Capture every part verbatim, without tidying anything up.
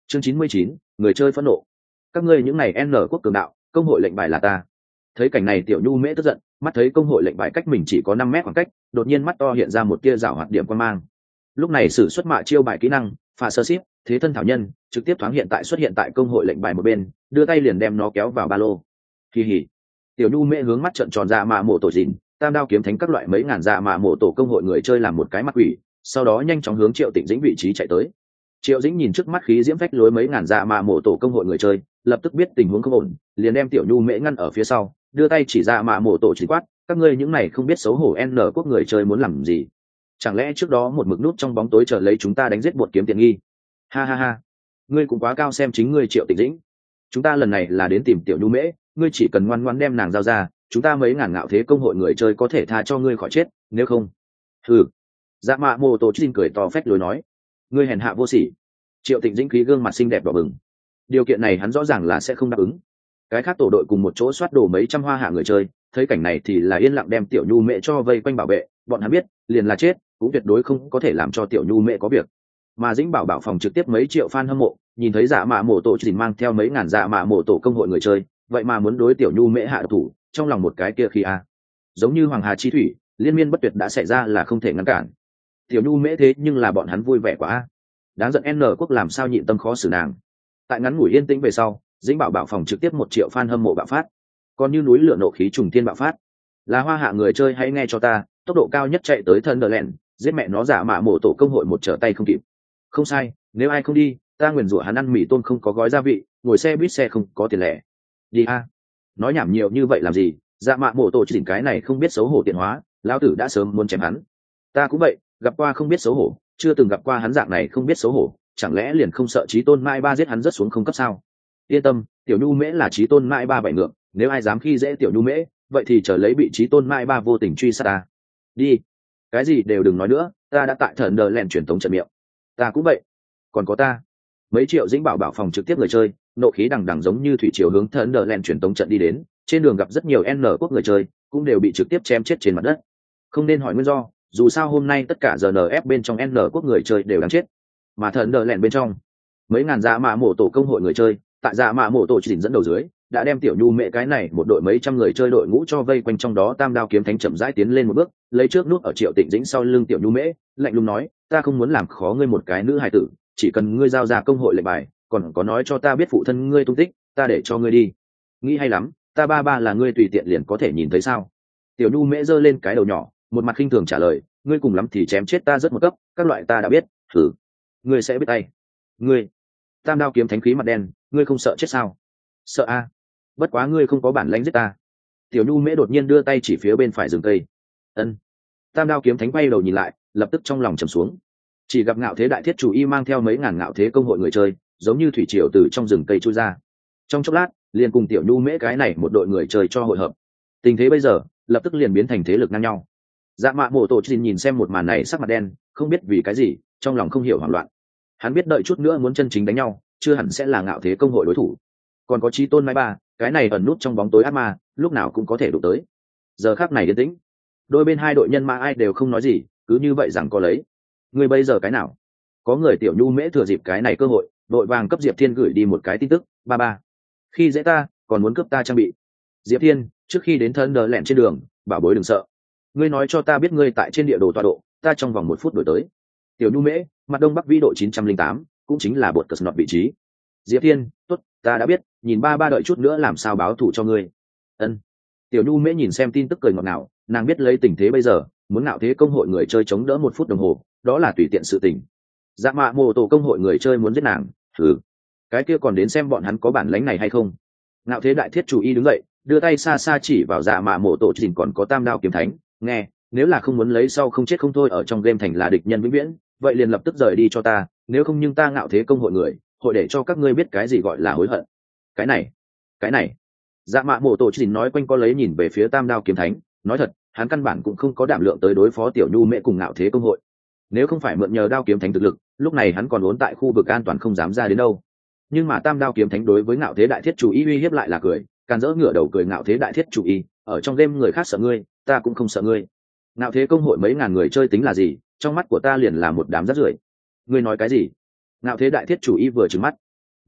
chương chín mươi chín, người chơi phẫn nộ. Các ngươi những này N quốc cường đạo, công hội lệnh bài là ta. Thấy cảnh này Tiểu Nhu Mễ tức giận, mắt thấy công hội lệnh bài cách mình chỉ có năm mét khoảng cách, đột nhiên mắt to hiện ra một tia rảo hoạt điểm quan mang. Lúc này sử xuất mạ chiêu bài kỹ năng phá sơ ship thế thân thảo nhân trực tiếp thoáng hiện tại xuất hiện tại công hội lệnh bài một bên, đưa tay liền đem nó kéo vào ba lô. Kỳ hỉ. Tiểu Nhu Mễ hướng mắt trợn tròn ra mạ mộ tổ dìn, tam đao kiếm thánh các loại mấy ngàn dạ mạ mộ tổ công hội người chơi làm một cái mặt quỷ, sau đó nhanh chóng hướng Triệu Tịnh Dĩnh vị trí chạy tới. Triệu Dĩnh nhìn trước mắt khí diễm phách lối mấy ngàn dạ mạ mộ tổ công hội người chơi, lập tức biết tình huống không ổn, liền đem Tiểu Nhu Mễ ngăn ở phía sau, đưa tay chỉ ra mạ mộ tổ chỉ quát, các ngươi những này không biết xấu hổ N quốc người chơi muốn làm gì? Chẳng lẽ trước đó một mực nút trong bóng tối chờ lấy chúng ta đánh giết bột kiếm tiền nghi? Ha ha ha, ngươi cũng quá cao xem chính ngươi Triệu Tịnh Dĩnh. Chúng ta lần này là đến tìm Tiểu Nhu Mễ, ngươi chỉ cần ngoan ngoãn đem nàng giao ra, chúng ta mấy ngàn ngạo thế công hội người chơi có thể tha cho ngươi khỏi chết, nếu không ừ. Dạ mạ mô tô xin cười to phách lối nói, ngươi hèn hạ vô sỉ. Triệu Tịnh Dĩnh khí gương mặt xinh đẹp đỏ bừng, điều kiện này hắn rõ ràng là sẽ không đáp ứng. Cái khác tổ đội cùng một chỗ soát đồ mấy trăm hoa hạ người chơi, thấy cảnh này thì là yên lặng đem Tiểu Nhu Mễ cho vây quanh bảo vệ, bọn hắn biết liền là chết cũng tuyệt đối không có thể làm cho Tiểu Nhu Mễ có việc. Mà Dĩnh bảo bảo phòng trực tiếp mấy triệu fan hâm mộ nhìn thấy dạ mạ mổ tổ chỉ mang theo mấy ngàn dạ mạ mổ tổ công hội người chơi, vậy mà muốn đối Tiểu Nhu Mễ hạ độc thủ, trong lòng một cái kia khi a giống như hoàng hà chi thủy liên miên bất tuyệt đã xảy ra là không thể ngăn cản. Tiểu Nhu Mễ thế nhưng là bọn hắn vui vẻ quá a, đáng giận N quốc làm sao nhịn tâm khó xử nàng. Tại ngắn ngủi yên tĩnh về sau, Dĩnh bảo bảo phòng trực tiếp một triệu fan hâm mộ bạo phát, còn như núi lửa nộ khí trùng thiên bạo phát. Là hoa hạ người chơi hãy nghe cho ta, tốc độ cao nhất chạy tới Thunderland, giết mẹ nó giả mạ mổ tổ công hội một trở tay không kịp. Không sai, nếu ai không đi, ta nguyền rủa hắn ăn mì tôm không có gói gia vị, ngồi xe buýt xe không có tiền lẻ. Đi a. Nói nhảm nhiều như vậy làm gì, dạ mạ mổ tổ chỉ cái này không biết xấu hổ tiện hóa, lão tử đã sớm muốn chém hắn. Ta cũng vậy, gặp qua không biết xấu hổ, chưa từng gặp qua hắn dạng này không biết xấu hổ, chẳng lẽ liền không sợ chí tôn mai ba giết hắn rất xuống không cấp sao? Yên tâm, Tiểu Nhu Mễ là chí tôn mai ba bảy ngược, nếu ai dám khi dễ Tiểu Nhu Mễ, vậy thì chờ lấy bị chí tôn mai ba vô tình truy sát ta. Đi, cái gì đều đừng nói nữa, ta đã tại thần đờ lẹn truyền tống trận miệng. Ta cũng vậy, còn có ta. Mấy triệu Dĩnh bảo bảo phòng trực tiếp người chơi, nộ khí đằng đằng giống như thủy triều hướng thần đờ lẹn truyền tống trận đi đến, trên đường gặp rất nhiều N quốc người chơi, cũng đều bị trực tiếp chém chết trên mặt đất. Không nên hỏi nguyên do, dù sao hôm nay tất cả giờ en ép bên trong N quốc người chơi đều đáng chết, mà thần đờ lẹn bên trong mấy ngàn dạ mạ mổ tổ công hội người chơi, tại dạ mạ mổ tổ chỉ dẫn đầu dưới đã đem Tiểu Nhu Mễ cái này một đội mấy trăm người chơi đội ngũ cho vây quanh, trong đó tam đao kiếm thánh chậm rãi tiến lên một bước, lấy trước nút ở Triệu Tịnh Dĩnh sau lưng Tiểu Nhu Mễ, lạnh lùng nói, ta không muốn làm khó ngươi một cái nữ hài tử, chỉ cần ngươi giao ra công hội lệnh bài, còn có nói cho ta biết phụ thân ngươi tung tích, ta để cho ngươi đi. Nghĩ hay lắm, ta ba ba là ngươi tùy tiện liền có thể nhìn thấy sao? Tiểu Nhu Mễ giơ lên cái đầu nhỏ, một mặt khinh thường trả lời, ngươi cùng lắm thì chém chết ta rất một cấp, các loại ta đã biết, thử, ngươi sẽ biết tay. Ngươi, tam đao kiếm thánh khí mặt đen, ngươi không sợ chết sao? Sợ a, bất quá ngươi không có bản lãnh giết ta. Tiểu Nhu Mễ đột nhiên đưa tay chỉ phía bên phải rừng cây. Ân. Tam đao kiếm thánh quay đầu nhìn lại, lập tức trong lòng trầm xuống. Chỉ gặp ngạo thế đại thiết chủ y mang theo mấy ngàn ngạo thế công hội người chơi, giống như thủy triều từ trong rừng cây trôi ra. Trong chốc lát, liền cùng Tiểu Nhu Mễ cái này một đội người chơi cho hội hợp. Tình thế bây giờ, lập tức liền biến thành thế lực ngang nhau. Dạ mạ mổ tổ nhìn xem một màn này sắc mặt đen, không biết vì cái gì, trong lòng không hiểu hoảng loạn. Hắn biết đợi chút nữa muốn chân chính đánh nhau, chưa hẳn sẽ là ngạo thế công hội đối thủ. Còn có chí tôn mai ba, cái này ẩn nút trong bóng tối ác ma, lúc nào cũng có thể đụng tới. Giờ khắc này yên tĩnh, đôi bên hai đội nhân mã ai đều không nói gì, cứ như vậy rằng có lấy. Người bây giờ cái nào? Có người Tiểu Nhu Mễ thừa dịp cái này cơ hội, đội vàng cấp Diệp Thiên gửi đi một cái tin tức, ba ba. Khi dễ ta, còn muốn cướp ta trang bị. Diệp Thiên, trước khi đến thân đờ lẹn trên đường, bảo bối đừng sợ. Ngươi nói cho ta biết ngươi tại trên địa đồ tọa độ, ta trong vòng một phút đổi tới. Tiểu Nhu Mễ, mặt đông bắc vĩ độ chín trăm linh tám, cũng chính là bột cờ nọt vị trí. Diệp Thiên, tốt, ta đã biết, nhìn ba ba đợi chút nữa làm sao báo thù cho ngươi. Ân. Tiểu Nhu Mễ nhìn xem tin tức cười ngọt ngào, nàng biết lấy tình thế bây giờ, muốn ngạo thế công hội người chơi chống đỡ một phút đồng hồ, đó là tùy tiện sự tình. Dạ mạ mồ tổ công hội người chơi muốn giết nàng, thử, cái kia còn đến xem bọn hắn có bản lãnh này hay không. Ngạo thế đại thiết chủ y đứng dậy, đưa tay xa xa chỉ vào dạ mạ mồ tổ chỉnh còn có tam đao kiếm thánh, nghe, nếu là không muốn lấy sau không chết không thôi ở trong game thành là địch nhân vĩnh viễn, vậy liền lập tức rời đi cho ta, nếu không nhưng ta ngạo thế công hội người, hội để cho các ngươi biết cái gì gọi là hối hận. Cái này, cái này. Dạ mạ mồ tổ chỉnh nói quanh co lấy nhìn về phía tam đao kiếm thánh, nói thật, hắn căn bản cũng không có đảm lượng tới đối phó Tiểu Nhu Mễ cùng ngạo thế công hội. Nếu không phải mượn nhờ đao kiếm thánh thực lực, lúc này hắn còn ốn tại khu vực an toàn không dám ra đến đâu. Nhưng mà tam đao kiếm thánh đối với ngạo thế đại thiết chủ y uy hiếp lại là cười, càn rỡ ngửa đầu cười, ngạo thế đại thiết chủ y, ở trong game người khác sợ ngươi, ta cũng không sợ ngươi. Ngạo thế công hội mấy ngàn người chơi tính là gì, trong mắt của ta liền là một đám rác rưởi. Ngươi nói cái gì? Ngạo thế đại thiết chủ y vừa trừng mắt,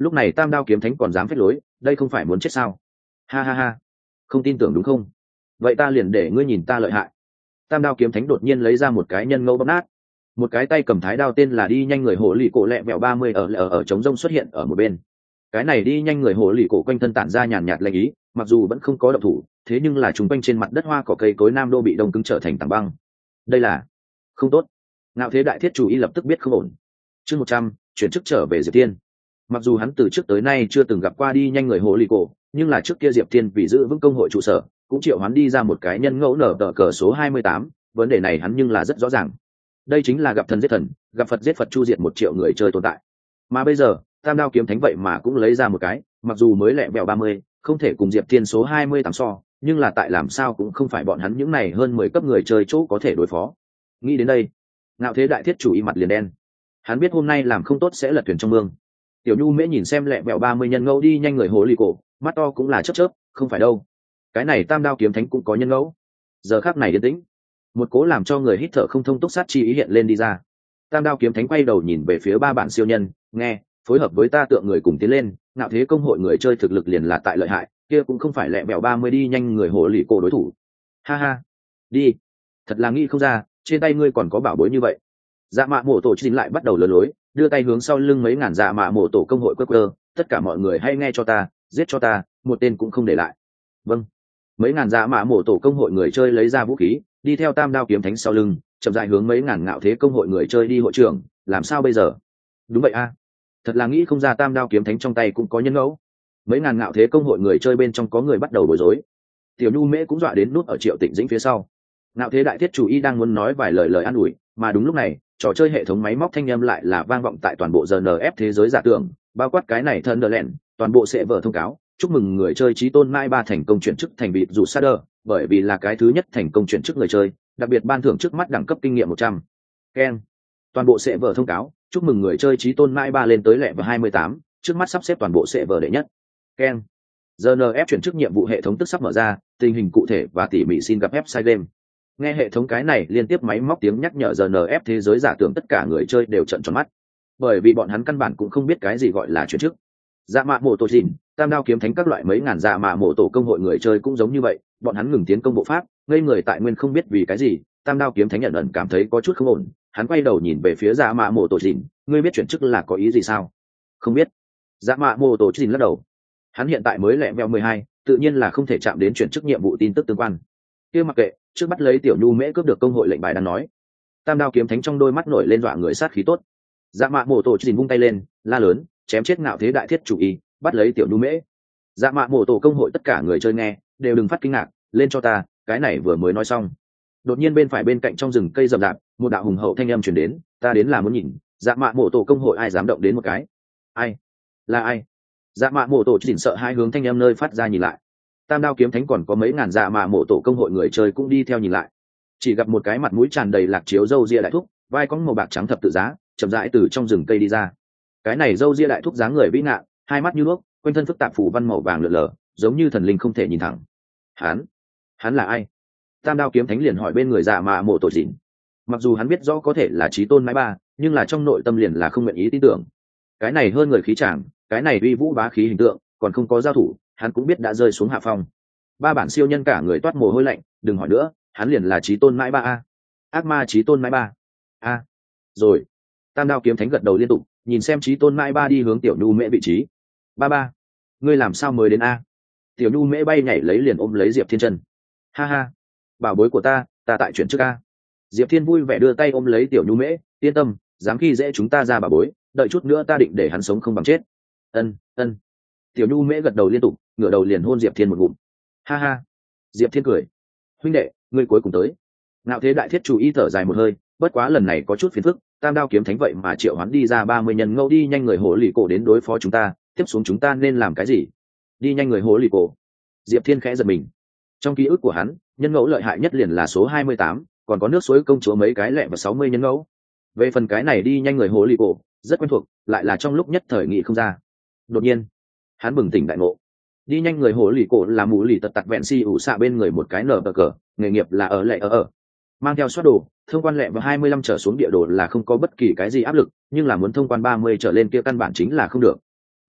lúc này tam đao kiếm thánh còn dám phép lối, đây không phải muốn chết sao? Ha ha ha, không tin tưởng đúng không? Vậy ta liền để ngươi nhìn ta lợi hại. Tam đao kiếm thánh đột nhiên lấy ra một cái nhân ngẫu bóp nát, một cái tay cầm thái đao tên là đi nhanh người hồ lì cổ lẹ vẹo ba mươi ở ở ở trống rông xuất hiện ở một bên. Cái này đi nhanh người hồ lì cổ quanh thân tản ra nhàn nhạt lạnh ý, mặc dù vẫn không có động thủ, thế nhưng là chúng quanh trên mặt đất hoa cỏ cây cối nam đô bị đông cứng trở thành tảng băng. Đây là không tốt. Ngạo Thế Đại Thiết chủ y lập tức biết không ổn. Chương một trăm, chuyển chức trở về Diệp Tiên. Mặc dù hắn từ trước tới nay chưa từng gặp qua đi nhanh người hồ lì cổ, nhưng là trước kia Diệp Tiên vì giữ vững công hội trụ sở, cũng triệu hắn đi ra một cái nhân ngẫu nở tờ cờ số hai mươi tám, vấn đề này hắn nhưng là rất rõ ràng. Đây chính là gặp thần giết thần, gặp Phật giết Phật, chu diệt một triệu người chơi tồn tại. Mà bây giờ, Tam Đao kiếm thánh vậy mà cũng lấy ra một cái, mặc dù mới lẹ bẹo ba mươi, không thể cùng Diệp Tiên số hai mươi tám so, nhưng là tại làm sao cũng không phải bọn hắn những này hơn mười cấp người chơi chỗ có thể đối phó. Nghĩ đến đây, Ngạo Thế Đại Thiết chủ y mặt liền đen. Hắn biết hôm nay làm không tốt sẽ lật thuyền trong mương. Tiểu Nhu Mễ nhìn xem lẹ bẹo ba mươi nhân ngẫu đi nhanh người hồ lì cổ, mắt to cũng là chớp chớp, không phải đâu. Cái này Tam Đao kiếm thánh cũng có nhân ngẫu. Giờ khắc này yên tĩnh, một cố làm cho người hít thở không thông túc sát chi ý hiện lên đi ra. Tam Đao kiếm thánh quay đầu nhìn về phía ba bản siêu nhân, nghe, phối hợp với ta tượng người cùng tiến lên, Ngạo Thế công hội người chơi thực lực liền là tại lợi hại, kia cũng không phải lẹ bẹo ba mươi đi nhanh người hồ lì cổ đối thủ. Ha ha, đi, thật là nghĩ không ra, trên tay ngươi còn có bảo bối như vậy. Dạ Mạ Mộ Tổ chính lại bắt đầu lừa lối, đưa tay hướng sau lưng mấy ngàn Dạ Mạ Mộ Tổ công hội quơ quơ, tất cả mọi người hãy nghe cho ta, giết cho ta, một tên cũng không để lại. Vâng. Mấy ngàn Dạ Mạ Mộ Tổ công hội người chơi lấy ra vũ khí, đi theo Tam Đao kiếm thánh sau lưng, chậm rãi hướng mấy ngàn Ngạo Thế công hội người chơi đi hội trưởng, làm sao bây giờ? Đúng vậy a, thật là nghĩ không ra Tam Đao kiếm thánh trong tay cũng có nhân ngẫu. Mấy ngàn Ngạo Thế công hội người chơi bên trong có người bắt đầu bối rối. Tiểu Nhu Mễ cũng dọa đến nút ở Triệu Tịnh Dĩnh phía sau. Ngạo Thế Đại Thiết chủ y đang muốn nói vài lời lời an ủi, mà đúng lúc này, trò chơi hệ thống máy móc thanh âm lại là vang vọng tại toàn bộ giê en ép thế giới giả tưởng, bao quát cái này Thunderland, toàn bộ sẽ vở thông cáo, chúc mừng người chơi Chí Tôn Mai ba thành công chuyển chức thành vị dù Shader, bởi vì là cái thứ nhất thành công chuyển chức người chơi, đặc biệt ban thưởng trước mắt đẳng cấp kinh nghiệm một trăm. Ken. Toàn bộ sẽ vở thông cáo, chúc mừng người chơi Chí Tôn Mai ba lên tới lẹ vào hai mươi tám, trước mắt sắp xếp toàn bộ sẽ vở đệ nhất. Ken. giê en ép chuyển chức nhiệm vụ hệ thống tức sắp mở ra, tình hình cụ thể và tỉ mỉ xin gặp website game. Nghe hệ thống cái này liên tiếp máy móc tiếng nhắc nhở giê en ép thế giới giả tưởng, tất cả người chơi đều trợn tròn mắt, bởi vì bọn hắn căn bản cũng không biết cái gì gọi là chuyển chức. Dạ Mạ Mộ Tổ Dìn, Tam Đao kiếm thánh các loại mấy ngàn Dạ Mạ Mộ Tổ công hội người chơi cũng giống như vậy, bọn hắn ngừng tiến công bộ pháp, ngây người tại nguyên không biết vì cái gì. Tam Đao kiếm thánh nhận ẩn cảm thấy có chút không ổn, hắn quay đầu nhìn về phía Dạ Mạ Mộ Tổ Dìn, ngươi biết chuyển chức là có ý gì sao? Không biết. Dạ Mạ Mộ Tổ Dìn lắc đầu. Hắn hiện tại mới lẹ vẹo mười hai, tự nhiên là không thể chạm đến chuyển chức nhiệm vụ tin tức tương quan. Kia mặc kệ, trước bắt lấy Tiểu Nhu Mễ cướp được công hội lệnh bài đang nói. Tam Đao kiếm thánh trong đôi mắt nổi lên dọa người sát khí tốt. Dạ Mạ Mộ Tổ Dìn vung tay lên, la lớn, chém chết Ngạo Thế Đại Thiết chủ y, bắt lấy Tiểu Nhu Mễ. Dạ Mạ Mộ Tổ công hội tất cả người chơi nghe đều đừng phát kinh ngạc, lên cho ta, cái này vừa mới nói xong. Đột nhiên bên phải bên cạnh trong rừng cây rậm rạp, một đạo hùng hậu thanh âm truyền đến, ta đến là muốn nhìn, Dạ Mạ Mộ Tổ công hội ai dám động đến một cái? Ai? Là ai? Dạ Mạ Mộ Tổ chỉnh sợ hai hướng thanh âm nơi phát ra nhìn lại. Tam Đao kiếm thánh còn có mấy ngàn Dạ Mạ Mộ Tổ công hội người chơi cũng đi theo nhìn lại. Chỉ gặp một cái mặt mũi tràn đầy lạc chiếu râu ria đại thúc, vai có màu bạc trắng thập tự giá, chậm rãi từ trong rừng cây đi ra. Cái này râu ria đại thúc dáng người vĩ ngạn, hai mắt như đuốc, quanh thân phức tạp phủ văn màu vàng lượn lờ, giống như thần linh không thể nhìn thẳng. Hắn, hắn là ai? Tam Đao kiếm thánh liền hỏi bên người Dạ Mạ Mộ Tổ Dìn. Mặc dù hắn biết rõ có thể là Chí Tôn Mãi Ba, nhưng là trong nội tâm liền là không nguyện ý tin tưởng. Cái này hơn người khí chàng, cái này uy vũ bá khí hình tượng, còn không có giao thủ, hắn cũng biết đã rơi xuống hạ phong. Ba bản siêu nhân cả người toát mồ hôi lạnh, đừng hỏi nữa, hắn liền là Chí Tôn Mãi Ba a. Ác ma Chí Tôn Mãi Ba. A. Rồi. Tam Đao kiếm thánh gật đầu liên tục, nhìn xem Chí Tôn Mãi Ba đi hướng Tiểu Nhu Mễ vị trí. Ba ba, ngươi làm sao mới đến a? Tiểu Nhu Mễ bay nhảy lấy liền ôm lấy Diệp Thiên chân. Ha ha, bảo bối của ta, ta tại chuyển trước a. Diệp Thiên vui vẻ đưa tay ôm lấy Tiểu Nhu Mễ, yên tâm, dám khi dễ chúng ta ra bảo bối, đợi chút nữa ta định để hắn sống không bằng chết. Ân, ân. Tiểu Nhu Mễ gật đầu liên tục, ngửa đầu liền hôn Diệp Thiên một ngụm. Ha ha. Diệp Thiên cười. Huynh đệ, ngươi cuối cùng tới. Ngạo Thế Đại Thiết chủ y thở dài một hơi, bất quá lần này có chút phiền phức, Tam Đao kiếm thánh vậy mà triệu hắn đi ra ba mươi nhân ngẫu đi nhanh người hồ lì cổ đến đối phó chúng ta, tiếp xuống chúng ta nên làm cái gì? Đi nhanh người hồ lì cổ. Diệp Thiên khẽ giật mình. Trong ký ức của hắn, nhân ngẫu lợi hại nhất liền là số hai mươi tám, còn có nước suối công chúa mấy cái lẹ và sáu mươi nhân ngẫu. Về phần cái này đi nhanh người hồ lì cổ, rất quen thuộc, lại là trong lúc nhất thời nghị không ra. Đột nhiên, hắn bừng tỉnh đại ngộ. Đi nhanh người hồ lì cổ là mũ lì tật tặc vẹn si ủ xạ bên người một cái nở bờ cờ, nghề nghiệp là ở lệ ở ở. Mang theo soát đồ, thông quan lẹ và hai mươi lăm trở xuống địa đồ là không có bất kỳ cái gì áp lực, nhưng là muốn thông quan ba mươi trở lên kia căn bản chính là không được.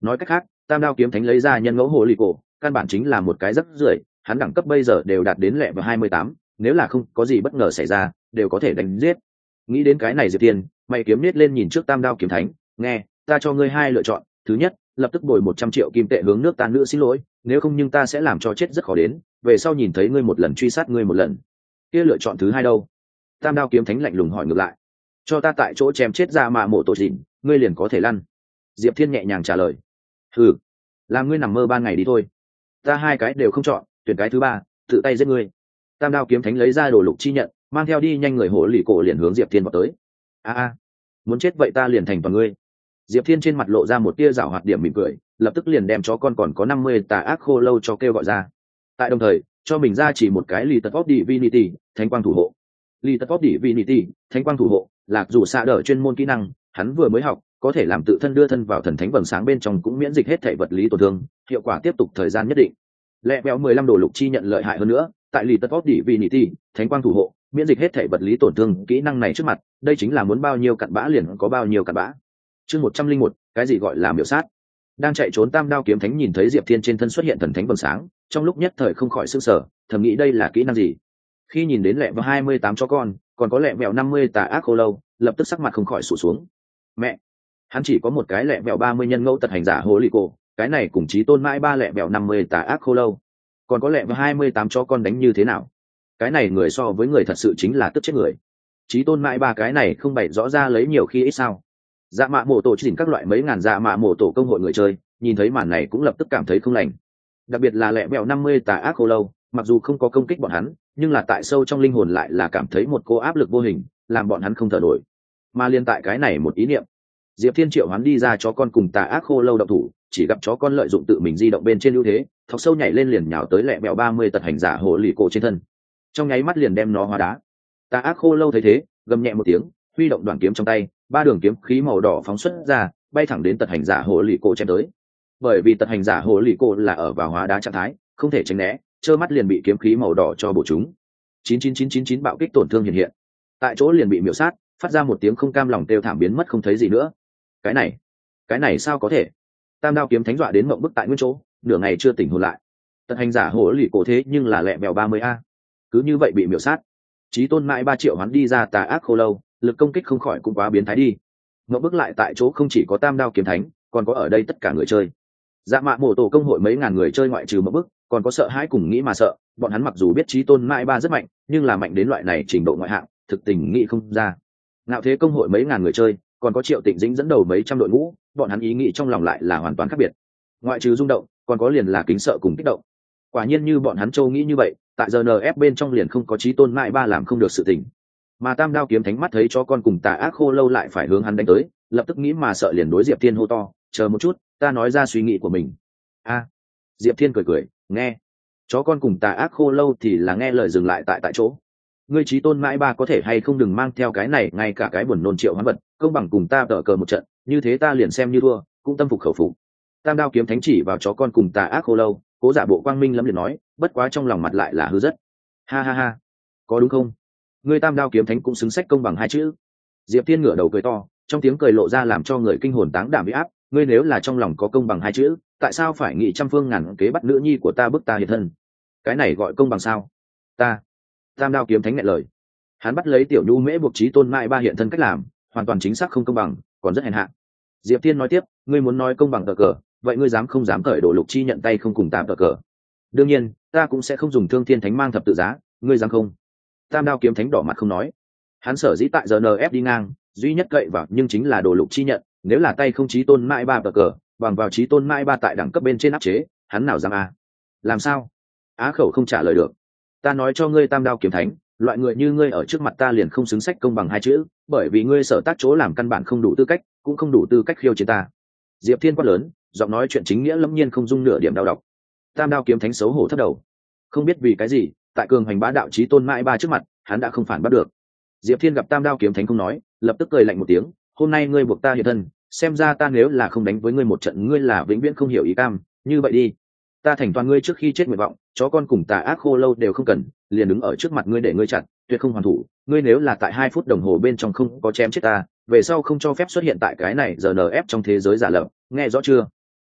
nói cách khác tam đao kiếm thánh lấy ra nhân ngẫu hồ lì cổ căn bản chính là một cái rất rưởi, hắn đẳng cấp bây giờ đều đạt đến lẹ vào hai mươi tám, nếu là không có gì bất ngờ xảy ra đều có thể đánh giết. Nghĩ đến cái này Diệp Thiên mày kiếm nết lên nhìn trước tam đao kiếm thánh, nghe ta cho ngươi hai lựa chọn, thứ nhất lập tức bồi một trăm triệu kim tệ hướng nước tan nữ xin lỗi, nếu không nhưng ta sẽ làm cho chết rất khó đến, về sau nhìn thấy ngươi một lần truy sát ngươi một lần. Kia lựa chọn thứ hai đâu? Tam đao kiếm thánh lạnh lùng hỏi ngược lại. Cho ta tại chỗ chém chết ra mà mộ tổ dịn, ngươi liền có thể lăn. Diệp Thiên nhẹ nhàng trả lời. Ừ, làm ngươi nằm mơ ban ngày đi thôi, ta hai cái đều không chọn, tuyển cái thứ ba, tự tay giết ngươi. Tam đao kiếm thánh lấy ra đồ lục chi nhận, mang theo đi nhanh người hổ lì cổ liền hướng Diệp Thiên vào tới. A a, muốn chết vậy ta liền thành toàn ngươi. Diệp Thiên trên mặt lộ ra một tia giảo hoạt điểm mỉm cười, lập tức liền đem chó con còn có năm mươi tà ác khô lâu cho kêu gọi ra. Tại đồng thời, cho mình ra chỉ một cái Light of Divinity, thánh quang thủ hộ. Light of Divinity, thánh quang thủ hộ, là dù xạ đỡ chuyên môn kỹ năng, hắn vừa mới học, có thể làm tự thân đưa thân vào thần thánh vầng sáng bên trong cũng miễn dịch hết thể vật lý tổn thương, hiệu quả tiếp tục thời gian nhất định. Lẹ béo mười lăm đồ lục chi nhận lợi hại hơn nữa, tại Light of Divinity, thánh quang thủ hộ, miễn dịch hết thể vật lý tổn thương, kỹ năng này trước mặt, đây chính là muốn bao nhiêu cặn bã liền có bao nhiêu cặn bã. Chương một trăm linh một, cái gì gọi là miểu sát? Đang chạy trốn tam đao kiếm thánh nhìn thấy Diệp Thiên trên thân xuất hiện thần thánh vầng sáng, trong lúc nhất thời không khỏi sửng sở, thầm nghĩ đây là kỹ năng gì. Khi nhìn đến lẹ vào hai mươi tám chó con, còn có lẹ mèo năm mươi tà ác khô lâu, lập tức sắc mặt không khỏi sụt xuống. Mẹ, hắn chỉ có một cái lẹ mèo ba mươi nhân ngẫu tật hành giả hồ lì cổ, cái này cùng chí tôn mãi ba lẹ mèo năm mươi tà ác khô lâu, còn có lẹ vào hai mươi tám chó con đánh như thế nào? Cái này người so với người thật sự chính là tức chết người. Chí tôn mãi ba cái này không bày rõ ra lấy nhiều khi ít sao? Dạ mạ mổ tổ chỉnh các loại mấy ngàn dạ mạ mổ tổ công hội người chơi, nhìn thấy màn này cũng lập tức cảm thấy không lành. Đặc biệt là lẹ mèo năm mươi tà ác khô lâu, mặc dù không có công kích bọn hắn, nhưng là tại sâu trong linh hồn lại là cảm thấy một cô áp lực vô hình, làm bọn hắn không thở nổi. Mà liên tại cái này một ý niệm, Diệp Thiên triệu hắn đi ra chó con cùng tà ác khô lâu động thủ, chỉ gặp chó con lợi dụng tự mình di động bên trên ưu thế, thọc sâu nhảy lên liền nhào tới lẹ mèo ba mươi tật hành giả hồ lì cổ trên thân, trong nháy mắt liền đem nó hóa đá. Tà ác khô lâu thấy thế, gầm nhẹ một tiếng, huy động đoạn kiếm trong tay, ba đường kiếm khí màu đỏ phóng xuất ra, bay thẳng đến tật hành giả hồ lì cổ chém tới. Bởi vì tật hành giả hồ lì cổ là ở vào hóa đá trạng thái, không thể tránh né, trơ mắt liền bị kiếm khí màu đỏ cho bổ trúng. chín chín chín chín chín bạo kích tổn thương hiện hiện, tại chỗ liền bị miểu sát, phát ra một tiếng không cam lòng kêu thảm biến mất không thấy gì nữa. Cái này, cái này sao có thể? Tam đao kiếm thánh dọa đến mộng bức tại nguyên chỗ, nửa ngày chưa tỉnh hồn lại. Tật hành giả hồ lì cổ thế nhưng là lẹ mèo ba mươi a, cứ như vậy bị miểu sát. Chí tôn mãi ba triệu hắn đi ra tà ác khô lâu, lực công kích không khỏi cũng quá biến thái đi. Mộng bức lại tại chỗ không chỉ có tam đao kiếm thánh, còn có ở đây tất cả người chơi. Dạ mạ mổ tổ công hội mấy ngàn người chơi ngoại trừ mộng bức, còn có sợ hãi cùng nghĩ mà sợ. Bọn hắn mặc dù biết chí tôn mãi ba rất mạnh, nhưng là mạnh đến loại này trình độ ngoại hạng, thực tình nghĩ không ra. Ngạo thế công hội mấy ngàn người chơi, còn có Triệu Tịnh Dĩnh dẫn đầu mấy trăm đội ngũ, bọn hắn ý nghĩ trong lòng lại là hoàn toàn khác biệt. Ngoại trừ rung động, còn có liền là kính sợ cùng kích động. Quả nhiên như bọn hắn châu nghĩ như vậy, tại giờ en ép bên trong liền không có chí tôn mãi ba làm không được sự tình. Mà tam đao kiếm thánh mắt thấy cho con cùng tà ác khô lâu lại phải hướng hắn đánh tới, lập tức nghĩ mà sợ liền đối Diệp Thiên hô to, chờ một chút, ta nói ra suy nghĩ của mình. A, Diệp Thiên cười cười, nghe. Chó con cùng tà ác khô lâu thì là nghe lời dừng lại tại tại chỗ. Ngươi chí tôn mãi ba có thể hay không đừng mang theo cái này, ngay cả cái buồn nôn triệu hoán vật, công bằng cùng ta tở cờ một trận, như thế ta liền xem như thua, cũng tâm phục khẩu phục. Tam đao kiếm thánh chỉ vào chó con cùng tà ác khô lâu, cố giả bộ quang minh lắm liền nói, bất quá trong lòng mặt lại là hư rất. Ha ha ha, có đúng không? Ngươi tam đao kiếm thánh cũng xứng sách công bằng hai chữ. Diệp Thiên ngửa đầu cười to, trong tiếng cười lộ ra làm cho người kinh hồn táng đảm bị áp. Ngươi nếu là trong lòng có công bằng hai chữ, tại sao phải nghị trăm phương ngàn kế bắt nữ nhi của ta bức ta hiện thân? Cái này gọi công bằng sao? Ta, tam đao kiếm thánh nghẹn lời. Hắn bắt lấy tiểu nhu mễ buộc chí tôn mãi ba hiện thân cách làm, hoàn toàn chính xác không công bằng, còn rất hèn hạ. Diệp Thiên nói tiếp, ngươi muốn nói công bằng tờ cờ, vậy ngươi dám không dám cởi đổ lục chi nhận tay không cùng ta tờ cờ? Đương nhiên, ta cũng sẽ không dùng thương thiên thánh mang thập tự giá, ngươi dám không? Tam đao kiếm thánh đỏ mặt không nói. Hắn sở dĩ tại giờ en ép đi ngang, duy nhất cậy vào nhưng chính là đồ lục chi nhận, nếu là tay không chí tôn mãi ba tờ cờ, bằng vào chí tôn mãi ba tại đẳng cấp bên trên áp chế, hắn nào dám a? À? Làm sao? Á khẩu không trả lời được. Ta nói cho ngươi tam đao kiếm thánh, loại người như ngươi ở trước mặt ta liền không xứng sách công bằng hai chữ, bởi vì ngươi sở tác chỗ làm căn bản không đủ tư cách, cũng không đủ tư cách khiêu chiến ta. Diệp Thiên quát lớn, giọng nói chuyện chính nghĩa lẫm nhiên không dung nửa điểm đau độc. Tam đao kiếm thánh xấu hổ thấp đầu. Không biết vì cái gì, tại cường hành bá đạo chí tôn mãi ba trước mặt, hắn đã không phản bắt được. Diệp Thiên gặp tam đao kiếm thánh không nói, lập tức cười lạnh một tiếng, hôm nay ngươi buộc ta hiện thân, xem ra ta nếu là không đánh với ngươi một trận ngươi là vĩnh viễn không hiểu ý cam, như vậy đi, ta thành toàn ngươi trước khi chết nguyện vọng, chó con cùng tà ác khô lâu đều không cần, liền đứng ở trước mặt ngươi để ngươi chặt, tuyệt không hoàn thủ. Ngươi nếu là tại hai phút đồng hồ bên trong không có chém chết ta, về sau không cho phép xuất hiện tại cái này giờ en ép trong thế giới giả lập, nghe rõ chưa?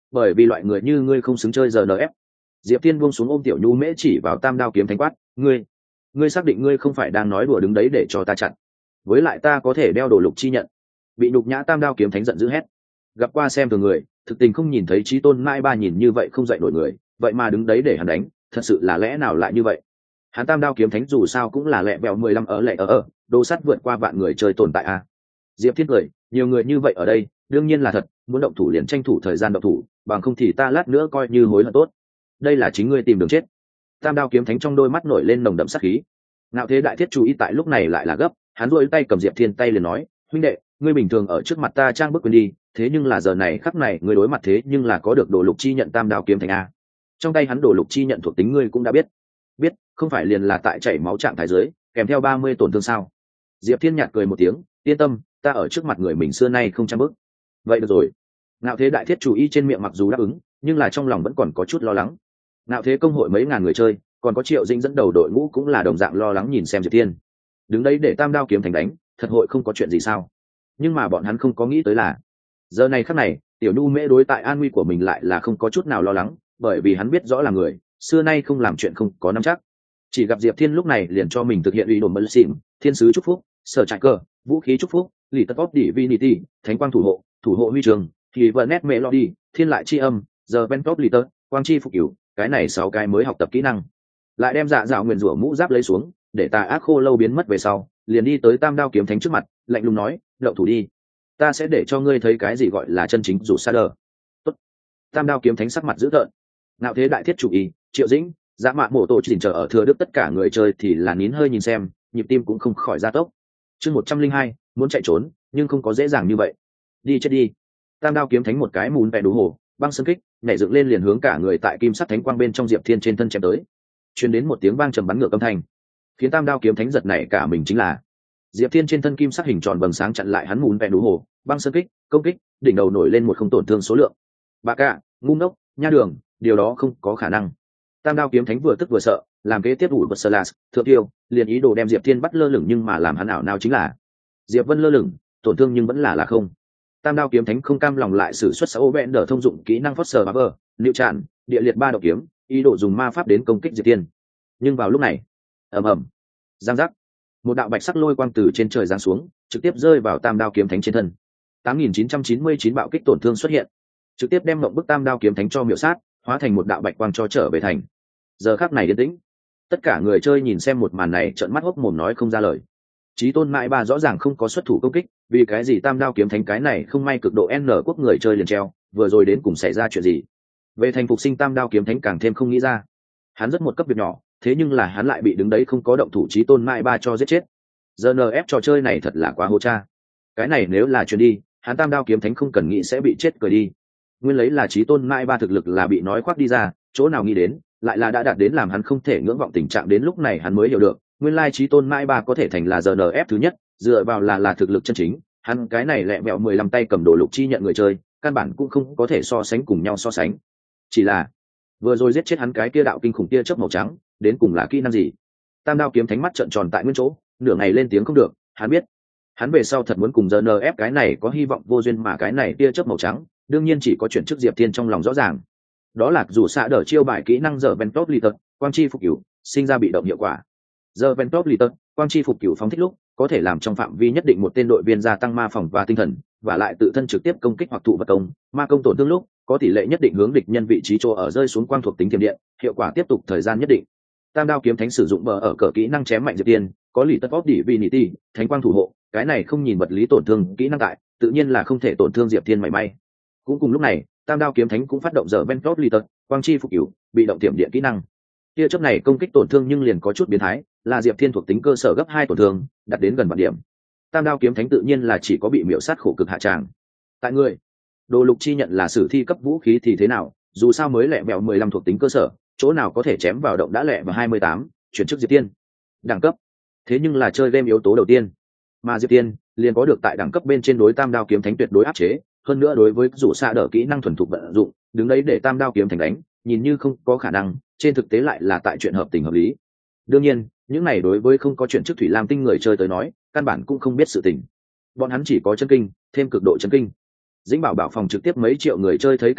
bởi vì loại người như ngươi không xứng chơi giờ nf. Diệp Thiên buông xuống ôm tiểu nhu mễ chỉ vào tam đao kiếm thánh quát, ngươi ngươi xác định ngươi không phải đang nói đùa đứng đấy để cho ta chặn? Với lại ta có thể đeo đồ lục chi nhận. Bị nhục nhã tam đao kiếm thánh giận dữ hét. Gặp qua xem thường người, thực tình không nhìn thấy chí tôn mai ba nhìn như vậy không dậy nổi người, vậy mà đứng đấy để hắn đánh, thật sự là lẽ nào lại như vậy? Hắn tam đao kiếm thánh dù sao cũng là lẹ bèo mười lăm ở lẹ ở ở, đồ sắt vượt qua vạn người chơi tồn tại à? Diệp Thiên cười, nhiều người như vậy ở đây, đương nhiên là thật, muốn động thủ liền tranh thủ thời gian động thủ, bằng không thì ta lát nữa coi như hối hận tốt. Đây là chính ngươi tìm đường chết. Tam đao kiếm thánh trong đôi mắt nổi lên nồng đậm sát khí. Ngạo Thế Đại Thiết chú ý tại lúc này lại là gấp, hắn duỗi tay cầm Diệp Thiên tay liền nói, huynh đệ, ngươi bình thường ở trước mặt ta trang bức quên đi, thế nhưng là giờ này khắc này ngươi đối mặt thế nhưng là có được đồ lục chi nhận tam đao kiếm thánh a. Trong tay hắn đồ lục chi nhận thuộc tính ngươi cũng đã biết. Biết, không phải liền là tại chảy máu trạng thái dưới, kèm theo ba mươi tổn thương sao? Diệp Thiên nhạt cười một tiếng, yên tâm, ta ở trước mặt người mình xưa nay không trang bức. Vậy được rồi. Ngạo Thế Đại Thiết chú ý trên miệng mặc dù đáp ứng, nhưng là trong lòng vẫn còn có chút lo lắng. Ngạo Thế công hội mấy ngàn người chơi, còn có Triệu Dĩnh dẫn đầu đội ngũ cũng là đồng dạng lo lắng nhìn xem Diệp Thiên. Đứng đấy để tam đao kiếm thành đánh, thật hội không có chuyện gì sao? Nhưng mà bọn hắn không có nghĩ tới là, giờ này khắc này, tiểu nhu mễ đối tại an nguy của mình lại là không có chút nào lo lắng, bởi vì hắn biết rõ là người, xưa nay không làm chuyện không có nắm chắc. Chỉ gặp Diệp Thiên lúc này liền cho mình thực hiện ủy đồn mật xỉm, thiên sứ chúc phúc, sở trại cờ, vũ khí chúc phúc, lì tất óc divinity, thánh quang thủ hộ, thủ hộ huy trường, thì vợ nét melody, thiên lại chi âm, giờ ven top lì tơ, quang chi phục cửu, cái này sáu cái mới học tập kỹ năng. Lại đem dạ dạo nguyền rủa mũ giáp lấy xuống, để tà ác khô lâu biến mất về sau, liền đi tới tam đao kiếm thánh trước mặt, lạnh lùng nói, đậu thủ đi, ta sẽ để cho ngươi thấy cái gì gọi là chân chính rủ sa đờ. Tốt. Tam đao kiếm thánh sắc mặt dữ tợn. Ngạo Thế Đại Thiết chủ ý, Triệu Dĩnh, dã mạn mộ tổ chỉnh chờ ở thừa đức tất cả người chơi thì là nín hơi nhìn xem, nhịp tim cũng không khỏi gia tốc. Chương một trăm linh hai, muốn chạy trốn, nhưng không có dễ dàng như vậy. Đi chết đi. Tam đao kiếm thánh một cái mùn vẹ đủ hồ, băng sơn kích, nhảy dựng lên liền hướng cả người tại kim sắc thánh quang bên trong Diệp Thiên trên thân chém tới. Truyền đến một tiếng vang trầm bắn ngược âm thanh, khiến tam đao kiếm thánh giật nảy cả mình chính là Diệp Thiên trên thân kim sắc hình tròn vầng sáng chặn lại hắn mùn vẹ đủ hồ, băng sơn kích, công kích, đỉnh đầu nổi lên một không tổn thương số lượng. Bà cả, ngu ngốc, nha đường, điều đó không có khả năng. Tam đao kiếm thánh vừa tức vừa sợ, làm kế tiếp ủ vật sơ las thượng tiêu, liền ý đồ đem Diệp Thiên bắt lơ lửng, nhưng mà làm hắn ảo nào chính là Diệp Vân lơ lửng, tổn thương nhưng vẫn là là không. Tam đao kiếm thánh không cam lòng lại sử xuất sáu vẹn đỡ thông dụng kỹ năng Foster Barber, liệu tràn, địa liệt ba độc kiếm, ý đồ dùng ma pháp đến công kích Diệp Thiên. Nhưng vào lúc này, ầm ầm, giang giác, một đạo bạch sắc lôi quang từ trên trời giáng xuống, trực tiếp rơi vào tam đao kiếm thánh trên thân. tám nghìn chín trăm chín mươi chín bạo kích tổn thương xuất hiện, trực tiếp đem mộng bức tam đao kiếm thánh cho miểu sát, hóa thành một đạo bạch quang cho trở về thành. Giờ khắc này yên tĩnh, tất cả người chơi nhìn xem một màn này trợn mắt hốc mồm nói không ra lời. Chí tôn mãi ba rõ ràng không có xuất thủ công kích, vì cái gì tam đao kiếm thánh cái này không may cực độ n quốc người chơi liền treo, vừa rồi đến cùng xảy ra chuyện gì? Về thành phục sinh tam đao kiếm thánh càng thêm không nghĩ ra. Hắn rất một cấp việc nhỏ, thế nhưng là hắn lại bị đứng đấy không có động thủ chí tôn mãi ba cho giết chết. Giờ en ép trò chơi này thật là quá hô cha. Cái này nếu là chuyện đi, hắn tam đao kiếm thánh không cần nghĩ sẽ bị chết cười đi. Nguyên lấy là chí tôn mãi ba thực lực là bị nói khoác đi ra, chỗ nào nghĩ đến, lại là đã đạt đến làm hắn không thể ngưỡng vọng tình trạng, đến lúc này hắn mới hiểu được, nguyên lai chí tôn mãi ba có thể thành là giờ en ép thứ nhất, dựa vào là là thực lực chân chính, hắn cái này lẹ mẹo mười lăm tay cầm đồ lục chi nhận người chơi, căn bản cũng không có thể so sánh cùng nhau so sánh. Chỉ là vừa rồi giết chết hắn cái kia đạo kinh khủng kia chớp màu trắng, đến cùng là kỹ năng gì? Tam đao kiếm thánh mắt trợn tròn tại nguyên chỗ, nửa ngày lên tiếng không được, hắn biết, hắn về sau thật muốn cùng giờ en ép cái này có hy vọng vô duyên, mà cái này kia chớp màu trắng, đương nhiên chỉ có chuyển chức Diệp Thiên trong lòng rõ ràng. Đó là dù xạ đỡ chiêu bài kỹ năng giờ Ventop Litter, quang chi phục cửu, sinh ra bị động hiệu quả. Giờ Ventop Litter, quang chi phục cửu phóng thích lúc, có thể làm trong phạm vi nhất định một tên đội viên gia tăng ma phòng và tinh thần, và lại tự thân trực tiếp công kích hoặc thụ vật công, ma công tổn thương lúc, có tỷ lệ nhất định hướng địch nhân vị trí chỗ ở rơi xuống quang thuộc tính tiềm điện, hiệu quả tiếp tục thời gian nhất định. Tam đao kiếm thánh sử dụng bờ ở cỡ kỹ năng chém mạnh Diệp Tiên, có lì tất óc divinity, thánh quang thủ hộ, cái này không nhìn vật lý tổn thương kỹ năng tại, tự nhiên là không thể tổn thương Diệp Thiên mảy may. Cũng cùng lúc này, tam đao kiếm thánh cũng phát động giờ Ventop Litter, quang chi phục cửu, bị động tiềm điện kỹ năng. Tia chớp này công kích tổn thương nhưng liền có chút biến thái, là Diệp Thiên thuộc tính cơ sở gấp hai tổn thương, đạt đến gần vạn điểm. Tam đao kiếm thánh tự nhiên là chỉ có bị miểu sát khổ cực hạ tràng. Tại người, đồ lục chi nhận là sử thi cấp vũ khí thì thế nào, dù sao mới lẹ mèo mười lăm thuộc tính cơ sở, chỗ nào có thể chém vào động đã lẹ vào hai mươi tám, chuyển chức Diệp Thiên. Đẳng cấp. Thế nhưng là chơi game yếu tố đầu tiên, mà Diệp Thiên liền có được tại đẳng cấp bên trên đối tam đao kiếm thánh tuyệt đối áp chế, hơn nữa đối với rủ xạ đỡ kỹ năng thuần thục vận dụng, đứng đấy để tam đao kiếm thánh đánh, nhìn như không có khả năng, trên thực tế lại là tại chuyện hợp tình hợp lý. Đương nhiên, những này đối với không có chuyện trước thủy lam tinh người chơi tới nói, căn bản cũng không biết sự tình. Bọn hắn chỉ có chân kinh, thêm cực độ chân kinh. Dĩnh bảo bảo phòng trực tiếp mấy triệu người chơi thấy cảnh này,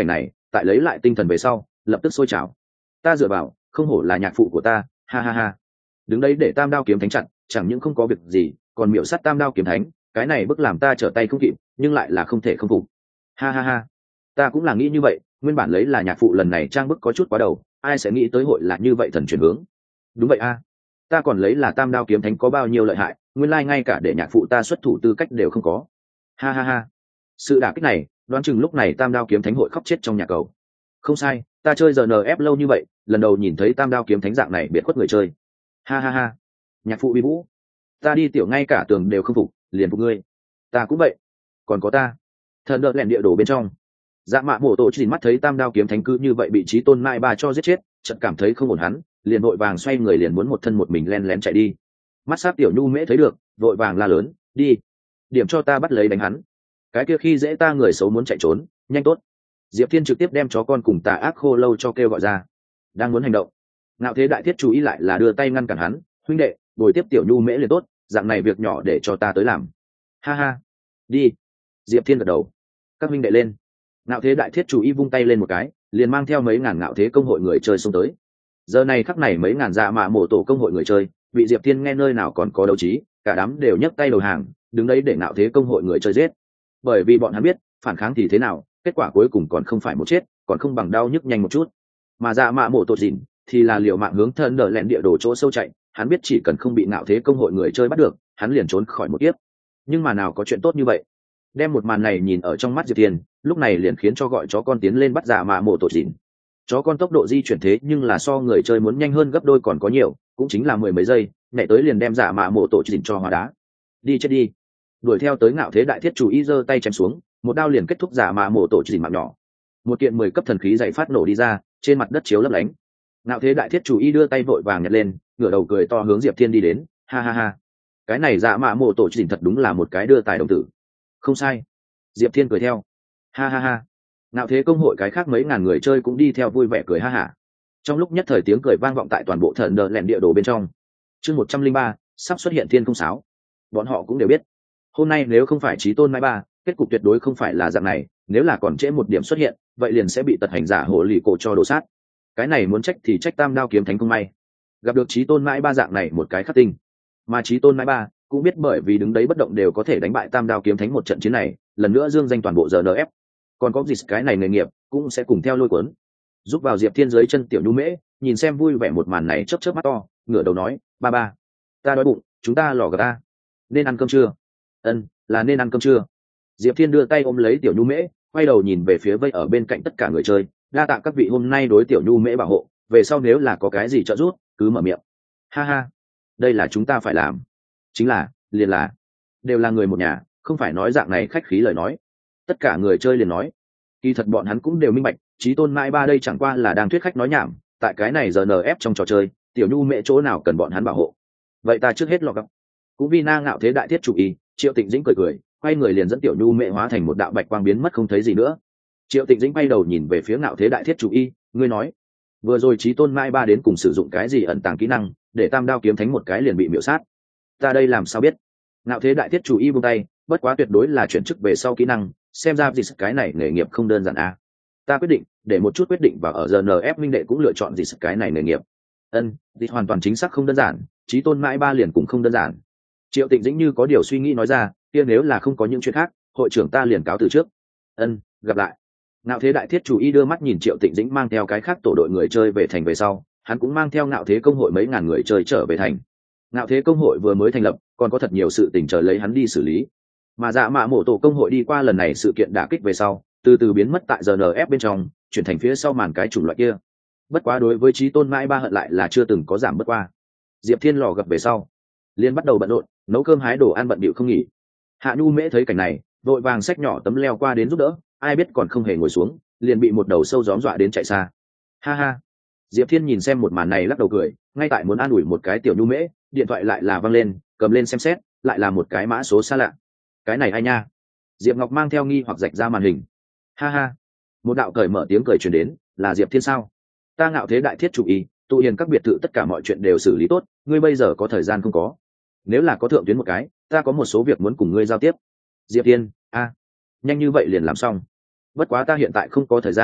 tại lấy lại tinh thần về sau lập tức sôi trào. Ta dựa vào, không hổ là nhạc phụ của ta, ha ha ha. Đứng đấy để tam đao kiếm thánh chặn, chẳng những không có việc gì còn miểu sát tam đao kiếm thánh, cái này bức làm ta trở tay không kịp, nhưng lại là không thể không phục. Ha ha ha, ta cũng là nghĩ như vậy, nguyên bản lấy là nhạc phụ lần này trang bức có chút quá đầu, ai sẽ nghĩ tới hội là như vậy thần chuyển hướng. Đúng vậy a, ta còn lấy là tam đao kiếm thánh có bao nhiêu lợi hại, nguyên lai ngay cả để nhạc phụ ta xuất thủ tư cách đều không có. Ha ha ha, sự đả kích này đoán chừng lúc này tam đao kiếm thánh hội khóc chết trong nhà cầu. Không sai, ta chơi giờ en ép lâu như vậy, lần đầu nhìn thấy tam đao kiếm thánh dạng này biệt khuất người chơi. Ha ha ha, nhạc phụ bi vũ, ta đi tiểu ngay cả tường đều không phục, liền phục ngươi. Ta cũng vậy, còn có ta. Thần đợt lẻn địa đồ bên trong, dạ mạ mổ tổ chỉ mắt thấy tam đao kiếm thánh cứ như vậy bị trí tôn mai ba cho giết chết, chợt cảm thấy không ổn, hắn liền vội vàng xoay người liền muốn một thân một mình len lén chạy đi. Mắt sát tiểu nhu mễ thấy được, vội vàng la lớn, đi, điểm cho ta bắt lấy đánh hắn, cái kia khi dễ ta người xấu muốn chạy trốn, nhanh tốt. Diệp Thiên trực tiếp đem chó con cùng tà ác khô lâu cho kêu gọi ra, đang muốn hành động. Ngạo Thế Đại Thiết chú ý lại là đưa tay ngăn cản hắn, huynh đệ, bồi tiếp tiểu nhu mễ liền tốt, dạng này việc nhỏ để cho ta tới làm. Ha ha, đi. Diệp Thiên gật đầu, các huynh đệ lên. Ngạo Thế Đại Thiết chú ý vung tay lên một cái, liền mang theo mấy ngàn Ngạo Thế công hội người chơi xông tới. Giờ này khắc này mấy ngàn dạ mạ mổ tổ công hội người chơi bị Diệp Thiên nghe nơi nào còn có đấu trí, cả đám đều nhấc tay đầu hàng, đứng đấy để Ngạo Thế công hội người chơi giết. Bởi vì bọn hắn biết, phản kháng thì thế nào, kết quả cuối cùng còn không phải một chết, còn không bằng đau nhức nhanh một chút. Mà dạ mạ mổ tổ dìn thì là liều mạng hướng thân đỡ lẹn địa đồ chỗ sâu chạy, hắn biết chỉ cần không bị Ngạo Thế công hội người chơi bắt được, hắn liền trốn khỏi một kiếp. Nhưng mà nào có chuyện tốt như vậy. Đem một màn này nhìn ở trong mắt Diệp Thiên, lúc này liền khiến cho gọi chó con tiến lên bắt dạ mạ mổ tổ dìn. Chó con tốc độ di chuyển thế nhưng là so người chơi muốn nhanh hơn gấp đôi còn có nhiều, cũng chính là mười mấy giây, nhảy tới liền đem dạ mạ mổ tổ dìn cho hóa đá. Đi chết đi. Đuổi theo tới Ngạo Thế Đại Thiết chủ ý giơ tay chém xuống, một đao liền kết thúc giả mạ mổ tổ dìn mạng nhỏ. Một kiện mười cấp thần khí dày phát nổ đi ra, trên mặt đất chiếu lấp lánh. Ngạo Thế Đại Thiết chủ ý đưa tay vội vàng nhặt lên, ngửa đầu cười to hướng Diệp Thiên đi đến, ha ha ha, cái này giả mạ mổ tổ dìn thật đúng là một cái đưa tài đồng tử. Không sai. Diệp Thiên cười theo, ha ha ha. Ngạo Thế công hội cái khác mấy ngàn người chơi cũng đi theo vui vẻ cười ha hả. Trong lúc nhất thời tiếng cười vang vọng tại toàn bộ thần đờ lẻn địa đồ bên trong. Chương một trăm linh ba sắp xuất hiện thiên không sáo. Bọn họ cũng đều biết, hôm nay nếu không phải chí tôn mai ba, kết cục tuyệt đối không phải là dạng này, nếu là còn trễ một điểm xuất hiện, vậy liền sẽ bị tật hành giả hồ lì cổ cho đổ sát. Cái này muốn trách thì trách tam đao kiếm thánh không may, gặp được chí tôn mai ba dạng này một cái khắc tinh. Mà chí tôn mai ba cũng biết bởi vì đứng đấy bất động đều có thể đánh bại tam đao kiếm thánh một trận chiến này, lần nữa dương danh toàn bộ giờ en ép. Còn có dịch cái này nghề nghiệp cũng sẽ cùng theo lôi cuốn. Giúp vào Diệp Thiên dưới chân tiểu nhu mễ, nhìn xem vui vẻ một màn này chớp chớp mắt to, ngửa đầu nói, ba ba, ta đói bụng, chúng ta lò gà ta, nên ăn cơm chưa? Ân, là nên ăn cơm chưa? Diệp Thiên đưa tay ôm lấy tiểu nhu mễ, quay đầu nhìn về phía vây ở bên cạnh tất cả người chơi, đa tạ các vị hôm nay đối tiểu nhu mễ bảo hộ, về sau nếu là có cái gì trợ giúp cứ mở miệng. Ha ha, đây là chúng ta phải làm, chính là liền là đều là người một nhà, không phải nói dạng này khách khí lời nói. Tất cả người chơi liền nói, kỳ thật bọn hắn cũng đều minh bạch, chí tôn mai ba đây chẳng qua là đang thuyết khách nói nhảm, tại cái này giờ en ép trong trò chơi, tiểu nhu mễ chỗ nào cần bọn hắn bảo hộ. Vậy ta trước hết lọ gặp. Cũng vì na Ngạo Thế Đại Thiết chủ ý, Triệu Tịnh Dĩnh cười cười, quay người liền dẫn tiểu nhu mẹ hóa thành một đạo bạch quang biến mất không thấy gì nữa. Triệu Tịnh Dĩnh quay đầu nhìn về phía Ngạo Thế Đại Thiết chủ y, ngươi nói, vừa rồi chí tôn mai ba đến cùng sử dụng cái gì ẩn tàng kỹ năng, để tam đao kiếm thánh một cái liền bị miểu sát. Ta đây làm sao biết? Ngạo Thế Đại Thiết chủ y buông tay, bất quá tuyệt đối là chuyển chức về sau kỹ năng, xem ra gì cái này nghề nghiệp không đơn giản à. Ta quyết định, để một chút quyết định và ở giờ en ép minh đệ cũng lựa chọn gì cái này nghề nghiệp. Ân, thì hoàn toàn chính xác không đơn giản, chí tôn mai ba liền cũng không đơn giản. Triệu Tịnh Dĩnh như có điều suy nghĩ nói ra, kia nếu là không có những chuyện khác, hội trưởng ta liền cáo từ trước. Ân, gặp lại. Ngạo Thế Đại Thiết chủ y đưa mắt nhìn Triệu Tịnh Dĩnh mang theo cái khác tổ đội người chơi về thành về sau, hắn cũng mang theo Ngạo Thế công hội mấy ngàn người chơi trở về thành. Ngạo Thế công hội vừa mới thành lập, còn có thật nhiều sự tình chờ lấy hắn đi xử lý. Mà dạ mạ mổ tổ công hội đi qua lần này sự kiện đả kích về sau, từ từ biến mất tại giờ en ép bên trong, chuyển thành phía sau màn cái chủng loại kia. Bất quá đối với chí tôn mãi ba hận lại là chưa từng có giảm bất qua. Diệp Thiên lò gặp về sau, liền bắt đầu bận rộn, nấu cơm hái đồ ăn bận bịu không nghỉ. Hạ Nhu Mễ thấy cảnh này, vội vàng xách nhỏ tấm leo qua đến giúp đỡ, ai biết còn không hề ngồi xuống, liền bị một đầu sâu gióm dọa đến chạy xa. Ha ha. Diệp Thiên nhìn xem một màn này lắc đầu cười, ngay tại muốn an ủi một cái tiểu Nhu Mễ, điện thoại lại là văng lên, cầm lên xem xét, lại là một cái mã số xa lạ. Cái này ai nha? Diệp Ngọc mang theo nghi hoặc rạch ra màn hình. Ha ha. Một đạo cởi mở tiếng cười truyền đến, là Diệp Thiên sao? Ta Ngạo Thế Đại Thiết chủ ý, tụ hiền các biệt thự tất cả mọi chuyện đều xử lý tốt, ngươi bây giờ có thời gian không có? Nếu là có thượng tuyến một cái, ta có một số việc muốn cùng ngươi giao tiếp. Diệp Thiên, a, nhanh như vậy liền làm xong. Bất quá ta hiện tại không có thời gian,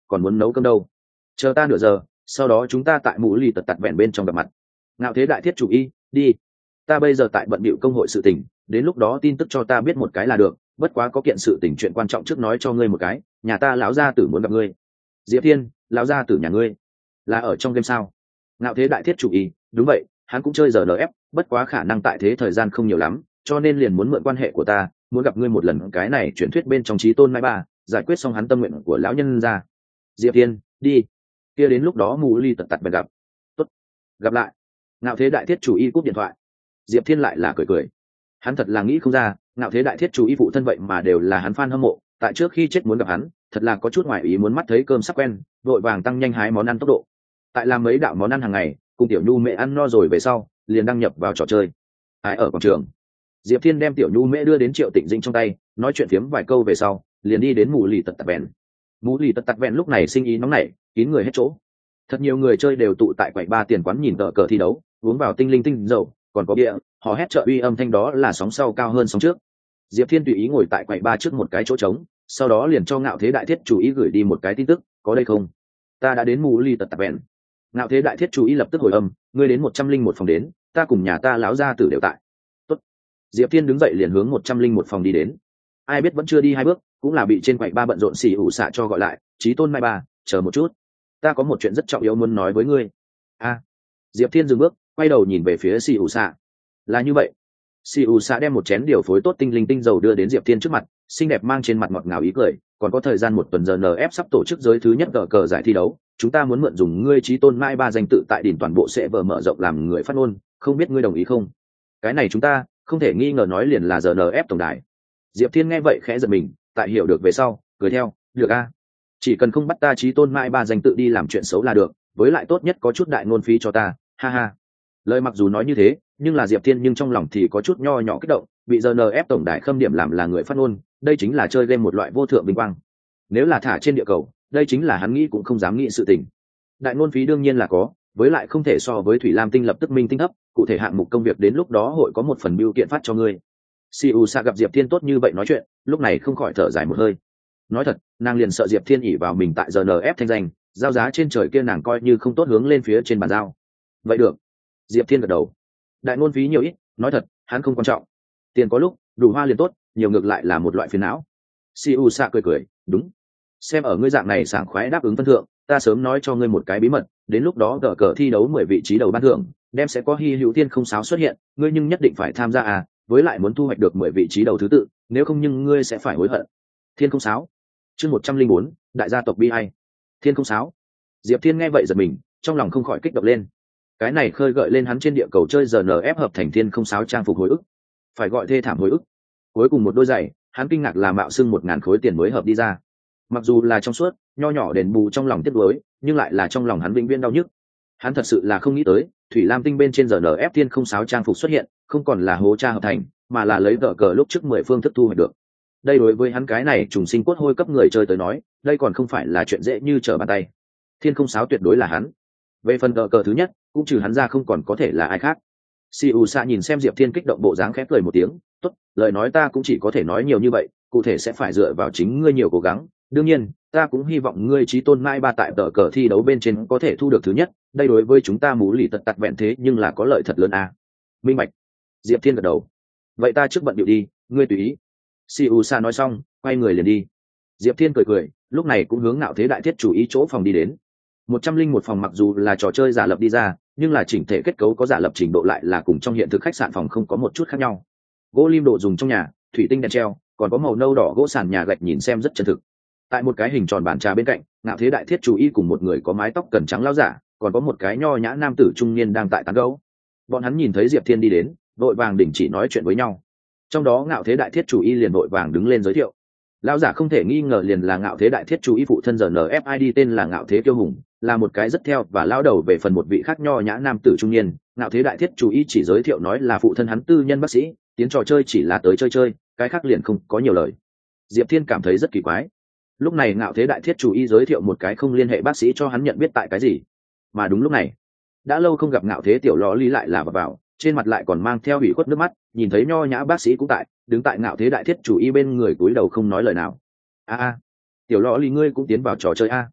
còn muốn nấu cơm đâu. Chờ ta nửa giờ, sau đó chúng ta tại mũ lì tật tặt vẹn bên trong gặp mặt. Ngạo thế đại thiết chủ y, đi. Ta bây giờ tại bận bịu công hội sự tình, đến lúc đó tin tức cho ta biết một cái là được, bất quá có kiện sự tình chuyện quan trọng trước nói cho ngươi một cái, nhà ta lão gia tử muốn gặp ngươi. Diệp Thiên, lão gia tử nhà ngươi là ở trong game sao? Ngạo thế đại thiết chủ y, đúng vậy, hắn cũng chơi giờ en ép, bất quá khả năng tại thế thời gian không nhiều lắm, cho nên liền muốn mượn quan hệ của ta, muốn gặp ngươi một lần, cái này truyền thuyết bên trong trí tôn mai ba, giải quyết xong hắn tâm nguyện của lão nhân ra. Diệp Thiên, đi. Kia đến lúc đó mù ly tật tật bèn gặp. Tốt, gặp lại. Ngạo thế đại thiết chủ y cúp điện thoại. Diệp Thiên lại là cười cười, hắn thật là nghĩ không ra, ngạo thế đại thiết chủ y phụ thân vậy mà đều là hắn fan hâm mộ, tại trước khi chết muốn gặp hắn, thật là có chút ngoài ý muốn, mắt thấy cơm sắp quen, vội vàng tăng nhanh hái món ăn tốc độ. Tại làm mấy đạo món ăn hàng ngày, cùng tiểu nhu mẹ ăn no rồi về sau, liền đăng nhập vào trò chơi. Ai ở quảng trường, Diệp Thiên đem tiểu nhu mẹ đưa đến Triệu Tịnh Dĩnh trong tay, nói chuyện phiếm vài câu về sau, liền đi đến mù lì tật tật vẹn. Mù lì tật tật vẹn lúc này sinh ý nóng nảy, kín người hết chỗ. Thật nhiều người chơi đều tụ tại quầy ba tiền quán nhìn tờ cờ thi đấu, uống vào tinh linh tinh dầu, còn có bia, họ hét trợ uy âm thanh đó là sóng sau cao hơn sóng trước. Diệp Thiên tùy ý ngồi tại quầy ba trước một cái chỗ trống, sau đó liền cho ngạo thế đại thiết chủ ý gửi đi một cái tin tức, có đây không? Ta đã đến mù ly tật tạp vẹn. Ngạo thế đại thiết chủ ý lập tức hồi âm, ngươi đến một trăm linh một phòng đến, ta cùng nhà ta láo gia tử đều tại. Tốt. Diệp Thiên đứng dậy liền hướng một trăm linh một phòng đi đến. Ai biết vẫn chưa đi hai bước, cũng là bị trên quầy ba bận rộn xì ủ xạ cho gọi lại, Chí tôn mai ba, chờ một chút, ta có một chuyện rất trọng yếu muốn nói với ngươi. A. Diệp Thiên dừng bước, quay đầu nhìn về phía xì ủ xạ. Là như vậy. Xì ủ xạ đem một chén điều phối tốt tinh linh tinh dầu đưa đến Diệp Thiên trước mặt, xinh đẹp mang trên mặt ngọt ngào ý cười, còn có thời gian một tuần giờ en ép sắp tổ chức giới thứ nhất cờ cờ giải thi đấu, chúng ta muốn mượn dùng ngươi Chí tôn mai ba danh tự tại đỉnh toàn bộ sẽ vở mở rộng làm người phát ngôn, không biết ngươi đồng ý không? Cái này chúng ta không thể nghi ngờ nói liền là giờ en ép tổng đài. Diệp Thiên nghe vậy khẽ giật mình, tại hiểu được về sau, cười theo, được a, chỉ cần không bắt ta Chí tôn mai ba danh tự đi làm chuyện xấu là được, với lại tốt nhất có chút đại ngôn phí cho ta, ha ha. Lời mặc dù nói như thế, nhưng là Diệp Thiên nhưng trong lòng thì có chút nho nhỏ kích động, bị giờ en ép tổng đài khâm điểm làm là người phát ngôn, đây chính là chơi game một loại vô thượng vinh quang. Nếu là thả trên địa cầu, đây chính là hắn nghĩ cũng không dám nghĩ sự tình. Đại ngôn phí đương nhiên là có, với lại không thể so với Thủy Lam Tinh lập tức minh tinh thấp, cụ thể hạng mục công việc đến lúc đó hội có một phần bưu kiện phát cho ngươi. Siu Sa gặp Diệp Thiên tốt như vậy nói chuyện, lúc này không khỏi thở dài một hơi. Nói thật, nàng liền sợ Diệp Thiên ỷ vào mình tại giờ en ép thanh danh, giao giá trên trời kia nàng coi như không tốt hướng lên phía trên bàn giao. Vậy được. Diệp Thiên gật đầu. Đại ngôn phí nhiều ít, nói thật, hắn không quan trọng. Tiền có lúc, đủ hoa liền tốt, nhiều ngược lại là một loại phiền não. Siu Sa cười cười, đúng. Xem ở ngươi dạng này sảng khoái đáp ứng phân thượng, ta sớm nói cho ngươi một cái bí mật, đến lúc đó cờ cờ thi đấu mười vị trí đầu ban thưởng, đem sẽ có hy hữu thiên không sáo xuất hiện, ngươi nhưng nhất định phải tham gia à, với lại muốn thu hoạch được mười vị trí đầu thứ tự, nếu không nhưng ngươi sẽ phải hối hận. Thiên không sáo. Chương một trăm linh bốn, đại gia tộc bi ai. Thiên không sáo. Diệp Thiên nghe vậy giật mình, trong lòng không khỏi kích động lên. Cái này khơi gợi lên hắn trên địa cầu chơi giờ en ép hợp thành thiên không sáo trang phục hồi ức. Phải gọi thê thảm hồi ức. Cuối cùng một đôi giày, hắn kinh ngạc là mạo xưng một ngàn khối tiền mới hợp đi ra. Mặc dù là trong suốt, nho nhỏ đền bù trong lòng tiếc nuối, nhưng lại là trong lòng hắn vĩnh viễn đau nhức. Hắn thật sự là không nghĩ tới, Thủy Lam Tinh bên trên giờ en ép thiên không sáo trang phục xuất hiện, không còn là hố tra hợp thành, mà là lấy vợ cờ lúc trước mười phương thức thu hoạch được. Đây đối với hắn cái này trùng sinh cốt hôi cấp người chơi tới nói, đây còn không phải là chuyện dễ như trở bàn tay. Thiên không sáo tuyệt đối là hắn. Về phần vợ cờ thứ nhất, cũng trừ hắn ra không còn có thể là ai khác. Siu Sa nhìn xem Diệp Thiên kích động bộ dáng khẽ cười một tiếng, tốt, lời nói ta cũng chỉ có thể nói nhiều như vậy, cụ thể sẽ phải dựa vào chính ngươi nhiều cố gắng. Đương nhiên, ta cũng hy vọng ngươi Chí tôn mai ba tại tờ cờ thi đấu bên trên có thể thu được thứ nhất, đây đối với chúng ta mũ lì tật tật vẹn thế nhưng là có lợi thật lớn à. Minh bạch. Diệp Thiên gật đầu. Vậy ta trước bận điệu đi, ngươi tùy ý. Siu Sa nói xong, quay người liền đi. Diệp Thiên cười cười, lúc này cũng hướng Nạo Thế đại thiết chủ ý chỗ phòng đi đến. Một trăm linh một phòng mặc dù là trò chơi giả lập đi ra, nhưng là chỉnh thể kết cấu có giả lập trình độ lại là cùng trong hiện thực khách sạn phòng không có một chút khác nhau. Gỗ lim độ dùng trong nhà, thủy tinh đèn treo, còn có màu nâu đỏ gỗ sàn nhà gạch nhìn xem rất chân thực. Tại một cái hình tròn bàn trà bên cạnh, Nạo Thế đại thiết chủ y cùng một người có mái tóc cẩn trắng lão giả, còn có một cái nho nhã nam tử trung niên đang tại tán gẫu. Bọn hắn nhìn thấy Diệp Thiên đi đến, vội vàng đình chỉ nói chuyện với nhau. Trong đó Nạo Thế đại thiết chủ y liền vội vàng đứng lên giới thiệu. Lão giả không thể nghi ngờ liền là Nạo Thế đại thiết chủ y phụ thân giờ en ép i đê tên là Nạo Thế Kiêu Hùng, là một cái rất theo và lão đầu về phần một vị khác nho nhã nam tử trung niên. Nạo Thế đại thiết chủ y chỉ giới thiệu nói là phụ thân hắn tư nhân bác sĩ, tiến trò chơi chỉ là tới chơi chơi, cái khác liền không có nhiều lời. Diệp Thiên cảm thấy rất kỳ quái. Lúc này Nạo Thế đại thiết chủ y giới thiệu một cái không liên hệ bác sĩ cho hắn nhận biết tại cái gì. Mà đúng lúc này, đã lâu không gặp Nạo Thế tiểu lò lý lại là vào, vào trên mặt lại còn mang theo ủy khuất nước mắt, nhìn thấy nho nhã bác sĩ cũng tại, đứng tại Nạo Thế đại thiết chủ y bên người cúi đầu không nói lời nào. A a, tiểu lò lý ngươi cũng tiến vào trò chơi a.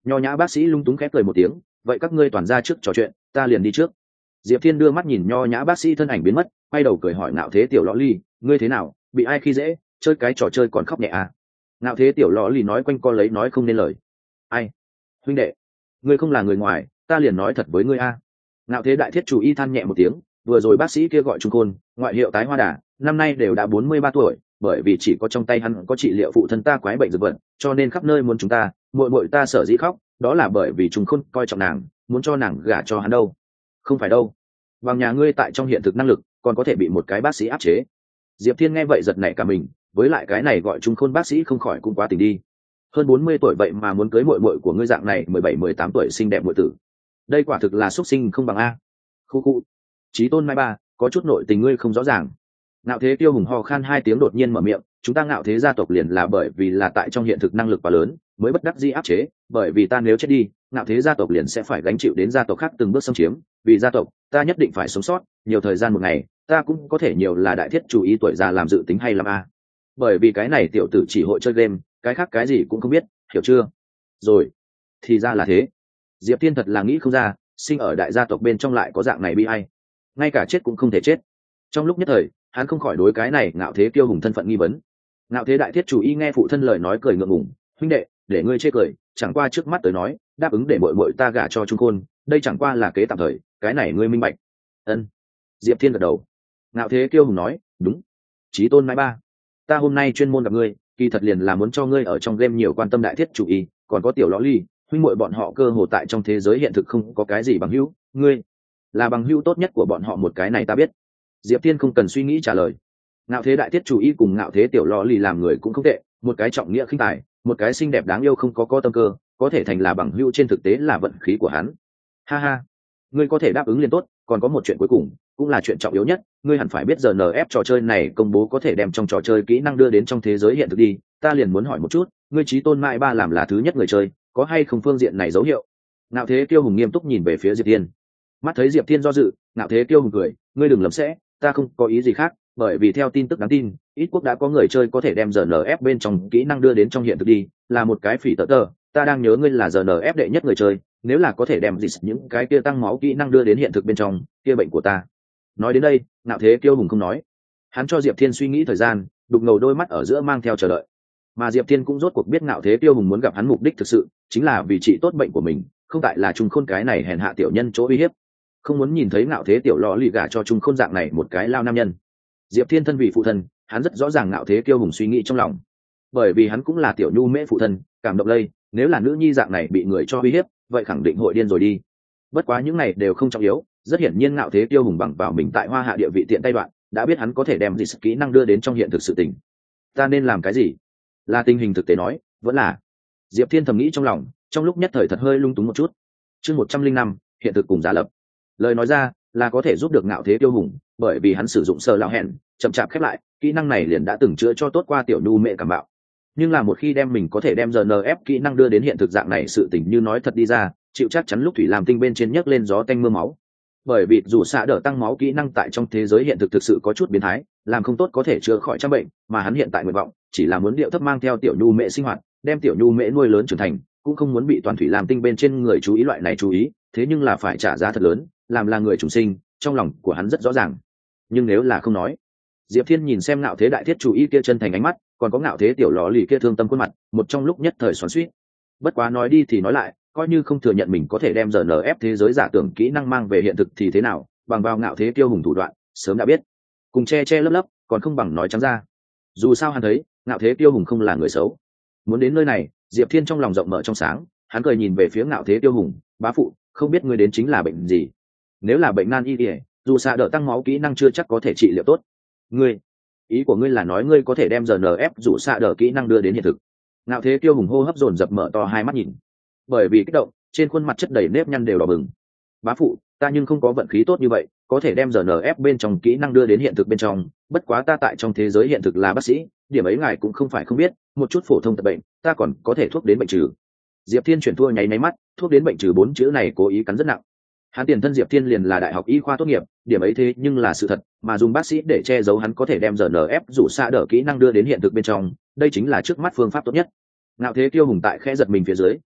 Nho nhã bác sĩ lung túng khép cười một tiếng, vậy các ngươi toàn ra trước trò chuyện, ta liền đi trước. Diệp Thiên đưa mắt nhìn nho nhã bác sĩ thân ảnh biến mất, quay đầu cười hỏi Ngạo Thế tiểu lọ ly, ngươi thế nào, bị ai khi dễ, chơi cái trò chơi còn khóc nhẹ à? Ngạo Thế tiểu lọ ly nói quanh co lấy nói không nên lời. Ai? Huynh đệ, ngươi không là người ngoài, ta liền nói thật với ngươi a. Ngạo Thế đại thiết chủ y than nhẹ một tiếng, vừa rồi bác sĩ kia gọi Trung Côn, ngoại hiệu Tái Hoa Đà, năm nay đều đã bốn mươi ba tuổi, bởi vì chỉ có trong tay hắn có trị liệu phụ thân ta quái bệnh dược vật, cho nên khắp nơi muốn chúng ta, muội muội ta sở dĩ khóc, đó là bởi vì Trung Khôn coi trọng nàng, muốn cho nàng gả cho hắn đâu. Không phải đâu. Bằng nhà ngươi tại trong hiện thực năng lực, còn có thể bị một cái bác sĩ áp chế. Diệp Thiên nghe vậy giật nảy cả mình, với lại cái này gọi Trung Khôn bác sĩ không khỏi cũng quá tình đi. Hơn bốn mươi tuổi vậy mà muốn cưới muội muội của ngươi dạng này mười bảy mười tám tuổi xinh đẹp muội tử. Đây quả thực là xuất sinh không bằng a. Khu khu. Chí Tôn Mai Ba, có chút nội tình ngươi không rõ ràng. Ngạo Thế Tiêu Hùng ho khan hai tiếng đột nhiên mở miệng, chúng ta Ngạo Thế gia tộc liền là bởi vì là tại trong hiện thực năng lực quá lớn, mới bất đắc dĩ áp chế, bởi vì ta nếu chết đi, Ngạo Thế gia tộc liền sẽ phải gánh chịu đến gia tộc khác từng bước xâm chiếm, vì gia tộc, ta nhất định phải sống sót, nhiều thời gian một ngày, ta cũng có thể nhiều là đại thiết chủ ý tuổi già làm dự tính hay làm a. Bởi vì cái này tiểu tử chỉ hội chơi game, cái khác cái gì cũng không biết, hiểu chưa? Rồi, thì ra là thế. Diệp Thiên thật là nghĩ không ra, sinh ở đại gia tộc bên trong lại có dạng này bi ai, ngay cả chết cũng không thể chết. Trong lúc nhất thời, hắn không khỏi đối cái này Ngạo Thế Kiêu Hùng thân phận nghi vấn. Ngạo Thế đại thiết chủ y nghe phụ thân lời nói cười ngượng ngùng, huynh đệ, để ngươi chê cười, chẳng qua trước mắt tới nói, đáp ứng để muội muội ta gả cho Trung Khôn, đây chẳng qua là kế tạm thời, cái này ngươi minh bạch. Ân. Diệp Thiên gật đầu. Ngạo Thế Kiêu Hùng nói, đúng. Chí Tôn Mai Ba, ta hôm nay chuyên môn gặp ngươi, kỳ thật liền là muốn cho ngươi ở trong game nhiều quan tâm đại thiết chủ y, còn có tiểu lõ ly, huynh muội bọn họ cơ hồ tại trong thế giới hiện thực không có cái gì bằng hữu, ngươi là bằng hữu tốt nhất của bọn họ, một cái này ta biết. Diệp Thiên không cần suy nghĩ trả lời. Ngạo Thế đại thiết chủ y cùng Ngạo Thế tiểu lò lì làm người cũng không tệ, một cái trọng nghĩa khinh tài, một cái xinh đẹp đáng yêu không có có tâm cơ, có thể thành là bằng hữu trên thực tế là vận khí của hắn. Ha ha, ngươi có thể đáp ứng liền tốt, còn có một chuyện cuối cùng, cũng là chuyện trọng yếu nhất, ngươi hẳn phải biết giờ en ép trò chơi này công bố có thể đem trong trò chơi kỹ năng đưa đến trong thế giới hiện thực đi, ta liền muốn hỏi một chút, ngươi Chí Tôn Mai Ba làm là thứ nhất người chơi, có hay không phương diện này dấu hiệu? Ngạo Thế Kiêu Hùng nghiêm túc nhìn về phía Diệp Thiên. Mắt thấy Diệp Thiên do dự, Ngạo Thế Kiêu Hùng cười, ngươi đừng lầm sẽ, ta không có ý gì khác, bởi vì theo tin tức đáng tin, ít quốc đã có người chơi có thể đem giờ en ép bên trong kỹ năng đưa đến trong hiện thực đi, là một cái phỉ tờ tờ, ta đang nhớ ngươi là giờ en ép đệ nhất người chơi, nếu là có thể đem dịch những cái kia tăng máu kỹ năng đưa đến hiện thực bên trong, kia bệnh của ta. Nói đến đây, Ngạo Thế Kiêu Hùng không nói, hắn cho Diệp Thiên suy nghĩ thời gian, đục ngầu đôi mắt ở giữa mang theo chờ đợi. Mà Diệp Thiên cũng rốt cuộc biết Ngạo Thế Kiêu Hùng muốn gặp hắn mục đích thực sự chính là vì trị tốt bệnh của mình, không tại là Trung Khôn cái này hèn hạ tiểu nhân chỗ uy hiếp, không muốn nhìn thấy Ngạo Thế tiểu lọ lì gả cho Trung Khôn dạng này một cái lao nam nhân. Diệp Thiên thân vị phụ thân, hắn rất rõ ràng Ngạo Thế Kiêu Hùng suy nghĩ trong lòng, bởi vì hắn cũng là tiểu nhu mễ phụ thân, cảm động lây, nếu là nữ nhi dạng này bị người cho uy hiếp, vậy khẳng định hội điên rồi đi. Bất quá những này đều không trọng yếu, rất hiển nhiên Ngạo Thế Kiêu Hùng bằng vào mình tại Hoa Hạ địa vị tiện tay đoạn, đã biết hắn có thể đem dịch kỹ năng đưa đến trong hiện thực sự tình. Ta nên làm cái gì? Là tình hình thực tế nói, vẫn là. Diệp Thiên thầm nghĩ trong lòng, trong lúc nhất thời thật hơi lung túng một chút. Chương một trăm linh năm, hiện thực cùng giả lập. Lời nói ra là có thể giúp được Ngạo Thế Kiêu Hùng, bởi vì hắn sử dụng sờ lão hẹn, chậm chạp khép lại, kỹ năng này liền đã từng chữa cho tốt qua tiểu nhu mẹ cảm bạo. Nhưng là một khi đem mình có thể đem giờ en ép kỹ năng đưa đến hiện thực dạng này sự tình như nói thật đi ra, chịu chắc chắn lúc thủy làm tinh bên trên nhấc lên gió tanh mưa máu. Bởi vì dù xạ đỡ tăng máu kỹ năng tại trong thế giới hiện thực thực sự có chút biến thái, làm không tốt có thể chữa khỏi trăm bệnh, mà hắn hiện tại nguyện vọng chỉ là muốn điệu thấp mang theo tiểu nhu mẹ sinh hoạt, đem tiểu nhu mẹ nuôi lớn trưởng thành, cũng không muốn bị toàn thủy làm tinh bên trên người chú ý loại này chú ý, thế nhưng là phải trả giá thật lớn, làm là người trùng sinh, trong lòng của hắn rất rõ ràng. Nhưng nếu là không nói, Diệp Thiên nhìn xem Ngạo Thế đại thiết chủ ý kia chân thành ánh mắt, còn có Ngạo Thế tiểu lò lì kia thương tâm khuôn mặt, một trong lúc nhất thời xoắn xuýt. Bất quá nói đi thì nói lại, coi như không thừa nhận mình có thể đem giờ en ép thế giới giả tưởng kỹ năng mang về hiện thực thì thế nào, bằng vào Ngạo Thế Kiêu Hùng thủ đoạn, sớm đã biết. Cùng che che lấp lấp, còn không bằng nói trắng ra. Dù sao hắn thấy, Ngạo Thế Kiêu Hùng không là người xấu. Muốn đến nơi này, Diệp Thiên trong lòng rộng mở trong sáng, hắn cười nhìn về phía Ngạo Thế Kiêu Hùng, bá phụ, không biết ngươi đến chính là bệnh gì? Nếu là bệnh nan y thì, dù xạ đỡ tăng máu kỹ năng chưa chắc có thể trị liệu tốt. Ngươi, ý của ngươi là nói ngươi có thể đem giờ en ép dù xạ đỡ kỹ năng đưa đến hiện thực? Ngạo Thế Kiêu Hùng hô hấp dồn dập mở to hai mắt nhìn, bởi vì kích động, trên khuôn mặt chất đầy nếp nhăn đều đỏ bừng. Bá phụ, ta nhưng không có vận khí tốt như vậy, có thể đem giờ en ép bên trong kỹ năng đưa đến hiện thực bên trong, bất quá ta tại trong thế giới hiện thực là bác sĩ, điểm ấy ngài cũng không phải không biết, một chút phổ thông tật bệnh, ta còn có thể thuốc đến bệnh trừ. Diệp Thiên chuyển thua nháy nháy mắt, thuốc đến bệnh trừ bốn chữ này cố ý cắn rất nặng. Hắn tiền thân Diệp Thiên liền là đại học y khoa tốt nghiệp, điểm ấy thế nhưng là sự thật, mà dùng bác sĩ để che giấu hắn có thể đem giờ en ép rủ xa đỡ kỹ năng đưa đến hiện thực bên trong, đây chính là trước mắt phương pháp tốt nhất. Ngạo Thế Kiêu Hùng tại khẽ giật mình phía dưới,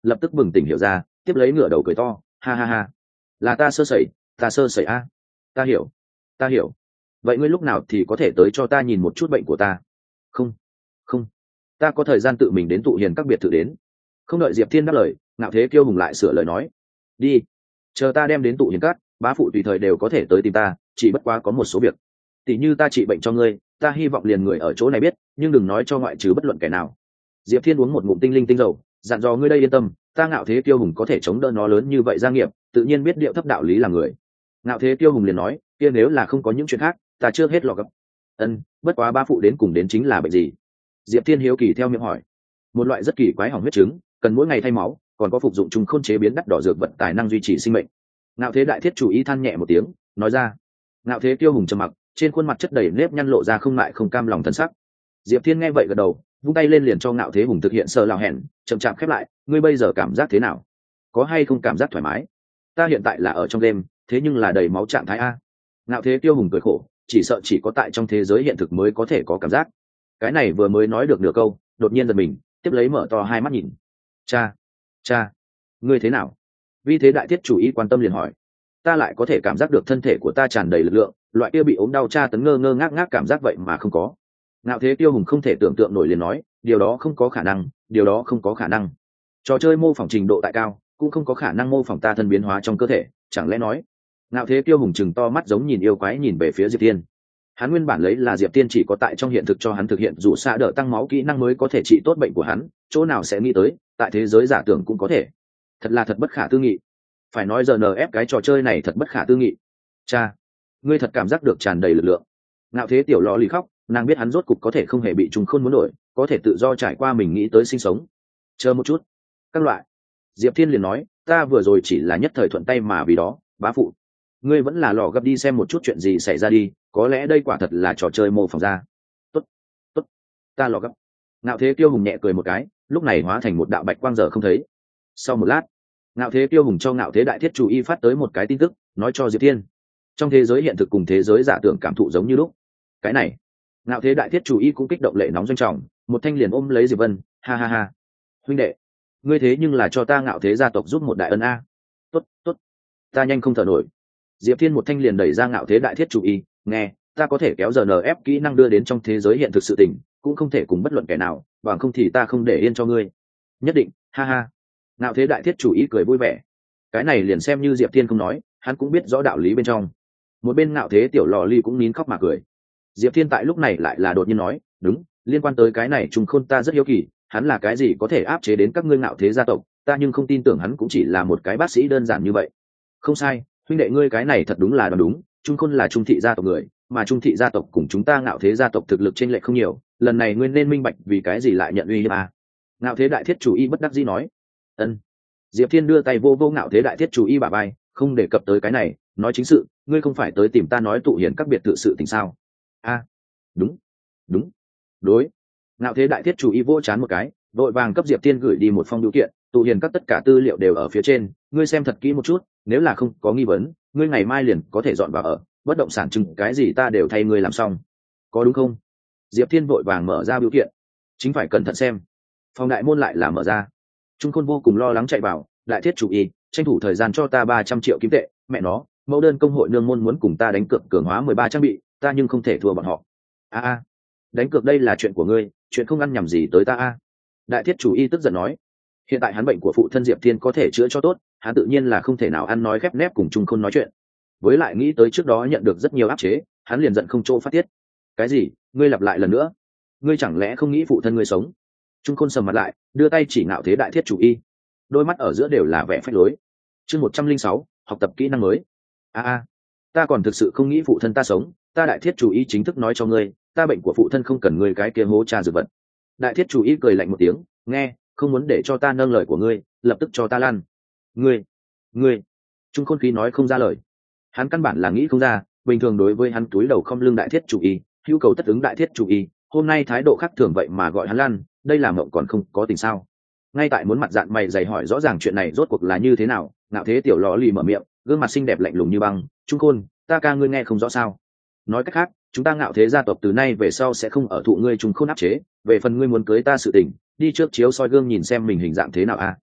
lập tức bừng tỉnh hiểu ra, tiếp lấy ngửa đầu cười to, ha ha ha, là ta sơ sẩy, ta sơ sẩy a, ta hiểu, ta hiểu. Vậy ngươi lúc nào thì có thể tới cho ta nhìn một chút bệnh của ta? Không, không, ta có thời gian tự mình đến tụ hiền các biệt thự đến. Không đợi Diệp Thiên đáp lời, Ngạo Thế Kiêu Hùng lại sửa lời nói, đi, chờ ta đem đến tụ hiền các, bá phụ tùy thời đều có thể tới tìm ta, chỉ bất quá có một số việc, tỉ như ta trị bệnh cho ngươi, ta hy vọng liền người ở chỗ này biết, nhưng đừng nói cho ngoại trừ bất luận kẻ nào. Diệp Thiên uống một ngụm tinh linh tinh dầu, dặn dò ngươi đây yên tâm, ta Ngạo Thế Kiêu Hùng có thể chống đỡ nó lớn như vậy gia nghiệp, tự nhiên biết điệu thấp đạo lý là người. Ngạo Thế Kiêu Hùng liền nói, kia nếu là không có những chuyện khác, ta chưa hết lò gấp. Ân, bất quá ba phụ đến cùng đến chính là bệnh gì? Diệp Thiên hiếu kỳ theo miệng hỏi. Một loại rất kỳ quái hỏng huyết chứng, cần mỗi ngày thay máu, còn có phục dụng trùng khôn chế biến đắt đỏ dược vật tài năng duy trì sinh mệnh. Ngạo Thế đại thiết chủ ý than nhẹ một tiếng, nói ra. Ngạo Thế Kiêu Hùng trầm mặc, trên khuôn mặt chất đầy nếp nhăn lộ ra không ngại không cam lòng thân sắc. Diệp Thiên nghe vậy gật đầu, vung tay lên liền cho Ngạo Thế Hùng thực hiện sơ lào hẹn, chậm chạp khép lại, ngươi bây giờ cảm giác thế nào? Có hay không cảm giác thoải mái? Ta hiện tại là ở trong đêm, thế nhưng là đầy máu trạng thái a. Ngạo Thế Kiêu Hùng cười khổ, chỉ sợ chỉ có tại trong thế giới hiện thực mới có thể có cảm giác. Cái này vừa mới nói được nửa câu, đột nhiên giật mình, tiếp lấy mở to hai mắt nhìn. Cha, cha, ngươi thế nào? Vi Thế đại thiết chủ ý quan tâm liền hỏi. Ta lại có thể cảm giác được thân thể của ta tràn đầy lực lượng, loại kia bị ốm đau tra tấn ngơ ngơ ngác ngác cảm giác vậy mà không có. Ngạo Thế Kiêu Hùng không thể tưởng tượng nổi liền nói, điều đó không có khả năng, điều đó không có khả năng. Trò chơi mô phỏng trình độ tại cao, cũng không có khả năng mô phỏng ta thân biến hóa trong cơ thể, chẳng lẽ nói? Ngạo Thế Kiêu Hùng chừng to mắt giống nhìn yêu quái nhìn về phía Diệp Thiên. Hắn nguyên bản lấy là Diệp Thiên chỉ có tại trong hiện thực cho hắn thực hiện dù xạ đỡ tăng máu kỹ năng mới có thể trị tốt bệnh của hắn, chỗ nào sẽ nghĩ tới, tại thế giới giả tưởng cũng có thể. Thật là thật bất khả tư nghị. Phải nói giờ en ép cái trò chơi này thật bất khả tư nghị. Cha, ngươi thật cảm giác được tràn đầy lực lượng. Ngạo Thế tiểu lò lì khóc, nàng biết hắn rốt cục có thể không hề bị trùng khôn muốn đổi, có thể tự do trải qua mình nghĩ tới sinh sống. Chờ một chút. Các loại. Diệp Thiên liền nói, ta vừa rồi chỉ là nhất thời thuận tay mà vì đó, bá phụ. Ngươi vẫn là lò gấp đi xem một chút chuyện gì xảy ra đi, có lẽ đây quả thật là trò chơi mô phỏng ra. Tốt, tốt, ta lò gấp. Ngạo Thế Kiêu Hùng nhẹ cười một cái, lúc này hóa thành một đạo bạch quang giờ không thấy. Sau một lát, Ngạo Thế Kiêu Hùng cho Ngạo Thế đại thiết chủ y phát tới một cái tin tức, nói cho Diệp Thiên, trong thế giới hiện thực cùng thế giới giả tưởng cảm thụ giống như lúc. Cái này, Ngạo Thế đại thiết chủ y cũng kích động lệ nóng doanh trọng, một thanh liền ôm lấy Diệp Vân, ha ha ha, huynh đệ, ngươi thế nhưng là cho ta Ngạo Thế gia tộc giúp một đại ân a. Tốt, tốt, ta nhanh không thở nổi. Diệp Thiên một thanh liền đẩy ra Ngạo Thế đại thiết chủ y, nghe, ta có thể kéo giờ en ép kỹ năng đưa đến trong thế giới hiện thực sự tình, cũng không thể cùng bất luận kẻ nào, bằng không thì ta không để yên cho ngươi. Nhất định, ha ha. Ngạo Thế đại thiết chủ y cười vui vẻ. Cái này liền xem như Diệp Thiên không nói, hắn cũng biết rõ đạo lý bên trong. Một bên Ngạo Thế tiểu lò ly cũng nín khóc mà cười. Diệp Thiên tại lúc này lại là đột nhiên nói, đúng, liên quan tới cái này trùng khôn ta rất hiếu kỳ, hắn là cái gì có thể áp chế đến các ngươi Ngạo Thế gia tộc, ta nhưng không tin tưởng hắn cũng chỉ là một cái bác sĩ đơn giản như vậy. Không sai, huynh đệ ngươi cái này thật đúng là đoán đúng, Trung Khôn là Trung thị gia tộc người, mà Trung thị gia tộc cùng chúng ta Ngạo Thế gia tộc thực lực chênh lệch không nhiều, lần này ngươi nên minh bạch vì cái gì lại nhận uy hiếp à. Ngạo Thế đại thiết chủ y bất đắc dĩ nói. Ân. Diệp Thiên đưa tay vô vô Ngạo Thế đại thiết chủ y bả vai, không đề cập tới cái này, nói chính sự, ngươi không phải tới tìm ta nói tụ hiền các biệt thự sự tình sao? A, à, đúng, đúng, đối. Ngạo Thế đại thiết chủ y vỗ chán một cái, vội vàng cấp Diệp Thiên gửi đi một phong điều kiện, tụ hiền các tất cả tư liệu đều ở phía trên, ngươi xem thật kỹ một chút, nếu là không có nghi vấn, ngươi ngày mai liền có thể dọn vào ở, bất động sản chứng cái gì ta đều thay ngươi làm xong, có đúng không? Diệp Thiên vội vàng mở ra biểu kiện, chính phải cẩn thận xem. Phòng đại môn lại là mở ra, Trung Khôn vô cùng lo lắng chạy vào, đại thiết chủ y, tranh thủ thời gian cho ta ba trăm triệu kim tệ, mẹ nó, mẫu đơn công hội nương môn muốn cùng ta đánh cược cường hóa mười ba trang bị, ta nhưng không thể thua bọn họ. A a, đánh cược đây là chuyện của ngươi, chuyện không ăn nhầm gì tới ta a. Đại thiết chủ y tức giận nói, hiện tại hắn bệnh của phụ thân Diệp Thiên có thể chữa cho tốt, hắn tự nhiên là không thể nào ăn nói khép nép cùng Trung Khôn nói chuyện. Với lại nghĩ tới trước đó nhận được rất nhiều áp chế, hắn liền giận không chỗ phát tiết. Cái gì? Ngươi lặp lại lần nữa? Ngươi chẳng lẽ không nghĩ phụ thân ngươi sống? Trung Khôn sầm mặt lại, đưa tay chỉ Ngạo Thế đại thiết chủ y, đôi mắt ở giữa đều là vẻ phách lối. Chương một trăm linh sáu, học tập kỹ năng mới. A a, ta còn thực sự không nghĩ phụ thân ta sống, ta đại thiết chủ y chính thức nói cho ngươi, ta bệnh của phụ thân không cần ngươi cái kia hố trà dược vật. Đại thiết chủ y cười lạnh một tiếng, nghe, không muốn để cho ta nâng lời của ngươi, lập tức cho ta lăn. Ngươi, ngươi. Trung Khôn khí nói không ra lời. Hắn căn bản là nghĩ không ra, bình thường đối với hắn túi đầu không lưng đại thiết chủ y, hữu cầu tất ứng đại thiết chủ y, hôm nay thái độ khác thường vậy mà gọi hắn lăn, đây là mộng còn không có tình sao? Ngay tại muốn mặt dạn mày dày hỏi rõ ràng chuyện này rốt cuộc là như thế nào, Ngạo Thế tiểu lò lì mở miệng, gương mặt xinh đẹp lạnh lùng như băng, Trung Khôn, ta ca ngươi nghe không rõ sao? Nói cách khác, chúng ta Ngạo Thế gia tộc từ nay về sau sẽ không ở thụ ngươi Trung Khôn áp chế, về phần ngươi muốn cưới ta sự tình, đi trước chiếu soi gương nhìn xem mình hình dạng thế nào a.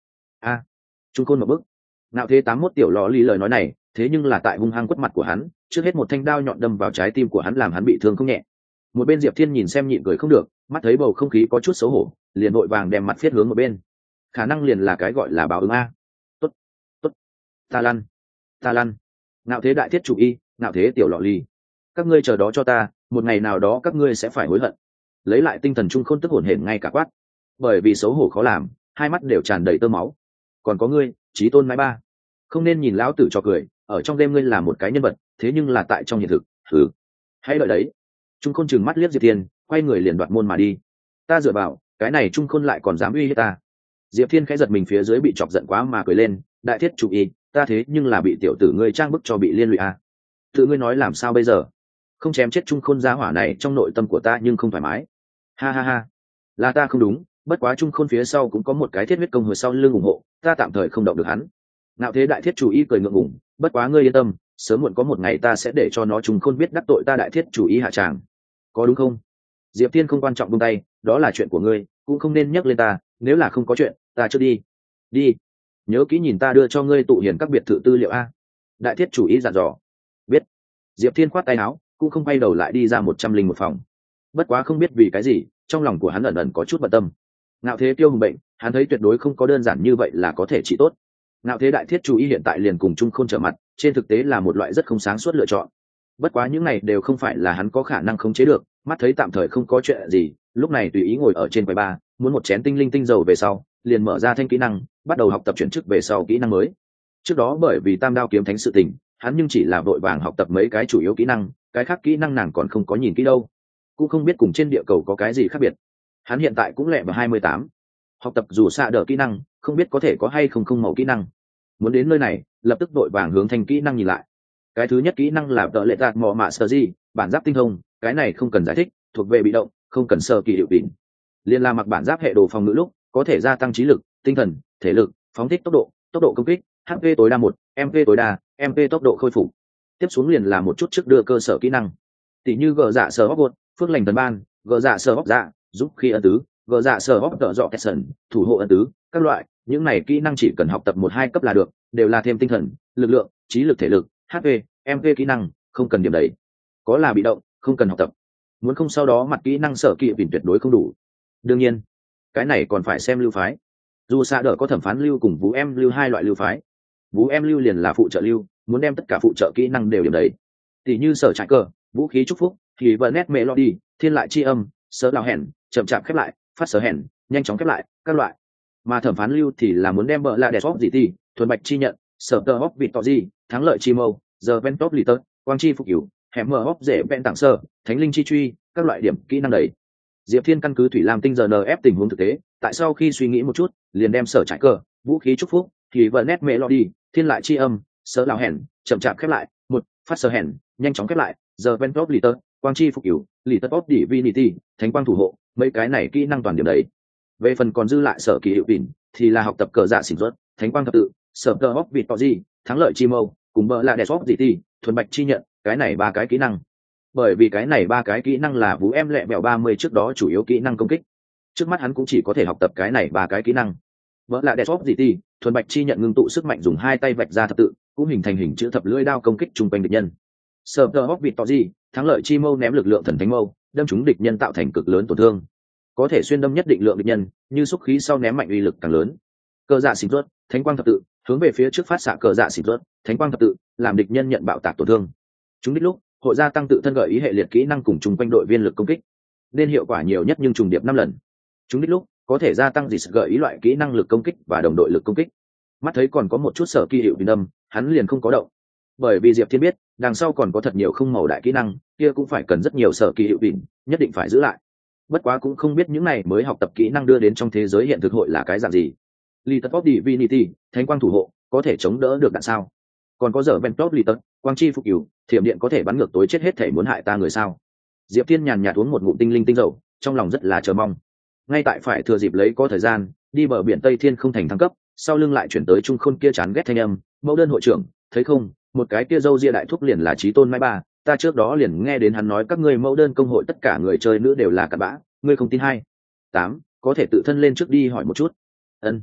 a Trung khôn một bức. Nạo thế tám mốt tiểu lò ly lời nói này thế nhưng là tại hung hăng quất mặt của hắn, trước hết một thanh đao nhọn đâm vào trái tim của hắn làm hắn bị thương không nhẹ. Một bên Diệp Thiên nhìn xem nhịn cười không được, mắt thấy bầu không khí có chút xấu hổ, liền vội vàng đem mặt phiết hướng một bên. Khả năng liền là cái gọi là báo ứng a. Tốt, tốt, ta lăn, ta lăn. Nạo thế đại thiết chủ y, nạo thế tiểu lọ ly, các ngươi chờ đó cho ta, một ngày nào đó các ngươi sẽ phải hối hận. Lấy lại tinh thần Trung khôn tức hổn hển ngay cả quát, bởi vì xấu hổ khó làm, hai mắt đều tràn đầy tơ máu. Còn có ngươi, Chí Tôn Mái Ba, không nên nhìn lão tử cho cười, ở trong đêm ngươi là một cái nhân vật, thế nhưng là tại trong hiện thực, thử, hãy đợi đấy. Trung khôn trừng mắt liếc Diệp Thiên, quay người liền đoạt môn mà đi. Ta dựa vào, cái này Trung khôn lại còn dám uy hiếp ta. Diệp Thiên khẽ giật mình phía dưới bị chọc giận quá mà cười lên, đại thiết chủ y, ta thế nhưng là bị tiểu tử ngươi trang bức cho bị liên lụy à. Tự ngươi nói làm sao bây giờ? Không chém chết Trung khôn gia hỏa này trong nội tâm của ta nhưng không thoải mái. Ha ha ha, là ta không đúng, bất quá Trung khôn phía sau cũng có một cái thiết huyết công hồi sau lưng ủng hộ, ta tạm thời không động được hắn. Nạo thế đại thiết chủ y cười ngượng ngùng, bất quá ngươi yên tâm, sớm muộn có một ngày ta sẽ để cho nó Trung khôn biết đắc tội ta đại thiết chủ y hạ tràng, có đúng không? Diệp Thiên không quan trọng buông tay, đó là chuyện của ngươi, cũng không nên nhắc lên ta, nếu là không có chuyện, ta chưa đi. Đi, nhớ kỹ nhìn ta đưa cho ngươi tụ hiền các biệt thự tư liệu a. Đại thiết chủ ý dặn dò. Biết. Diệp Thiên khoát tay áo, cũng không quay đầu lại đi ra một trăm linh một phòng. Bất quá không biết vì cái gì, trong lòng của hắn ẩn ẩn có chút bận tâm. Ngạo thế tiêu hùng bệnh, hắn thấy tuyệt đối không có đơn giản như vậy là có thể trị tốt. Ngạo thế đại thiết chủ ý hiện tại liền cùng Trung Khôn trở mặt, trên thực tế là một loại rất không sáng suốt lựa chọn. Bất quá những này đều không phải là hắn có khả năng khống chế được, mắt thấy tạm thời không có chuyện gì, lúc này tùy ý ngồi ở trên quầy bar, muốn một chén tinh linh tinh dầu về sau, liền mở ra thanh kỹ năng, bắt đầu học tập chuyển chức về sau kỹ năng mới. Trước đó bởi vì Tam Đao kiếm thánh sự tình, hắn nhưng chỉ là vội vàng học tập mấy cái chủ yếu kỹ năng, cái khác kỹ năng nàng còn không có nhìn kỹ đâu, cũng không biết cùng trên địa cầu có cái gì khác biệt. Hắn hiện tại cũng lẹ vào hai mươi tám, học tập dù xạ đỡ kỹ năng, không biết có thể có hay không không màu kỹ năng. Muốn đến nơi này, lập tức vội vàng hướng thanh kỹ năng nhìn lại. Cái thứ nhất kỹ năng là đỡ lệ tạt mò mạ sơ gì, bản giáp tinh thông, cái này không cần giải thích, thuộc về bị động, không cần sơ kỳ hiệu đỉnh. Liên la mặc bản giáp hệ đồ phòng ngự lúc có thể gia tăng trí lực, tinh thần, thể lực, phóng thích tốc độ, tốc độ công kích, hát pê tối đa một, em pê tối đa, em pê tốc độ khôi phục. Tiếp xuống liền là một chút trước đưa cơ sở kỹ năng, tỷ như gờ dạ sở hóc gột, phước lành tần ban, gờ dạ sở hóc dạ, giúp khi ân tứ, gờ dạ sở hóc tợ dọ kesson, thủ hộ ân tứ, các loại. Những này kỹ năng chỉ cần học tập một hai cấp là được, đều là thêm tinh thần, lực lượng, trí lực, thể lực, hát pê, em pê kỹ năng, không cần điểm đấy. Có là bị động, không cần học tập. Muốn không sau đó mặt kỹ năng sở kỵ bình tuyệt đối không đủ. Đương nhiên cái này còn phải xem lưu phái, dù xa đỡ có thẩm phán lưu cùng vũ em lưu hai loại lưu phái. Vũ em lưu liền là phụ trợ lưu, muốn đem tất cả phụ trợ kỹ năng đều điểm đấy, tỷ như sở trại cờ, vũ khí chúc phúc, thì vợ nét melody, thiên lại chi âm, sớ lao hèn, chậm chạp khép lại, phát sớ hèn, nhanh chóng khép lại, các loại. Mà thẩm phán lưu thì là muốn đem bợ là đẹp gì thì thuần bạch chi nhận, sở tơ hóc vịt tỏ gì, thắng lợi chi mâu, giờ ven top lì tớt, quang chi phục cửu, hẻm mở hóc dễ ven tảng sơ, thánh linh chi truy, các loại điểm kỹ năng đấy. Diệp Thiên căn cứ thủy lam tinh giờ en ép tình huống thực tế, tại sau khi suy nghĩ một chút, liền đem sở trải cờ, vũ khí chúc phúc, thì vợ nét melody, thiên lại chi âm, sớ lão hèn, chậm chạp khép lại, một phát sơ hèn, nhanh chóng khép lại, giờ ven top lì tớt, quang chi phục cửu, lì tớt top divinity, thánh quang thủ hộ, mấy cái này kỹ năng toàn điểm đấy. Về phần còn dư lại sở kỳ hiệu đỉnh, thì là học tập cờ dạ xỉn ruột, thánh quang thập tự, sở tơ hóc vịt tỏ gì, thắng lợi chi mâu, cùng bợ là đẹp gì thì thuần bạch chi nhận, cái này ba cái kỹ năng. Bởi vì cái này ba cái kỹ năng là vũ em lẹ bẹo ba mươi trước đó chủ yếu kỹ năng công kích, trước mắt hắn cũng chỉ có thể học tập cái này ba cái kỹ năng. Vỡ là đẹp gì thì thuần bạch chi nhận ngưng tụ sức mạnh dùng hai tay vạch ra thập tự, cũng hình thành hình chữ thập lưỡi đao công kích chung quanh địch nhân. Sở tơ hóc vịt tỏ gì, thắng lợi chi mâu ném lực lượng thần thánh mâu, đâm trúng địch nhân tạo thành cực lớn tổn thương, có thể xuyên đâm nhất định lượng địch nhân, như xúc khí sau ném mạnh uy lực càng lớn. Cờ dạ xỉn ruột, thánh quang thập tự, hướng về phía trước phát xạ cờ dạ xỉn ruột, thánh quang thập tự, làm địch nhân nhận bạo tạc tổn thương. Chúng đích lúc hội gia tăng tự thân gợi ý hệ liệt kỹ năng cùng chung quanh đội viên lực công kích, nên hiệu quả nhiều nhất nhưng trùng điệp năm lần. Chúng đích lúc có thể gia tăng gì sự gợi ý loại kỹ năng lực công kích và đồng đội lực công kích. Mắt thấy còn có một chút sở kỳ hiệu bình âm, hắn liền không có động, bởi vì Diệp Thiên biết đằng sau còn có thật nhiều không màu đại kỹ năng, kia cũng phải cần rất nhiều sở kỳ hiệu bình, nhất định phải giữ lại. Bất quá cũng không biết những này mới học tập kỹ năng đưa đến trong thế giới hiện thực hội là cái dạng gì. Litet of Divinity, thánh quang thủ hộ, có thể chống đỡ được đạn sao? Còn có giờ Ventop Litet, quang chi phục cửu, thiểm điện có thể bắn ngược tối chết hết thể muốn hại ta người sao? Diệp Thiên nhàn nhạt uống một ngụm tinh linh tinh dầu, trong lòng rất là chờ mong. Ngay tại phải thừa dịp lấy có thời gian, đi bờ biển Tây Thiên không thành thăng cấp, sau lưng lại chuyển tới Trung Khôn kia chán ghét thanh âm, mẫu đơn hội trưởng, thấy không, một cái kia dâu ria đại thúc liền là Chí Tôn Mai Ba, ta trước đó liền nghe đến hắn nói các ngươi mẫu đơn công hội tất cả người chơi nữ đều là cặn bã, ngươi không tin hay? Tám, có thể tự thân lên trước đi hỏi một chút. Ân.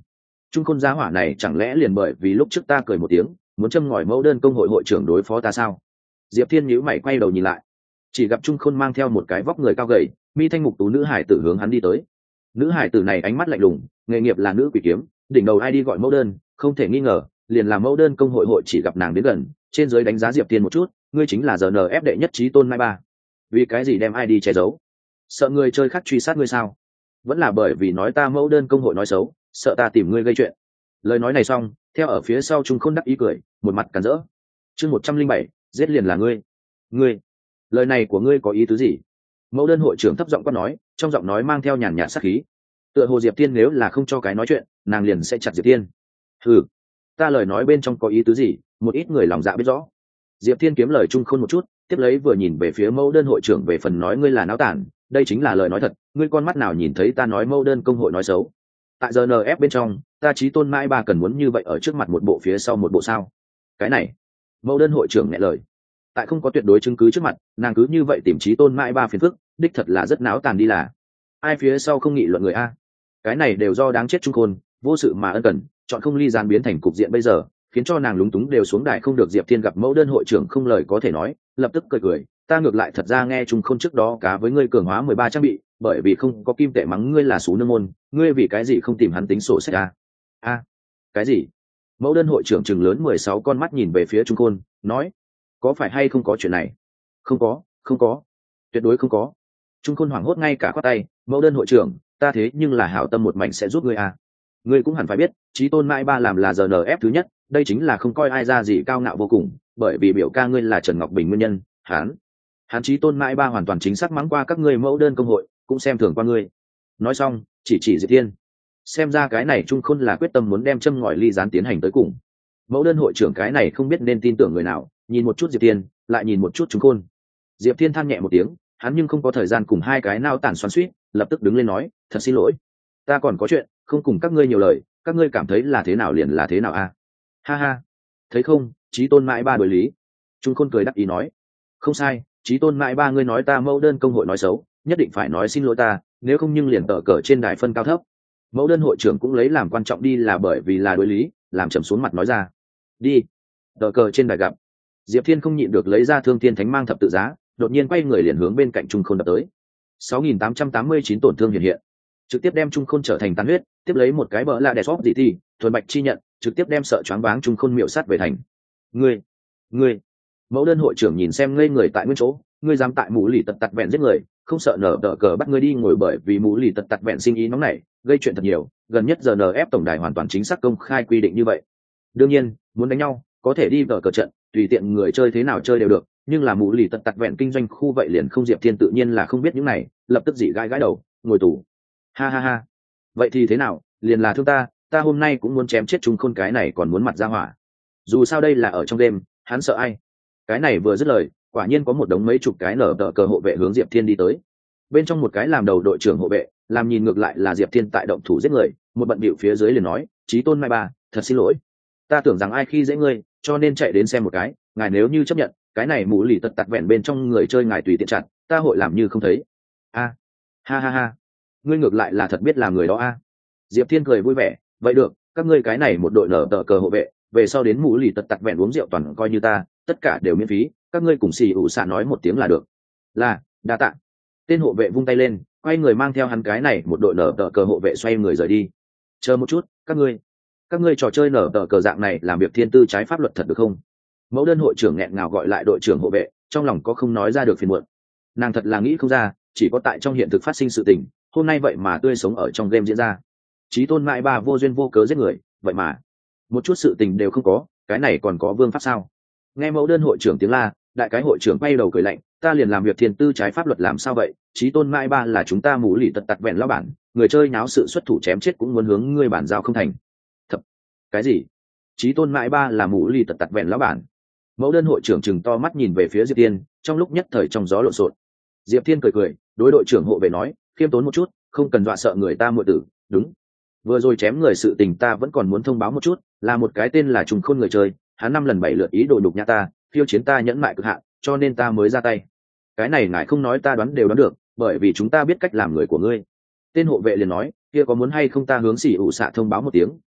Trung khôn gia hỏa này chẳng lẽ liền bởi vì lúc trước ta cười một tiếng muốn châm ngòi mẫu đơn công hội hội trưởng đối phó ta sao? Diệp Thiên nhíu mày quay đầu nhìn lại, chỉ gặp Trung khôn mang theo một cái vóc người cao gầy, mi thanh mục tú nữ hải tử hướng hắn đi tới. Nữ hải tử này ánh mắt lạnh lùng, nghề nghiệp là nữ quỷ kiếm, đỉnh đầu ai đi gọi mẫu đơn, không thể nghi ngờ liền là mẫu đơn công hội hội chỉ gặp nàng đến gần, trên dưới đánh giá Diệp Thiên một chút, ngươi chính là giê en ép đệ nhất trí tôn mai ba. Vì cái gì đem ai đi che giấu? Sợ người chơi khác truy sát ngươi sao? Vẫn là bởi vì nói ta mẫu đơn công hội nói xấu, sợ ta tìm ngươi gây chuyện. Lời nói này xong, theo ở phía sau Trung Khôn đắc ý cười, một mặt càn rỡ. Chương một trăm linh bảy, giết liền là ngươi. Ngươi, lời này của ngươi có ý tứ gì? Mẫu đơn hội trưởng thấp giọng quát nói, trong giọng nói mang theo nhàn nhạt sát khí. Tựa hồ Diệp Tiên nếu là không cho cái nói chuyện, nàng liền sẽ chặt Diệp Tiên. Hừ, ta lời nói bên trong có ý tứ gì, một ít người lòng dạ biết rõ. Diệp Thiên kiếm lời Trung Khôn một chút, tiếp lấy vừa nhìn về phía mẫu đơn hội trưởng về phần nói ngươi là náo tản, đây chính là lời nói thật, ngươi con mắt nào nhìn thấy ta nói mẫu đơn công hội nói xấu? Tại giê en ép bên trong, ta chí tôn mãi ba cần muốn như vậy ở trước mặt một bộ phía sau một bộ sao? Cái này, mẫu đơn hội trưởng nhẹ lời. Tại không có tuyệt đối chứng cứ trước mặt, nàng cứ như vậy tìm chí tôn mãi ba phiền phức, đích thật là rất náo tàn đi là. Ai phía sau không nghị luận người a? Cái này đều do đáng chết Trung Khôn, vô sự mà ân cần, chọn không ly gian biến thành cục diện bây giờ, khiến cho nàng lúng túng đều xuống đài không được. Diệp Thiên gặp mẫu đơn hội trưởng không lời có thể nói, lập tức cười cười, ta ngược lại thật ra nghe Trung Khôn trước đó cá với ngươi cường hóa mười ba trang bị, bởi vì không có kim tệ mắng ngươi là xú nương môn, ngươi vì cái gì không tìm hắn tính sổ sách a? A, cái gì? Mẫu đơn hội trưởng chừng lớn mười sáu con mắt nhìn về phía Trung Khôn, nói, có phải hay không có chuyện này? Không có, không có, tuyệt đối không có. Trung Khôn hoảng hốt ngay cả khoát tay, mẫu đơn hội trưởng, ta thế nhưng là hảo tâm một mảnh sẽ giúp ngươi à. Ngươi cũng hẳn phải biết, chí tôn mãi ba làm là giê en ép thứ nhất, đây chính là không coi ai ra gì cao ngạo vô cùng, bởi vì biểu ca ngươi là Trần Ngọc Bình nguyên nhân, hắn, hắn chí tôn mãi ba hoàn toàn chính xác mắng qua các ngươi mẫu đơn công hội, cũng xem thường qua ngươi. Nói xong, chỉ chỉ Diệp Thiên. Xem ra cái này Trung Khôn là quyết tâm muốn đem châm ngòi ly gián tiến hành tới cùng. Mẫu đơn hội trưởng cái này không biết nên tin tưởng người nào, nhìn một chút Diệp Thiên, lại nhìn một chút Trung Khôn. Diệp Thiên than nhẹ một tiếng, hắn nhưng không có thời gian cùng hai cái nao tản xoắn xuýt, lập tức đứng lên nói, thật xin lỗi, ta còn có chuyện, không cùng các ngươi nhiều lời, các ngươi cảm thấy là thế nào liền là thế nào a. À? Ha ha, thấy không, chí tôn mãi ba đối lý. Trung Khôn cười đắc ý nói, không sai, chí tôn mãi ba ngươi nói ta mẫu đơn công hội nói xấu, nhất định phải nói xin lỗi ta, nếu không nhưng liền tờ cờ trên đài phân cao thấp. Mẫu đơn hội trưởng cũng lấy làm quan trọng đi là bởi vì là đối lý, làm trầm xuống mặt nói ra, đi, tờ cờ trên đài gặp. Diệp Thiên không nhịn được lấy ra Thương Thiên Thánh Mang thập tự giá, đột nhiên quay người liền hướng bên cạnh Trung Khôn đập tới. sáu nghìn tám trăm tám mươi chín tổn thương hiện hiện, trực tiếp đem Trung Khôn trở thành tàn huyết, tiếp lấy một cái bỡ lạ đè sóp dị thi, thuần bạch chi nhận, trực tiếp đem sợ choáng váng Trung Khôn miệu sát về thành. Ngươi, ngươi, mẫu đơn hội trưởng nhìn xem ngây người tại nguyên chỗ, ngươi dám tại mũ lì tật tật vẹn giết người, không sợ nở đỡ cờ bắt ngươi đi ngồi, bởi vì mũ lì tật tật vẹn sinh ý nóng nảy, gây chuyện thật nhiều, gần nhất giờ en ép tổng đài hoàn toàn chính xác công khai quy định như vậy. Đương nhiên, muốn đánh nhau, có thể đi đỡ cờ trận, tùy tiện người chơi thế nào chơi đều được, nhưng là mũ lì tật tật vẹn kinh doanh khu vậy liền không. Diệp Thiên tự nhiên là không biết những này, lập tức dị gãi gãi đầu, ngồi tù. Ha ha ha, vậy thì thế nào, liền là thương ta, ta hôm nay cũng muốn chém chết Trung Khôn cái này còn muốn mặt ra hỏa. Dù sao đây là ở trong đêm, hắn sợ ai? Cái này vừa dứt lời, quả nhiên có một đống mấy chục cái nở tờ cờ hộ vệ hướng Diệp Thiên đi tới. Bên trong một cái làm đầu đội trưởng hộ vệ, làm nhìn ngược lại là Diệp Thiên tại động thủ giết người, một bận bịu phía dưới liền nói, chí tôn mai ba, thật xin lỗi, ta tưởng rằng ai khi dễ ngươi, cho nên chạy đến xem một cái, ngài nếu như chấp nhận, cái này mũ lì tật tặc vẹn bên trong người chơi ngài tùy tiện chặt, ta hội làm như không thấy. A, ha ha ha, ngươi ngược lại là thật biết làm người đó a. Diệp Thiên cười vui vẻ, vậy được, các ngươi cái này một đội nở tờ cờ hộ vệ, về sau đến mũ lì tật tặc vẹn uống rượu toàn coi như ta, tất cả đều miễn phí, các ngươi cùng xì ủ xạ nói một tiếng là được. Là, đa tạ. Tên hộ vệ vung tay lên, quay người mang theo hắn cái này một đội nở tờ cờ hộ vệ xoay người rời đi. Chờ một chút, các ngươi, các ngươi trò chơi nở tờ cờ dạng này làm việc thiên tư trái pháp luật thật được không? Mẫu đơn hội trưởng nghẹn ngào gọi lại đội trưởng hộ vệ, trong lòng có không nói ra được phiền muộn. Nàng thật là nghĩ không ra, chỉ có tại trong hiện thực phát sinh sự tình, hôm nay vậy mà tươi sống ở trong game diễn ra. Chí tôn mãi ba vô duyên vô cớ giết người, vậy mà một chút sự tình đều không có, cái này còn có vương pháp sao? Nghe mẫu đơn hội trưởng tiếng la, đại cái hội trưởng quay đầu cười lạnh, ta liền làm việc thiên tư trái pháp luật làm sao vậy? Chí tôn mãi ba là chúng ta mũ lì tật tặc vẹn lão bản, người chơi náo sự xuất thủ chém chết cũng muốn hướng ngươi bản giao không thành. Thật, cái gì? Chí tôn mãi ba là mũ lì tật tặc vẹn lão bản? Mẫu đơn hội trưởng chừng to mắt nhìn về phía Diệp Thiên, trong lúc nhất thời trong gió lộn xộn. Diệp Thiên cười cười, đối đội trưởng hộ vệ nói, khiêm tốn một chút, không cần dọa sợ người ta muội tử. Đúng, vừa rồi chém người sự tình ta vẫn còn muốn thông báo một chút, là một cái tên là Trùng Khôn người chơi, hắn năm lần bảy lượt ý đồ nhục nhã ta, khiêu chiến ta nhẫn mại cực hạn, cho nên ta mới ra tay. Cái này ngài không nói ta đoán đều đoán được, bởi vì chúng ta biết cách làm người của ngươi. Tên hộ vệ liền nói, kia có muốn hay không ta hướng xỉ ủ xạ thông báo một tiếng,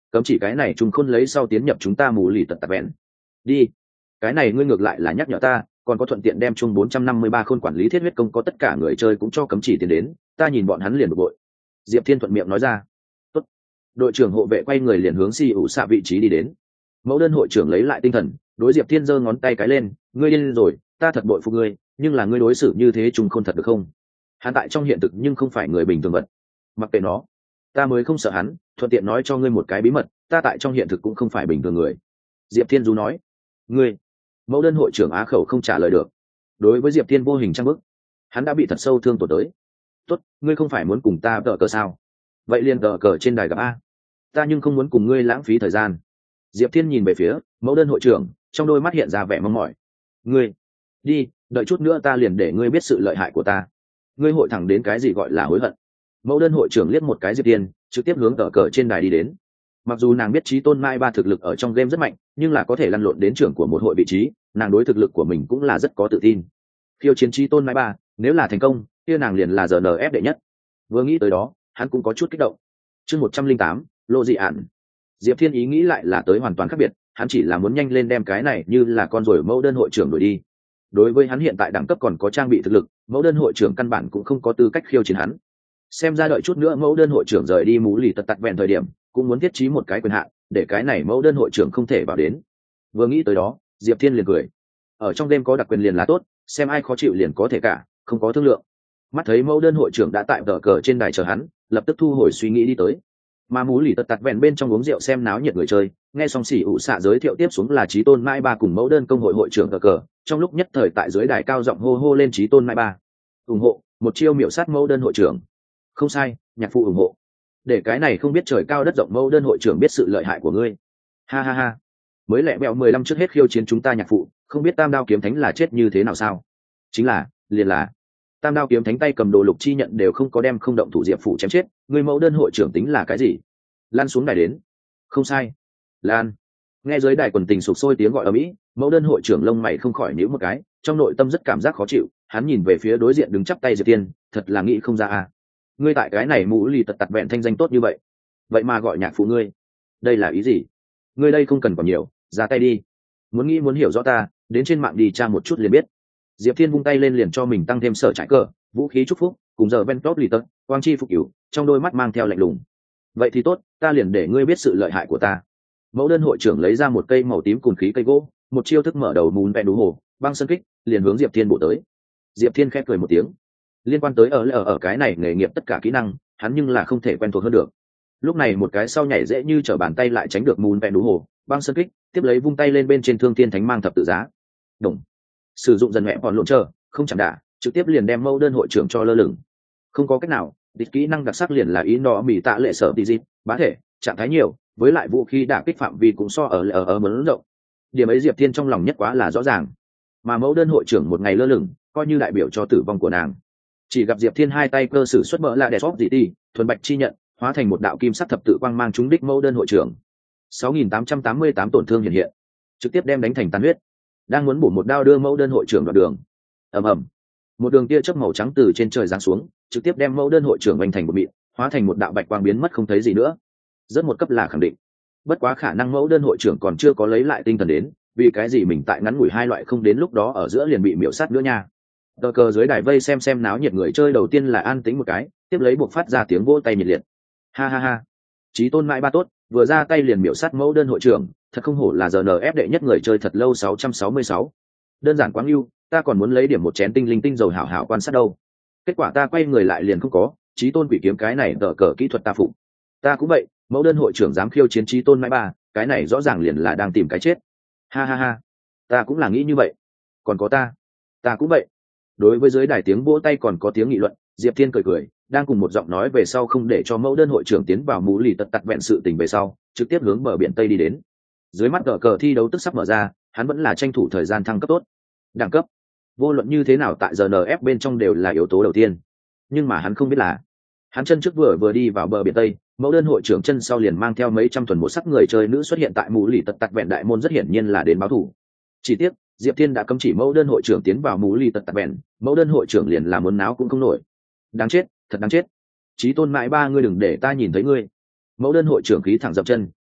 cấm chỉ cái này chúng khôn lấy sau tiến nhập chúng ta mù lì tật tạt vẹn. Đi, cái này ngươi ngược lại là nhắc nhở ta, còn có thuận tiện đem chung bốn trăm năm mươi ba khôn quản lý thiết huyết công có tất cả người chơi cũng cho cấm chỉ tiền đến, ta nhìn bọn hắn liền bực bội. Diệp Thiên thuận miệng nói ra. Tốt. Đội trưởng hộ vệ quay người liền hướng si ủ xạ vị trí đi đến. Mẫu đơn hội trưởng lấy lại tinh thần, đối Diệp Thiên giơ ngón tay cái lên, ngươi điên rồi, ta thật bội phục ngươi, nhưng là ngươi đối xử như thế chung khôn thật được không? Hắn tại trong hiện thực nhưng không phải người bình thường vật. Mặc kệ nó, ta mới không sợ hắn, thuận tiện nói cho ngươi một cái bí mật, ta tại trong hiện thực cũng không phải bình thường người. Diệp Thiên du nói. Ngươi? Mẫu đơn hội trưởng á khẩu không trả lời được. Đối với Diệp Thiên vô hình trang bức, hắn đã bị thật sâu thương tổn tới. Tốt, ngươi không phải muốn cùng ta tờ cờ sao? Vậy liền tờ cờ trên đài gặp a. Ta nhưng không muốn cùng ngươi lãng phí thời gian. Diệp Thiên nhìn về phía mẫu đơn hội trưởng, trong đôi mắt hiện ra vẻ mong mỏi. Ngươi đi, đợi chút nữa ta liền để ngươi biết sự lợi hại của ta. Ngươi hội thẳng đến cái gì gọi là hối hận. Mẫu đơn hội trưởng liếc một cái Diệp Thiên, trực tiếp hướng tờ cờ trên đài đi đến. Mặc dù nàng biết Chí Tôn Mai Ba thực lực ở trong game rất mạnh, nhưng là có thể lăn lộn đến trưởng của một hội vị trí, nàng đối thực lực của mình cũng là rất có tự tin. Khiêu chiến Chí Tôn Mai Ba, nếu là thành công, kia nàng liền là giờ en ép đệ nhất. Vừa nghĩ tới đó, hắn cũng có chút kích động. Chương một trăm linh tám, lộ dị ản. Diệp Thiên ý nghĩ lại là tới hoàn toàn khác biệt, hắn chỉ là muốn nhanh lên đem cái này như là con rồi mẫu đơn hội trưởng đuổi đi. Đối với hắn hiện tại đẳng cấp còn có trang bị thực lực, mẫu đơn hội trưởng căn bản cũng không có tư cách khiêu chiến hắn. Xem ra đợi chút nữa mẫu đơn hội trưởng rời đi mũ lì tật tặc vẹn thời điểm, cũng muốn thiết trí một cái quyền hạn, để cái này mẫu đơn hội trưởng không thể vào đến. Vừa nghĩ tới đó, Diệp Thiên liền cười. Ở trong đêm có đặc quyền liền là tốt, xem ai khó chịu liền có thể cả, không có thương lượng. Mắt thấy mẫu đơn hội trưởng đã tại tờ cờ trên đài chờ hắn, lập tức thu hồi suy nghĩ đi tới. Mà mũ lì tật tặc vẹn bên trong uống rượu xem náo nhiệt người chơi, nghe xong xỉ ủ xạ giới thiệu tiếp xuống là Chí Tôn Mai Ba cùng mẫu đơn công hội hội trưởng tờ cờ, trong lúc nhất thời tại dưới đài cao giọng hô hô lên Chí Tôn Mai Ba. Ủng hộ, một chiêu miểu sát mẫu đơn hội trưởng. Không sai, nhạc phụ ủng hộ. Để cái này không biết trời cao đất rộng mẫu đơn hội trưởng biết sự lợi hại của ngươi. Ha ha ha. Mới lẹ bẹo mười lăm trước hết khiêu chiến chúng ta nhạc phụ, không biết Tam Đao kiếm thánh là chết như thế nào sao? Chính là, liền là Tam Đao kiếm thánh tay cầm đồ lục chi nhận đều không có đem không động thủ diệp phụ chém chết, người mẫu đơn hội trưởng tính là cái gì? Lan xuống đài đến. Không sai. Lan. Nghe dưới đài quần tình sục sôi tiếng gọi ở mỹ, mẫu đơn hội trưởng lông mày không khỏi nhíu một cái, trong nội tâm rất cảm giác khó chịu, hắn nhìn về phía đối diện đứng chắp tay Diệp Tiên, thật là nghĩ không ra à. Ngươi tại cái này mũ lì tật tật vẹn thanh danh tốt như vậy, vậy mà gọi nhạc phụ ngươi, đây là ý gì? Ngươi đây không cần còn nhiều, ra tay đi. Muốn nghĩ muốn hiểu rõ ta, đến trên mạng đi tra một chút liền biết. Diệp Thiên vung tay lên liền cho mình tăng thêm sở trải cờ, vũ khí chúc phúc, cùng giờ ven top lì tật, quang chi phục cửu, trong đôi mắt mang theo lạnh lùng. Vậy thì tốt, ta liền để ngươi biết sự lợi hại của ta. Mẫu đơn hội trưởng lấy ra một cây màu tím cùn khí cây gỗ, một chiêu thức mở đầu mùn vẹn đú hồ, băng sân kích, liền hướng Diệp Thiên bổ tới. Diệp Thiên khẽ cười một tiếng. Liên quan tới ở ở ở cái này nghề nghiệp tất cả kỹ năng, hắn nhưng là không thể quen thuộc hơn được. Lúc này một cái sau nhảy dễ như trở bàn tay lại tránh được mùn vẹn đú hồ, băng sân kích, tiếp lấy vung tay lên bên trên thương thiên thánh mang thập tự giá. Đồng. Sử dụng dần mẹ còn lộn chờ, không chẳng đả, trực tiếp liền đem mẫu đơn hội trưởng cho lơ lửng. Không có cách nào, địch kỹ năng đặc sắc liền là ý nó mỉ tạ lệ sở tỷ dịp, bá thể, trạng thái nhiều, với lại vũ khí đả kích phạm vi cũng so ở ở ở lớn rộng. Điểm ấy Diệp Thiên trong lòng nhất quá là rõ ràng. Mà mẫu đơn hội trưởng một ngày lơ lửng, coi như đại biểu cho tử vong của nàng. Chỉ gặp Diệp Thiên hai tay cơ sử xuất mỡ là đẹp sóp dị ti, thuần bạch chi nhận, hóa thành một đạo kim sắc thập tự quang mang trúng đích mẫu đơn hội trưởng. sáu nghìn tám trăm tám mươi tám tổn thương hiện hiện, trực tiếp đem đánh thành tàn huyết. Đang muốn bổ một đao đưa mẫu đơn hội trưởng đoạn đường. Ầm ầm. Một đường tia chớp màu trắng từ trên trời giáng xuống, trực tiếp đem mẫu đơn hội trưởng vành thành một mịn, hóa thành một đạo bạch quang biến mất không thấy gì nữa. Rất một cấp là khẳng định. Bất quá khả năng mẫu đơn hội trưởng còn chưa có lấy lại tinh thần đến, vì cái gì mình tại ngắn ngủi hai loại không đến lúc đó ở giữa liền bị miểu sát nữa nha. Tờ cờ dưới đài vây xem xem náo nhiệt người chơi đầu tiên là an tĩnh một cái, tiếp lấy buộc phát ra tiếng vỗ tay nhiệt liệt. Ha ha ha. Chí Tôn Mai Ba tốt, vừa ra tay liền miểu sát mẫu đơn hội trưởng, thật không hổ là giờ en ép đệ nhất người chơi thật lâu sáu trăm sáu mươi sáu. Đơn giản quá ưu, ta còn muốn lấy điểm một chén tinh linh tinh dầu hảo hảo quan sát đâu. Kết quả ta quay người lại liền không có, Chí Tôn quỷ kiếm cái này tờ cờ kỹ thuật ta phụ. Ta cũng vậy, mẫu đơn hội trưởng dám khiêu chiến Chí Tôn Mai Ba, cái này rõ ràng liền là đang tìm cái chết. Ha ha ha. Ta cũng là nghĩ như vậy. Còn có ta, ta cũng vậy. Đối với dưới đài tiếng vỗ tay còn có tiếng nghị luận, Diệp Thiên cười cười, đang cùng một giọng nói về sau không để cho mẫu đơn hội trưởng tiến vào mũ lì tật tặc vẹn sự tình về sau, trực tiếp hướng bờ biển Tây đi đến. Dưới mắt cờ cờ thi đấu tức sắp mở ra, hắn vẫn là tranh thủ thời gian thăng cấp tốt. Đẳng cấp, vô luận như thế nào tại giờ en ép bên trong đều là yếu tố đầu tiên. Nhưng mà hắn không biết là, hắn chân trước vừa vừa đi vào bờ biển Tây, mẫu đơn hội trưởng chân sau liền mang theo mấy trăm thuần một sắc người chơi nữ xuất hiện tại mũ lì tật tặc vẹn đại môn, rất hiển nhiên là đến báo thù. Chỉ tiếc, Diệp Thiên đã cấm chỉ mẫu đơn hội trưởng tiến vào mũ lì tật tặc vẹn, mẫu đơn hội trưởng liền là muốn náo cũng không nổi. Đáng chết, thật đáng chết. Chí Tôn Mãi Ba, ngươi đừng để ta nhìn thấy ngươi. Mẫu đơn hội trưởng khí thẳng dậm chân,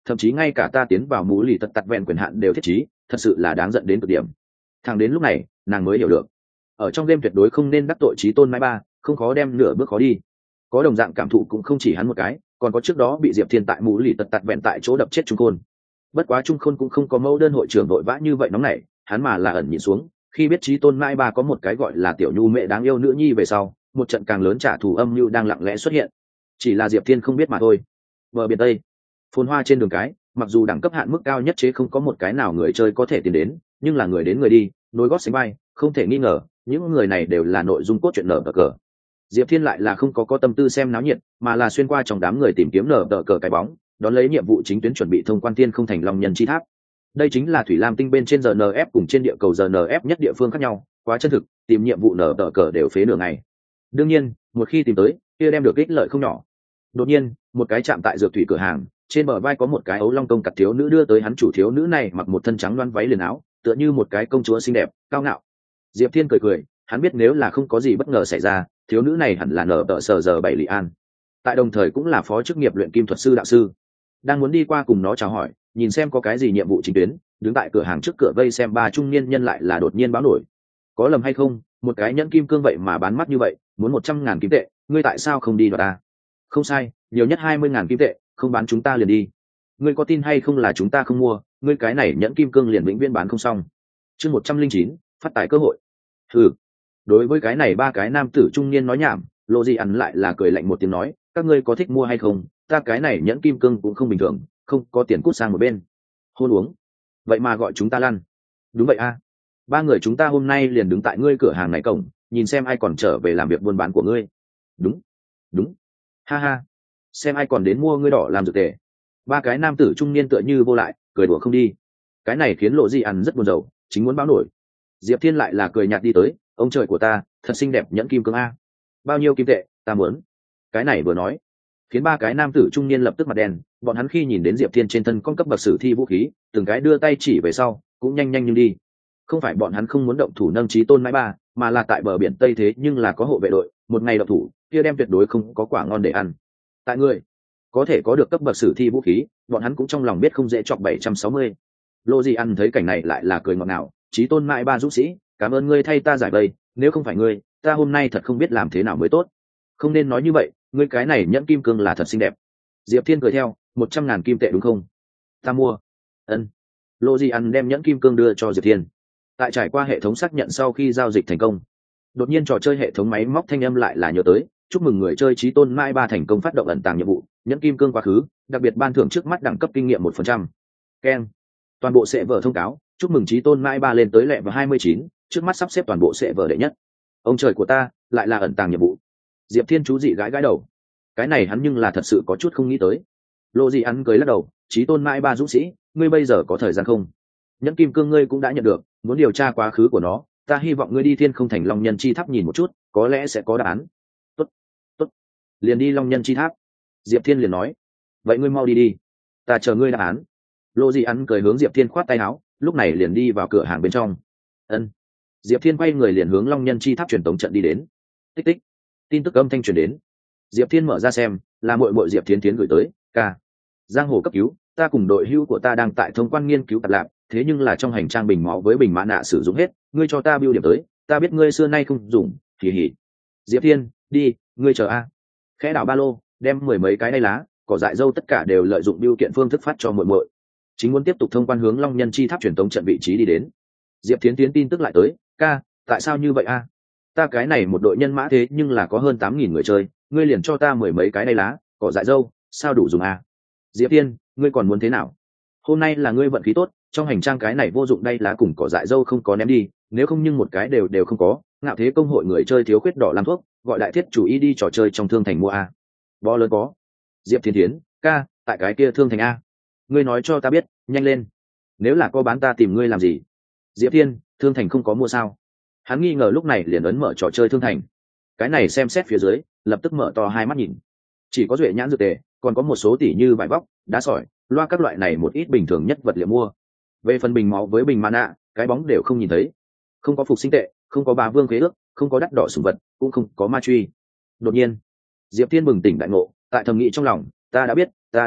thậm chí ngay cả ta tiến vào mũ lì tật tặt vẹn quyền hạn đều thiết trí, thật sự là đáng giận đến cực điểm. Thẳng đến lúc này nàng mới hiểu được, ở trong game tuyệt đối không nên đắc tội trí tôn mãi ba, không khó đem nửa bước khó đi. Có đồng dạng cảm thụ cũng không chỉ hắn một cái, còn có trước đó bị Diệp Thiên tại mũ lì tật tặt vẹn tại chỗ đập chết Trung Khôn. Bất quá Trung Khôn cũng không có mẫu đơn hội trưởng đội vã như vậy nóng nảy, hắn mà là ẩn nhịn xuống. Khi biết trí tôn mãi ba có một cái gọi là tiểu nhu mẹ đáng yêu nữ nhi về sau, một trận càng lớn trả thù âm mưu đang lặng lẽ xuất hiện. Chỉ là Diệp Thiên không biết mà thôi. Bờ biển Tây, phồn hoa trên đường cái, mặc dù đẳng cấp hạn mức cao nhất chế không có một cái nào người chơi có thể tiến đến, nhưng là người đến người đi, nối gót sánh bay, không thể nghi ngờ, những người này đều là nội dung cốt truyện nở cờ. Diệp Thiên lại là không có có tâm tư xem náo nhiệt, mà là xuyên qua trong đám người tìm kiếm nở cờ cái bóng, đón lấy nhiệm vụ chính tuyến chuẩn bị thông quan tiên không thành long nhân chi tháp. Đây chính là thủy lam tinh bên trên rờ en ép cùng trên địa cầu rờ en ép nhất địa phương khác nhau, quá chân thực, tìm nhiệm vụ nở cờ đều phế nửa ngày. Đương nhiên, một khi tìm tới, kia đem được ích lợi không nhỏ. Đột nhiên, một cái chạm tại dược thủy cửa hàng, trên bờ vai có một cái ấu long công cặt thiếu nữ đưa tới hắn. Chủ thiếu nữ này mặc một thân trắng loăn váy liền áo, tựa như một cái công chúa xinh đẹp cao ngạo. Diệp Thiên cười cười, hắn biết nếu là không có gì bất ngờ xảy ra, thiếu nữ này hẳn là nở tờ sờ giờ bảy lị an, tại đồng thời cũng là phó chức nghiệp luyện kim thuật sư đạo sư. Đang muốn đi qua cùng nó chào hỏi, nhìn xem có cái gì nhiệm vụ chính tuyến, đứng tại cửa hàng trước cửa vây xem ba trung niên nhân lại là đột nhiên báo nổi. Có lầm hay không, một cái nhẫn kim cương vậy mà bán mắt như vậy, muốn một trăm ngàn kim tệ, ngươi tại sao không đi đoạt ta? Không sai, nhiều nhất hai mươi ngàn kim tệ, không bán chúng ta liền đi. Ngươi có tin hay không là chúng ta không mua, ngươi cái này nhẫn kim cương liền vĩnh viễn bán không xong. Chương một trăm linh chín, phát tài cơ hội. Ừ. Đối với cái này ba cái nam tử trung niên nói nhảm, Lô Di ăn lại là cười lạnh một tiếng nói, các ngươi có thích mua hay không, ta cái này nhẫn kim cương cũng không bình thường, không có tiền cút sang một bên. Hôn uống. Vậy mà gọi chúng ta lăn. Đúng vậy a. Ba người chúng ta hôm nay liền đứng tại ngươi cửa hàng này cổng, nhìn xem ai còn trở về làm việc buôn bán của ngươi. Đúng. Đúng. Ha ha. Xem ai còn đến mua ngươi đỏ làm dược tề. Ba cái nam tử trung niên tựa như vô lại, cười đùa không đi. Cái này khiến Lộ Di ăn rất buồn rầu, chính muốn báo nổi. Diệp Thiên lại là cười nhạt đi tới, ông trời của ta, thật xinh đẹp nhẫn kim cương a. Bao nhiêu kim tệ, ta muốn. Cái này vừa nói, khiến ba cái nam tử trung niên lập tức mặt đen. Bọn hắn khi nhìn đến Diệp Thiên trên thân con cấp bậc sử thi vũ khí, từng cái đưa tay chỉ về sau, cũng nhanh nhanh nhưng đi. Không phải bọn hắn không muốn động thủ nâng chí tôn mãi ba, mà là tại bờ biển Tây thế nhưng là có hộ vệ đội, một ngày động thủ, kia đem tuyệt đối không có quả ngon để ăn. Tại người có thể có được cấp bậc sử thi vũ khí, bọn hắn cũng trong lòng biết không dễ chọc bảy trăm sáu mươi. Lô Di ăn thấy cảnh này lại là cười ngọt ngào, chí tôn mãi ba dũng sĩ, cảm ơn ngươi thay ta giải vây, nếu không phải ngươi, ta hôm nay thật không biết làm thế nào mới tốt. Không nên nói như vậy, ngươi cái này nhẫn kim cương là thật xinh đẹp. Diệp Thiên cười theo, một trăm ngàn kim tệ đúng không? Ta mua. Ân. Lô Di ăn đem nhẫn kim cương đưa cho Diệp Thiên. Tại trải qua hệ thống xác nhận sau khi giao dịch thành công, đột nhiên trò chơi hệ thống máy móc thanh âm lại là nhớ tới, chúc mừng người chơi chí tôn mai ba thành công phát động ẩn tàng nhiệm vụ, nhẫn kim cương quá khứ, đặc biệt ban thưởng trước mắt đẳng cấp kinh nghiệm một phần trăm. Ken. Toàn bộ sẽ vở thông cáo, chúc mừng chí tôn mai ba lên tới lẹ và hai mươi chín, trước mắt sắp xếp toàn bộ sẽ vở đệ nhất. Ông trời của ta, lại là ẩn tàng nhiệm vụ. Diệp Thiên chú dị gãi gãi đầu. Cái này hắn nhưng là thật sự có chút không nghĩ tới. Lô Di ăn cười lắc đầu, chí tôn mai ba dũng sĩ, ngươi bây giờ có thời gian không? Nhẫn kim cương ngươi cũng đã nhận được, muốn điều tra quá khứ của nó, ta hy vọng ngươi đi thiên không thành long nhân chi tháp nhìn một chút, có lẽ sẽ có đáp án. Tốt, tốt, liền đi long nhân chi tháp. Diệp Thiên liền nói, vậy ngươi mau đi đi, ta chờ ngươi đáp án. Lô Di ăn cười hướng Diệp Thiên khoát tay áo, lúc này liền đi vào cửa hàng bên trong. Ân. Diệp Thiên quay người liền hướng long nhân chi tháp truyền tống trận đi đến. Tích tích, tin tức âm thanh truyền đến. Diệp Thiên mở ra xem, là muội muội Diệp Thiến Thiến gửi tới. Ca, giang hồ cấp cứu, ta cùng đội hữu của ta đang tại thông quan nghiên cứu tạp lạc, thế nhưng là trong hành trang bình máu với bình mã nạ sử dụng hết, ngươi cho ta biêu điểm tới, ta biết ngươi xưa nay không dùng, kỳ hỉ. Diệp Thiên, đi, ngươi chờ a. Khẽ đảo ba lô, đem mười mấy cái đay lá, cỏ dại dâu tất cả đều lợi dụng biêu kiện phương thức phát cho muội muội. Chính muốn tiếp tục thông quan hướng long nhân chi tháp truyền tống trận vị trí đi đến. Diệp Thiến Thiến tin tức lại tới, ca, tại sao như vậy a? Ta cái này một đội nhân mã thế nhưng là có hơn tám nghìn người chơi, ngươi liền cho ta mười mấy cái đay lá, cỏ dại dâu, sao đủ dùng a? Diệp Thiên, ngươi còn muốn thế nào? Hôm nay là ngươi vận khí tốt, trong hành trang cái này vô dụng đay lá cùng cỏ dại dâu không có ném đi, nếu không nhưng một cái đều đều không có. Ngạo thế công hội người chơi thiếu khuyết đỏ làm thuốc, gọi đại thiết chủ ý đi trò chơi trong thương thành mua a. Bó lớn có. Diệp Thiên Thiến, ca, tại cái kia thương thành a. Ngươi nói cho ta biết, nhanh lên. Nếu là có bán ta tìm ngươi làm gì? Diệp Thiên, thương thành không có mua sao? Hắn nghi ngờ lúc này liền ấn mở trò chơi thương thành. Cái này xem xét phía dưới, lập tức mở to hai mắt nhìn. Chỉ có duệ nhãn dược tề, còn có một số tỷ như vải vóc, đá sỏi, loa các loại này một ít bình thường nhất vật liệu mua. Về phần bình máu với bình mana, cái bóng đều không nhìn thấy. Không có phục sinh tệ, không có bà vương khế ước, không có đắt đỏ sủng vật, cũng không có ma truy. Đột nhiên, Diệp Thiên bừng tỉnh đại ngộ, tại thầm nghĩ trong lòng, ta đã biết, ta đã biết,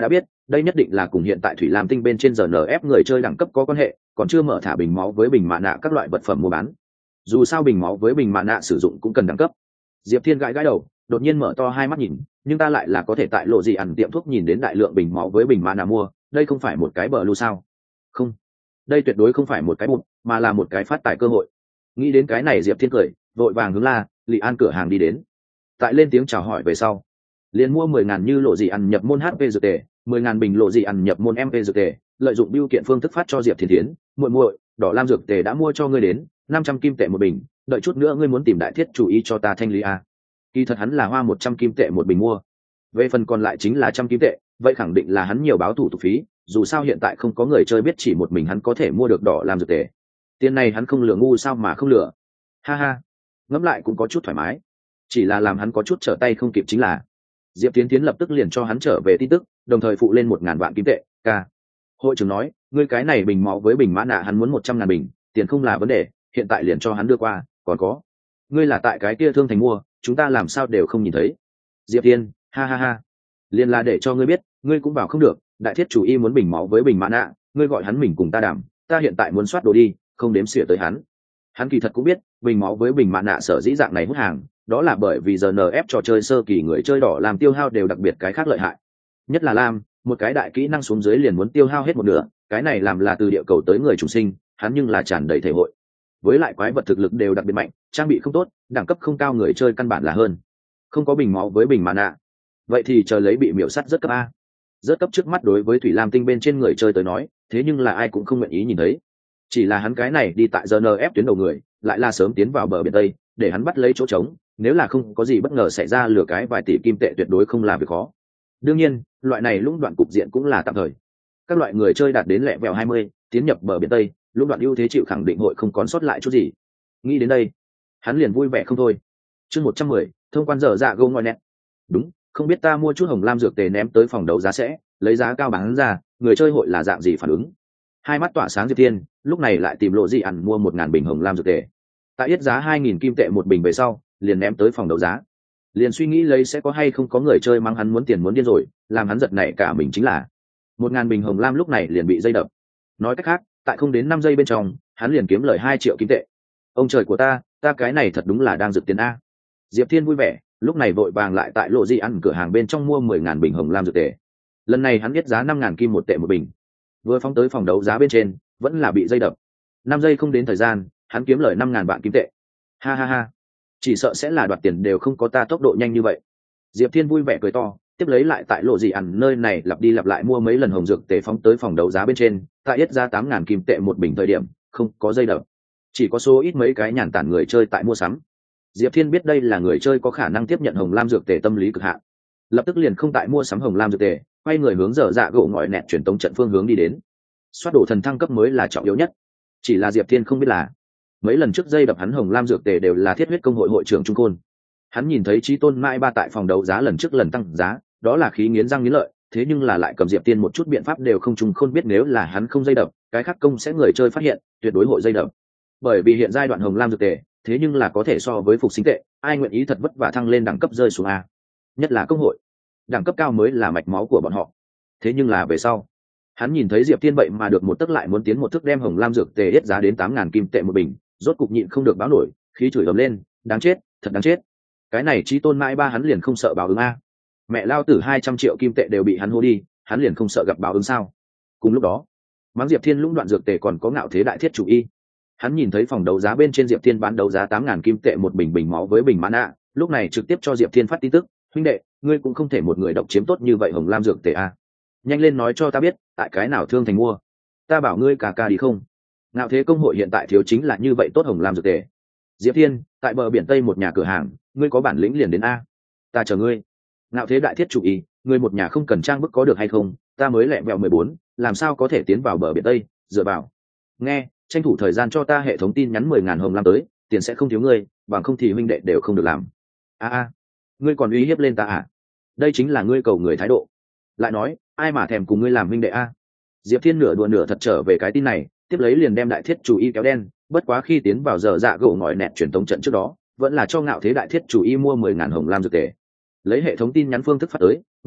đây nhất định là cùng hiện tại thủy lam tinh bên trên giờ en ép người chơi đẳng cấp có quan hệ, còn chưa mở thả bình máu với bình mạ nạ các loại vật phẩm mua bán. Dù sao bình máu với bình mạ nạ sử dụng cũng cần đẳng cấp. Diệp Thiên gãi gãi đầu, đột nhiên mở to hai mắt nhìn, nhưng ta lại là có thể tại lộ gì ăn tiệm thuốc nhìn đến đại lượng bình máu với bình mạ nạ mua, đây không phải một cái bờ lưu sao? Không, đây tuyệt đối không phải một cái bụt, mà là một cái phát tài cơ hội. Nghĩ đến cái này, Diệp Thiên cười, vội vàng hướng La Lị An cửa hàng đi đến. Tại lên tiếng chào hỏi về sau, liền mua mười ngàn như lộ gì ăn nhập môn hát pê dược tề, mười ngàn bình lộ gì ăn nhập môn em pê dược tề, lợi dụng bưu kiện phương thức phát cho Diệp Thiên Thiến, muội muội, đỏ lam dược tề đã mua cho ngươi đến, năm trăm kim tệ một bình, đợi chút nữa ngươi muốn tìm đại thiết chủ ý cho ta thanh lý a. Kỳ thật hắn là hoa một trăm kim tệ một bình mua, về phần còn lại chính là trăm kim tệ, vậy khẳng định là hắn nhiều báo thủ tục phí, dù sao hiện tại không có người chơi biết chỉ một mình hắn có thể mua được đỏ lam dược tề. Tiền này hắn không lừa ngu sao mà không lừa. Ha ha, ngẫm lại cũng có chút thoải mái, chỉ là làm hắn có chút trở tay không kịp chính là Diệp Tiến Tiến lập tức liền cho hắn trở về tin tức, đồng thời phụ lên một ngàn vạn kim tệ. Ca, hội trưởng nói, ngươi cái này bình máu với bình mã nạ hắn muốn một trăm ngàn bình, tiền không là vấn đề, hiện tại liền cho hắn đưa qua. Còn có, ngươi là tại cái kia thương thành mua, chúng ta làm sao đều không nhìn thấy. Diệp Tiên, ha ha ha, liền là để cho ngươi biết, ngươi cũng vào không được. Đại thiết chủ y muốn bình máu với bình mã nạ, ngươi gọi hắn mình cùng ta đảm, ta hiện tại muốn soát đồ đi, không đếm xỉa tới hắn. Hắn kỳ thật cũng biết, bình máu với bình mã nạ sở dĩ dạng này hút hàng, đó là bởi vì giờ en ép trò chơi sơ kỳ người chơi đỏ làm tiêu hao đều đặc biệt cái khác lợi hại, nhất là lam, một cái đại kỹ năng xuống dưới liền muốn tiêu hao hết một nửa, cái này làm là từ địa cầu tới người chủ sinh, hắn nhưng là tràn đầy thể hội. Với lại quái vật thực lực đều đặc biệt mạnh, trang bị không tốt, đẳng cấp không cao người chơi căn bản là hơn. Không có bình máu với bình mã nạ, vậy thì chờ lấy bị miểu sắt rất cấp a. Rất cấp trước mắt đối với thủy lam tinh bên trên người chơi tới nói, thế nhưng là ai cũng không nguyện ý nhìn thấy. Chỉ là hắn cái này đi tại giờ en ép tuyến đầu người, lại là sớm tiến vào bờ biển tây, để hắn bắt lấy chỗ trống, nếu là không có gì bất ngờ xảy ra lừa cái vài tỷ kim tệ tuyệt đối không là việc khó. Đương nhiên, loại này lũng đoạn cục diện cũng là tạm thời. Các loại người chơi đạt đến lẹ vẹo hai mươi, tiến nhập bờ biển tây, lũng đoạn ưu thế chịu khẳng định hội không còn sót lại chút gì. Nghĩ đến đây, hắn liền vui vẻ không thôi. Chương một trăm mười, thông quan dở dạ gâu ngoi nét. Đúng, không biết ta mua chút hồng lam dược tề ném tới phòng đấu giá sẽ lấy giá cao bán ra, người chơi hội là dạng gì phản ứng? Hai mắt tỏa sáng Diệp Thiên, lúc này lại tìm lộ gì ăn mua một ngàn bình hồng lam dược tề. Tại yết giá hai nghìn kim tệ một bình về sau, liền ném tới phòng đấu giá. Liền suy nghĩ lấy sẽ có hay không có người chơi mắng hắn muốn tiền muốn điên rồi, làm hắn giật nảy cả mình chính là một ngàn bình hồng lam lúc này liền bị dây đập. Nói cách khác, tại không đến năm giây bên trong, hắn liền kiếm lời hai triệu kim tệ. Ông trời của ta, ta cái này thật đúng là đang rực tiền a. Diệp Thiên vui vẻ, lúc này vội vàng lại tại lộ di ăn cửa hàng bên trong mua mười ngàn bình hồng lam dược tệ. Lần này hắn biết giá năm ngàn kim một tệ một bình. Vừa phóng tới phòng đấu giá bên trên, vẫn là bị dây đập. Năm giây không đến thời gian, hắn kiếm lời năm ngàn vạn kim tệ. Ha ha ha, chỉ sợ sẽ là đoạt tiền đều không có ta tốc độ nhanh như vậy. Diệp Thiên vui vẻ cười to, tiếp lấy lại tại lộ gì ăn nơi này lặp đi lặp lại mua mấy lần hồng dược tệ phóng tới phòng đấu giá bên trên, tại yết giá tám ngàn kim tệ một bình thời điểm, không có dây đập, chỉ có số ít mấy cái nhàn tản người chơi tại mua sắm. Diệp Thiên biết đây là người chơi có khả năng tiếp nhận hồng lam dược tệ tâm lý cực hạn, lập tức liền không tại mua sắm hồng lam dược tệ, quay người hướng dở dạ gỗ ngọi nẹt truyền tống trận phương hướng đi đến. Soát đồ thần thăng cấp mới là trọng yếu nhất, chỉ là Diệp Thiên không biết là mấy lần trước dây đập hắn hồng lam dược tệ đều là thiết huyết công hội hội trưởng Trung Côn. Hắn nhìn thấy Chí Tôn Mai Ba tại phòng đấu giá lần trước lần tăng giá, đó là khí nghiến răng nghiến lợi, thế nhưng là lại cầm Diệp Thiên một chút biện pháp đều không. Trung Khôn biết nếu là hắn không dây đập, cái khác công sẽ người chơi phát hiện, tuyệt đối hội dây đập. Bởi vì hiện giai đoạn hồng lam dược tệ, thế nhưng là có thể so với phục sinh tệ, ai nguyện ý thật vất vả thăng lên đẳng cấp rơi xuống a? Nhất là công hội, đẳng cấp cao mới là mạch máu của bọn họ. Thế nhưng là về sau, hắn nhìn thấy Diệp Thiên vậy mà được một tức lại muốn tiến một thước đem hồng lam dược tệ hết giá đến tám ngàn kim tệ một bình, rốt cục nhịn không được báo nổi, khí chửi ầm lên, đáng chết, thật đáng chết. Cái này Chí Tôn Mai Ba hắn liền không sợ báo ứng a? Mẹ lao tử hai trăm triệu kim tệ đều bị hắn hô đi, hắn liền không sợ gặp báo ứng sao? Cùng lúc đó, mắng Diệp Thiên lũng đoạn dược tệ còn có ngạo thế đại thiết chủ y. Hắn nhìn thấy phòng đấu giá bên trên Diệp Thiên bán đấu giá tám ngàn kim tệ một bình bình máu với bình mãn ạ, lúc này trực tiếp cho Diệp Thiên phát tin tức, huynh đệ, ngươi cũng không thể một người độc chiếm tốt như vậy hồng lam dược tệ a. Nhanh lên nói cho ta biết, tại cái nào thương thành mua, ta bảo ngươi cả ca đi không. Ngạo thế công hội hiện tại thiếu chính là như vậy tốt hồng lam dược tệ. Diệp Thiên, tại bờ biển tây một nhà cửa hàng, ngươi có bản lĩnh liền đến a, ta chờ ngươi. Ngạo thế đại thiết chủ y, ngươi một nhà không cần trang bức có được hay không, ta mới lẹ mẹo mười bốn, làm sao có thể tiến vào bờ biển tây, dựa vào. Nghe, tranh thủ thời gian cho ta hệ thống tin nhắn mười ngàn hồng lam tới, tiền sẽ không thiếu ngươi, bằng không thì huynh đệ đều không được làm. A a, ngươi còn uy hiếp lên ta à? Đây chính là ngươi cầu người thái độ. Lại nói, ai mà thèm cùng ngươi làm huynh đệ a? Diệp Thiên nửa đùa nửa thật trở về cái tin này, tiếp lấy liền đem đại thiết chủ y kéo đen, bất quá khi tiến vào giờ dạ gỗ ngọi nẹt truyền tống trận trước đó, vẫn là cho ngạo thế đại thiết chủ y mua mười ngàn hồng lam dược tệ. Lấy hệ thống tin nhắn phương thức phát tới, nghe,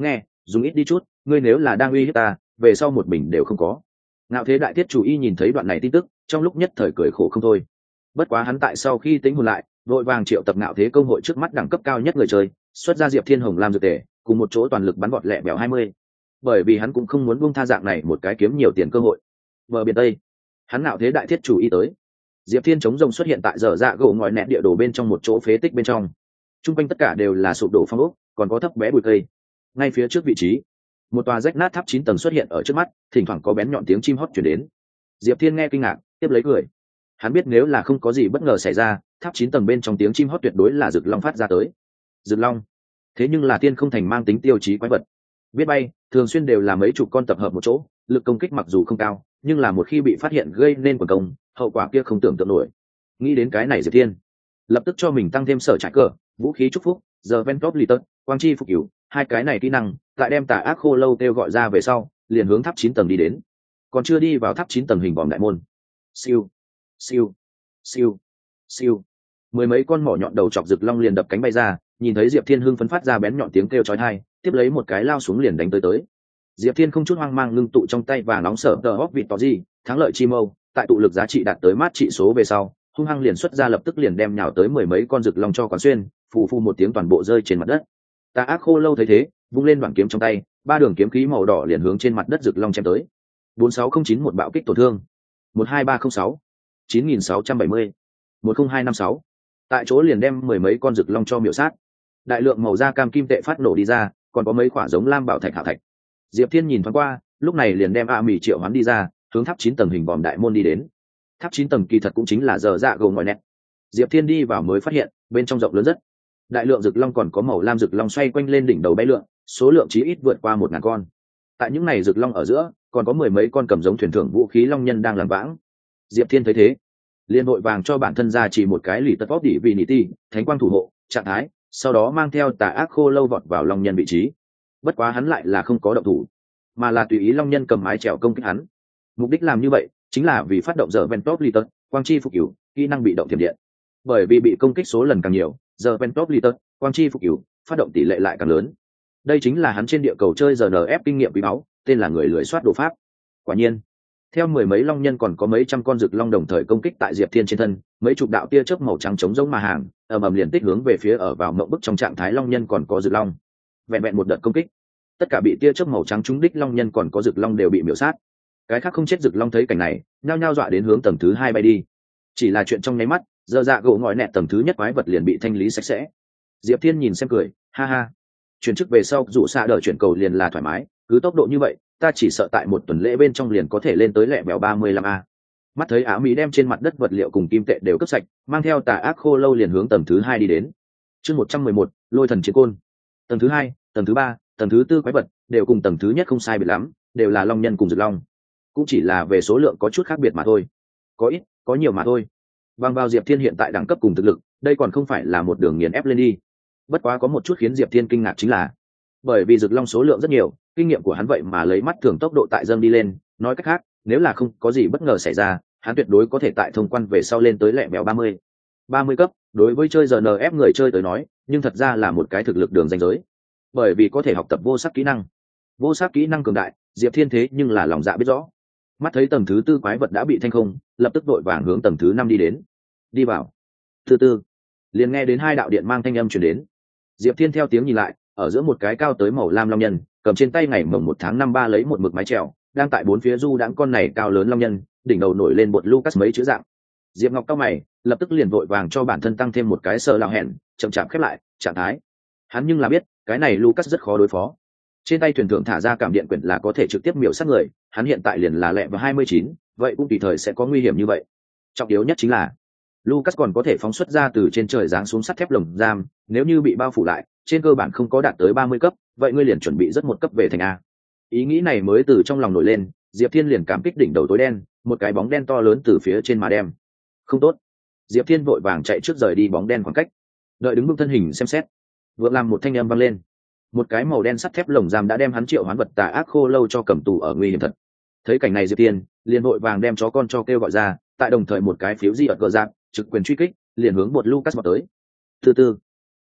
dùng ít đi chút, ngươi nếu là đang uy hiếp ta về sau một bình đều không có. Ngạo thế đại thiết chủ y nhìn thấy đoạn này tin tức trong lúc nhất thời cười khổ không thôi. Bất quá hắn tại sau khi tính hồn lại vội vàng triệu tập ngạo thế công hội trước mắt đẳng cấp cao nhất người chơi, xuất ra Diệp Thiên Hồng làm dược tề cùng một chỗ toàn lực bắn bọt lẹ bèo hai mươi, bởi vì hắn cũng không muốn buông tha dạng này một cái kiếm nhiều tiền cơ hội. Bờ biển Tây, hắn ngạo thế đại thiết chủ y tới. Diệp Thiên chống rồng xuất hiện tại dở dạ gỗ ngòi nẹt địa đồ bên trong một chỗ phế tích bên trong, chung quanh tất cả đều là sụp đổ phong ốc, còn có thấp bé bụi cây. Ngay phía trước vị trí, một tòa rách nát tháp chín tầng xuất hiện ở trước mắt, thỉnh thoảng có bén nhọn tiếng chim hót chuyển đến. Diệp Thiên nghe kinh ngạc, tiếp lấy cười. Hắn biết nếu là không có gì bất ngờ xảy ra, tháp chín tầng bên trong tiếng chim hót tuyệt đối là rực long phát ra tới. Rực long, thế nhưng là tiên không thành mang tính tiêu chí quái vật. Biết bay, thường xuyên đều là mấy chục con tập hợp một chỗ, lực công kích mặc dù không cao, nhưng là một khi bị phát hiện gây nên quần công, hậu quả kia không tưởng tượng nổi. Nghĩ đến cái này Diệp Thiên lập tức cho mình tăng thêm sở trải cờ, vũ khí chúc phúc, giờ Ventop Litter, quang chi phục cửu, hai cái này kỹ năng, tại đem tà ác khô lâu kêu gọi ra về sau, liền hướng tháp chín tầng đi đến. Còn chưa đi vào tháp chín tầng hình vòm đại môn. Siêu, siêu, siêu, siêu. Mười mấy con mỏ nhọn đầu chọc rực long liền đập cánh bay ra, nhìn thấy Diệp Thiên hưng phấn phát ra bén nhọn tiếng kêu chói tai, tiếp lấy một cái lao xuống liền đánh tới tới. Diệp Thiên không chút hoang mang ngưng tụ trong tay và nóng sở tờ hốc vịt tỏ gì, thắng lợi chi mâu, tại tụ lực giá trị đạt tới mát trị số về sau, hung hăng liền xuất ra lập tức liền đem nhào tới mười mấy con rực long cho quán xuyên, phù phù một tiếng toàn bộ rơi trên mặt đất. Tà ác khô lâu thấy thế, vung lên đoạn kiếm trong tay, ba đường kiếm khí màu đỏ liền hướng trên mặt đất rực long chém tới. bốn sáu không chín một bạo kích tổn thương, một hai ba không sáu, chín nghìn sáu trăm bảy mươi, một không hai năm sáu. Tại chỗ liền đem mười mấy con rực long cho miểu sát. Đại lượng màu da cam kim tệ phát nổ đi ra, còn có mấy quả giống lam bảo thạch hảo thạch. Diệp Thiên nhìn thoáng qua, lúc này liền đem A Mị triệu hoán đi ra, hướng tháp chín tầng hình vòm đại môn đi đến. Tháp chín tầng kỳ thật cũng chính là giờ dạ gồng ngòi nét. Diệp Thiên đi vào mới phát hiện, bên trong rộng lớn rất. Đại lượng rực long còn có màu lam rực long xoay quanh lên đỉnh đầu bay lượn, số lượng chí ít vượt qua một ngàn con. Tại những này rực long ở giữa, còn có mười mấy con cầm giống thuyền thưởng vũ khí long nhân đang làm vãng. Diệp Thiên thấy thế, liền vội vàng cho bản thân ra chỉ một cái lì tật vót đỉ vì nỉ ti, thánh quang thủ hộ, trạng thái, sau đó mang theo tà ác khô lâu vọt vào long nhân vị trí. Bất quá hắn lại là không có động thủ, mà là tùy ý long nhân cầm mái chèo công kích hắn. Mục đích làm như vậy chính là vì phát động giờ Ventop Litter, quang chi phục cửu, kỹ năng bị động tiềm điện. Bởi vì bị công kích số lần càng nhiều, giờ Ventop Litter, quang chi phục cửu, phát động tỷ lệ lại càng lớn. Đây chính là hắn trên địa cầu chơi giờ en ép kinh nghiệm quý báu, tên là người lười soát đồ pháp. Quả nhiên, theo mười mấy long nhân còn có mấy trăm con rực long đồng thời công kích tại Diệp Thiên trên thân, mấy chục đạo tia chớp màu trắng chống giống mà hàng, ầm ầm liền tích hướng về phía ở vào mộng bức trong trạng thái long nhân còn có rực long. Vẹn vẹn một đợt công kích, tất cả bị tia chớp màu trắng trúng đích long nhân còn có rực long đều bị miểu sát. Cái khác không chết rực long thấy cảnh này, nhao nhao dọa đến hướng tầng thứ hai bay đi. Chỉ là chuyện trong nháy mắt, giờ dạ gỗ ngòi nẹt tầng thứ nhất quái vật liền bị thanh lý sạch sẽ. Diệp Thiên nhìn xem cười, ha ha. Chuyển chức về sau dù xa đợi chuyển cầu liền là thoải mái, cứ tốc độ như vậy, ta chỉ sợ tại một tuần lễ bên trong liền có thể lên tới lẹ bèo ba mươi lăm a. Mắt thấy Á Mỹ đem trên mặt đất vật liệu cùng kim tệ đều cướp sạch, mang theo tà ác khô lâu liền hướng tầng thứ hai đi đến. Chương một trăm mười một, lôi thần chiến côn. Tầng thứ hai, tầng thứ ba, tầng thứ tư quái vật đều cùng tầng thứ nhất không sai biệt lắm, đều là long nhân cùng rực long, cũng chỉ là về số lượng có chút khác biệt mà thôi, có ít có nhiều mà thôi. Bằng vào Diệp Thiên hiện tại đẳng cấp cùng thực lực, đây còn không phải là một đường nghiền ép lên đi. Bất quá có một chút khiến Diệp Thiên kinh ngạc chính là, bởi vì rực long số lượng rất nhiều, kinh nghiệm của hắn vậy mà lấy mắt thường tốc độ tại dâng đi lên. Nói cách khác, nếu là không có gì bất ngờ xảy ra, hắn tuyệt đối có thể tại thông quan về sau lên tới lẹ bèo ba mươi ba mươi cấp. Đối với chơi giờ en ép người chơi tới nói, nhưng thật ra là một cái thực lực đường ranh giới, bởi vì có thể học tập vô sắc kỹ năng. Vô sắc kỹ năng cường đại, Diệp Thiên thế nhưng là lòng dạ biết rõ. Mắt thấy tầng thứ tư quái vật đã bị thanh không, lập tức đội vàng hướng tầng thứ năm đi đến. Đi vào. Thứ tư, liền nghe đến hai đạo điện mang thanh âm truyền đến. Diệp Thiên theo tiếng nhìn lại, ở giữa một cái cao tới màu lam long nhân, cầm trên tay ngày mồng một tháng năm ba lấy một mực mái trèo, đang tại bốn phía du đãng con này cao lớn long nhân, đỉnh đầu nổi lên bột Lucas mấy chữ dạng. Diệp Ngọc cao mày, lập tức liền vội vàng cho bản thân tăng thêm một cái sợ lão hẹn, chậm chạp khép lại trạng thái. Hắn nhưng là biết, cái này Lucas rất khó đối phó. Trên tay thuyền thượng thả ra cảm điện quyển là có thể trực tiếp miểu sát người, hắn hiện tại liền là lẹ và hai mươi chín, vậy cũng tùy thời sẽ có nguy hiểm như vậy. Trọng yếu nhất chính là Lucas còn có thể phóng xuất ra từ trên trời giáng xuống sắt thép lồng giam, nếu như bị bao phủ lại, trên cơ bản không có đạt tới ba mươi cấp, vậy ngươi liền chuẩn bị rất một cấp về thành A. Ý nghĩ này mới từ trong lòng nổi lên, Diệp Thiên liền cảm kích đỉnh đầu tối đen, một cái bóng đen to lớn từ phía trên mà đem. Không tốt. Diệp Thiên vội vàng chạy trước rời đi bóng đen khoảng cách. Đợi đứng vững thân hình xem xét, vừa làm một thanh âm vang lên. Một cái màu đen sắt thép lồng giam đã đem hắn triệu hoán vật tà ác khô lâu cho cầm tù ở nguy hiểm thật. Thấy cảnh này Diệp Thiên liền vội vàng đem chó con cho kêu gọi ra, tại đồng thời một cái phiếu di ở gờ giáp trực quyền truy kích, liền hướng bột Lucas vào tới. Thứ tư,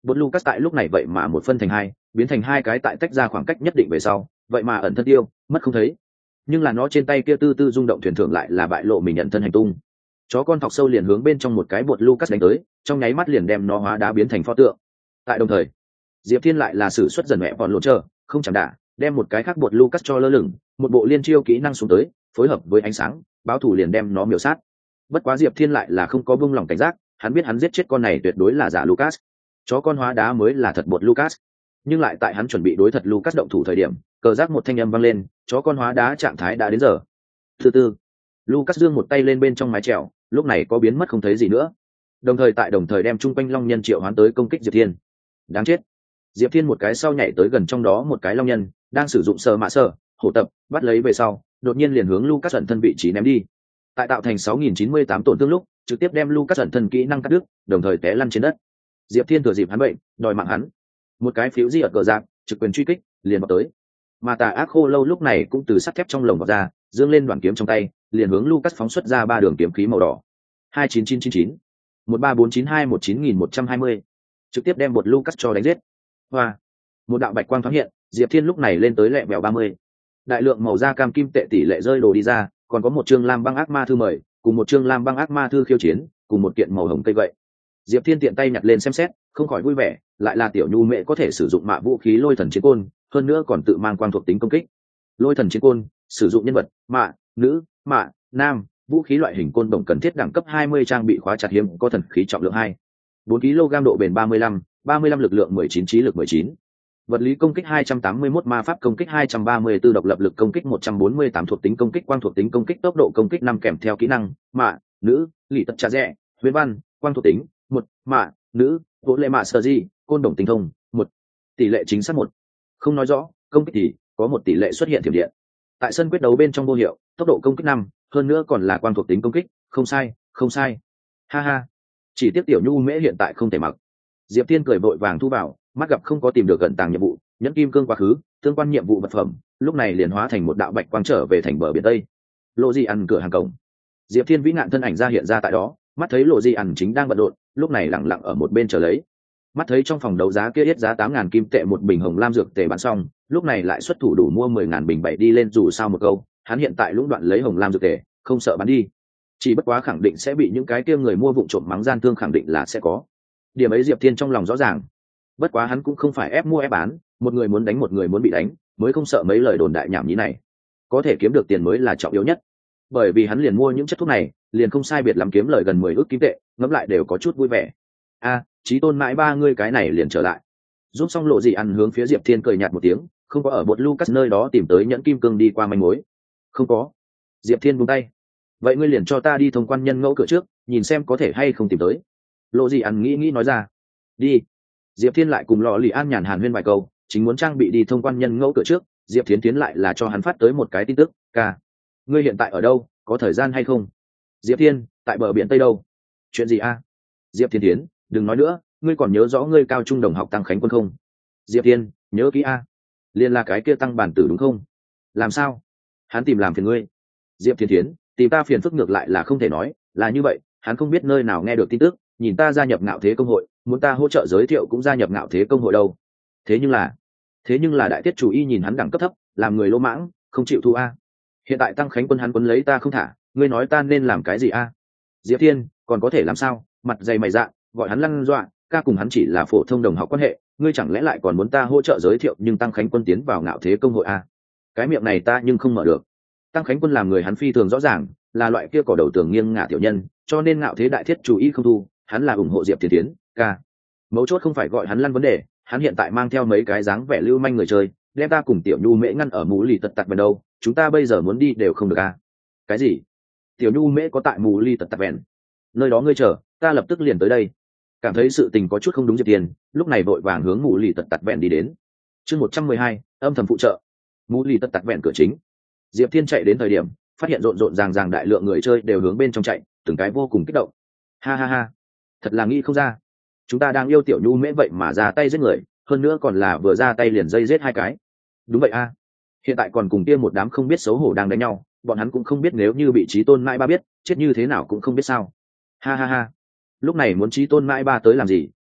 bột Lucas tại lúc này vậy mà một phân thành hai, biến thành hai cái tại tách ra khoảng cách nhất định về sau, vậy mà ẩn thân tiêu, mất không thấy. Nhưng là nó trên tay kia tư tư rung động thuyền thưởng lại là bại lộ mình nhận thân hành tung. Chó con thọc sâu liền hướng bên trong một cái bột Lucas đánh tới, trong nháy mắt liền đem nó hóa đá biến thành pho tượng. Tại đồng thời, Diệp Thiên lại là sử xuất dần mẹ bọn lộ chờ, không chẳng đả, đem một cái khác bột Lucas cho lơ lửng, một bộ liên chiêu kỹ năng xuống tới, phối hợp với ánh sáng, báo thủ liền đem nó miểu sát. Bất quá Diệp Thiên lại là không có buông lỏng cảnh giác, hắn biết hắn giết chết con này tuyệt đối là giả Lucas, chó con hóa đá mới là thật bột Lucas. Nhưng lại tại hắn chuẩn bị đối thật Lucas động thủ thời điểm, cờ giác một thanh âm vang lên, chó con hóa đá trạng thái đã đến giờ. Thứ tư, Lucas giương một tay lên bên trong mái chèo, lúc này có biến mất không thấy gì nữa. Đồng thời tại đồng thời đem trung quanh long nhân triệu hoán tới công kích Diệp Thiên. Đáng chết. Diệp Thiên một cái sau nhảy tới gần trong đó một cái long nhân, đang sử dụng sờ mạ sờ, hổ tập, bắt lấy về sau, đột nhiên liền hướng Lucas ẩn thân vị trí ném đi. Tại tạo thành sáu nghìn chín mươi tám tổn thương lúc, trực tiếp đem Lucas ẩn thân kỹ năng cắt đứt, đồng thời té lăn trên đất. Diệp Thiên thừa dịp hắn bệnh, đòi mạng hắn. Một cái phiếu di ở cờ giáp, trực quyền truy kích, liền vào tới. Mà tà ác khô lâu lúc này cũng từ sắt thép trong lồng vào ra, giương lên đoạn kiếm trong tay, liền hướng Lucas phóng xuất ra ba đường kiếm khí màu đỏ. hai chín chín chín chín, một ba bốn chín hai một chín nghìn một trăm hai mươi, trực tiếp đem một Lucas cho đánh giết. Hoa, một đạo bạch quang thoáng hiện, Diệp Thiên lúc này lên tới lẹ bèo ba mươi. Đại lượng màu da cam kim tệ tỷ lệ rơi đồ đi ra, còn có một chương lam băng ác ma thư mời, cùng một chương lam băng ác ma thư khiêu chiến, cùng một kiện màu hồng cây vậy. Diệp Thiên tiện tay nhặt lên xem xét, không khỏi vui vẻ, lại là tiểu nhu mẹ có thể sử dụng mạ vũ khí lôi thần chiến côn, hơn nữa còn tự mang quang thuộc tính công kích. Lôi thần chiến côn, sử dụng nhân vật, mạ, nữ, mạ, nam, vũ khí loại hình côn đồng cần thiết đẳng cấp hai mươi trang bị khóa chặt hiếm, có thần khí trọng lượng hai, bốn ki lô gam độ bền ba mươi lăm, ba mươi lăm lực lượng mười chín trí lực mười chín. Vật lý công kích hai trăm tám mươi mốt, ma pháp công kích hai trăm ba mươi tư, độc lập lực công kích một trăm bốn mươi tám, thuộc tính công kích quang thuộc tính công kích tốc độ công kích năm kèm theo kỹ năng, mạ, nữ, lì tật trà rẽ, huyền văn, quang thuộc tính một, mạ, nữ, vỗ lệ mạ sơ di, côn đồng tinh thông một, tỷ lệ chính xác một. Không nói rõ, công kích thì có một tỷ lệ xuất hiện thiểm điện. Tại sân quyết đấu bên trong vô hiệu, tốc độ công kích năm, hơn nữa còn là quang thuộc tính công kích, không sai, không sai. Ha ha. Chỉ tiếc tiểu nhu mễ hiện tại không thể mặc. Diệp Thiên cười vội vàng thu vào, mắt gặp không có tìm được gần tàng nhiệm vụ, nhẫn kim cương quá khứ, tương quan nhiệm vụ vật phẩm, lúc này liền hóa thành một đạo bạch quang trở về thành bờ biển tây. Lộ Di ăn cửa hàng cổng. Diệp Thiên vĩ ngạn thân ảnh ra hiện ra tại đó, mắt thấy Lộ Di ăn chính đang bận rộn, lúc này lặng lặng ở một bên chờ lấy. Mắt thấy trong phòng đấu giá kia yết giá tám ngàn kim tệ một bình hồng lam dược tề bán xong, lúc này lại xuất thủ đủ mua mười ngàn bình bảy đi lên, dù sao một câu, hắn hiện tại lũng đoạn lấy hồng lam dược tề, không sợ bán đi. Chỉ bất quá khẳng định sẽ bị những cái kia người mua vụng trộm mắng gian thương, khẳng định là sẽ có. Điểm ấy Diệp Thiên trong lòng rõ ràng. Bất quá hắn cũng không phải ép mua ép bán, một người muốn đánh một người muốn bị đánh, mới không sợ mấy lời đồn đại nhảm nhí này. Có thể kiếm được tiền mới là trọng yếu nhất. Bởi vì hắn liền mua những chất thuốc này, liền không sai biệt lắm kiếm lời gần mười ức kim tệ, ngẫm lại đều có chút vui vẻ. A, Chí Tôn mãi ba ngươi cái này liền trở lại. Giúp xong Lộ Gì ăn hướng phía Diệp Thiên cười nhạt một tiếng, không có ở bột Lucas nơi đó tìm tới nhẫn kim cương đi qua manh mối. Không có. Diệp Thiên buông tay. Vậy ngươi liền cho ta đi thông quan nhân ngẫu cửa trước, nhìn xem có thể hay không tìm tới. Lộ Gì ăn nghĩ nghĩ nói ra. Đi. Diệp Thiên lại cùng Lọ Lì An nhàn hàn huyên vài câu, chính muốn trang bị đi thông quan nhân ngẫu cửa trước, Diệp Thiến tiến lại là cho hắn phát tới một cái tin tức, "Ca, ngươi hiện tại ở đâu, có thời gian hay không?" Diệp Thiên, tại bờ biển Tây đâu? Chuyện gì a? Diệp Thiên Thiến, đừng nói nữa, ngươi còn nhớ rõ ngươi cao trung đồng học Tăng Khánh Quân không? Diệp Thiên, nhớ kỹ a. Liên là cái kia Tăng bản tử đúng không? Làm sao? Hắn tìm làm phiền ngươi. Diệp Thiên Thiến, tìm ta phiền phức ngược lại là không thể nói, là như vậy, hắn không biết nơi nào nghe được tin tức, nhìn ta gia nhập Ngạo Thế công hội, muốn ta hỗ trợ giới thiệu cũng gia nhập Ngạo Thế công hội đâu. Thế nhưng là, thế nhưng là đại tiết chủ y nhìn hắn đẳng cấp thấp, làm người lỗ mãng, không chịu thu a. Hiện tại Tăng Khánh Quân hắn quấn lấy ta không thả, ngươi nói ta nên làm cái gì a? Diệp Thiên, còn có thể làm sao, mặt dày mày dạ, gọi hắn lăn dọa, ca cùng hắn chỉ là phổ thông đồng học quan hệ, ngươi chẳng lẽ lại còn muốn ta hỗ trợ giới thiệu nhưng Tăng Khánh Quân tiến vào Ngạo Thế công hội a? Cái miệng này ta nhưng không mở được. Tăng Khánh Quân làm người hắn phi thường rõ ràng, là loại kia cỏ đầu tường nghiêng ngả tiểu nhân, cho nên Ngạo Thế đại thiết chủ y không thu, hắn là ủng hộ Diệp Thiên Tiến, ca. Mấu chốt không phải gọi hắn lăn vấn đề, hắn hiện tại mang theo mấy cái dáng vẻ lưu manh người chơi, đem ta cùng tiểu nhu mễ ngăn ở mù lì tật tặc vẹn đâu, chúng ta bây giờ muốn đi đều không được a. Cái gì? Tiểu nhu mễ có tại mù lì tật tặc vẹn? Nơi đó ngươi chờ, ta lập tức liền tới đây. Cảm thấy sự tình có chút không đúng, Diệp Tiền lúc này vội vàng hướng mù lì tật tặc vẹn đi đến. Chương một trăm mười hai, âm thầm phụ trợ. Mù lì tật tặc vẹn cửa chính. Diệp Thiên chạy đến thời điểm, phát hiện rộn rộn ràng ràng đại lượng người chơi đều hướng bên trong chạy, từng cái vô cùng kích động. Ha ha ha, thật là nghĩ không ra, chúng ta đang yêu tiểu nhu mễ vậy mà ra tay giết người, hơn nữa còn là vừa ra tay liền dây giết hai cái. Đúng vậy a, hiện tại còn cùng kia một đám không biết xấu hổ đang đánh nhau, bọn hắn cũng không biết nếu như bị Chí Tôn Mãi Ba biết, chết như thế nào cũng không biết sao. Ha ha ha, lúc này muốn Chí Tôn Mãi Ba tới làm gì,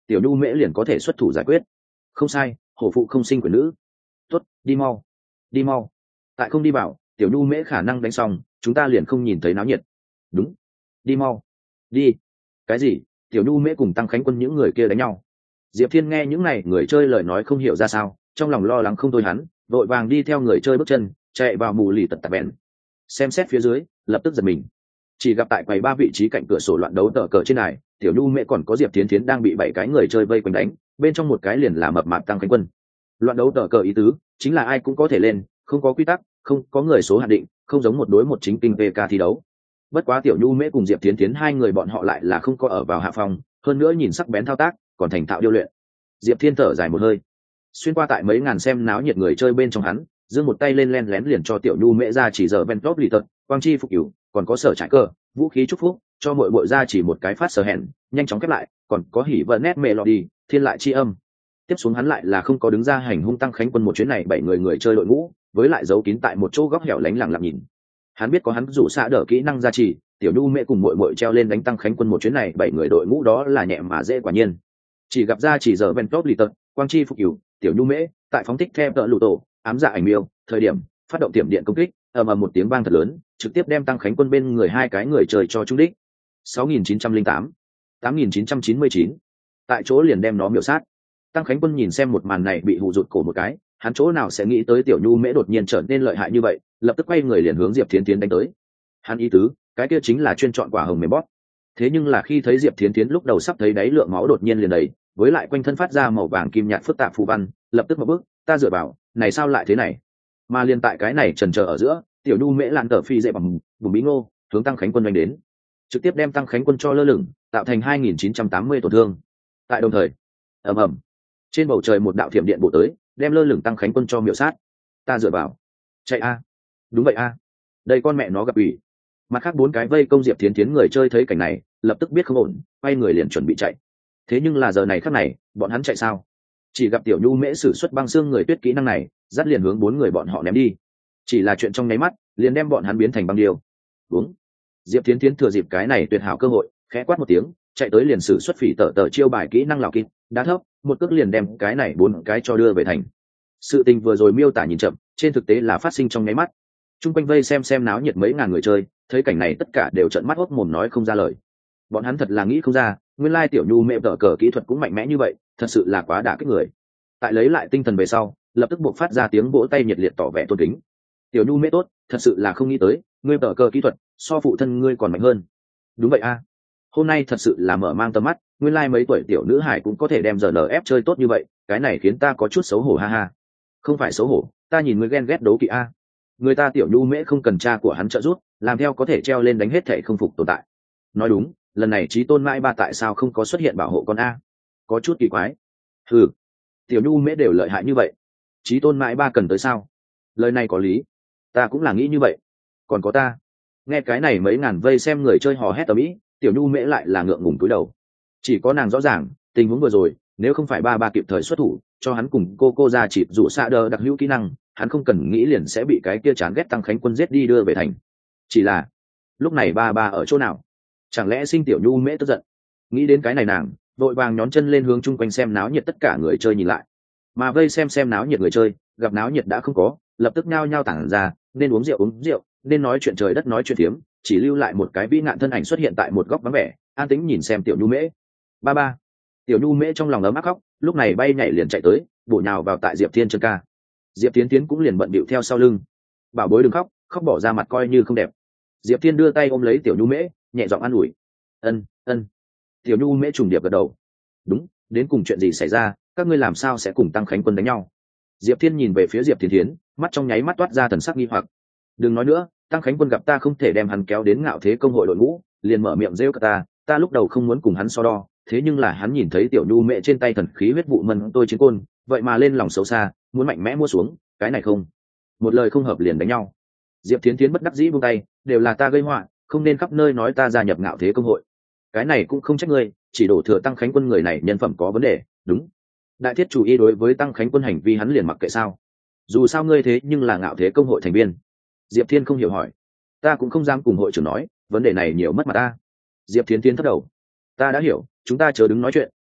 tiểu nhu mễ liền có thể xuất thủ giải quyết. Không sai, hổ phụ không sinh quyền nữ. Tốt, đi mau đi mau, tại không đi vào tiểu nhu mễ khả năng đánh xong chúng ta liền không nhìn thấy náo nhiệt. Đúng, đi mau đi. Cái gì? Tiểu nhu mễ cùng Tăng Khánh Quân những người kia đánh nhau? Diệp Thiên nghe những này người chơi lời nói không hiểu ra sao, trong lòng lo lắng không thôi, hắn vội vàng đi theo người chơi bước chân chạy vào mù lì tật tạp bèn, xem xét phía dưới lập tức giật mình, chỉ gặp tại quầy ba vị trí cạnh cửa sổ loạn đấu tờ cờ trên này, tiểu nhu mễ còn có Diệp Thiến Thiến đang bị bảy cái người chơi vây quanh đánh, bên trong một cái liền là mập mạp Tăng Khánh Quân. Loạn đấu tờ cờ ý tứ chính là ai cũng có thể lên, không có quy tắc, không có người số hạn định, không giống một đối một chính kinh pê ca thi đấu. Bất quá tiểu nhu mễ cùng Diệp Thiến Thiến hai người bọn họ lại là không có ở vào hạ phòng, hơn nữa nhìn sắc bén thao tác còn thành thạo điêu luyện. Diệp Thiên thở dài một hơi, xuyên qua tại mấy ngàn xem náo nhiệt người chơi bên trong, hắn giương một tay lên len lén liền cho tiểu nhu mễ ra chỉ giờ ven top lì tật quang chi phục cửu, còn có sở trải cơ vũ khí chúc phúc, cho mọi mọi ra chỉ một cái phát sở hẹn nhanh chóng khép lại, còn có hỉ vợ nét mẹ lọ đi thiên lại chi âm. Tiếp xuống hắn lại là không có đứng ra hành hung Tăng Khánh Quân một chuyến này bảy người người chơi đội ngũ, với lại giấu kín tại một chỗ góc hẻo lánh lặng lặng nhìn. Hắn biết có hắn rủ xạ đỡ kỹ năng gia trì, tiểu nhu mẹ cùng muội muội treo lên đánh Tăng Khánh Quân một chuyến này bảy người đội ngũ đó là nhẹ mà dễ quả nhiên. Chỉ gặp ra chỉ giờ ven top lì tật quang chi phục cửu, tiểu nhu mễ tại phóng thích theo tợ lụ tổ ám dạ ảnh miêu thời điểm phát động tiệm điện công kích, ầm ầm một tiếng vang thật lớn, trực tiếp đem Tăng Khánh Quân bên người hai cái người chơi cho trúng đích. sáu nghìn chín trăm lẻ tám, tám nghìn chín trăm chín mươi chín, tại chỗ liền đem nó miểu sát. Tăng Khánh Quân nhìn xem một màn này bị hù rụt cổ một cái, hắn chỗ nào sẽ nghĩ tới tiểu nhu mễ đột nhiên trở nên lợi hại như vậy, lập tức quay người liền hướng Diệp Thiến Thiến đánh tới. Hắn ý tứ cái kia chính là chuyên chọn quả hồng mềm bóp. Thế nhưng là khi thấy Diệp Thiến Thiến lúc đầu sắp thấy đáy lượng máu đột nhiên liền đầy, với lại quanh thân phát ra màu vàng kim nhạt phức tạp phù văn, lập tức một bước, ta dựa vào, này sao lại thế này? Mà liên tại cái này chần chờ ở giữa, tiểu nhu mễ lạn tở phi dậy bằng vùng bí ngô, hướng Tăng Khánh Quân đánh đến, trực tiếp đem Tăng Khánh Quân cho lơ lửng, tạo thành hai nghìn chín trăm tám mươi tổn thương. Tại đồng thời, ầm ầm, trên bầu trời một đạo thiểm điện bổ tới, đem lơ lửng Tăng Khánh Quân cho miểu sát. Ta dựa vào, chạy a, đúng vậy a, đây con mẹ nó gặp ủy. Mặt khác bốn cái vây công Diệp Thiến Thiến người chơi thấy cảnh này, lập tức biết không ổn, quay người liền chuẩn bị chạy. Thế nhưng là giờ này khắc này, bọn hắn chạy sao? Chỉ gặp tiểu nhu mễ sử xuất băng xương người tuyết kỹ năng này, dắt liền hướng bốn người bọn họ ném đi. Chỉ là chuyện trong nháy mắt, liền đem bọn hắn biến thành băng điêu. Đúng. Diệp Thiến Thiến thừa dịp cái này tuyệt hảo cơ hội, khẽ quát một tiếng, chạy tới liền sử xuất phỉ tở tở chiêu bài kỹ năng lào kịp, đá thấp, một cước liền đem cái này bốn cái cho đưa về thành. Sự tình vừa rồi miêu tả nhìn chậm, trên thực tế là phát sinh trong nháy mắt. Trung quanh vây xem xem náo nhiệt mấy ngàn người chơi, thấy cảnh này tất cả đều trợn mắt hốt mồm nói không ra lời. Bọn hắn thật là nghĩ không ra, nguyên lai tiểu nhu mẹ vợ cờ kỹ thuật cũng mạnh mẽ như vậy, thật sự là quá đả kích người. Tại lấy lại tinh thần về sau, lập tức buộc phát ra tiếng vỗ tay nhiệt liệt tỏ vẻ tôn kính. Tiểu nhu mẹ tốt, thật sự là không nghĩ tới, ngươi vợ cờ kỹ thuật so phụ thân ngươi còn mạnh hơn. Đúng vậy a, hôm nay thật sự là mở mang tầm mắt, nguyên lai mấy tuổi tiểu nữ hải cũng có thể đem giờ en ép chơi tốt như vậy, cái này khiến ta có chút xấu hổ ha ha. Không phải xấu hổ, ta nhìn ngươi ghen ghét đấu kỵ a. Người ta tiểu nhu mễ không cần cha của hắn trợ giúp, làm theo có thể treo lên đánh hết thể không phục tồn tại. Nói đúng, lần này Chí Tôn mãi ba tại sao không có xuất hiện bảo hộ con a? Có chút kỳ quái. Ừ, tiểu nhu mễ đều lợi hại như vậy, Chí Tôn mãi ba cần tới sao? Lời này có lý, ta cũng là nghĩ như vậy. Còn có ta. Nghe cái này mấy ngàn vây xem người chơi hò hét tầm ĩ, tiểu nhu mễ lại là ngượng ngùng cúi đầu. Chỉ có nàng rõ ràng, tình huống vừa rồi, nếu không phải ba ba kịp thời xuất thủ, cho hắn cùng cô cô ra chỉ dụ xạ đờ đặc hữu kỹ năng, hắn không cần nghĩ liền sẽ bị cái kia chán ghét Tăng Khánh Quân giết đi đưa về thành. Chỉ là lúc này ba ba ở chỗ nào? Chẳng lẽ sinh tiểu nhu mễ tức giận? Nghĩ đến cái này nàng vội vàng nhón chân lên hướng chung quanh xem náo nhiệt tất cả người chơi nhìn lại. Mà vây xem xem náo nhiệt người chơi gặp náo nhiệt đã không có, lập tức nhao nhao tản ra, nên uống rượu uống rượu, nên nói chuyện trời đất nói chuyện tiếm, chỉ lưu lại một cái vĩ nạn thân ảnh xuất hiện tại một góc vắng vẻ, an tĩnh nhìn xem tiểu nhu mễ. Ba ba. Tiểu nhu mễ trong lòng ấm áp khóc, lúc này bay nhảy liền chạy tới, bổ nhào vào tại Diệp Thiên chân ca. Diệp Tiến Tiến cũng liền bận bịu theo sau lưng. Bảo bối đừng khóc, khóc bỏ ra mặt coi như không đẹp. Diệp Thiên đưa tay ôm lấy tiểu nhu mễ, nhẹ giọng an ủi. Ân, ân. Tiểu nhu mễ trùng điệp gật đầu. Đúng, đến cùng chuyện gì xảy ra, các ngươi làm sao sẽ cùng Tăng Khánh Quân đánh nhau? Diệp Thiên nhìn về phía Diệp Tiến Tiến, mắt trong nháy mắt toát ra thần sắc nghi hoặc. Đừng nói nữa, Tăng Khánh Quân gặp ta không thể đem hắn kéo đến ngạo thế công hội đội ngũ, liền mở miệng rêu cả ta, ta lúc đầu không muốn cùng hắn so đo, thế nhưng là hắn nhìn thấy tiểu nhu mẹ trên tay thần khí huyết vụ mân tôi chiến côn, vậy mà lên lòng xấu xa, muốn mạnh mẽ mua xuống, cái này không. Một lời không hợp liền đánh nhau. Diệp Thiến Thiến bất đắc dĩ buông tay, đều là ta gây họa, không nên khắp nơi nói ta gia nhập ngạo thế công hội. Cái này cũng không trách ngươi, chỉ đổ thừa Tăng Khánh Quân người này nhân phẩm có vấn đề, đúng. Đại thiết chủ y đối với Tăng Khánh Quân hành vi hắn liền mặc kệ sao? Dù sao ngươi thế nhưng là ngạo thế công hội thành viên. Diệp Thiên không hiểu hỏi. Ta cũng không dám cùng hội trưởng nói, vấn đề này nhiều mất mặt ta. Diệp Thiến Thiến thấp đầu. Ta đã hiểu, chúng ta chờ đứng nói chuyện,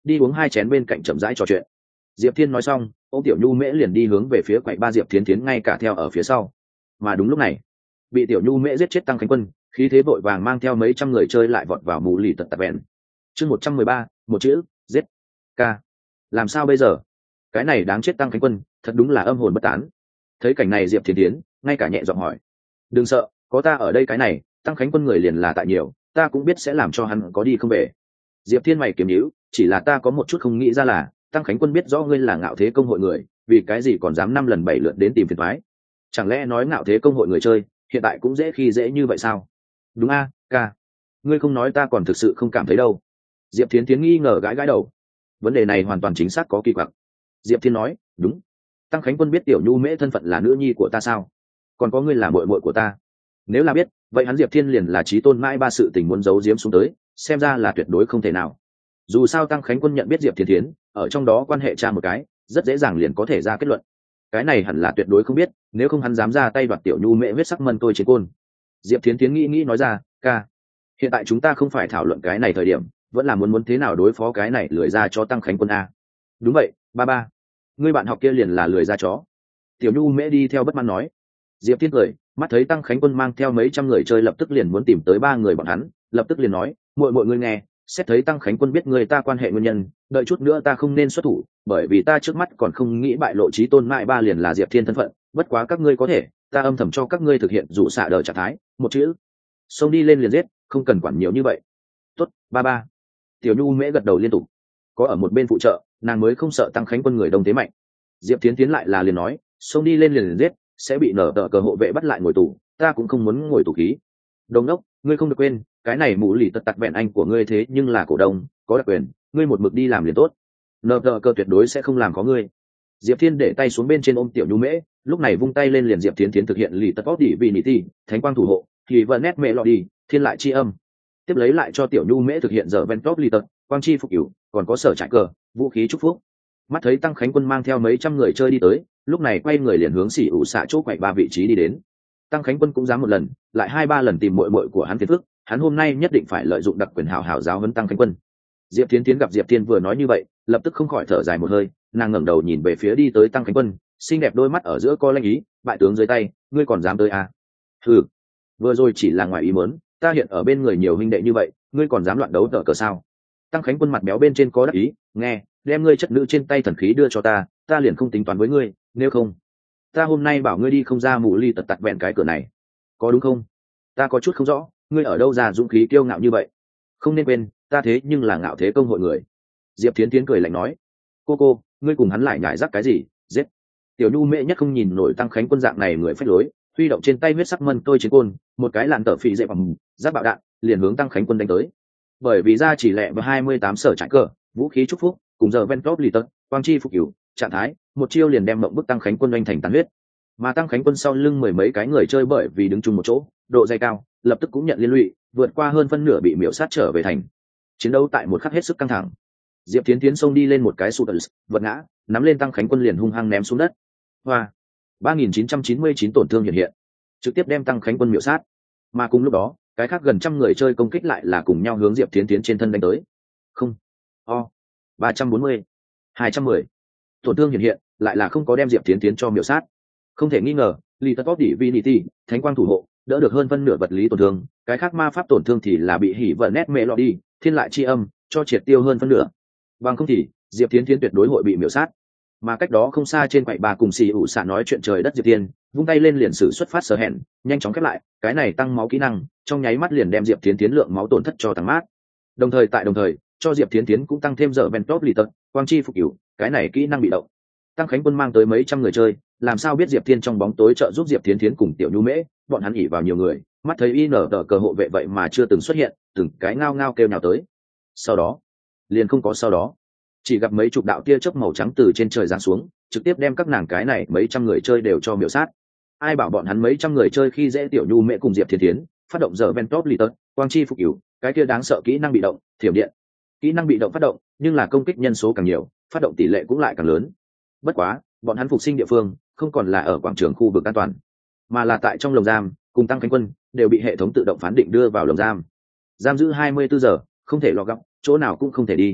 đi uống hai chén bên cạnh chậm rãi trò chuyện. Diệp Thiên nói xong, ô tiểu nhu mễ liền đi hướng về phía quầy ba, Diệp Thiến Thiến ngay cả theo ở phía sau. Mà đúng lúc này, bị tiểu nhu mễ giết chết Tăng Khánh Quân, khí thế vội vàng mang theo mấy trăm người chơi lại vọt vào mù lì tật tạp vẹn. Chương một trăm mười ba, một chữ, giết. Ca. Làm sao bây giờ? Cái này đáng chết Tăng Khánh Quân, thật đúng là âm hồn bất tán. Thấy cảnh này Diệp Thiến Thiến ngay cả nhẹ giọng hỏi: "Đừng sợ, có ta ở đây cái này, Tăng Khánh Quân người liền là tại nhiều, ta cũng biết sẽ làm cho hắn có đi không về." Diệp Thiên mày kiếm nhíu, chỉ là ta có một chút không nghĩ ra là, Tăng Khánh Quân biết rõ ngươi là Ngạo Thế công hội người, vì cái gì còn dám năm lần bảy lượt đến tìm phiền toái? Chẳng lẽ nói Ngạo Thế công hội người chơi hiện tại cũng dễ khi dễ như vậy sao? Đúng a, ca, ngươi không nói ta còn thực sự không cảm thấy đâu. Diệp Thiến Thiến nghi ngờ gãi gãi đầu. Vấn đề này hoàn toàn chính xác có kỳ quặc. Diệp Thiên nói: "Đúng. Tăng Khánh Quân biết tiểu nhu mễ thân phận là nữ nhi của ta sao? Còn có ngươi là muội muội của ta. Nếu là biết, vậy hắn Diệp Thiên liền là chí tôn mãi ba sự tình muốn giấu giếm xuống tới, xem ra là tuyệt đối không thể nào. Dù sao Tăng Khánh Quân nhận biết Diệp Thiên Thiến, ở trong đó quan hệ cha một cái, rất dễ dàng liền có thể ra kết luận. Cái này hẳn là tuyệt đối không biết, nếu không hắn dám ra tay đoạt tiểu nhu mễ huyết sắc mân tôi chiến côn." Diệp Thiên Thiến nghĩ nghĩ nói ra: "Ca, hiện tại chúng ta không phải thảo luận cái này thời điểm, vẫn là muốn muốn thế nào đối phó cái này lười ra cho Tăng Khánh Quân a." "Đúng vậy, ba ba. Ngươi bạn học kia liền là lười ra chó." Tiểu nhu mễ đi theo bất mãn nói. Diệp Thiên cười, mắt thấy Tăng Khánh Quân mang theo mấy trăm người chơi lập tức liền muốn tìm tới ba người bọn hắn, lập tức liền nói: "Muội muội ngươi nghe, xét thấy Tăng Khánh Quân biết người ta quan hệ nguyên nhân, đợi chút nữa ta không nên xuất thủ, bởi vì ta trước mắt còn không nghĩ bại lộ chí tôn mãi ba liền là Diệp Thiên thân phận, bất quá các ngươi có thể, ta âm thầm cho các ngươi thực hiện dụ xạ đờ trạng thái, một chữ, xông đi lên liền giết, không cần quản nhiều như vậy." "Tốt, ba ba." Tiểu nhu mễ gật đầu liên tục. Có ở một bên phụ trợ, nàng mới không sợ Tăng Khánh Quân người đông thế mạnh. Diệp Thiến Tiến lại là liền nói: "Xông đi lên liền, liền giết, sẽ bị nở tờ cờ hộ vệ bắt lại ngồi tù, ta cũng không muốn ngồi tù khí." "Đồng đốc, ngươi không được quên, cái này mũ lì tật tặc vẹn anh của ngươi thế nhưng là cổ đông, có đặc quyền, ngươi một mực đi làm liền tốt, nở tờ cờ tuyệt đối sẽ không làm có ngươi." Diệp Thiên để tay xuống bên trên ôm tiểu nhu mễ, lúc này vung tay lên liền Diệp Thiến Thiến thực hiện lì tật bóp đi vì nỉ ti, thánh quang thủ hộ, thì vợ nét mẹ lọ đi, thiên lại chi âm. Tiếp lấy lại cho tiểu nhu mễ thực hiện giờ ven top lì tật, quang chi phục cửu, còn có sở trại cờ, vũ khí chúc phúc. Mắt thấy Tăng Khánh Quân mang theo mấy trăm người chơi đi tới, lúc này quay người liền hướng xỉ ủ xạ chỗ quậy ba vị trí đi đến. Tăng Khánh Quân cũng dám một lần, lại hai ba lần tìm muội muội của hắn phiền phức, hắn hôm nay nhất định phải lợi dụng đặc quyền hảo hảo giáo huấn Tăng Khánh Quân. Diệp Thiến Thiến gặp Diệp Thiên vừa nói như vậy, lập tức không khỏi thở dài một hơi, nàng ngẩng đầu nhìn về phía đi tới Tăng Khánh Quân, xinh đẹp đôi mắt ở giữa co lanh ý, bại tướng dưới tay, ngươi còn dám tới à? Hừ, vừa rồi chỉ là ngoài ý muốn, ta hiện ở bên người nhiều huynh đệ như vậy, ngươi còn dám loạn đấu tở cờ sao? Tăng Khánh Quân mặt béo bên trên có đắc ý, nghe, đem ngươi chất nữ trên tay thần khí đưa cho ta, ta liền không tính toán với ngươi, nếu không, ta hôm nay bảo ngươi đi không ra mù ly tật tặc vẹn cái cửa này, có đúng không? Ta có chút không rõ, ngươi ở đâu ra dũng khí kiêu ngạo như vậy? Không nên quên, ta thế nhưng là Ngạo Thế công hội người. Diệp Thiến Tiến cười lạnh nói: "Cô cô, ngươi cùng hắn lại nhại rắc cái gì? Giết!" Tiểu nhu mẹ nhất không nhìn nổi Tăng Khánh Quân dạng này người phách lối, huy động trên tay huyết sắc mân tôi chiến côn, một cái làn tở phì dậy bằng giáp bạo đạn, liền hướng Tăng Khánh Quân đánh tới. Bởi vì ra chỉ lẹ và hai mươi tám sở trại cờ, vũ khí chúc phúc, cùng giờ ven top lì tật, quang chi phục cửu, trạng thái, một chiêu liền đem mộng bức Tăng Khánh Quân oanh thành tàn huyết. Mà Tăng Khánh Quân sau lưng mười mấy cái người chơi bởi vì đứng chung một chỗ, độ dày cao, lập tức cũng nhận liên lụy, vượt qua hơn phân nửa bị miểu sát trở về thành. Chiến đấu tại một khắc hết sức căng thẳng. Diệp Thiến Thiến xông đi lên một cái sụt vật ngã, nắm lên Tăng Khánh Quân liền hung hăng ném xuống đất. Hoa, ba nghìn chín trăm chín mươi chín tổn thương hiện hiện, trực tiếp đem Tăng Khánh Quân miểu sát. Mà cùng lúc đó, cái khác gần trăm người chơi công kích lại là cùng nhau hướng Diệp Thiến Thiến trên thân đánh tới. Không, o, ba trăm bốn mươi, hai trăm mười, tổn thương hiện hiện, lại là không có đem Diệp Thiến Thiến cho miểu sát. Không thể nghi ngờ, Lee Top Divinity, Thánh Quang thủ hộ, đỡ được hơn phân nửa vật lý tổn thương, cái khác ma pháp tổn thương thì là bị hỉ vợ nét mẹ lọ đi, thiên lại chi âm, cho triệt tiêu hơn phân nửa. Bằng không thì, Diệp Thiến Thiến tuyệt đối hội bị miểu sát. Mà cách đó không xa trên quầy bà cùng xì ủ xạ nói chuyện trời đất Diệp Thiên, vung tay lên liền sử xuất phát sở hẹn, nhanh chóng khép lại, cái này tăng máu kỹ năng, trong nháy mắt liền đem Diệp Thiến Thiến lượng máu tổn thất cho tăng mát. Đồng thời tại đồng thời, cho Diệp Thiến Thiến cũng tăng thêm giờ ven top lì tật, quang chi phục cửu, cái này kỹ năng bị động. Tăng Khánh Quân mang tới mấy trăm người chơi, làm sao biết Diệp Thiên trong bóng tối trợ giúp Diệp Thiến Thiến cùng Tiểu Nhu Mễ, bọn hắn ỉ vào nhiều người, mắt thấy in tờ cờ hộ vệ vậy mà chưa từng xuất hiện, từng cái ngao ngao kêu nhào tới. Sau đó, liền không có sau đó, chỉ gặp mấy chục đạo tia chớp màu trắng từ trên trời giáng xuống, trực tiếp đem các nàng cái này mấy trăm người chơi đều cho miểu sát. Ai bảo bọn hắn mấy trăm người chơi khi dễ Tiểu Nhu Mễ cùng Diệp Thiên Thiến, phát động giờ ven top lì tật, quang chi phục cửu, cái kia đáng sợ kỹ năng bị động, thiểm điện. Kỹ năng bị động phát động, nhưng là công kích nhân số càng nhiều, phát động tỷ lệ cũng lại càng lớn. Bất quá, bọn hắn phục sinh địa phương không còn là ở quảng trường khu vực an toàn, mà là tại trong lồng giam, cùng Tăng Khánh Quân đều bị hệ thống tự động phán định đưa vào lồng giam. Giam giữ hai mươi bốn giờ, không thể lọt góc, chỗ nào cũng không thể đi.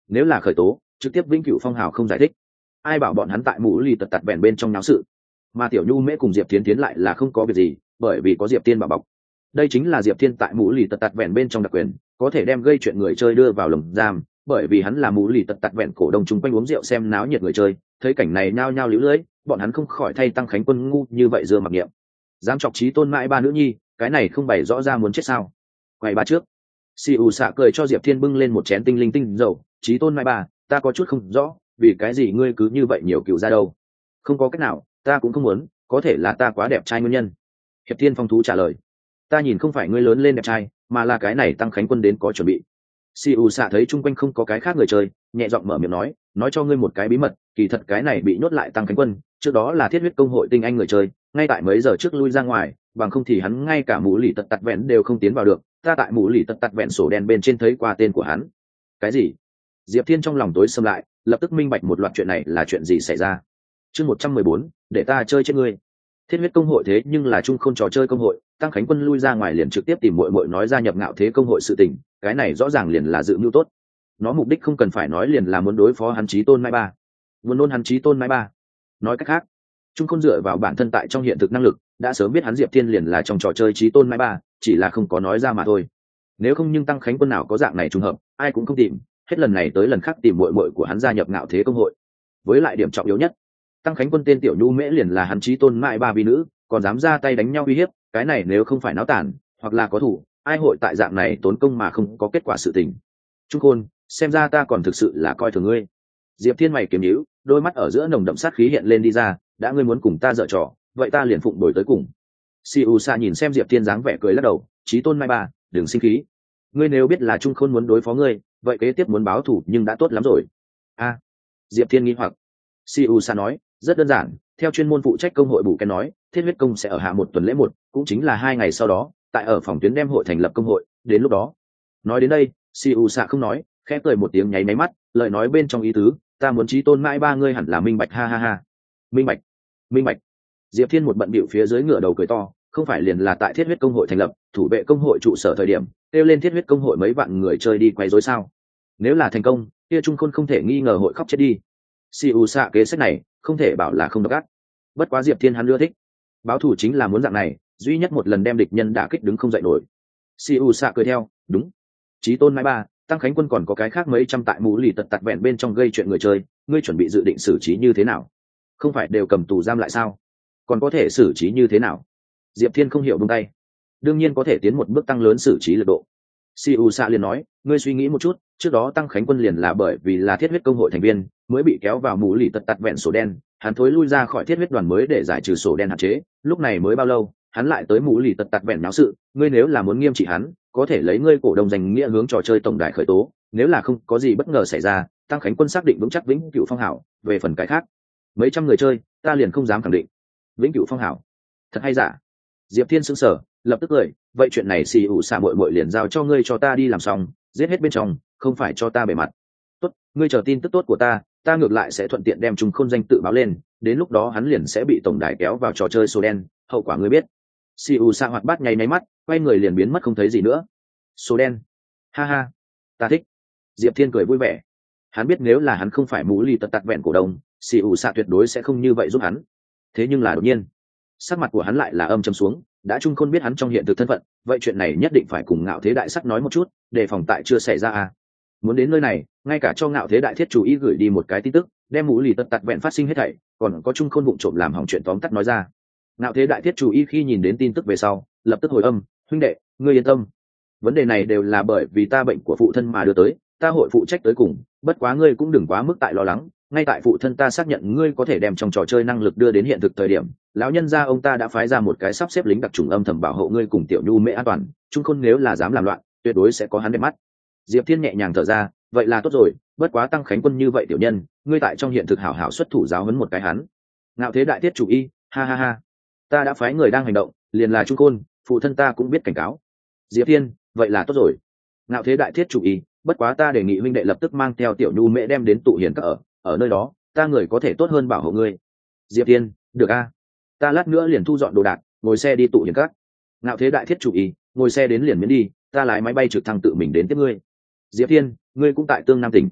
nếu là khởi tố trực tiếp vĩnh cửu phong hào không giải thích. Ai bảo bọn hắn tại mũ lì tật tạt vẹn bên trong náo sự, mà tiểu nhu mễ cùng diệp tiến tiến lại là không có việc gì, bởi vì có diệp tiên bảo bọc. Đây chính là diệp thiên tại mũ lì tật tạt vẹn bên trong đặc quyền, có thể đem gây chuyện người chơi đưa vào lồng giam, bởi vì hắn là mũ lì tật tạt vẹn cổ đông chung quanh uống rượu xem náo nhiệt người chơi, thấy cảnh này nhao nhao liễu lưỡi, bọn hắn không khỏi thay Tăng Khánh Quân ngu như vậy dưa mặc niệm. Dám chọc chí tôn mãi ba nữ nhi, cái này không bày rõ ra muốn chết sao? Quay ba trước, xì ù xạ cười cho diệp thiên bưng lên một chén tinh linh tinh dầu. Chí tôn mãi ba, ta có chút không rõ, vì cái gì ngươi cứ như vậy nhiều cựu ra đâu? Không có cách nào, ta cũng không muốn, có thể là ta quá đẹp trai nguyên nhân. Hiệp Thiên Phong thú trả lời, ta nhìn không phải ngươi lớn lên đẹp trai, mà là cái này Tăng Khánh Quân đến có chuẩn bị. Si U xạ thấy chung quanh không có cái khác người chơi, nhẹ giọng mở miệng nói, nói cho ngươi một cái bí mật, kỳ thật cái này bị nhốt lại Tăng Khánh Quân, trước đó là thiết huyết công hội tinh anh người chơi, ngay tại mấy giờ trước lui ra ngoài, bằng không thì hắn ngay cả mũ lì tật tật vẹn đều không tiến vào được, ta tại mũ lì tật tật vẹn sổ đen bên trên thấy qua tên của hắn. Cái gì? Diệp Thiên trong lòng tối sầm lại, lập tức minh bạch một loạt chuyện này là chuyện gì xảy ra. Chương một trăm mười bốn, để ta chơi chết ngươi. Thiết huyết công hội thế nhưng là chung khôn trò chơi công hội, Tăng Khánh Quân lui ra ngoài liền trực tiếp tìm muội muội nói ra nhập ngạo thế công hội sự tình, cái này rõ ràng liền là dự mưu tốt. Nó mục đích không cần phải nói liền là muốn đối phó hắn chí tôn mai ba, muốn nôn hắn chí tôn mai ba. Nói cách khác, chung khôn dựa vào bản thân tại trong hiện thực năng lực, đã sớm biết hắn Diệp Thiên liền là trong trò chơi chí tôn mai ba, chỉ là không có nói ra mà thôi. Nếu không nhưng Tăng Khánh Quân nào có dạng này trùng hợp, ai cũng không tìm, hết lần này tới lần khác tìm muội muội của hắn gia nhập ngạo thế công hội. Với lại điểm trọng yếu nhất, Tăng Khánh Quân tên tiểu nhu mễ liền là hắn chí tôn mai ba vi nữ, còn dám ra tay đánh nhau uy hiếp, cái này nếu không phải náo tản hoặc là có thủ, ai hội tại dạng này tốn công mà không có kết quả sự tình. Trung Khôn, xem ra ta còn thực sự là coi thường ngươi. Diệp Thiên mày kiếm nhíu, đôi mắt ở giữa nồng đậm sát khí hiện lên đi ra, đã ngươi muốn cùng ta dở trò, vậy ta liền phụng đổi tới cùng. Siu Sa nhìn xem Diệp Thiên dáng vẻ cười lắc đầu, chí tôn mai ba, đừng sinh khí. Ngươi nếu biết là Trung Khôn muốn đối phó ngươi, vậy kế tiếp muốn báo thù nhưng đã tốt lắm rồi. A, à, Diệp Thiên nghi hoặc. Siu Sa nói, rất đơn giản, theo chuyên môn phụ trách công hội bù cái nói, thiết huyết công sẽ ở hạ một tuần lễ một, cũng chính là hai ngày sau đó, tại ở phòng tuyến đem hội thành lập công hội, đến lúc đó. Nói đến đây, Siu Sa không nói, khẽ cười một tiếng nháy máy mắt, lời nói bên trong ý tứ, ta muốn chí tôn mãi ba ngươi hẳn là minh bạch ha ha ha. Minh bạch, minh bạch. Diệp Thiên một bận bịu phía dưới ngửa đầu cười to, không phải liền là tại thiết huyết công hội thành lập, thủ vệ công hội trụ sở thời điểm, kêu lên thiết huyết công hội mấy vạn người chơi đi quấy rối sao? Nếu là thành công, kia Trung Khôn không thể nghi ngờ hội khóc chết đi. Siu Sa kế sách này, không thể bảo là không độc ác. Bất quá Diệp Thiên hắn ưa thích, báo thù chính là muốn dạng này, duy nhất một lần đem địch nhân đả kích đứng không dậy nổi. Siu Sa cười theo, đúng. Chí tôn mai ba, Tăng Khánh Quân còn có cái khác mấy trăm tại mũ lì tật tặc vẹn bên trong gây chuyện người chơi, ngươi chuẩn bị dự định xử trí như thế nào? Không phải đều cầm tù giam lại sao? Còn có thể xử trí như thế nào? Diệp Thiên không hiểu buông tay. Đương nhiên có thể tiến một bước tăng lớn xử trí lực độ. Siu Sa liền nói, ngươi suy nghĩ một chút, trước đó Tăng Khánh Quân liền là bởi vì là thiết huyết công hội thành viên, mới bị kéo vào mũ lì tật tặc vẹn sổ đen, hắn thối lui ra khỏi thiết huyết đoàn mới để giải trừ sổ đen hạn chế, lúc này mới bao lâu, hắn lại tới mũ lì tật tặc vẹn náo sự, ngươi nếu là muốn nghiêm trị hắn, có thể lấy ngươi cổ đông danh nghĩa hướng trò chơi tổng đài khởi tố, nếu là không có gì bất ngờ xảy ra, Tăng Khánh Quân xác định vững chắc vĩnh cửu phong hảo, về phần cái khác, mấy trăm người chơi, ta liền không dám khẳng định. Vĩnh cửu phong hảo, thật hay giả? Diệp Thiên sững sờ, lập tức cười, vậy chuyện này xì ủ xả muội muội liền giao cho ngươi cho ta đi làm xong, giết hết bên trong, không phải cho ta bề mặt. Tốt, ngươi chờ tin tức tốt của ta, ta ngược lại sẽ thuận tiện đem Trung Khôn danh tự báo lên, đến lúc đó hắn liền sẽ bị tổng đài kéo vào trò chơi số đen, hậu quả ngươi biết. Siu Sa hoạt bát nháy nháy mắt, quay người liền biến mất không thấy gì nữa. Số đen, ha ha, ta thích. Diệp Thiên cười vui vẻ, hắn biết nếu là hắn không phải mũ lì tật tặc vẹn cổ đông, Siu Sa tuyệt đối sẽ không như vậy giúp hắn. Thế nhưng là đột nhiên, sắc mặt của hắn lại là âm trầm xuống, đã Trung Khôn biết hắn trong hiện thực thân phận, vậy chuyện này nhất định phải cùng ngạo thế đại sắc nói một chút, để phòng tại chưa xảy ra à. Muốn đến nơi này, ngay cả cho ngạo thế đại thiết chủ ý gửi đi một cái tin tức, đem mũ lì tật tặc vẹn phát sinh hết thảy, còn có Trung Khôn vụng trộm làm hỏng chuyện tóm tắt nói ra. Ngạo thế đại thiết chủ ý khi nhìn đến tin tức về sau, lập tức hồi âm, huynh đệ, ngươi yên tâm, vấn đề này đều là bởi vì ta bệnh của phụ thân mà đưa tới, ta hội phụ trách tới cùng, bất quá ngươi cũng đừng quá mức tại lo lắng, ngay tại phụ thân ta xác nhận ngươi có thể đem trong trò chơi năng lực đưa đến hiện thực thời điểm, lão nhân gia ông ta đã phái ra một cái sắp xếp lính đặc trùng âm thầm bảo hộ ngươi cùng tiểu nhu mễ an toàn, Trung Khôn nếu là dám làm loạn, tuyệt đối sẽ có hắn đẹp mắt. Diệp Thiên nhẹ nhàng thở ra, vậy là tốt rồi, bất quá Tăng Khánh Quân như vậy tiểu nhân, ngươi tại trong hiện thực hảo hảo xuất thủ giáo huấn một cái hắn. Ngạo thế đại tiết chủ y, ha ha ha, ta đã phái người đang hành động, liền là Trung Khôn, phụ thân ta cũng biết cảnh cáo. Diệp Thiên, vậy là tốt rồi. Ngạo thế đại thiết chủ y, bất quá ta đề nghị huynh đệ lập tức mang theo tiểu nhu mễ đem đến tụ hiền các ở, ở nơi đó, ta người có thể tốt hơn bảo hộ ngươi. Diệp Thiên, được a, ta lát nữa liền thu dọn đồ đạc, ngồi xe đi tụ hiền các. Ngạo thế đại thiết chủ y, ngồi xe đến liền miễn đi, ta lái máy bay trực thăng tự mình đến tiếp ngươi. Diệp Thiên, ngươi cũng tại Tương Nam tỉnh.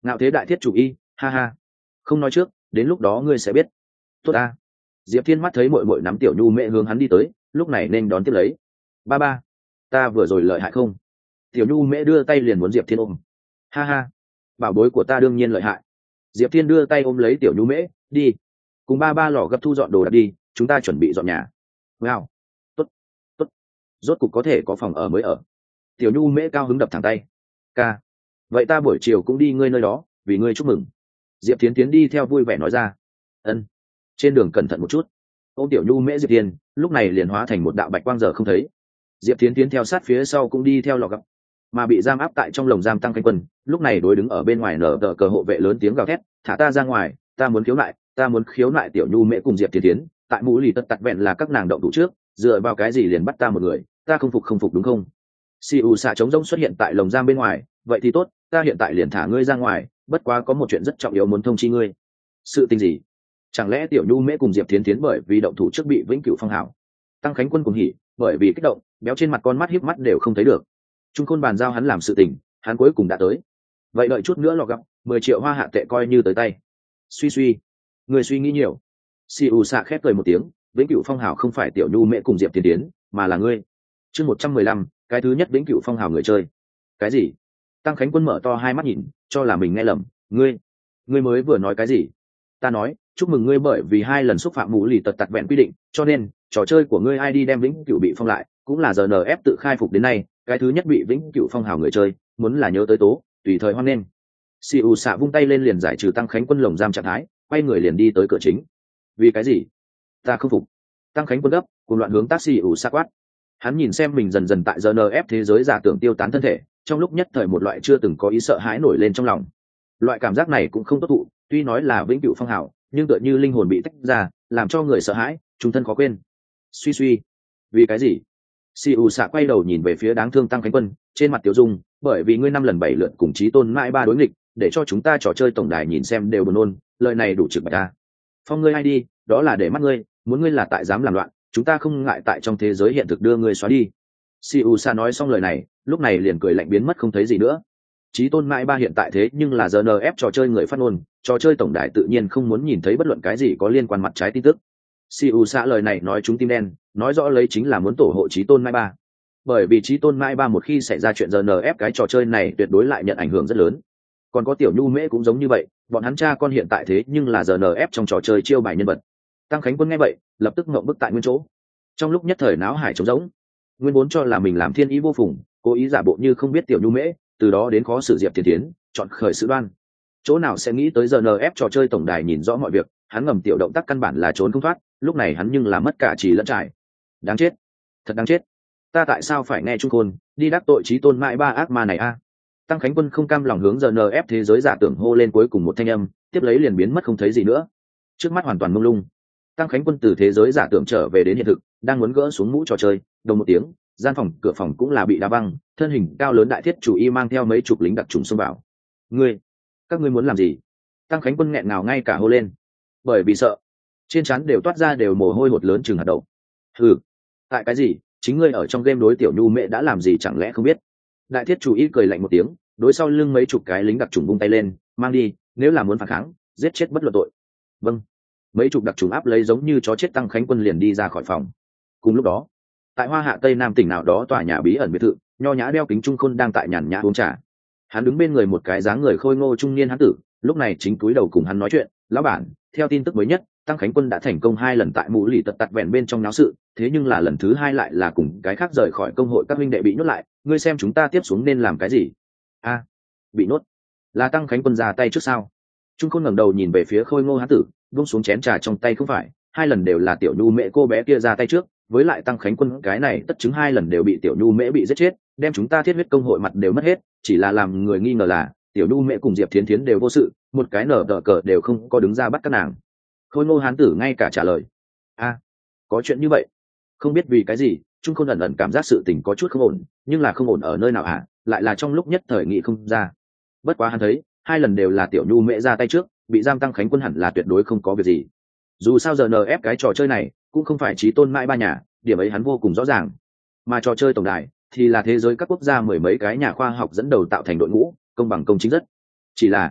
Ngạo thế đại thiết chủ y, ha ha. Không nói trước, đến lúc đó ngươi sẽ biết. Tốt ta. Diệp Thiên mắt thấy muội muội nắm tiểu nhu mễ hướng hắn đi tới, lúc này nên đón tiếp lấy. Ba ba, ta vừa rồi lợi hại không? Tiểu nhu mễ đưa tay liền muốn Diệp Thiên ôm. Ha ha, bảo bối của ta đương nhiên lợi hại. Diệp Thiên đưa tay ôm lấy tiểu nhu mễ, đi, cùng ba ba lò gấp thu dọn đồ đạc đi, chúng ta chuẩn bị dọn nhà. Wow, tốt, tốt, rốt cục có thể có phòng ở mới ở. Tiểu nhu mễ cao hứng đập thẳng tay. Ca, vậy ta buổi chiều cũng đi ngươi nơi đó, vì ngươi chúc mừng. Diệp Thiến tiến đi theo vui vẻ nói ra. Ân, trên đường cẩn thận một chút. Ô tiểu nhu mễ Diệp Thiên lúc này liền hóa thành một đạo bạch quang giờ không thấy. Diệp Thiến tiến theo sát phía sau cũng đi theo lò gấp, mà bị giam áp tại trong lồng giam Tăng Khánh Quân lúc này đối đứng ở bên ngoài nở tờ cờ hộ vệ lớn tiếng gào thét, thả ta ra ngoài, ta muốn khiếu nại, ta muốn khiếu nại. Tiểu nhu mễ cùng Diệp Thiến tiến tại mũ lì tất tặc vẹn là các nàng động thủ trước, dựa vào cái gì liền bắt ta một người, ta không phục không phục đúng không? Si u xạ trống rỗng xuất hiện tại lồng giam bên ngoài, vậy thì tốt, ta hiện tại liền thả ngươi ra ngoài, bất quá có một chuyện rất trọng yếu muốn thông chi ngươi. Sự tình gì? Chẳng lẽ tiểu nhu mễ cùng Diệp Thiến tiến bởi vì động thủ trước bị vĩnh cửu phong hảo? Tăng Khánh Quân cùng hỉ, bởi vì kích động béo trên mặt con mắt híp mắt đều không thấy được. Trung Khôn bàn giao hắn làm sự tình, hắn cuối cùng đã tới. Vậy đợi chút nữa lò gặp, mười triệu hoa hạ tệ coi như tới tay. Suy suy, người suy nghĩ nhiều. Si u xạ khép cười một tiếng, vĩnh cửu phong hào không phải tiểu nhu mễ cùng Diệp Thiên Tiến, mà là ngươi. Chương một trăm mười lăm, cái thứ nhất vĩnh cửu phong hào người chơi. Cái gì? Tăng Khánh Quân mở to hai mắt nhìn, cho là mình nghe lầm. Ngươi, ngươi mới vừa nói cái gì? Ta nói, chúc mừng ngươi bởi vì hai lần xúc phạm mũ lì tật tặc vẹn quy định, cho nên trò chơi của ngươi i đê đem vĩnh cửu bị phong lại, cũng là giờ en ép tự khai phục đến nay cái thứ nhất bị vĩnh cửu phong hào người chơi, muốn là nhớ tới tố, tùy thời hoan nghênh. Si u xạ vung tay lên liền giải trừ Tăng Khánh Quân lồng giam trạng thái, quay người liền đi tới cửa chính. Vì cái gì? Ta không phục. Tăng Khánh Quân gấp, cùng loạn hướng taxi ủ xa quát. Hắn nhìn xem mình dần dần tại giờ en ép thế giới giả tưởng tiêu tán thân thể, trong lúc nhất thời một loại chưa từng có ý sợ hãi nổi lên trong lòng. Loại cảm giác này cũng không tốt thụ, tuy nói là vĩnh cửu phong hào, nhưng tựa như linh hồn bị tách ra, làm cho người sợ hãi, chúng thân khó quên. Suy suy, vì cái gì? Si u xạ quay đầu nhìn về phía đáng thương Tăng Khánh Quân, trên mặt tiểu dung, bởi vì ngươi năm lần bảy lượt cùng chí tôn mãi ba đối nghịch, để cho chúng ta trò chơi tổng đài nhìn xem đều buồn nôn, lời này đủ trực bạch ta. Phong ngươi ai đi, đó là để mắt ngươi, muốn ngươi là tại dám làm loạn, chúng ta không ngại tại trong thế giới hiện thực đưa ngươi xóa đi. Si u xạ nói xong lời này, lúc này liền cười lạnh biến mất không thấy gì nữa. Chí tôn mãi ba hiện tại thế nhưng là giờ en ép trò chơi người phát ngôn, trò chơi tổng đài tự nhiên không muốn nhìn thấy bất luận cái gì có liên quan mặt trái tin tức. Si u xạ lời này nói chúng tim đen, nói rõ lấy chính là muốn tổ hộ chí tôn mãi ba. Bởi vì chí tôn mãi ba một khi xảy ra chuyện giờ en ép cái trò chơi này tuyệt đối lại nhận ảnh hưởng rất lớn. Còn có tiểu nhu mễ cũng giống như vậy, bọn hắn cha con hiện tại thế nhưng là giờ en ép trong trò chơi chiêu bài nhân vật. Tăng Khánh Quân nghe vậy, lập tức ngậm bức tại nguyên chỗ. Trong lúc nhất thời náo hải trống rỗng, nguyên vốn cho là mình làm thiên ý vô phùng, cố ý giả bộ như không biết tiểu nhu mễ, từ đó đến khó xử Diệp Tiền Tiến, chọn khởi sự đoan. Chỗ nào sẽ nghĩ tới giờ en ép trò chơi tổng đài nhìn rõ mọi việc, hắn ngầm tiểu động tác căn bản là trốn không thoát, lúc này hắn nhưng là mất cả trì lẫn trải. Đáng chết, thật đáng chết. Ta tại sao phải nghe Trung Khôn đi đắc tội chí tôn mãi ba ác ma này a? Tăng Khánh Quân không cam lòng hướng giờ en ép thế giới giả tưởng hô lên cuối cùng một thanh âm, tiếp lấy liền biến mất không thấy gì nữa. Trước mắt hoàn toàn mông lung. Tăng Khánh Quân từ thế giới giả tưởng trở về đến hiện thực, đang muốn gỡ xuống mũ trò chơi, đồng một tiếng, gian phòng cửa phòng cũng là bị đá văng, thân hình cao lớn đại thiết chủ y mang theo mấy chục lính đặc trùng xông vào. Ngươi, các ngươi muốn làm gì? Tăng Khánh Quân nghẹn ngào ngay cả hô lên, bởi vì sợ, trên trán đều toát ra đều mồ hôi hột lớn chừng hạt đậu. Hừ, tại cái gì? Chính ngươi ở trong game đối tiểu nhu mẹ đã làm gì chẳng lẽ không biết? Đại thiết chủ y cười lạnh một tiếng, đối sau lưng mấy chục cái lính đặc trùng vung tay lên, mang đi, nếu là muốn phản kháng, giết chết bất luận tội. Vâng. Mấy chục đặc trùng áp lấy giống như chó chết Tăng Khánh Quân liền đi ra khỏi phòng. Cùng lúc đó, tại Hoa Hạ Tây Nam tỉnh nào đó tòa nhà bí ẩn biệt thự, nho nhã đeo kính Trung Khôn đang tại nhàn nhã uống trà. Hắn đứng bên người một cái dáng người khôi ngô trung niên hán tử, lúc này chính cúi đầu cùng hắn nói chuyện. Lão bản, theo tin tức mới nhất, Tăng Khánh Quân đã thành công hai lần tại mũ lì tật tặc vẹn bên trong náo sự, thế nhưng là lần thứ hai lại là cùng cái khác rời khỏi công hội các huynh đệ bị nhốt lại, ngươi xem chúng ta tiếp xuống nên làm cái gì? A, à, bị nhốt? Là Tăng Khánh Quân ra tay trước sao? Trung Khôn ngẩng đầu nhìn về phía khôi ngô hán tử, buông xuống chén trà trong tay, không phải, hai lần đều là tiểu nhu mẹ cô bé kia ra tay trước, với lại Tăng Khánh Quân cái này tất chứng hai lần đều bị tiểu nhu mễ bị giết chết, đem chúng ta thiết huyết công hội mặt đều mất hết, chỉ là làm người nghi ngờ là tiểu nhu mễ cùng Diệp Thiến Thiến đều vô sự, một cái nở đỡ cờ đều không có đứng ra bắt các nàng. Khôi ngô hán tử ngay cả trả lời, a, à, có chuyện như vậy? Không biết vì cái gì, Trung Khôn ẩn ẩn cảm giác sự tình có chút không ổn, nhưng là không ổn ở nơi nào hả? Lại là trong lúc nhất thời nghị không ra. Bất quá hắn thấy hai lần đều là tiểu nhu mễ ra tay trước, bị giam Tăng Khánh Quân hẳn là tuyệt đối không có việc gì. Dù sao giờ en ép cái trò chơi này cũng không phải chí tôn mãi ba nhà, điểm ấy hắn vô cùng rõ ràng. Mà trò chơi tổng đài thì là thế giới các quốc gia mười mấy cái nhà khoa học dẫn đầu tạo thành đội ngũ, công bằng công chính rất. Chỉ là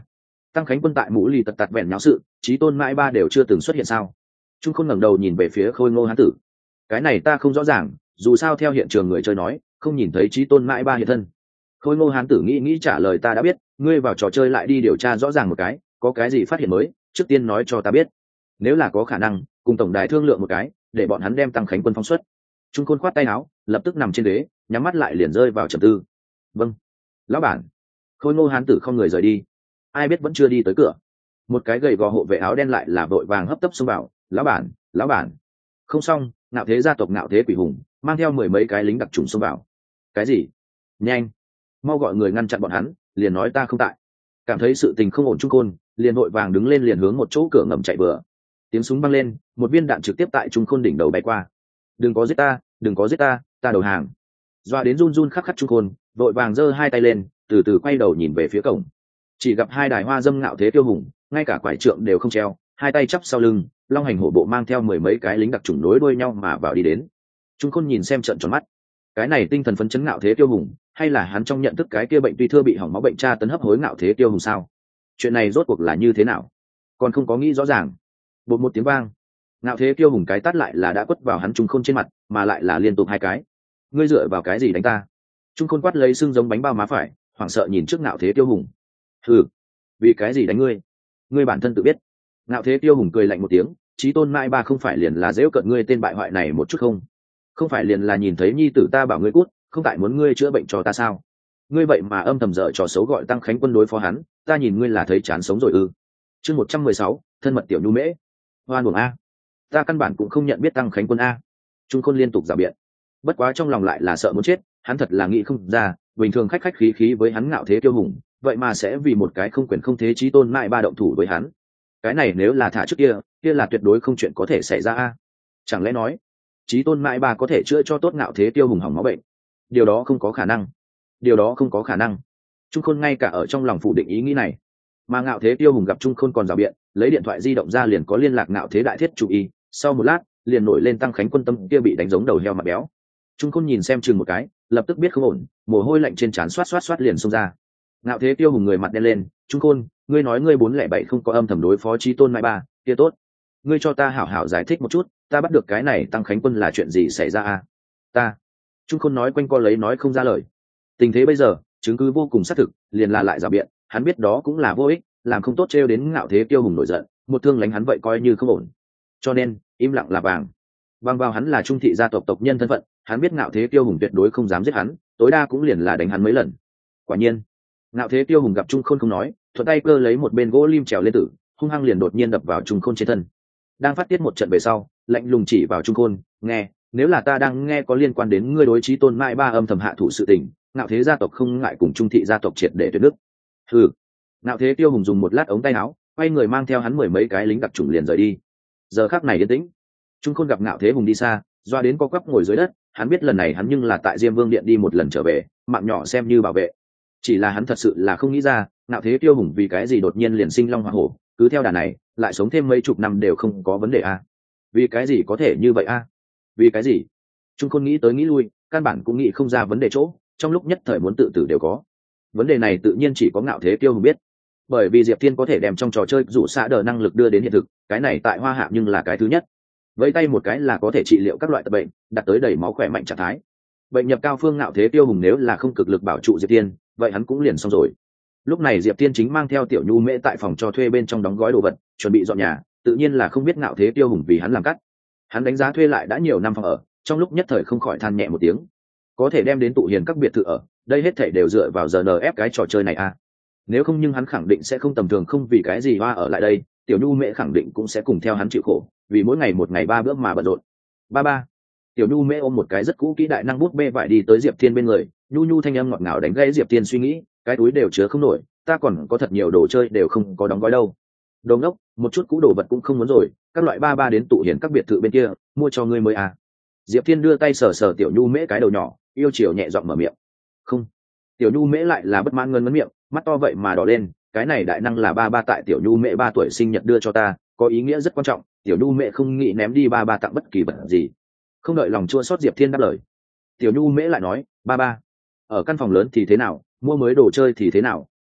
Tăng Khánh Quân tại Mũ Lì tật tạt vẹn nháo sự, Chí Tôn mãi ba đều chưa từng xuất hiện sao? Trung Khôn ngẩng đầu nhìn về phía Khôi Ngô hán tử. Cái này ta không rõ ràng, dù sao theo hiện trường người chơi nói, không nhìn thấy Chí Tôn mãi ba hiện thân. Khôi Ngô hán tử nghĩ nghĩ trả lời ta đã biết, ngươi vào trò chơi lại đi điều tra rõ ràng một cái, có cái gì phát hiện mới, trước tiên nói cho ta biết. Nếu là có khả năng, cùng tổng đài thương lượng một cái, để bọn hắn đem Tăng Khánh Quân phóng xuất. Trung Khôn khoát tay áo, lập tức nằm trên ghế, nhắm mắt lại liền rơi vào trầm tư. Vâng, lão bản. Khôi Ngô hán tử không người rời đi. Ai biết vẫn chưa đi tới cửa, một cái gầy gò hộ vệ áo đen lại là vội vàng hấp tấp xông vào. Lão bản, lão bản. Không xong, Ngạo Thế gia tộc Ngạo Thế Quỷ Hùng mang theo mười mấy cái lính đặc trùng xông vào. Cái gì? Nhanh, mau gọi người ngăn chặn bọn hắn, liền nói ta không tại. Cảm thấy sự tình không ổn, Trung Khôn liền vội vàng đứng lên, liền hướng một chỗ cửa ngầm chạy bừa. Tiếng súng vang lên, một viên đạn trực tiếp tại Trung Khôn đỉnh đầu bay qua. Đừng có giết ta, đừng có giết ta, ta đầu hàng. Doa đến run run khắc khắc Trung Khôn vội vàng giơ hai tay lên, từ từ quay đầu nhìn về phía cổng. Chỉ gặp hai đài hoa dâm Ngạo Thế Tiêu Hùng, ngay cả quải trượng đều không treo, hai tay chắp sau lưng, long hành hổ bộ mang theo mười mấy cái lính đặc chủng nối đuôi nhau mà vào đi đến. Trung Khôn nhìn xem trợn tròn mắt. Cái này tinh thần phấn chấn Ngạo Thế Tiêu Hùng, hay là hắn trong nhận thức cái kia bệnh tuy thưa bị hỏng máu bệnh tra tấn hấp hối Ngạo Thế Tiêu Hùng sao? Chuyện này rốt cuộc là như thế nào? Còn không có nghĩ rõ ràng. Bột một tiếng vang, Ngạo Thế Tiêu Hùng cái tát lại là đã quất vào hắn Trung Khôn trên mặt, mà lại là liên tục hai cái. Ngươi dựa vào cái gì đánh ta? Trung Khôn quát lấy xương giống bánh bao má phải, hoảng sợ nhìn trước Ngạo Thế Tiêu Hùng. Hừ, vì cái gì đánh ngươi? Ngươi bản thân tự biết. Ngạo Thế Tiêu Hùng cười lạnh một tiếng, Chí Tôn mãi ba không phải liền là dễ cận ngươi tên bại hoại này một chút không? Không phải liền là nhìn thấy nhi tử ta bảo ngươi cút, không tại muốn ngươi chữa bệnh cho ta sao? Ngươi vậy mà âm thầm dở trò xấu gọi Tăng Khánh Quân đối phó hắn, ta nhìn ngươi là thấy chán sống rồi ư? Chương một trăm mười sáu, thân mật tiểu nhu mễ. Hoan uổng a, ta căn bản cũng không nhận biết Tăng Khánh Quân a. Trung Khôn liên tục rào biện, bất quá trong lòng lại là sợ muốn chết, hắn thật là nghĩ không ra, bình thường khách khách khí khí với hắn Ngạo Thế Tiêu Hùng, vậy mà sẽ vì một cái không quyền không thế Chí Tôn mãi ba động thủ với hắn. Cái này nếu là thả trước kia, kia là tuyệt đối không chuyện có thể xảy ra a. Chẳng lẽ nói Chí Tôn mãi ba có thể chữa cho tốt Ngạo Thế Tiêu Hùng hỏng máu bệnh? Điều đó không có khả năng, điều đó không có khả năng. Trung Khôn ngay cả ở trong lòng phủ định ý nghĩ này, mà Ngạo Thế Tiêu Hùng gặp Trung Khôn còn rào biện, lấy điện thoại di động ra liền có liên lạc Ngạo Thế đại thiết chủ y. Sau một lát liền nổi lên Tăng Khánh Quân tâm kia bị đánh giống đầu heo mặt béo. Trung Khôn nhìn xem chừng một cái, lập tức biết không ổn, mồ hôi lạnh trên trán xoát xoát xoát liền xông ra. Ngạo Thế Tiêu Hùng người mặt đen lên. Trung Khôn, ngươi nói ngươi bốn lẻ bảy không có âm thầm đối phó Chí Tôn mãi ba, kia tốt, ngươi cho ta hảo hảo giải thích một chút, ta bắt được cái này Tăng Khánh Quân là chuyện gì xảy ra a? Ta. Trung Khôn nói quanh co lấy nói không ra lời. Tình thế bây giờ chứng cứ vô cùng xác thực, liền là lại rào biện, hắn biết đó cũng là vô ích, làm không tốt trêu đến Ngạo Thế Tiêu Hùng nổi giận, một thương lánh hắn vậy coi như không ổn, cho nên im lặng là vàng. Bằng vào hắn là trung thị gia tộc tộc nhân thân phận, hắn biết Ngạo Thế Tiêu Hùng tuyệt đối không dám giết hắn, tối đa cũng liền là đánh hắn mấy lần. Quả nhiên, Ngạo Thế Tiêu Hùng gặp Trung Khôn không nói, thuận tay cơ lấy một bên gỗ lim trèo lên tử, hung hăng liền đột nhiên đập vào Trung Khôn trên thân. Đang phát tiết một trận về sau, lạnh lùng chỉ vào Trung Khôn, nghe, nếu là ta đang nghe có liên quan đến ngươi đối Chí Tôn mãi ba âm thầm hạ thủ sự tình, Ngạo Thế gia tộc không ngại cùng trung thị gia tộc triệt để tuyệt nước. Hừ. Ngạo Thế Tiêu Hùng dùng một lát ống tay áo, quay người mang theo hắn mười mấy cái lính đặc chủng liền rời đi. Giờ khắc này yên tĩnh. Trung Khôn gặp Ngạo Thế Hùng đi xa, doa đến co quắp ngồi dưới đất, hắn biết lần này hắn nhưng là tại Diêm Vương điện đi một lần trở về, mạng nhỏ xem như bảo vệ. Chỉ là hắn thật sự là không nghĩ ra, Ngạo Thế Tiêu Hùng vì cái gì đột nhiên liền sinh long hỏa hổ, cứ theo đà này, lại sống thêm mấy chục năm đều không có vấn đề a. À? Vì cái gì có thể như vậy a? À? Vì cái gì? Trung Khôn nghĩ tới nghĩ lui, căn bản cũng nghĩ không ra vấn đề chỗ, trong lúc nhất thời muốn tự tử đều có. Vấn đề này tự nhiên chỉ có Ngạo Thế Tiêu Hùng biết, bởi vì Diệp Thiên có thể đem trong trò chơi rủ xạ đờ năng lực đưa đến hiện thực, cái này tại Hoa Hạ nhưng là cái thứ nhất. Với tay một cái là có thể trị liệu các loại tật bệnh, đạt tới đầy máu khỏe mạnh trạng thái. Bệnh nhập cao phương Ngạo Thế Tiêu Hùng nếu là không cực lực bảo trụ Diệp Thiên, vậy hắn cũng liền xong rồi. Lúc này Diệp Thiên chính mang theo Tiểu Nhu Mễ tại phòng cho thuê bên trong đóng gói đồ vật, chuẩn bị dọn nhà, tự nhiên là không biết Ngạo Thế Tiêu Hùng vì hắn làm cắt. Hắn đánh giá thuê lại đã nhiều năm phòng ở, trong lúc nhất thời không khỏi than nhẹ một tiếng. Có thể đem đến tụ hiền các biệt thự ở, đây hết thảy đều dựa vào giờ en ép cái trò chơi này à. Nếu không nhưng hắn khẳng định sẽ không tầm thường, không vì cái gì hoa ở lại đây, Tiểu Nhu Mễ khẳng định cũng sẽ cùng theo hắn chịu khổ, vì mỗi ngày một ngày ba bữa mà bận rộn. Ba ba. Tiểu Nhu Mễ ôm một cái rất cũ kỹ đại năng bút bê vải đi tới Diệp Thiên bên người, nhu nhu thanh âm ngọt ngào đánh gãy Diệp Thiên suy nghĩ, cái túi đều chứa không nổi, ta còn có thật nhiều đồ chơi đều không có đóng gói đâu. Đồ ngốc, một chút cũ đồ vật cũng không muốn rồi, các loại ba ba đến tụ hiền các biệt thự bên kia, mua cho ngươi mới à. Diệp Thiên đưa tay sờ sờ Tiểu Nhu Mễ cái đầu nhỏ, yêu chiều nhẹ giọng mở miệng. Không. Tiểu Nhu Mễ lại là bất mãn ngân ngấn miệng, mắt to vậy mà đỏ lên, cái này đại năng là ba ba tại Tiểu Nhu Mễ ba tuổi sinh nhật đưa cho ta, có ý nghĩa rất quan trọng, Tiểu Nhu Mễ không nghĩ ném đi ba ba tặng bất kỳ vật gì. Không đợi lòng chua xót Diệp Thiên đáp lời, Tiểu Nhu Mễ lại nói, ba ba, ở căn phòng lớn thì thế nào, mua mới đồ chơi thì thế nào,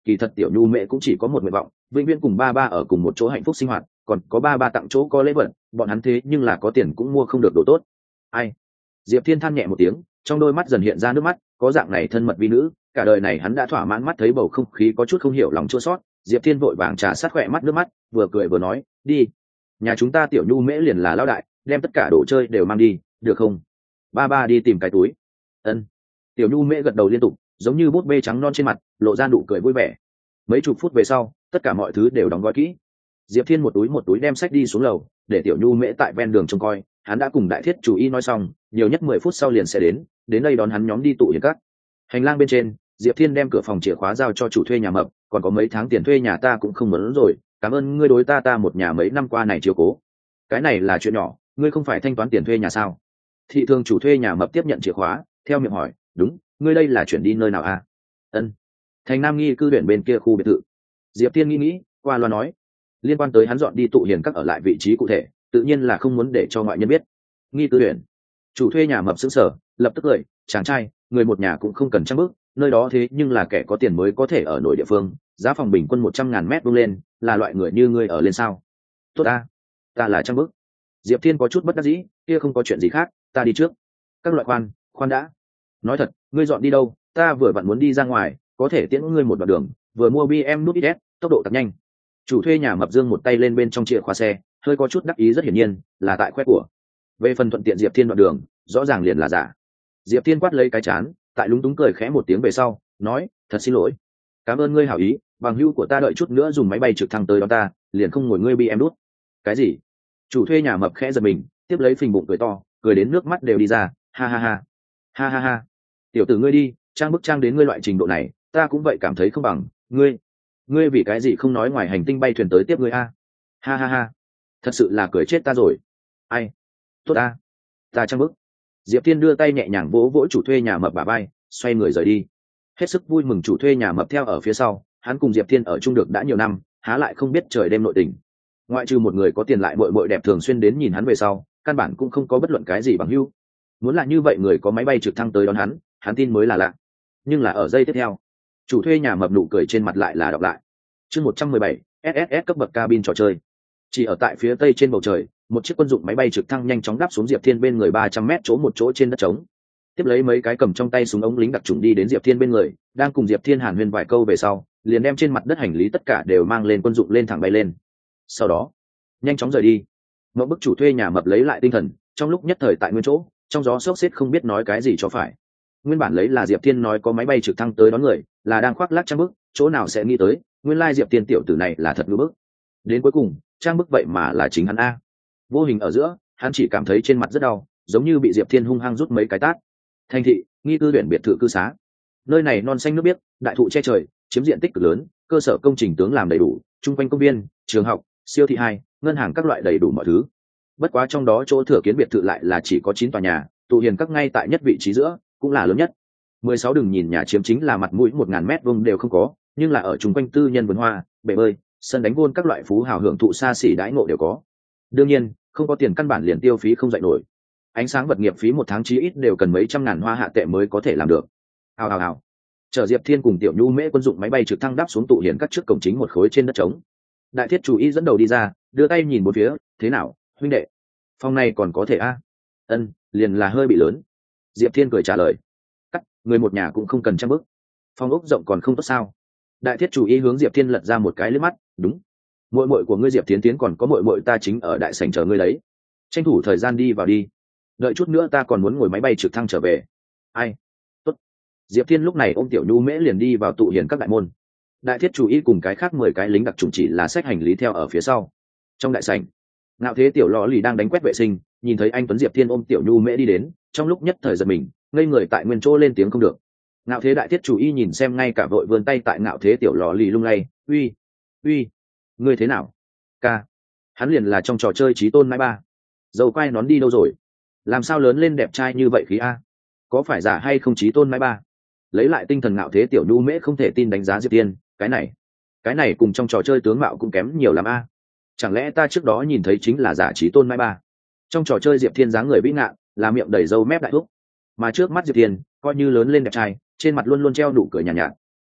kỳ thật tiểu nhu mẹ cũng chỉ có một nguyện vọng, vĩnh viễn cùng ba ba ở cùng một chỗ hạnh phúc sinh hoạt, còn có ba ba tặng chỗ có lễ vật, bọn hắn thế nhưng là có tiền cũng mua không được đồ tốt. Ai? Diệp Thiên than nhẹ một tiếng, trong đôi mắt dần hiện ra nước mắt, có dạng này thân mật vi nữ, cả đời này hắn đã thỏa mãn. Mắt thấy bầu không khí có chút không hiểu lòng chua xót, Diệp Thiên vội vàng trà sát khỏe mắt nước mắt, vừa cười vừa nói, đi, nhà chúng ta tiểu nhu mễ liền là lão đại, đem tất cả đồ chơi đều mang đi, được không? Ba ba đi tìm cái túi. Ân. Tiểu nhu mễ gật đầu liên tục, giống như bút bê trắng non trên mặt lộ ra nụ cười vui vẻ. Mấy chục phút về sau, tất cả mọi thứ đều đóng gói kỹ. Diệp Thiên một túi một túi đem sách đi xuống lầu, để tiểu nhu mễ tại ven đường trông coi. Hắn đã cùng đại thiết chủ y nói xong, nhiều nhất mười phút sau liền sẽ đến đến đây đón hắn nhóm đi tụ hiền các. Hành lang bên trên, Diệp Thiên đem cửa phòng chìa khóa giao cho chủ thuê nhà Mập, còn có mấy tháng tiền thuê nhà ta cũng không muốn rồi, cảm ơn ngươi đối ta ta một nhà mấy năm qua này chiếu cố. Cái này là chuyện nhỏ, ngươi không phải thanh toán tiền thuê nhà sao? Thị thường chủ thuê nhà Mập tiếp nhận chìa khóa, theo miệng hỏi, đúng, ngươi đây là chuyển đi nơi nào à? Ân, thành Nam Nghi cư huyện bên kia khu biệt thự. Diệp Thiên nghĩ nghĩ, qua loa nói, liên quan tới hắn dọn đi tụ hiền các ở lại vị trí cụ thể, tự nhiên là không muốn để cho ngoại nhân biết. Nghi cư huyện, chủ thuê nhà Mập sững sờ, lập tức cười, chàng trai, người một nhà cũng không cần trang bước, nơi đó thế nhưng là kẻ có tiền mới có thể ở nội địa phương, giá phòng bình quân một trăm ngàn mét vuông lên, là loại người như ngươi ở lên sao? Tốt ta, ta là trang bước. Diệp Thiên có chút bất đắc dĩ, kia không có chuyện gì khác, ta đi trước. Các loại khoan, khoan đã. Nói thật, ngươi dọn đi đâu? Ta vừa vặn muốn đi ra ngoài, có thể tiễn ngươi một đoạn đường, vừa mua bê em nút i ét, tốc độ thật nhanh. Chủ thuê nhà Mập dương một tay lên bên trong chìa khóa xe, hơi có chút đắc ý rất hiển nhiên, là tại khoe của. Về phần thuận tiện Diệp Thiên đoạn đường, rõ ràng liền là giả. Diệp Thiên quát lấy cái chán, tại lúng túng cười khẽ một tiếng về sau, nói, thật xin lỗi, cảm ơn ngươi hảo ý, bằng hữu của ta đợi chút nữa dùng máy bay trực thăng tới đón ta, liền không ngồi ngươi bị em đút. Cái gì? Chủ thuê nhà Mập khẽ giật mình, tiếp lấy phình bụng cười to, cười đến nước mắt đều đi ra, ha ha ha, ha ha ha, tiểu tử ngươi đi, trang bức trang đến ngươi loại trình độ này, ta cũng vậy cảm thấy không bằng ngươi, ngươi vì cái gì không nói ngoài hành tinh bay thuyền tới tiếp ngươi a? Ha ha ha, thật sự là cười chết ta rồi. Ai? Tốt ta, ta trang bức. Diệp Thiên đưa tay nhẹ nhàng vỗ vỗ chủ thuê nhà Mập bả vai, xoay người rời đi. Hết sức vui mừng chủ thuê nhà Mập theo ở phía sau, hắn cùng Diệp Thiên ở chung được đã nhiều năm, há lại không biết trời đêm nội tình. Ngoại trừ một người có tiền lại bội bội đẹp thường xuyên đến nhìn hắn về sau, căn bản cũng không có bất luận cái gì bằng hữu. Muốn là như vậy người có máy bay trực thăng tới đón hắn, hắn tin mới là lạ. Nhưng là ở giây tiếp theo, chủ thuê nhà Mập nụ cười trên mặt lại là đọc lại. Chương một trăm mười bảy, ét ét ét cấp bậc cabin trò chơi. Chỉ ở tại phía tây trên bầu trời, một chiếc quân dụng máy bay trực thăng nhanh chóng đáp xuống Diệp Thiên bên người ba trăm mét chỗ một chỗ trên đất trống. Tiếp lấy mấy cái cầm trong tay súng ống lính đặc trùng đi đến Diệp Thiên bên người, đang cùng Diệp Thiên hàn huyên vài câu về sau, liền đem trên mặt đất hành lý tất cả đều mang lên quân dụng lên thẳng bay lên. Sau đó, nhanh chóng rời đi. Ngộ bức chủ thuê nhà Mập lấy lại tinh thần, trong lúc nhất thời tại nguyên chỗ, trong gió xốc xếp không biết nói cái gì cho phải. Nguyên bản lấy là Diệp Thiên nói có máy bay trực thăng tới đón người, là đang khoác lác trang bức, chỗ nào sẽ nghĩ tới, nguyên lai Diệp Thiên tiểu tử này là thật ngữ bức. Đến cuối cùng, trang bức vậy mà là chính hắn a. Vô hình ở giữa, hắn chỉ cảm thấy trên mặt rất đau, giống như bị Diệp Thiên hung hăng rút mấy cái tát. Thành thị, Nghi cư huyện biệt thự cư xá. Nơi này non xanh nước biếc, đại thụ che trời, chiếm diện tích cực lớn, cơ sở công trình tướng làm đầy đủ, chung quanh công viên, trường học, siêu thị hai, ngân hàng các loại đầy đủ mọi thứ. Bất quá trong đó chỗ thừa kiến biệt thự lại là chỉ có chín tòa nhà, tụ hiền các ngay tại nhất vị trí giữa, cũng là lớn nhất. mười sáu đường nhìn nhà chiếm chính là mặt mũi một ngàn mét vuông đều không có, nhưng là ở chung quanh tư nhân vườn hoa, bể bơi, sân đánh gôn các loại phú hào hưởng thụ xa xỉ đãi ngộ đều có. Đương nhiên, không có tiền căn bản liền tiêu phí không dậy nổi. Ánh sáng vật nghiệp phí một tháng chí ít đều cần mấy trăm ngàn hoa hạ tệ mới có thể làm được. Hào hào hào. Chở Diệp Thiên cùng Tiểu Nhu Mễ quân dụng máy bay trực thăng đáp xuống tụ hiền các trước cổng chính một khối trên đất trống. Đại thiết chủ y dẫn đầu đi ra, đưa tay nhìn bốn phía, thế nào, huynh đệ? Phòng này còn có thể a? À? Ân, liền là hơi bị lớn. Diệp Thiên cười trả lời. Cắt, người một nhà cũng không cần trang bức. Phòng ốc rộng còn không tốt sao? Đại thiết chủ y hướng Diệp Thiên lật ra một cái liếc mắt, đúng. Muội muội của ngươi Diệp Tiến Tiến còn có muội muội ta chính ở đại sảnh chờ ngươi đấy. Tranh thủ thời gian đi vào đi. Đợi chút nữa ta còn muốn ngồi máy bay trực thăng trở về. Ai? Tốt. Diệp Thiên lúc này ôm Tiểu Nhu Mễ liền đi vào tụ hiền các đại môn. Đại thiết chủ y cùng cái khác mười cái lính đặc trùng chỉ là xách hành lý theo ở phía sau. Trong đại sảnh, Ngạo Thế Tiểu Lọ Lì đang đánh quét vệ sinh, nhìn thấy anh tuấn Diệp Thiên ôm Tiểu Nhu Mễ đi đến, trong lúc nhất thời giật mình, ngây người tại nguyên chỗ lên tiếng không được. Ngạo Thế đại thiết chủ y nhìn xem ngay cả vội vươn tay tại Ngạo Thế Tiểu Lọ Lì lung lay, uy, uy, ngươi thế nào? Ca, hắn liền là trong trò chơi Chí Tôn Mãi Ba. Dầu quai nón đi đâu rồi? Làm sao lớn lên đẹp trai như vậy khí a? Có phải giả hay không Chí Tôn Mãi Ba? Lấy lại tinh thần Ngạo Thế Tiểu Nhu Mễ không thể tin đánh giá Diệp Thiên, cái này, cái này cùng trong trò chơi tướng mạo cũng kém nhiều lắm a. Chẳng lẽ ta trước đó nhìn thấy chính là giả Chí Tôn Mãi Ba? Trong trò chơi Diệp Thiên dáng người vĩ ngạn, là miệng đầy râu mép đại thúc, mà trước mắt Diệp Thiên coi như lớn lên đẹp trai, trên mặt luôn luôn treo nụ cười nhàn nhạt, nhạt.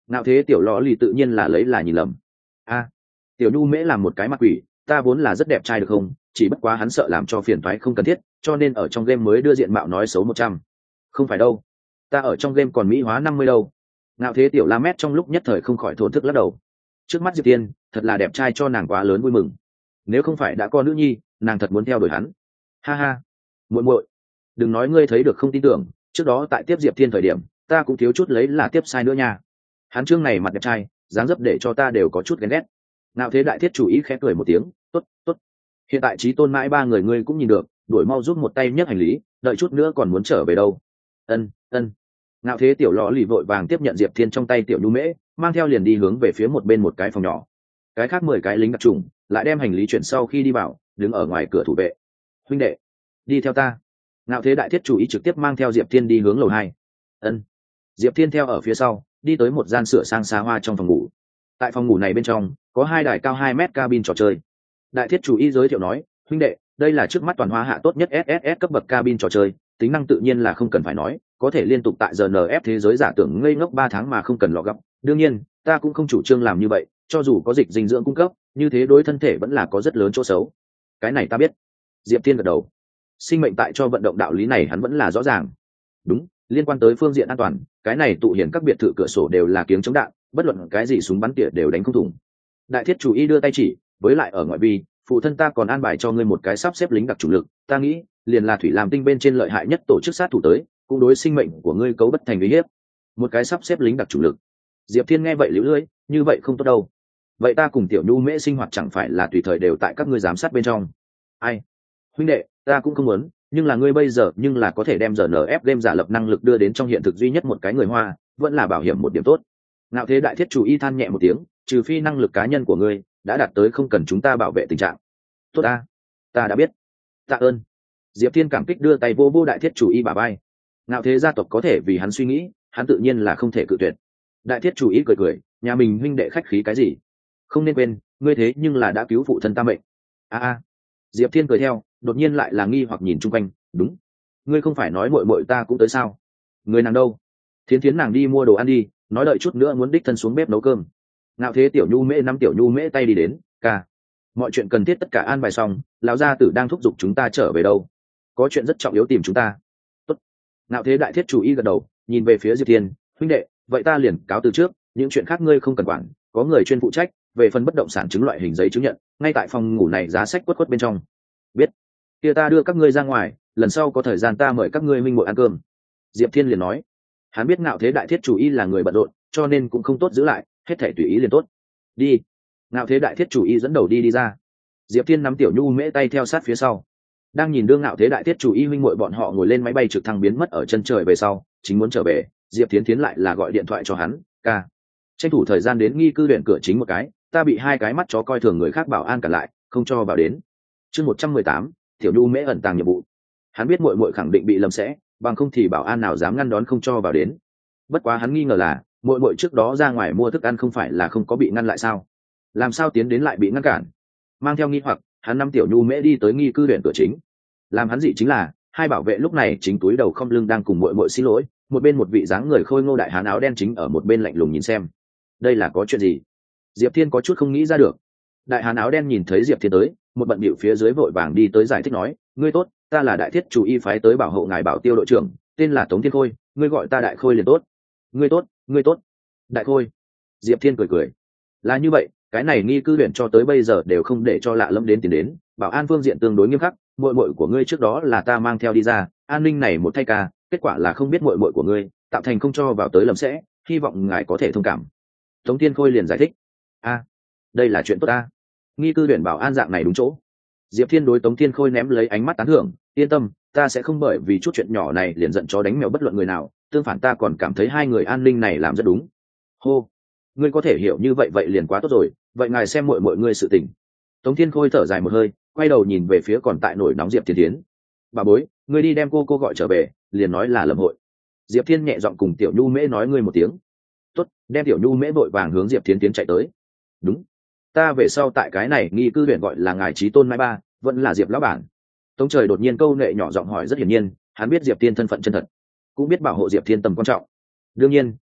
Ngạo thế tiểu lò lì tự nhiên là lấy là nhìn lầm. A, tiểu nhu mễ làm một cái mặt quỷ, ta vốn là rất đẹp trai được không, chỉ bất quá hắn sợ làm cho phiền toái không cần thiết, cho nên ở trong game mới đưa diện mạo nói xấu một trăm. Không phải đâu, ta ở trong game còn mỹ hóa năm mươi đâu. Ngạo thế tiểu la mét trong lúc nhất thời không khỏi thổn thức lắc đầu. Trước mắt Diệp Tiên thật là đẹp trai cho nàng quá lớn vui mừng, nếu không phải đã có nữ nhi, nàng thật muốn theo đuổi hắn. Ha ha, muội muội, đừng nói ngươi thấy được không tin tưởng, trước đó tại tiếp Diệp Tiên thời điểm ta cũng thiếu chút lấy là tiếp sai nữa nha. Hắn chương này mặt đẹp trai, dáng dấp để cho ta đều có chút ghen ghét. Ngạo thế đại thiết chủ ý khẽ cười một tiếng, tốt tốt, hiện tại chí tôn mãi ba người ngươi cũng nhìn được, đuổi mau giúp một tay nhấc hành lý, đợi chút nữa còn muốn trở về đâu. Ân ân. Ngạo thế tiểu lọ lì vội vàng tiếp nhận Diệp Thiên trong tay tiểu nhu mễ, mang theo liền đi hướng về phía một bên một cái phòng nhỏ. Cái khác mười cái lính đặc trùng lại đem hành lý chuyển sau khi đi vào, đứng ở ngoài cửa thủ vệ. Huynh đệ, đi theo ta. Ngạo thế đại thiết chủ ý trực tiếp mang theo Diệp Thiên đi hướng lầu hai. Ân. Diệp Thiên theo ở phía sau, đi tới một gian sửa sang xa hoa trong phòng ngủ. Tại phòng ngủ này bên trong có hai đài cao hai mét cabin trò chơi. Đại thiết chủ ý giới thiệu nói, huynh đệ, đây là trước mắt toàn hóa hạ tốt nhất ét ét ét cấp bậc cabin trò chơi, tính năng tự nhiên là không cần phải nói, có thể liên tục tại giê en ép thế giới giả tưởng ngây ngốc ba tháng mà không cần lọ gấp. Đương nhiên, ta cũng không chủ trương làm như vậy, cho dù có dịch dinh dưỡng cung cấp, như thế đối thân thể vẫn là có rất lớn chỗ xấu. Cái này ta biết. Diệp Thiên gật đầu. Sinh mệnh tại cho vận động đạo lý này hắn vẫn là rõ ràng. Đúng, liên quan tới phương diện an toàn, cái này tụ hiển các biệt thự cửa sổ đều là kiếng chống đạn, bất luận cái gì súng bắn tỉa đều đánh không thủng. Đại thiết chủ y đưa tay chỉ, với lại ở ngoại vi, phụ thân ta còn an bài cho ngươi một cái sắp xếp lính đặc chủ lực, ta nghĩ, liền là thủy làm tinh bên trên lợi hại nhất tổ chức sát thủ tới, cũng đối sinh mệnh của ngươi cấu bất thành uy hiếp. Một cái sắp xếp lính đặc chủ lực. Diệp Thiên nghe vậy liễu lưỡi, như vậy không tốt đâu. Vậy ta cùng tiểu nhu mễ sinh hoạt chẳng phải là tùy thời đều tại các ngươi giám sát bên trong? Ai? Huynh đệ, ta cũng không muốn, nhưng là ngươi bây giờ nhưng là có thể đem giê en ép game giả lập năng lực đưa đến trong hiện thực duy nhất một cái người Hoa, vẫn là bảo hiểm một điểm tốt. Ngạo thế đại thiết chủ y than nhẹ một tiếng, trừ phi năng lực cá nhân của ngươi đã đạt tới không cần chúng ta bảo vệ tình trạng. Tốt ta, ta đã biết. Tạ ơn. Diệp Thiên cảm kích đưa tay vô vô đại thiết chủ y bả vai. Ngạo thế gia tộc có thể vì hắn suy nghĩ, hắn tự nhiên là không thể cự tuyệt. Đại thiết chủ y cười cười, nhà mình huynh đệ khách khí cái gì? Không nên quên, ngươi thế nhưng là đã cứu phụ thân ta mệnh. A a. Diệp Thiên cười theo, đột nhiên lại là nghi hoặc nhìn chung quanh, đúng, ngươi không phải nói muội muội ta cũng tới sao? Người nàng đâu? Thiến Thiến nàng đi mua đồ ăn đi, nói đợi chút nữa muốn đích thân xuống bếp nấu cơm. Ngạo thế tiểu nhu mễ năm tiểu nhu mễ tay đi đến, ca, mọi chuyện cần thiết tất cả an bài xong, lão gia tử đang thúc giục chúng ta trở về đâu? Có chuyện rất trọng yếu tìm chúng ta. Tốt. Ngạo thế đại thiết chủ y gật đầu, nhìn về phía Diệp Thiên, huynh đệ, vậy ta liền cáo từ trước, những chuyện khác ngươi không cần quản, có người chuyên phụ trách, về phần bất động sản chứng loại hình giấy chứng nhận, ngay tại phòng ngủ này giá sách quất quất bên trong. Biết. Kia ta đưa các ngươi ra ngoài, lần sau có thời gian ta mời các ngươi minh muội ăn cơm. Diệp Thiên liền nói, hắn biết Ngạo thế đại thiết chủ y là người bận rộn, cho nên cũng không tốt giữ lại, hết thể tùy ý liền tốt. Đi. Ngạo thế đại thiết chủ y dẫn đầu đi đi ra. Diệp Thiên nắm tiểu nhu mễ tay theo sát phía sau. Đang nhìn đương Ngạo thế đại thiết chủ y huynh muội bọn họ ngồi lên máy bay trực thăng biến mất ở chân trời về sau, chính muốn trở về, Diệp Thiến Thiến lại là gọi điện thoại cho hắn, ca, tranh thủ thời gian đến nghi cư luyện cửa chính một cái, ta bị hai cái mắt chó coi thường người khác bảo an cản lại, không cho vào đến. Chương một trăm mười tám, tiểu nhu mễ ẩn tàng nhiệm vụ. Hắn biết muội muội khẳng định bị lầm sẽ, bằng không thì bảo an nào dám ngăn đón không cho vào đến. Bất quá hắn nghi ngờ là, muội muội trước đó ra ngoài mua thức ăn không phải là không có bị ngăn lại sao? Làm sao tiến đến lại bị ngăn cản? Mang theo nghi hoặc, hắn năm tiểu nhu mễ đi tới nghi cư luyện cửa chính. Làm hắn dị chính là, hai bảo vệ lúc này chính túi đầu không lưng đang cùng muội muội xin lỗi, một bên một vị dáng người khôi ngô đại hán áo đen chính ở một bên lạnh lùng nhìn xem. Đây là có chuyện gì? Diệp Thiên có chút không nghĩ ra được. Đại hán áo đen nhìn thấy Diệp Thiên tới, một bận bịu phía dưới vội vàng đi tới giải thích nói, ngươi tốt, ta là đại thiết chủ y phái tới bảo hộ ngài Bảo Tiêu đội trưởng, tên là Tống Thiên Khôi, ngươi gọi ta Đại Khôi liền tốt. Ngươi tốt, ngươi tốt. Đại Khôi. Diệp Thiên cười cười. Là như vậy, cái này nghi cư luyện cho tới bây giờ đều không để cho lạ lẫm đến tiền đến, bảo an phương diện tương đối nghiêm khắc, muội muội của ngươi trước đó là ta mang theo đi ra, an ninh này một thay ca, kết quả là không biết muội muội của ngươi, tạo thành không cho vào tới lầm sẽ, hy vọng ngài có thể thông cảm. Tống Thiên Khôi liền giải thích, a, đây là chuyện tốt ta. Nghi cư luyện bảo an dạng này đúng chỗ. Diệp Thiên đối Tống Thiên Khôi ném lấy ánh mắt tán thưởng, yên tâm, ta sẽ không bởi vì chút chuyện nhỏ này liền giận chó đánh mèo bất luận người nào, tương phản ta còn cảm thấy hai người an ninh này làm rất đúng. Hô, ngươi có thể hiểu như vậy vậy liền quá tốt rồi, vậy ngài xem muội muội ngươi sự tình. Tống Thiên Khôi thở dài một hơi, quay đầu nhìn về phía còn tại nổi nóng Diệp Thiên Thiến. Bà bối, ngươi đi đem cô cô gọi trở về, liền nói là lầm hội. Diệp Thiên nhẹ giọng cùng Tiểu Nhu Mễ nói ngươi một tiếng. Tốt, đem Tiểu Nhu Mễ vội vàng hướng Diệp Thiên Tiến chạy tới. Đúng, ta về sau tại cái này nghi cư luyện gọi là ngài trí tôn mai ba, vẫn là Diệp lão bản. Tống Trời đột nhiên câu nệ nhỏ giọng hỏi rất hiển nhiên, hắn biết Diệp Thiên thân phận chân thật, cũng biết bảo hộ Diệp Thiên tầm quan trọng. Đương nhiên,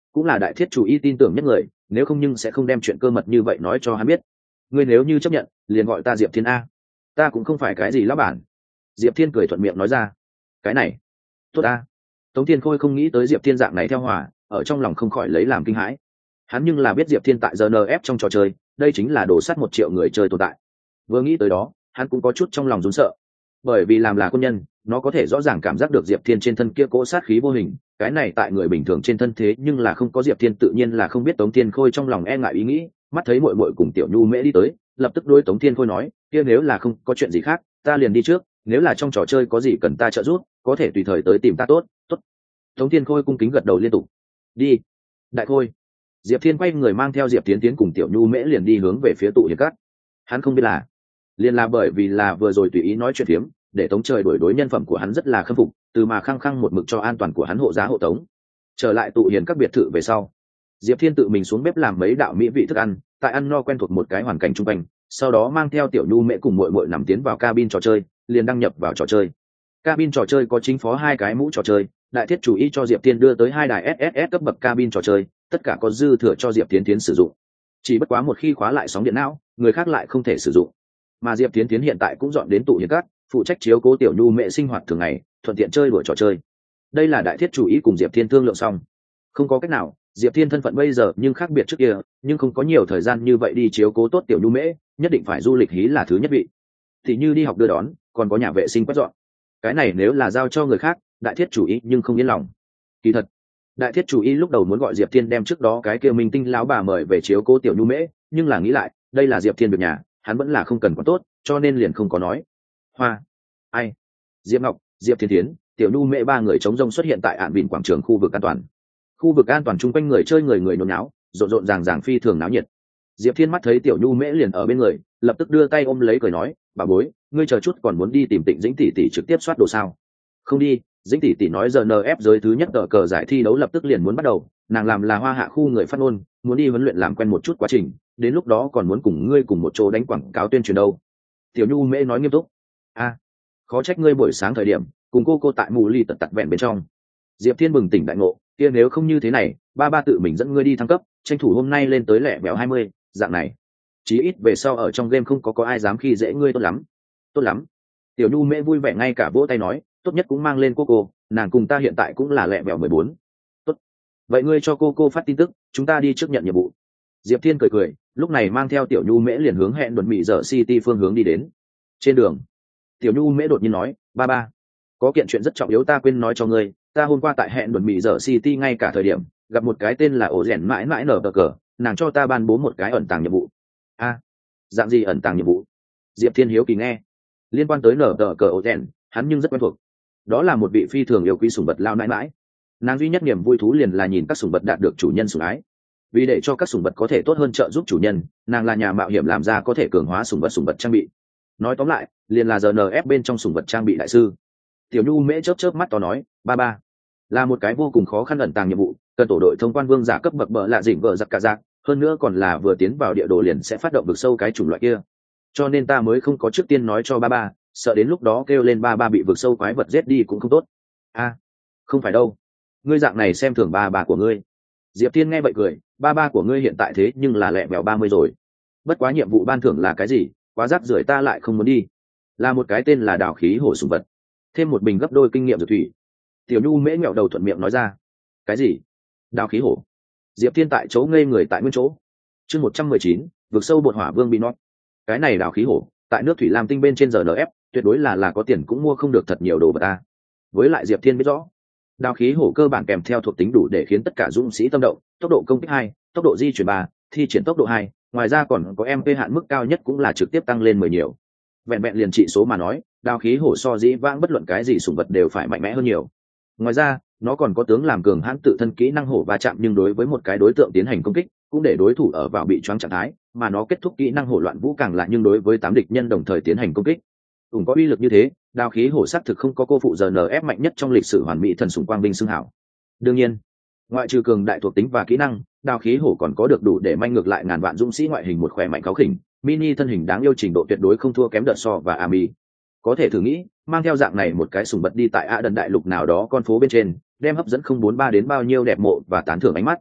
cũng là đại thiết chủ y tin tưởng nhất người, nếu không nhưng sẽ không đem chuyện cơ mật như vậy nói cho hắn biết. Ngươi nếu như chấp nhận liền gọi ta Diệp Thiên a, ta cũng không phải cái gì lão bản. Diệp Thiên cười thuận miệng nói ra. Cái này tốt a. Tống Thiên Khôi không nghĩ tới Diệp Thiên dạng này theo hòa, ở trong lòng không khỏi lấy làm kinh hãi. Hắn nhưng là biết Diệp Thiên tại giê en ép trong trò chơi đây chính là đổ sát một triệu người chơi tồn tại. Vừa nghĩ tới đó hắn cũng có chút trong lòng run sợ, bởi vì làm là quân nhân nó có thể rõ ràng cảm giác được Diệp Thiên trên thân kia cỗ sát khí vô hình, cái này tại người bình thường trên thân thế nhưng là không có. Diệp Thiên tự nhiên là không biết Tống Thiên Khôi trong lòng e ngại ý nghĩ, mắt thấy muội muội cùng Tiểu Nhu Mễ đi tới, lập tức đối Tống Thiên Khôi nói, kia nếu là không có chuyện gì khác ta liền đi trước, nếu là trong trò chơi có gì cần ta trợ giúp có thể tùy thời tới tìm ta. Tốt tốt. Tống Thiên Khôi cung kính gật đầu liên tục. Đi đại khôi. Diệp Thiên quay người mang theo Diệp Tiến Tiến cùng Tiểu Nhu Mễ liền đi hướng về phía tụ hiền cát. Hắn không biết là liền là bởi vì là vừa rồi tùy ý nói chuyện phiếm để Tống Trời đuổi đối nhân phẩm của hắn rất là khâm phục, từ mà khăng khăng một mực cho an toàn của hắn hộ giá hộ tống. Trở lại tụ hiền các biệt thự về sau, Diệp Thiên tự mình xuống bếp làm mấy đạo mỹ vị thức ăn, tại ăn no quen thuộc một cái hoàn cảnh chung quanh, sau đó mang theo Tiểu Nhu Mễ cùng muội muội nằm tiến vào cabin trò chơi, liền đăng nhập vào trò chơi. Cabin trò chơi có chính phó hai cái mũ trò chơi, đại thiết chủ ý cho Diệp Thiên đưa tới hai đài ét ét ét cấp bậc cabin trò chơi, tất cả có dư thừa cho Diệp Tiến Tiến sử dụng. Chỉ bất quá một khi khóa lại sóng điện não, người khác lại không thể sử dụng. Mà Diệp Tiến Tiến hiện tại cũng dọn đến tụ hiền cát, phụ trách chiếu cố Tiểu Nhu Mễ sinh hoạt thường ngày, thuận tiện chơi đùa trò chơi. Đây là đại thiết chủ ý cùng Diệp Thiên thương lượng xong. Không có cách nào, Diệp Thiên thân phận bây giờ nhưng khác biệt trước kia, nhưng không có nhiều thời gian như vậy đi chiếu cố tốt Tiểu Nhu Mễ, nhất định phải du lịch hí là thứ nhất vị. Thì như đi học đưa đón, còn có nhà vệ sinh quét dọn. Cái này nếu là giao cho người khác, đại thiết chủ ý nhưng không yên lòng. Kỳ thật, đại thiết chủ ý lúc đầu muốn gọi Diệp Thiên đem trước đó cái kia minh tinh lão bà mời về chiếu cố Tiểu Nhu Mễ, nhưng là nghĩ lại, đây là Diệp Thiên việc nhà, hắn vẫn là không cần quá tốt, cho nên liền không có nói. Hoa, ai, Diệp Ngọc, Diệp Thiên Thiến, Tiểu Nhu Mễ ba người chống rông xuất hiện tại ạn vịn quảng trường khu vực an toàn. Khu vực an toàn chung quanh người chơi người người nhốn nháo, rộn rộn ràng ràng phi thường náo nhiệt. Diệp Thiên mắt thấy Tiểu Nhu Mễ liền ở bên người, lập tức đưa tay ôm lấy cười nói, bà bối, ngươi chờ chút còn muốn đi tìm Tịnh Dĩnh tỷ tỷ trực tiếp soát đồ sao? Không đi, Dĩnh tỷ tỷ nói giờ en ép giới thứ nhất cờ cờ giải thi đấu lập tức liền muốn bắt đầu, nàng làm là hoa hạ khu người phát ngôn, muốn đi huấn luyện làm quen một chút quá trình, đến lúc đó còn muốn cùng ngươi cùng một chỗ đánh quảng cáo tuyên truyền đâu. Tiểu Nhu Mễ nói nghiêm túc. A, khó trách ngươi buổi sáng thời điểm cùng cô cô tại mù ly tật tật vẹn bên trong. Diệp Thiên bừng tỉnh đại ngộ, kia nếu không như thế này, ba ba tự mình dẫn ngươi đi thăng cấp, tranh thủ hôm nay lên tới lẻ bèo hai mươi, dạng này chí ít về sau ở trong game không có có ai dám khi dễ ngươi. Tốt lắm, tốt lắm. Tiểu Nhu Mễ vui vẻ ngay cả vỗ tay nói, tốt nhất cũng mang lên cô cô, nàng cùng ta hiện tại cũng là lẹ vẹo mười bốn. Tốt, vậy ngươi cho cô cô phát tin tức, chúng ta đi trước nhận nhiệm vụ. Diệp Thiên cười cười, lúc này mang theo Tiểu Nhu Mễ liền hướng hẹn đồn mỹ dở City phương hướng đi đến. Trên đường, Tiểu Nhu Mễ đột nhiên nói, ba ba, có kiện chuyện rất trọng yếu ta quên nói cho ngươi, ta hôm qua tại hẹn đồn mỹ dở City ngay cả thời điểm gặp một cái tên là ổ rèn mãi mãi nở cờ cờ, nàng cho ta ban bố một cái ẩn tàng nhiệm vụ. A, dạng gì ẩn tàng nhiệm vụ? Diệp Thiên hiếu kỳ nghe. Liên quan tới nở tờ cờ ổ rèn, hắn nhưng rất quen thuộc. Đó là một vị phi thường yêu quý sủng vật lao nãi mãi, nàng duy nhất niềm vui thú liền là nhìn các sủng vật đạt được chủ nhân sủng ái. Vì để cho các sủng vật có thể tốt hơn trợ giúp chủ nhân, nàng là nhà mạo hiểm làm ra có thể cường hóa sủng vật sủng vật trang bị. Nói tóm lại, liền là giờ en ép bên trong sủng vật trang bị đại sư. Tiểu Nhu Mễ chớp chớp mắt to nói, ba ba, là một cái vô cùng khó khăn ẩn tàng nhiệm vụ, cần tổ đội thông quan vương giả cấp bậc bợ lạ dỉnh vợ giặc cả giặc, hơn nữa còn là vừa tiến vào địa đồ liền sẽ phát động vực sâu cái chủng loại kia, cho nên ta mới không có trước tiên nói cho ba ba, sợ đến lúc đó kêu lên ba ba bị vực sâu quái vật giết đi cũng không tốt. A, không phải đâu, ngươi dạng này xem thường ba ba của ngươi. Diệp Thiên nghe vậy cười, ba ba của ngươi hiện tại thế nhưng là lẹ mèo ba mươi rồi. Bất quá nhiệm vụ ban thưởng là cái gì, quá rác rưởi ta lại không muốn đi. Là một cái tên là đào khí hổ sủng vật, thêm một bình gấp đôi kinh nghiệm dược thủy. Tiểu Nhu Mễ ngẹo đầu thuận miệng nói ra. Cái gì? Đào khí hổ? Diệp Thiên tại chỗ ngây người tại nguyên chỗ. Chương một trăm mười chín, vực sâu bột hỏa vương bị nót. Cái này đào khí hổ, tại nước thủy lam tinh bên trên giờ en ép, tuyệt đối là là có tiền cũng mua không được thật nhiều đồ vật ta. Với lại Diệp Thiên biết rõ, đào khí hổ cơ bản kèm theo thuộc tính đủ để khiến tất cả dũng sĩ tâm động, tốc độ công kích hai, tốc độ di chuyển ba, thi triển tốc độ hai, ngoài ra còn có em pê hạn mức cao nhất cũng là trực tiếp tăng lên mười nhiều. Vẹn vẹn liền trị số mà nói, đào khí hổ so dĩ vãng bất luận cái gì sủng vật đều phải mạnh mẽ hơn nhiều. Ngoài ra, nó còn có tướng làm cường hãn tự thân kỹ năng hổ va chạm, nhưng đối với một cái đối tượng tiến hành công kích cũng để đối thủ ở vào bị choáng trạng thái, mà nó kết thúc kỹ năng hổ loạn vũ càng là nhưng đối với tám địch nhân đồng thời tiến hành công kích. Ủng có uy lực như thế, đào khí hổ xác thực không có cô phụ giờ en ép mạnh nhất trong lịch sử hoàn mỹ thần sủng quang binh xưng hảo. Đương nhiên, ngoại trừ cường đại thuộc tính và kỹ năng, đào khí hổ còn có được đủ để manh ngược lại ngàn vạn dũng sĩ ngoại hình một khỏe mạnh kháo khỉnh, mini thân hình đáng yêu trình độ tuyệt đối không thua kém đợt so và Ami. Có thể thử nghĩ, mang theo dạng này một cái sủng vật đi tại A Đần đại lục nào đó con phố bên trên, đem hấp dẫn không bốn ba đến bao nhiêu đẹp mộ và tán thưởng ánh mắt.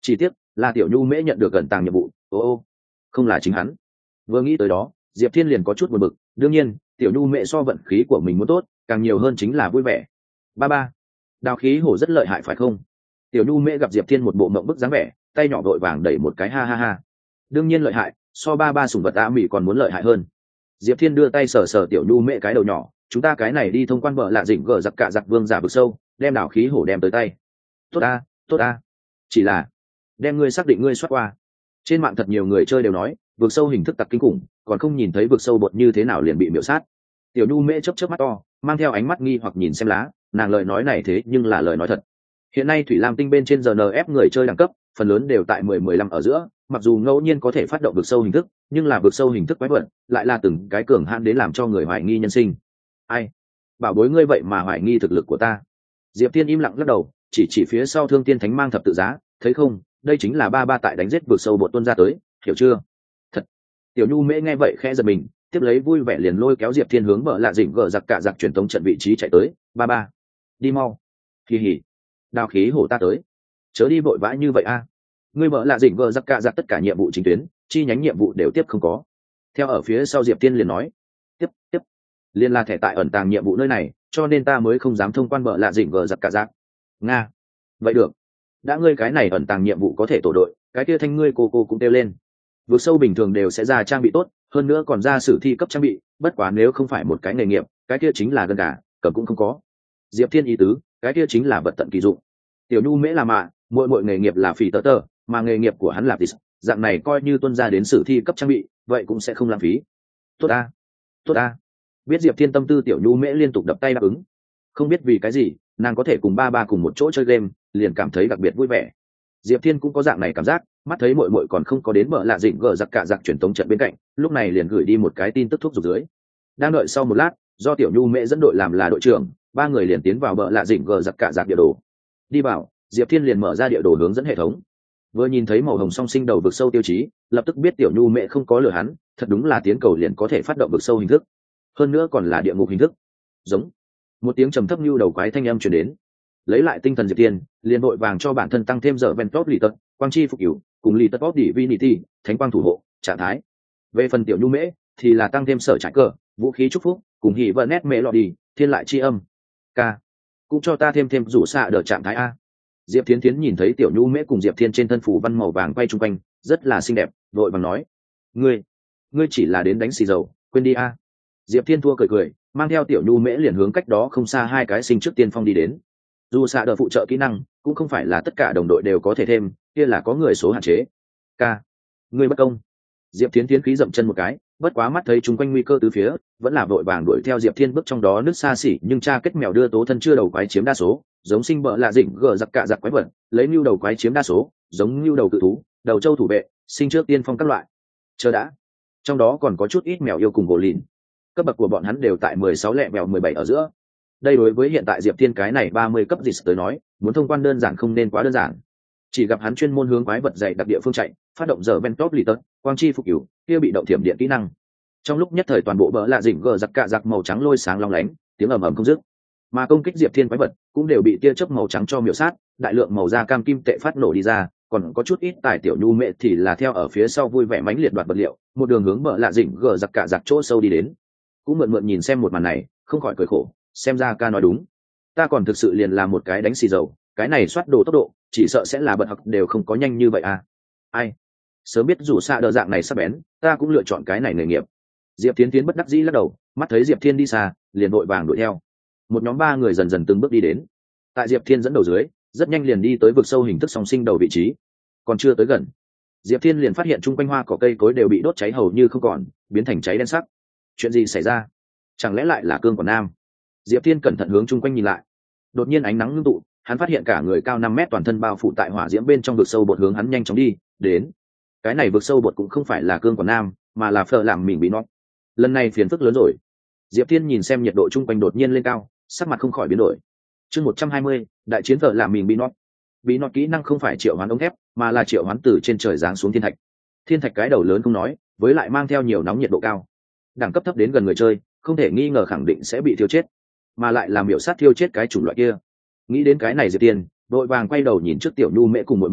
Chỉ tiếc là tiểu nhu mễ nhận được gần tàng nhiệm vụ. Ô ô, không là chính hắn. Vừa nghĩ tới đó, Diệp Thiên liền có chút buồn bực. Đương nhiên tiểu nhu mễ so vận khí của mình muốn tốt, càng nhiều hơn chính là vui vẻ. Ba ba, đào khí hổ rất lợi hại phải không? Tiểu nhu mễ gặp Diệp Thiên một bộ mộng bức dáng vẻ, tay nhỏ vội vàng đẩy một cái, ha ha ha. Đương nhiên lợi hại, so ba ba sủng vật á mỹ còn muốn lợi hại hơn. Diệp Thiên đưa tay sờ sờ tiểu nhu mễ cái đầu nhỏ, chúng ta cái này đi thông quan bờ lạ dỉnh gờ giặc cả giặc vương giả vực sâu, đem đào khí hổ đem tới tay. Tốt a, tốt a. Chỉ là đem ngươi xác định ngươi soát qua. Trên mạng thật nhiều người chơi đều nói vực sâu hình thức tặc kinh khủng, còn không nhìn thấy vực sâu bột như thế nào liền bị miểu sát. Tiểu nhu mễ chớp chớp mắt to, mang theo ánh mắt nghi hoặc nhìn xem lá, nàng lời nói này thế nhưng là lời nói thật. Hiện nay thủy lam tinh bên trên rờ en ép người chơi đẳng cấp phần lớn đều tại mười mười lăm ở giữa, mặc dù ngẫu nhiên có thể phát động vực sâu hình thức, nhưng là vực sâu hình thức quái vật lại là từng cái cường hãn đến làm cho người hoài nghi nhân sinh. Ai bảo bối ngươi vậy mà hoài nghi thực lực của ta? Diệp Thiên im lặng lắc đầu, chỉ chỉ phía sau Thương Tiên Thánh mang thập tự giá, thấy không, đây chính là ba ba tại đánh giết vực sâu bột tuôn ra tới, hiểu chưa? Thật. Tiểu nhu mễ nghe vậy khẽ giật mình, tiếp lấy vui vẻ liền lôi kéo Diệp Thiên hướng bờ lạ dỉnh gờ giặc cả giặc truyền tống trận vị trí chạy tới. Ba ba, đi mau. Kỳ hỉ, đào khí hổ ta tới. Chớ đi vội vã như vậy a. Ngươi bờ lạ dỉnh gờ giặc cả giặc tất cả nhiệm vụ chính tuyến, chi nhánh nhiệm vụ đều tiếp không có. Theo ở phía sau Diệp Thiên liền nói, tiếp tiếp, liên là thẻ tại ẩn tàng nhiệm vụ nơi này, cho nên ta mới không dám thông quan bờ lạ dỉnh gờ giặc cả giặc. Nga, vậy được. Đã ngươi cái này ẩn tàng nhiệm vụ có thể tổ đội, cái kia thanh ngươi cô cô cũng kêu lên. Vượt sâu bình thường đều sẽ ra trang bị tốt, hơn nữa còn ra sử thi cấp trang bị, bất quá nếu không phải một cái nghề nghiệp, cái kia chính là gần cả cầm cũng không có. Diệp Thiên ý tứ, cái kia chính là vật tận kỳ dụng. Tiểu nhu mễ là mạ, mỗi mỗi nghề nghiệp là phỉ tơ tơ, mà nghề nghiệp của hắn là tis, dạng này coi như tuân ra đến sử thi cấp trang bị, vậy cũng sẽ không lãng phí. Tốt a, tốt a. Biết Diệp Thiên tâm tư, tiểu nhu mễ liên tục đập tay đáp ứng. Không biết vì cái gì, nàng có thể cùng ba ba cùng một chỗ chơi game, liền cảm thấy đặc biệt vui vẻ. Diệp Thiên cũng có dạng này cảm giác, mắt thấy muội muội còn không có đến bờ lạ dỉnh gờ giặc cả giặc truyền tống trận bên cạnh, lúc này liền gửi đi một cái tin tức thúc giục dưới. Đang đợi sau một lát, do tiểu nhu mễ dẫn đội làm là đội trưởng, ba người liền tiến vào bờ lạ dỉnh gờ giặc cả giặc địa đồ. Đi vào, Diệp Thiên liền mở ra địa đồ hướng dẫn hệ thống. Vừa nhìn thấy màu hồng song sinh đầu vực sâu tiêu chí, lập tức biết tiểu nhu mễ không có lừa hắn, thật đúng là tiến cầu liền có thể phát động vực sâu hình thức, hơn nữa còn là địa ngục hình thức. Giống một tiếng trầm thấp như đầu quái thanh âm truyền đến. Lấy lại tinh thần Diệp Thiên liền vội vàng cho bản thân tăng thêm giờ ven top lì tật quang chi phục cửu cùng lì tật top divinity thánh quang thủ hộ trạng thái. Về phần tiểu nhu mễ thì là tăng thêm sở trải cờ vũ khí chúc phúc cùng hỉ vợ nét mễ lọ đi thiên lại chi âm k cũng cho ta thêm thêm rủ xạ đợt trạng thái a. Diệp Thiến Thiến nhìn thấy tiểu nhu mễ cùng Diệp Thiên trên thân phủ văn màu vàng quay chung quanh rất là xinh đẹp, vội vàng nói, ngươi ngươi chỉ là đến đánh xì dầu, quên đi a. Diệp Thiên thua cười cười, mang theo tiểu nhu mễ liền hướng cách đó không xa hai cái sinh trước tiên phong đi đến. Dù xạ đợt phụ trợ kỹ năng cũng không phải là tất cả đồng đội đều có thể thêm, kia là có người số hạn chế. K, ngươi bất công. Diệp Thiến Thiến khí dậm chân một cái, bất quá mắt thấy chung quanh nguy cơ từ phía, vẫn là vội vàng đuổi theo Diệp Thiên bước trong đó nước xa xỉ, nhưng cha kết mèo đưa tố thân chưa đầu quái chiếm đa số, giống sinh bợ lạ dỉnh gờ giặc cạ giặc quái vật, lấy nưu đầu quái chiếm đa số, giống nưu đầu cự thú, đầu châu thủ vệ, sinh trước tiên phong các loại. Chờ đã, trong đó còn có chút ít mèo yêu cùng gỗ lìn. Cấp bậc của bọn hắn đều tại mười sáu lẻ mèo mười bảy ở giữa. Đây đối với hiện tại Diệp Thiên cái này ba mươi cấp dịch tới nói, muốn thông quan đơn giản không nên quá đơn giản. Chỉ gặp hắn chuyên môn hướng quái vật dày đặc địa phương chạy, phát động giờ ven top lì tật, quang chi phục cửu, kia bị động thiểm điện kỹ năng. Trong lúc nhất thời toàn bộ bờ lạ dỉnh gờ giặc cạ giặc màu trắng lôi sáng long lánh, tiếng ầm ầm không dứt. Mà công kích Diệp Thiên quái vật cũng đều bị tia chớp màu trắng cho miểu sát, đại lượng màu da cam kim tệ phát nổ đi ra, còn có chút ít tài tiểu nhu mệ thì là theo ở phía sau vui vẻ mãnh liệt đoạt vật liệu, một đường hướng bờ lạ dỉnh gờ giặc cạ giặc chỗ sâu đi đến. Cũng mượn mượn nhìn xem một màn này, không khỏi cười khổ, xem ra ca nói đúng, ta còn thực sự liền là một cái đánh xì dầu, cái này soát đồ tốc độ chỉ sợ sẽ là bật học đều không có nhanh như vậy à. Ai sớm biết rủ xa đờ dạng này sắp bén, ta cũng lựa chọn cái này nghề nghiệp. Diệp Tiến Tiến bất đắc dĩ lắc đầu, mắt thấy Diệp Thiên đi xa liền vội vàng đuổi theo. Một nhóm ba người dần dần từng bước đi đến, tại Diệp Thiên dẫn đầu dưới rất nhanh liền đi tới vực sâu hình thức song sinh đầu vị trí. Còn chưa tới gần, Diệp Thiên liền phát hiện chung quanh hoa cỏ cây cối đều bị đốt cháy hầu như không còn, biến thành cháy đen sắc. Chuyện gì xảy ra? Chẳng lẽ lại là cương của nam? Diệp Thiên cẩn thận hướng chung quanh nhìn lại, đột nhiên ánh nắng ngưng tụ, hắn phát hiện cả người cao năm mét toàn thân bao phủ tại hỏa diễm bên trong vực sâu bột hướng hắn nhanh chóng đi đến. Cái này vực sâu bột cũng không phải là cương của nam, mà là phở làm mình bị nót. Lần này phiền phức lớn rồi. Diệp Thiên nhìn xem nhiệt độ chung quanh đột nhiên lên cao, sắc mặt không khỏi biến đổi. Chương một trăm hai mươi, đại chiến phở làm mình bị nót. Bị nót kỹ năng không phải triệu hoán ống thép, mà là triệu hoán từ trên trời giáng xuống thiên thạch. Thiên thạch cái đầu lớn không nói, với lại mang theo nhiều nóng nhiệt độ cao. Đẳng cấp thấp đến gần người chơi, không thể nghi ngờ khẳng định sẽ bị thiêu chết, mà lại làm miểu sát thiêu chết cái chủng loại kia. Nghĩ đến cái này Diệp Tiên vội vàng quay đầu nhìn trước tiểu nhu mễ cùng muội muội,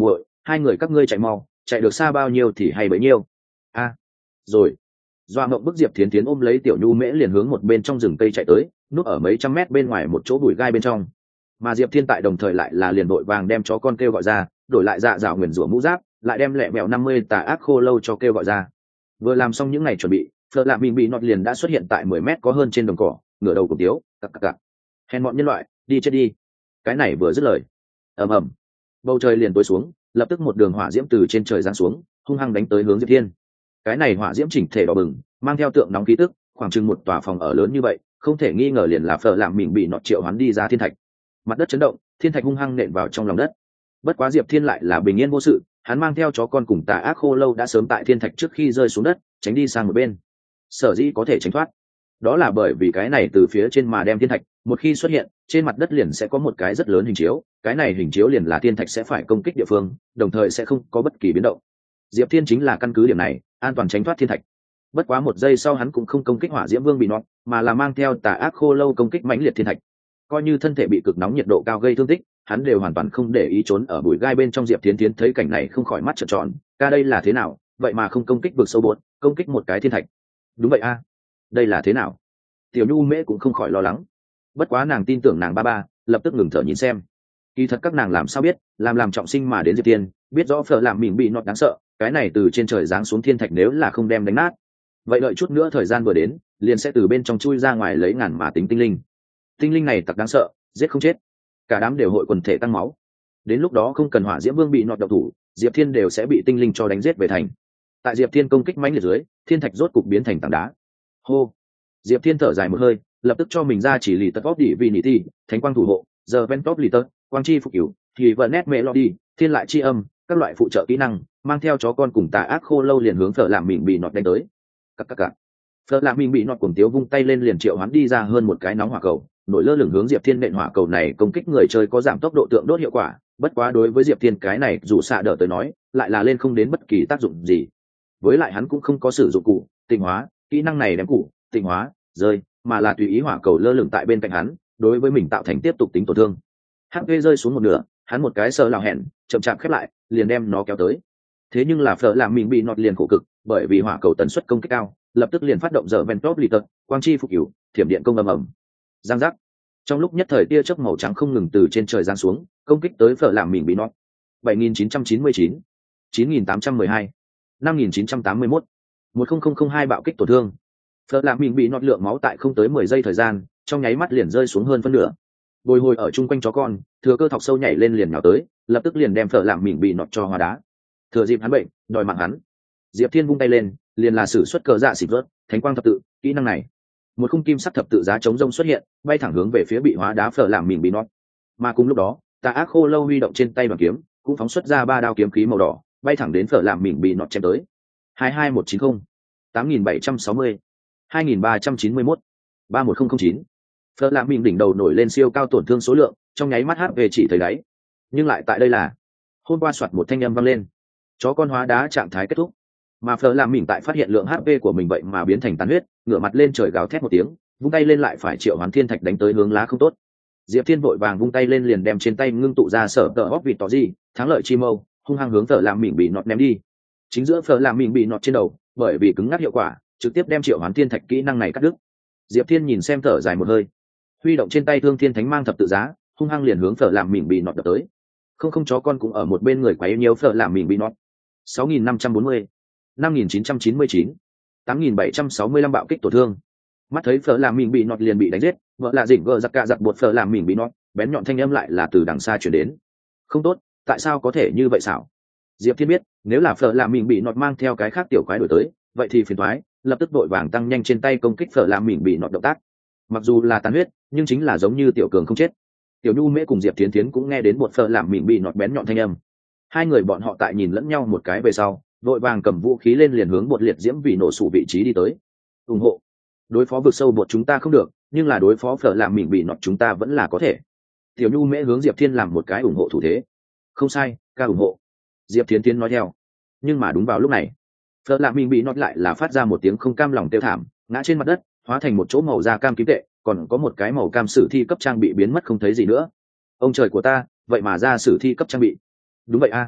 hai người các ngươi chạy mau, chạy được xa bao nhiêu thì hay bấy nhiêu. A, rồi. Doa Mộng bức Diệp Thiến Thiến ôm lấy Tiểu Nhu Mễ liền hướng một bên trong rừng cây chạy tới, núp ở mấy trăm mét bên ngoài một chỗ bụi gai bên trong. Mà Diệp Thiên tại đồng thời lại là liền đội vàng đem chó con kêu gọi ra, đổi lại dạ dạo nguyền rủa mũ giáp, lại đem lẹ mèo năm mươi tà ác khô lâu cho kêu gọi ra. Vừa làm xong những ngày chuẩn bị, Phở Lạ Mình bị nọt liền đã xuất hiện tại mười mét có hơn trên đồng cỏ, ngửa đầu cùng tiếu, cặc cặc cặc. Hèn bọn nhân loại, đi chết đi. Cái này vừa dứt lời, ầm ầm, bầu trời liền tối xuống, lập tức một đường hỏa diễm từ trên trời giáng xuống, hung hăng đánh tới hướng Diệp Thiên. Cái này hỏa diễm chỉnh thể đỏ bừng, mang theo tượng nóng khí tức, khoảng chừng một tòa phòng ở lớn như vậy, không thể nghi ngờ liền là Phở Lạ Mình bị nọt triệu hoán đi ra thiên thạch. Mặt đất chấn động, thiên thạch hung hăng nện vào trong lòng đất. Bất quá Diệp Thiên lại là bình yên vô sự, hắn mang theo chó con cùng tà ác khô lâu đã sớm tại thiên thạch trước khi rơi xuống đất, tránh đi sang một bên. Sở dĩ có thể tránh thoát, đó là bởi vì cái này từ phía trên mà đem thiên thạch, một khi xuất hiện, trên mặt đất liền sẽ có một cái rất lớn hình chiếu, cái này hình chiếu liền là thiên thạch sẽ phải công kích địa phương, đồng thời sẽ không có bất kỳ biến động. Diệp Thiên chính là căn cứ điểm này, an toàn tránh thoát thiên thạch. Bất quá một giây sau hắn cũng không công kích hỏa diễm vương bị nọt, mà là mang theo tà ác khô lâu công kích mãnh liệt thiên thạch. Coi như thân thể bị cực nóng nhiệt độ cao gây thương tích, hắn đều hoàn toàn không để ý trốn ở bụi gai bên trong. Diệp Thiến Thiến thấy cảnh này không khỏi mắt trợn tròn, ca đây là thế nào, vậy mà không công kích vực sâu bột, công kích một cái thiên thạch. Đúng vậy a, đây là thế nào? Tiểu Nhu Mễ cũng không khỏi lo lắng. Bất quá nàng tin tưởng nàng ba ba, lập tức ngừng thở nhìn xem. Kỳ thật các nàng làm sao biết, làm làm trọng sinh mà đến Diệp Thiên, biết rõ Phở Lạ Mình bị nọt đáng sợ, cái này từ trên trời giáng xuống thiên thạch nếu là không đem đánh nát, vậy đợi chút nữa thời gian vừa đến, liền sẽ từ bên trong chui ra ngoài lấy ngàn mà tính tinh linh. Tinh linh này thật đáng sợ, giết không chết, cả đám đều hội quần thể tăng máu. Đến lúc đó không cần hỏa diễm vương bị nọt độc thủ, Diệp Thiên đều sẽ bị tinh linh cho đánh giết về thành. Tại Diệp Thiên công kích mãnh liệt dưới, thiên thạch rốt cục biến thành tảng đá. Hô, Diệp Thiên thở dài một hơi, lập tức cho mình ra chỉ lì tật óc đỉ vì nỉ ti, thánh quang thủ hộ, giờ ven top lì tật, quang chi phục cửu, thì vợ nét melody, thiên lại chi âm, các loại phụ trợ kỹ năng, mang theo chó con cùng tà ác khô lâu liền hướng Phở Lạ Mình bị nọt đánh tới. Các các các. Phở Lạ Mình bị nọt cuồng tiếu vung tay lên liền triệu hoán đi ra hơn một cái nóng hỏa cầu, nổi lơ lửng hướng Diệp Thiên nện hỏa cầu này công kích người chơi có giảm tốc độ tượng đốt hiệu quả, bất quá đối với Diệp Thiên cái này dù xạ đỡ tới nói, lại là lên không đến bất kỳ tác dụng gì. Với lại hắn cũng không có sử dụng cụ tịnh hóa, kỹ năng này đem cụ tịnh hóa rơi, mà là tùy ý hỏa cầu lơ lửng tại bên cạnh hắn, đối với mình tạo thành tiếp tục tính tổn thương. hát pê rơi xuống một nửa, hắn một cái sờ lào hẹn, chậm chạp khép lại, liền đem nó kéo tới. Thế nhưng là Phở Lạ Mình bị nọt liền khổ cực, bởi vì hỏa cầu tần suất công kích cao, lập tức liền phát động giờ ven top lì tật, quang chi phục cửu, thiểm điện công ầm ầm. Giang giác. Trong lúc nhất thời tia chớp màu trắng không ngừng từ trên trời giáng xuống, công kích tới Phở Lạ Mình bị nọt. bảy nghìn chín trăm chín mươi chín, chín nghìn tám trăm mười hai, năm nghìn chín trăm tám mươi mốt, một nghìn hai bạo kích tổn thương. Phở Lạ Mình bị nọt lượng máu tại không tới mười giây thời gian, trong nháy mắt liền rơi xuống hơn phân nửa. Bồi hồi ở chung quanh chó con, thừa cơ thọc sâu nhảy lên liền nhào tới, lập tức liền đem Phở Lạ Mình bị nọt cho hóa đá. Thừa dịp hắn bệnh, đòi mạng hắn. Diệp Thiên vung tay lên, liền là sử xuất cờ dạ xịt vớt, thánh quang thập tự, kỹ năng này. Một khung kim sắc thập tự giá chống rông xuất hiện, bay thẳng hướng về phía bị hóa đá Phở Lạ Mình bị nọt. Mà cùng lúc đó, tà ác khô lâu huy động trên tay bằng kiếm, cũng phóng xuất ra ba đao kiếm khí màu đỏ, bay thẳng đến Phở Lạ Mình bị nọt chém tới. hai hai một chín không, tám nghìn bảy trăm sáu mươi, hai nghìn ba trăm chín mươi mốt, ba một không không chín. Phở Lạ Mình đỉnh đầu nổi lên siêu cao tổn thương số lượng, trong nháy mắt hát về chỉ thấy đáy. Nhưng lại tại đây là, hôm qua soạt một thanh âm vang lên, chó con hóa đá trạng thái kết thúc. Mà Phở Lạ Mình tại phát hiện lượng hát pê của mình vậy mà biến thành tàn huyết, ngửa mặt lên trời gào thét một tiếng, vung tay lên lại phải triệu hoán thiên thạch đánh tới hướng lá không tốt. Diệp Thiên vội vàng vung tay lên liền đem trên tay ngưng tụ ra sở tờ óc vịt tỏ gì, thắng lợi chi mâu, hung hăng hướng Phở Lạ Mình bị nọt ném đi. Chính giữa Phở Lạ Mình bị nọt trên đầu, bởi vì cứng ngắc hiệu quả, trực tiếp đem triệu hoán thiên thạch kỹ năng này cắt đứt. Diệp Thiên nhìn xem thở dài một hơi, huy động trên tay thương thiên thánh mang thập tự giá, hung hăng liền hướng Phở Lạ Mình bị nọt đập tới. Không không chó con cũng ở một bên người quấy nhiều Phở Lạ Mình bị nọt. sáu nghìn năm trăm bốn mươi, năm nghìn chín trăm chín mươi chín, tám nghìn bảy trăm sáu mươi lăm bạo kích tổn thương. Mắt thấy Phở Lạ Mình bị nọt liền bị đánh giết, vợ là dỉnh vợ giặc cạ giặc buộc Phở Lạ Mình bị nọt, bén nhọn thanh âm lại là từ đằng xa truyền đến. Không tốt, tại sao có thể như vậy xảo? Diệp Thiên biết, nếu là Phở Lạ Mình bị nọt mang theo cái khác tiểu quái đổi tới, vậy thì phiền toái, lập tức đội vàng tăng nhanh trên tay công kích Phở Lạ Mình bị nọt động tác. Mặc dù là tàn huyết, nhưng chính là giống như tiểu cường không chết. Tiểu Nhu Mễ cùng Diệp Thiến Thiến cũng nghe đến một Phở Lạ Mình bị nọt bén nhọn thanh âm. Hai người bọn họ tại nhìn lẫn nhau một cái về sau, đội vàng cầm vũ khí lên liền hướng bột liệt diễm vì nổ sụ vị trí đi tới. Ủng hộ. Đối phó vực sâu bột chúng ta không được, nhưng là đối phó Phở Lạ Mình bị nọt chúng ta vẫn là có thể. Tiểu Nhu Mễ hướng Diệp Thiên làm một cái ủng hộ thủ thế. Không sai, ca ủng hộ. Diệp Thiến Thiến nói theo. Nhưng mà đúng vào lúc này, Phở Lạ Mình bị nọt lại là phát ra một tiếng không cam lòng tiêu thảm, ngã trên mặt đất, hóa thành một chỗ màu da cam tím tệ, còn có một cái màu cam sử thi cấp trang bị biến mất không thấy gì nữa. Ông trời của ta, vậy mà ra sử thi cấp trang bị. Đúng vậy a.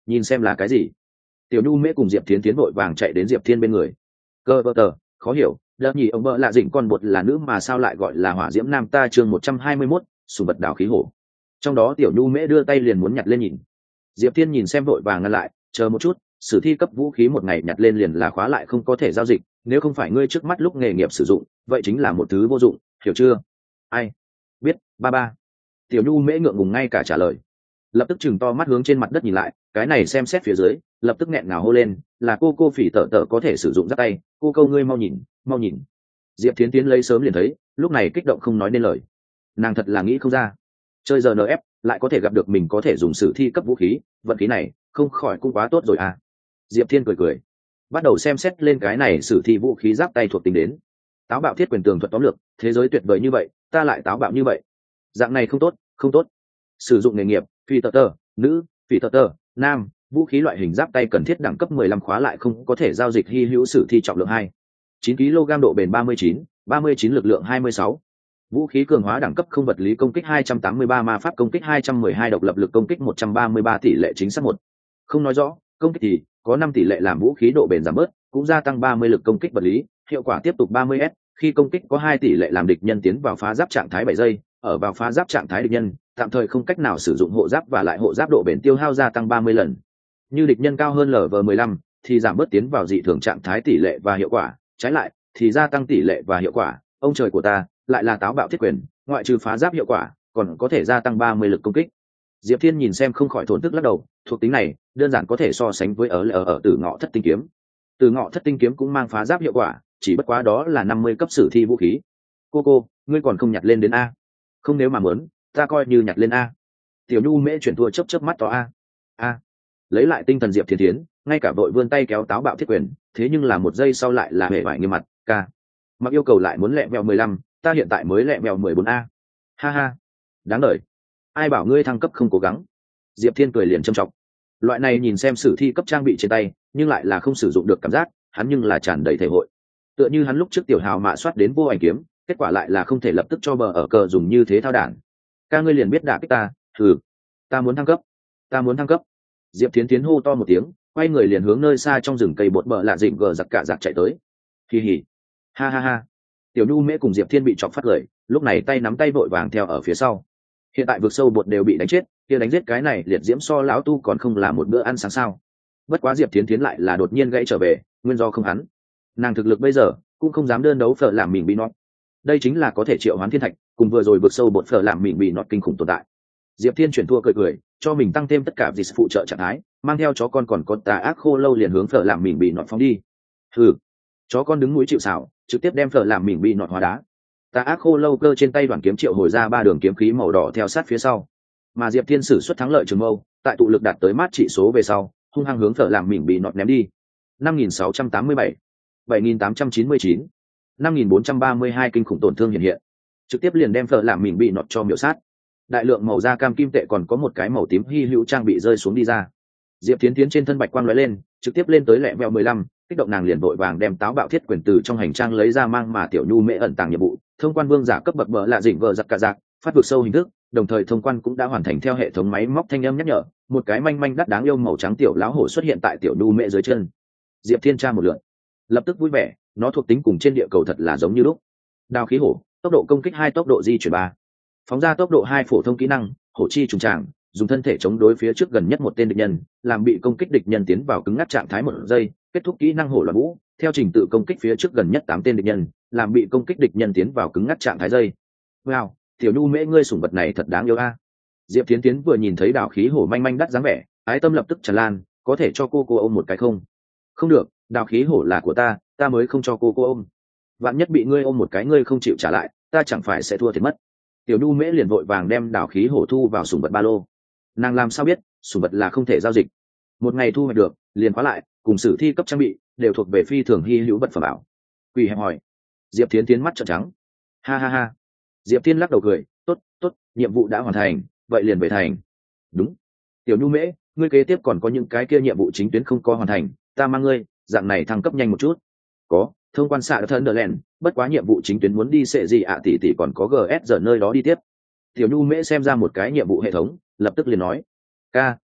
nhìn xem là cái gì. Tiểu nhu mễ cùng diệp thiến tiến vội vàng chạy đến diệp thiên bên người. Cơ vơ tờ, khó hiểu, đỡ nhỉ ông bợ lạ dịnh con bột là nữ mà sao lại gọi là hỏa diễm nam ta. Chương một trăm hai mươi mốt, sùng vật đảo khí hổ. Trong đó tiểu nhu mễ đưa tay liền muốn nhặt lên nhìn. Diệp thiên nhìn xem vội vàng ngăn lại, chờ một chút, sử thi cấp vũ khí một ngày nhặt lên liền là khóa lại không có thể giao dịch, nếu không phải ngươi trước mắt lúc nghề nghiệp sử dụng vậy chính là một thứ vô dụng, hiểu chưa? Ai biết, ba ba. Tiểu nhu mễ ngượng ngùng ngay cả trả lời, lập tức chừng to mắt hướng trên mặt đất nhìn lại, cái này xem xét phía dưới, lập tức nghẹn ngào hô lên, là cô cô phỉ tở tở có thể sử dụng giáp tay, cô câu ngươi mau nhìn mau nhìn. Diệp thiến tiến lấy sớm liền thấy, lúc này kích động không nói nên lời, nàng thật là nghĩ không ra, chơi giờ en ép lại có thể gặp được mình có thể dùng sử thi cấp vũ khí, vận khí này không khỏi cũng quá tốt rồi à. Diệp thiên cười cười, bắt đầu xem xét lên cái này sử thi vũ khí giáp tay thuộc tính đến. Táo bạo thiết quyền tường thuật tóm lược, thế giới tuyệt vời như vậy ta lại táo bạo như vậy, dạng này không tốt không tốt. Sử dụng nghề nghiệp phi tờ tờ nữ, phi tờ tờ nam, vũ khí loại hình giáp tay cần thiết đẳng cấp mười lăm khóa lại không có thể giao dịch, hy hữu sử thi trọng lượng hai, chín ki lô gam độ bền ba mươi chín, ba mươi chín lực lượng hai mươi sáu. Vũ khí cường hóa đẳng cấp không vật lý công kích hai trăm tám mươi ba, ma pháp công kích hai trăm mười hai, độc lập lực công kích một trăm ba mươi ba, tỷ lệ chính xác một. Không nói rõ, công kích thì có năm tỷ lệ làm vũ khí độ bền giảm bớt, cũng gia tăng ba mươi lực công kích vật lý, hiệu quả tiếp tục ba mươi s, khi công kích có hai tỷ lệ làm địch nhân tiến vào phá giáp trạng thái bảy giây, ở vào phá giáp trạng thái địch nhân tạm thời không cách nào sử dụng hộ giáp và lại hộ giáp độ bền tiêu hao gia tăng ba mươi lần. Như địch nhân cao hơn lv mười lăm thì giảm bớt tiến vào dị thường trạng thái tỷ lệ và hiệu quả, trái lại thì gia tăng tỷ lệ và hiệu quả. Ông trời của ta, lại là táo bạo thiết quyền, ngoại trừ phá giáp hiệu quả còn có thể gia tăng ba mươi lực công kích. Diệp thiên nhìn xem không khỏi thổn thức lắc đầu, thuộc tính này đơn giản có thể so sánh với ở ở, ở Tử Ngọ Thất Tinh Kiếm. Tử Ngọ Thất Tinh Kiếm cũng mang phá giáp hiệu quả, chỉ bất quá đó là năm mươi cấp sử thi vũ khí. Cô cô, ngươi còn không nhặt lên đến a? Không, nếu mà muốn ta coi như nhặt lên a. Tiểu nhu mễ chuyển thua chớp chớp mắt to a. A. Lấy lại tinh thần Diệp thiên thiến, ngay cả vội vươn tay kéo táo bạo thiết quyền, thế nhưng là một giây sau lại là hề vải nghiêm mặt, ca. Mặc yêu cầu lại muốn lẹ mèo mười lăm, ta hiện tại mới lẹ mèo mười bốn a. Ha ha. Đáng đời. Ai bảo ngươi thăng cấp không cố gắng. Diệp thiên cười liền trầm trọng. Loại này nhìn xem sử thi cấp trang bị trên tay nhưng lại là không sử dụng được cảm giác, hắn nhưng là tràn đầy thể hội. Tựa như hắn lúc trước tiểu hào mạ soát đến vô ảnh kiếm, kết quả lại là không thể lập tức cho bờ ở cờ dùng như thế thao đản. Ca ngươi liền biết đả kích ta, thử. Ta muốn thăng cấp, ta muốn thăng cấp. Diệp thiến tiến hô to một tiếng, quay người liền hướng nơi xa trong rừng cây bột bờ lạ dịnh gờ giặc cả giặc chạy tới. Kỳ hỉ. Ha ha ha. Tiểu nhu mễ cùng Diệp thiên bị chọc phát lời, lúc này tay nắm tay vội vàng theo ở phía sau. Hiện tại vực sâu bột đều bị đánh chết, kia đánh giết cái này liệt diễm so lão tu còn không là một bữa ăn sáng sao. Bất quá Diệp thiến tiến lại là đột nhiên gãy trở về, nguyên do không hắn. Nàng thực lực bây giờ cũng không dám đơn đấu phở làm mình bị nọt, đây chính là có thể triệu hoán thiên thạch, cùng vừa rồi vực sâu bột phở làm mình bị nọt kinh khủng tồn tại. Diệp thiên chuyển thua cười cười, cho mình tăng thêm tất cả dịch phụ trợ trạng thái, mang theo chó con còn có tà ác khô lâu liền hướng phở làm mình bị nọt phóng đi. Hừ, chó con đứng mũi chịu sào, trực tiếp đem phở làm mình bị nọt hóa đá. Tà ác khô lâu cơ trên tay đoàn kiếm triệu hồi ra ba đường kiếm khí màu đỏ theo sát phía sau, mà Diệp thiên sử xuất thắng lợi trường mâu, tại tụ lực đạt tới mát trị số về sau, hung hăng hướng phở làm mình bị nọt ném đi. năm nghìn sáu trăm tám mươi bảy, bảy nghìn tám trăm chín mươi chín, năm nghìn bốn trăm ba mươi hai kinh khủng tổn thương hiện hiện, trực tiếp liền đem phở làm mình bị nọt cho miểu sát. Đại lượng màu da cam kim tệ còn có một cái màu tím hy hữu trang bị rơi xuống đi ra. Diệp Thiến Thiến trên thân bạch quang lóe lên, trực tiếp lên tới lẹ vẹo mười lăm, kích động nàng liền vội vàng đem táo bạo thiết quyền từ trong hành trang lấy ra mang mà tiểu nhu mễ ẩn tàng nhiệm vụ, thông quan vương giả cấp bậc bờ lạ dịnh vờ giặc cả giặc, phát vực sâu hình thức, đồng thời thông quan cũng đã hoàn thành theo hệ thống máy móc thanh âm nhắc nhở, một cái manh manh đắt đáng yêu màu trắng tiểu lão hổ xuất hiện tại tiểu nhu mễ dưới chân. Diệp Thiên tra một lượt, lập tức vui vẻ, nó thuộc tính cùng trên địa cầu thật là giống như lúc. Đao khí hổ, tốc độ công kích hai, tốc độ di chuyển ba, phóng ra tốc độ hai, phổ thông kỹ năng hổ chi trùng tràng, dùng thân thể chống đối phía trước gần nhất một tên địch nhân, làm bị công kích địch nhân tiến vào cứng ngắc trạng thái một giây, kết thúc kỹ năng hổ loạn vũ, theo trình tự công kích phía trước gần nhất tám tên địch nhân, làm bị công kích địch nhân tiến vào cứng ngắc trạng thái giây. Wow, tiểu nhu mễ ngươi sủng vật này thật đáng yêu a. Diệp Thiến Tiến vừa nhìn thấy đào khí hổ manh manh đắt dáng vẻ, ái tâm lập tức tràn lan, có thể cho cô cô ôm một cái không? Không được, đào khí hổ là của ta, ta mới không cho cô cô ôm. Vạn nhất bị ngươi ôm một cái ngươi không chịu trả lại, ta chẳng phải sẽ thua thiệt mất. Tiểu nhu mễ liền vội vàng đem đào khí hổ thu vào sủng vật ba lô. Nàng làm sao biết sủng vật là không thể giao dịch, một ngày thu hoạch được liền khóa lại, cùng sử thi cấp trang bị đều thuộc về phi thường hy hữu vật phẩm bảo. Quỳ hẹp hỏi. Diệp Thiến Tiến mắt trợn trắng. Ha ha ha. Diệp Thiên lắc đầu cười, tốt tốt, nhiệm vụ đã hoàn thành, vậy liền về thành. Đúng. Tiểu nhu mễ, ngươi kế tiếp còn có những cái kia nhiệm vụ chính tuyến không có hoàn thành, ta mang ngươi dạng này thăng cấp nhanh một chút. Có, thông quan xạ thân đờ len, bất quá nhiệm vụ chính tuyến muốn đi sẽ gì ạ à, tỷ tỷ còn có gs giờ nơi đó đi tiếp. Tiểu nhu mễ xem ra một cái nhiệm vụ hệ thống, lập tức liền nói, ca,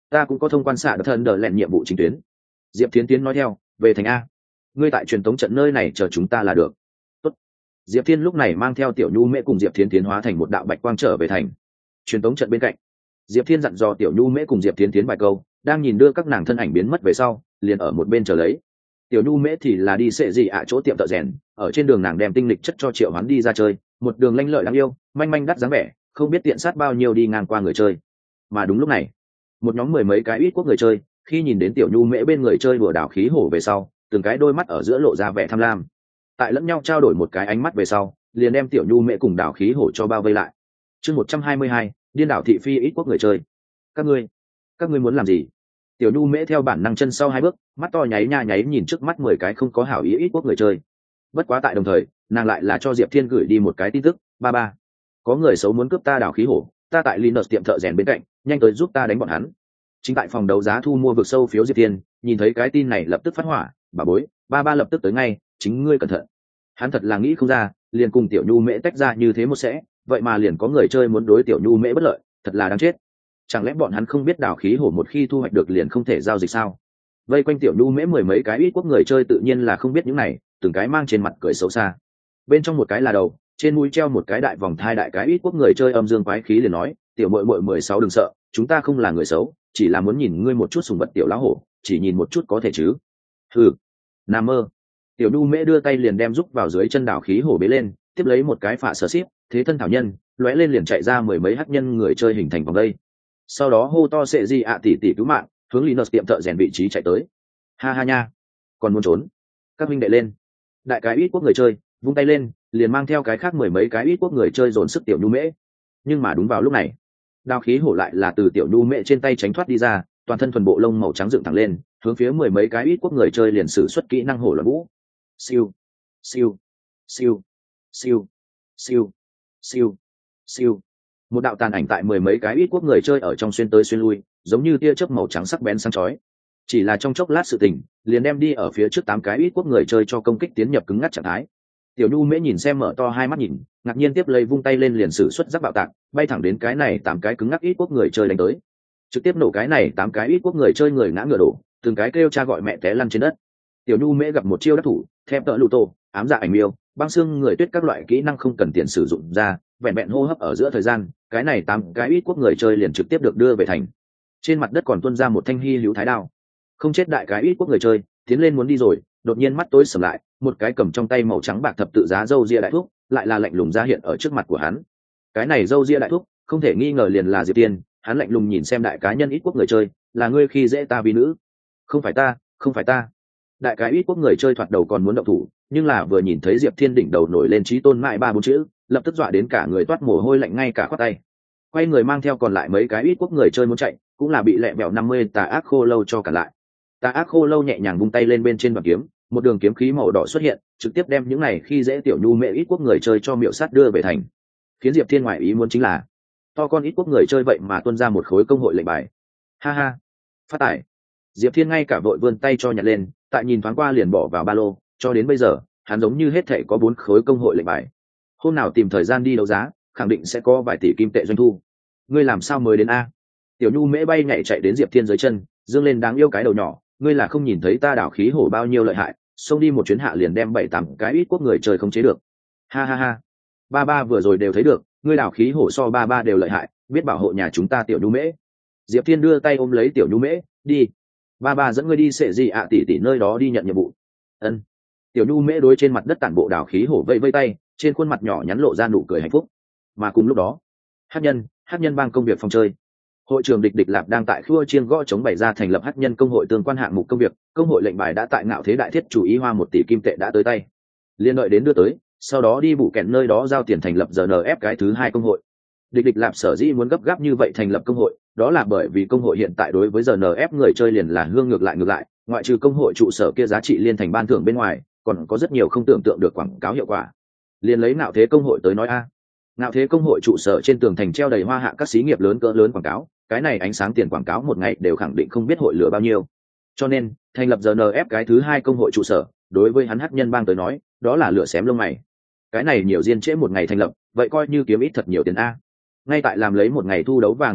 ta cũng có thông quan xạ thân đờ lẹn nhiệm vụ chính tuyến. Diệp Thiến Tiến nói theo, về thành a, ngươi tại truyền tống trận nơi này chờ chúng ta là được. Tốt. Diệp Thiên lúc này mang theo Tiểu Nhu Mễ cùng Diệp Thiến Tiến hóa thành một đạo bạch quang trở về thành. Truyền tống trận bên cạnh, Diệp Thiên dặn dò Tiểu Nhu Mễ cùng Diệp Thiến Tiến vài câu, đang nhìn đưa các nàng thân ảnh biến mất về sau, liền ở một bên chờ lấy. Tiểu Nhu Mễ thì là đi xệ gì ạ chỗ tiệm thợ rèn, ở trên đường nàng đem tinh lịch chất cho Triệu Hoán đi ra chơi, một đường lanh lợi đáng yêu, manh manh đắt dáng vẻ, không biết tiện sát bao nhiêu đi ngang qua người chơi. Mà đúng lúc này, một nhóm mười mấy cái ít quốc người chơi, khi nhìn đến Tiểu Nhu Mễ bên người chơi đùa đảo khí hổ về sau, từng cái đôi mắt ở giữa lộ ra vẻ tham lam. Tại lẫn nhau trao đổi một cái ánh mắt về sau, liền đem Tiểu Nhu Mễ cùng đảo khí hổ cho bao vây lại. Chương một trăm hai mươi hai, điên đảo thị phi ít quốc người chơi. Các ngươi, các ngươi muốn làm gì? Tiểu Nhu Mễ theo bản năng chân sau hai bước, mắt to nháy nha nháy nhìn trước mắt mười cái không có hảo ý ít quốc người chơi. Bất quá tại đồng thời, nàng lại là cho Diệp Thiên gửi đi một cái tin tức, ba ba, có người xấu muốn cướp ta đảo khí hổ, ta tại Linus tiệm thợ rèn bên cạnh, nhanh tới giúp ta đánh bọn hắn. Chính tại phòng đấu giá thu mua vực sâu phiếu Diệp Thiên, nhìn thấy cái tin này lập tức phát hỏa, bà bối, ba ba lập tức tới ngay, chính ngươi cẩn thận. Hắn thật là nghĩ không ra, liền cùng Tiểu Nhu Mễ tách ra như thế một sẽ, vậy mà liền có người chơi muốn đối Tiểu Nhu Mễ bất lợi, thật là đáng chết. Chẳng lẽ bọn hắn không biết đảo khí hổ một khi thu hoạch được liền không thể giao dịch sao? Vây quanh Tiểu Nhu Mễ mười mấy cái ít quốc người chơi tự nhiên là không biết những này, từng cái mang trên mặt cười xấu xa. Bên trong một cái là đầu, trên mũi treo một cái đại vòng thai đại cái ít quốc người chơi âm dương quái khí liền nói, tiểu muội muội mười sáu đừng sợ, chúng ta không là người xấu, chỉ là muốn nhìn ngươi một chút sùng vật tiểu lão hổ, chỉ nhìn một chút có thể chứ? Hừ, nằm mơ. Tiểu Nhu Mễ đưa tay liền đem giúp vào dưới chân đảo khí hổ bế lên, tiếp lấy một cái phạ sở ship, thế thân thảo nhân, lóe lên liền chạy ra mười mấy hắc nhân người chơi hình thành vòng đây. Sau đó hô to sệ gì ạ tỷ tỷ cứu mạng, hướng Linus tiệm thợ rèn vị trí chạy tới. Ha ha nha, còn muốn trốn? Các huynh đệ lên. Đại cái ít quốc người chơi vung tay lên, liền mang theo cái khác mười mấy cái ít quốc người chơi dồn sức Tiểu Nhu Mễ. Nhưng mà đúng vào lúc này, đao khí hổ lại là từ Tiểu Nhu Mễ trên tay tránh thoát đi ra, toàn thân thuần bộ lông màu trắng dựng thẳng lên, hướng phía mười mấy cái ít quốc người chơi liền sử xuất kỹ năng hổ loạn vũ. Siêu, siêu, siêu, siêu, siêu, siêu, siêu. Một đạo tàn ảnh tại mười mấy cái ít quốc người chơi ở trong xuyên tới xuyên lui, giống như tia chớp màu trắng sắc bén sáng chói. Chỉ là trong chốc lát sự tình, liền đem đi ở phía trước tám cái ít quốc người chơi cho công kích tiến nhập cứng ngắc trạng thái. Tiểu Nhu Mễ nhìn xem mở to hai mắt nhìn, ngạc nhiên tiếp lấy vung tay lên liền sử xuất giáp bạo tạc, bay thẳng đến cái này tám cái cứng ngắc ít quốc người chơi đánh tới. Trực tiếp nổ cái này tám cái ít quốc người chơi người ngã ngửa đổ, từng cái kêu cha gọi mẹ té lăn trên đất. Tiểu Nhu Mễ gặp một chiêu đắc thủ, thép tợ lụ tổ, ám dạ ảnh miêu, băng xương người tuyết các loại kỹ năng không cần tiền sử dụng ra, vẹn vẹn hô hấp ở giữa thời gian, cái này tám cái ít quốc người chơi liền trực tiếp được đưa về thành. Trên mặt đất còn tuôn ra một thanh hy hữu thái đao. Không chết đại cái ít quốc người chơi, tiến lên muốn đi rồi, đột nhiên mắt tối sầm lại, một cái cầm trong tay màu trắng bạc thập tự giá râu ria đại thúc, lại là lạnh lùng ra hiện ở trước mặt của hắn. Cái này râu ria đại thúc, không thể nghi ngờ liền là Diệp Tiên, hắn lạnh lùng nhìn xem đại cá nhân ít quốc người chơi, là ngươi khi dễ ta vì nữ. Không phải ta, không phải ta. Đại cái ít quốc người chơi thoạt đầu còn muốn động thủ, nhưng là vừa nhìn thấy Diệp Thiên đỉnh đầu nổi lên chí tôn mãi ba bốn chữ, lập tức dọa đến cả người toát mồ hôi lạnh ngay cả khoát tay. Quay người mang theo còn lại mấy cái ít quốc người chơi muốn chạy, cũng là bị lẹ bẹo năm mươi tà ác khô lâu cho cả lại. Tà ác khô lâu nhẹ nhàng vung tay lên bên trên đoàn kiếm, một đường kiếm khí màu đỏ xuất hiện, trực tiếp đem những này khi dễ Tiểu Nhu Mễ ít quốc người chơi cho miệu sát đưa về thành. Khiến Diệp Thiên ngoại ý muốn chính là, to con ít quốc người chơi vậy mà tuôn ra một khối công hội lệnh bài. Ha ha, phát tải. Diệp Thiên ngay cả vội vươn tay cho nhặt lên, tại nhìn thoáng qua liền bỏ vào ba lô, cho đến bây giờ, hắn giống như hết thảy có bốn khối công hội lệnh bài. Hôm nào tìm thời gian đi đấu giá, khẳng định sẽ có vài tỷ kim tệ doanh thu. Ngươi làm sao mới đến a? Tiểu Nhu Mễ bay nhảy chạy đến Diệp Thiên dưới chân, dương lên đáng yêu cái đầu nhỏ, ngươi là không nhìn thấy ta đảo khí hổ bao nhiêu lợi hại, xông đi một chuyến hạ liền đem bảy tám cái ít quốc người chơi không chế được. Ha ha ha, ba ba vừa rồi đều thấy được, ngươi đảo khí hổ so ba ba đều lợi hại, biết bảo hộ nhà chúng ta Tiểu Nhu Mễ. Diệp Thiên đưa tay ôm lấy Tiểu Nhu Mễ, đi, ba ba dẫn ngươi đi sệ gì ạ tỷ tỷ nơi đó đi nhận nhiệm vụ. Ân. Tiểu Nhu Mễ đối trên mặt đất tản bộ đảo khí hổ vây vây tay, trên khuôn mặt nhỏ nhắn lộ ra nụ cười hạnh phúc. Mà cùng lúc đó, hắc nhân hắc nhân bang công việc phòng chơi, hội trưởng địch địch lạp đang tại khua chiên gõ chống bày ra thành lập hắc nhân công hội tương quan hạng mục công việc. Công hội lệnh bài đã tại ngạo thế đại thiết chủ ý hoa một tỷ kim tệ đã tới tay, liên đợi đến đưa tới, sau đó đi bù kẹn nơi đó giao tiền thành lập rờ en ép cái thứ hai công hội. Địch địch lạp sở dĩ muốn gấp gáp như vậy thành lập công hội, đó là bởi vì công hội hiện tại đối với rờ en ép người chơi liền là hương ngược lại ngược lại, ngoại trừ công hội trụ sở kia giá trị liên thành ban thưởng bên ngoài, còn có rất nhiều không tưởng tượng được quảng cáo hiệu quả. Liền lấy ngạo thế công hội tới nói a, ngạo thế công hội trụ sở trên tường thành treo đầy hoa hạ các xí nghiệp lớn cỡ lớn quảng cáo, cái này ánh sáng tiền quảng cáo một ngày đều khẳng định không biết hội lửa bao nhiêu. Cho nên thành lập rờ en ép cái thứ hai công hội trụ sở, đối với hắn hắc nhân bang tới nói, đó là lửa xém lông mày. Cái này nhiều diên trễ một ngày thành lập, vậy coi như kiếm ít thật nhiều tiền a. Ngay tại làm lấy một ngày thu đấu vàng ngọc đẹp,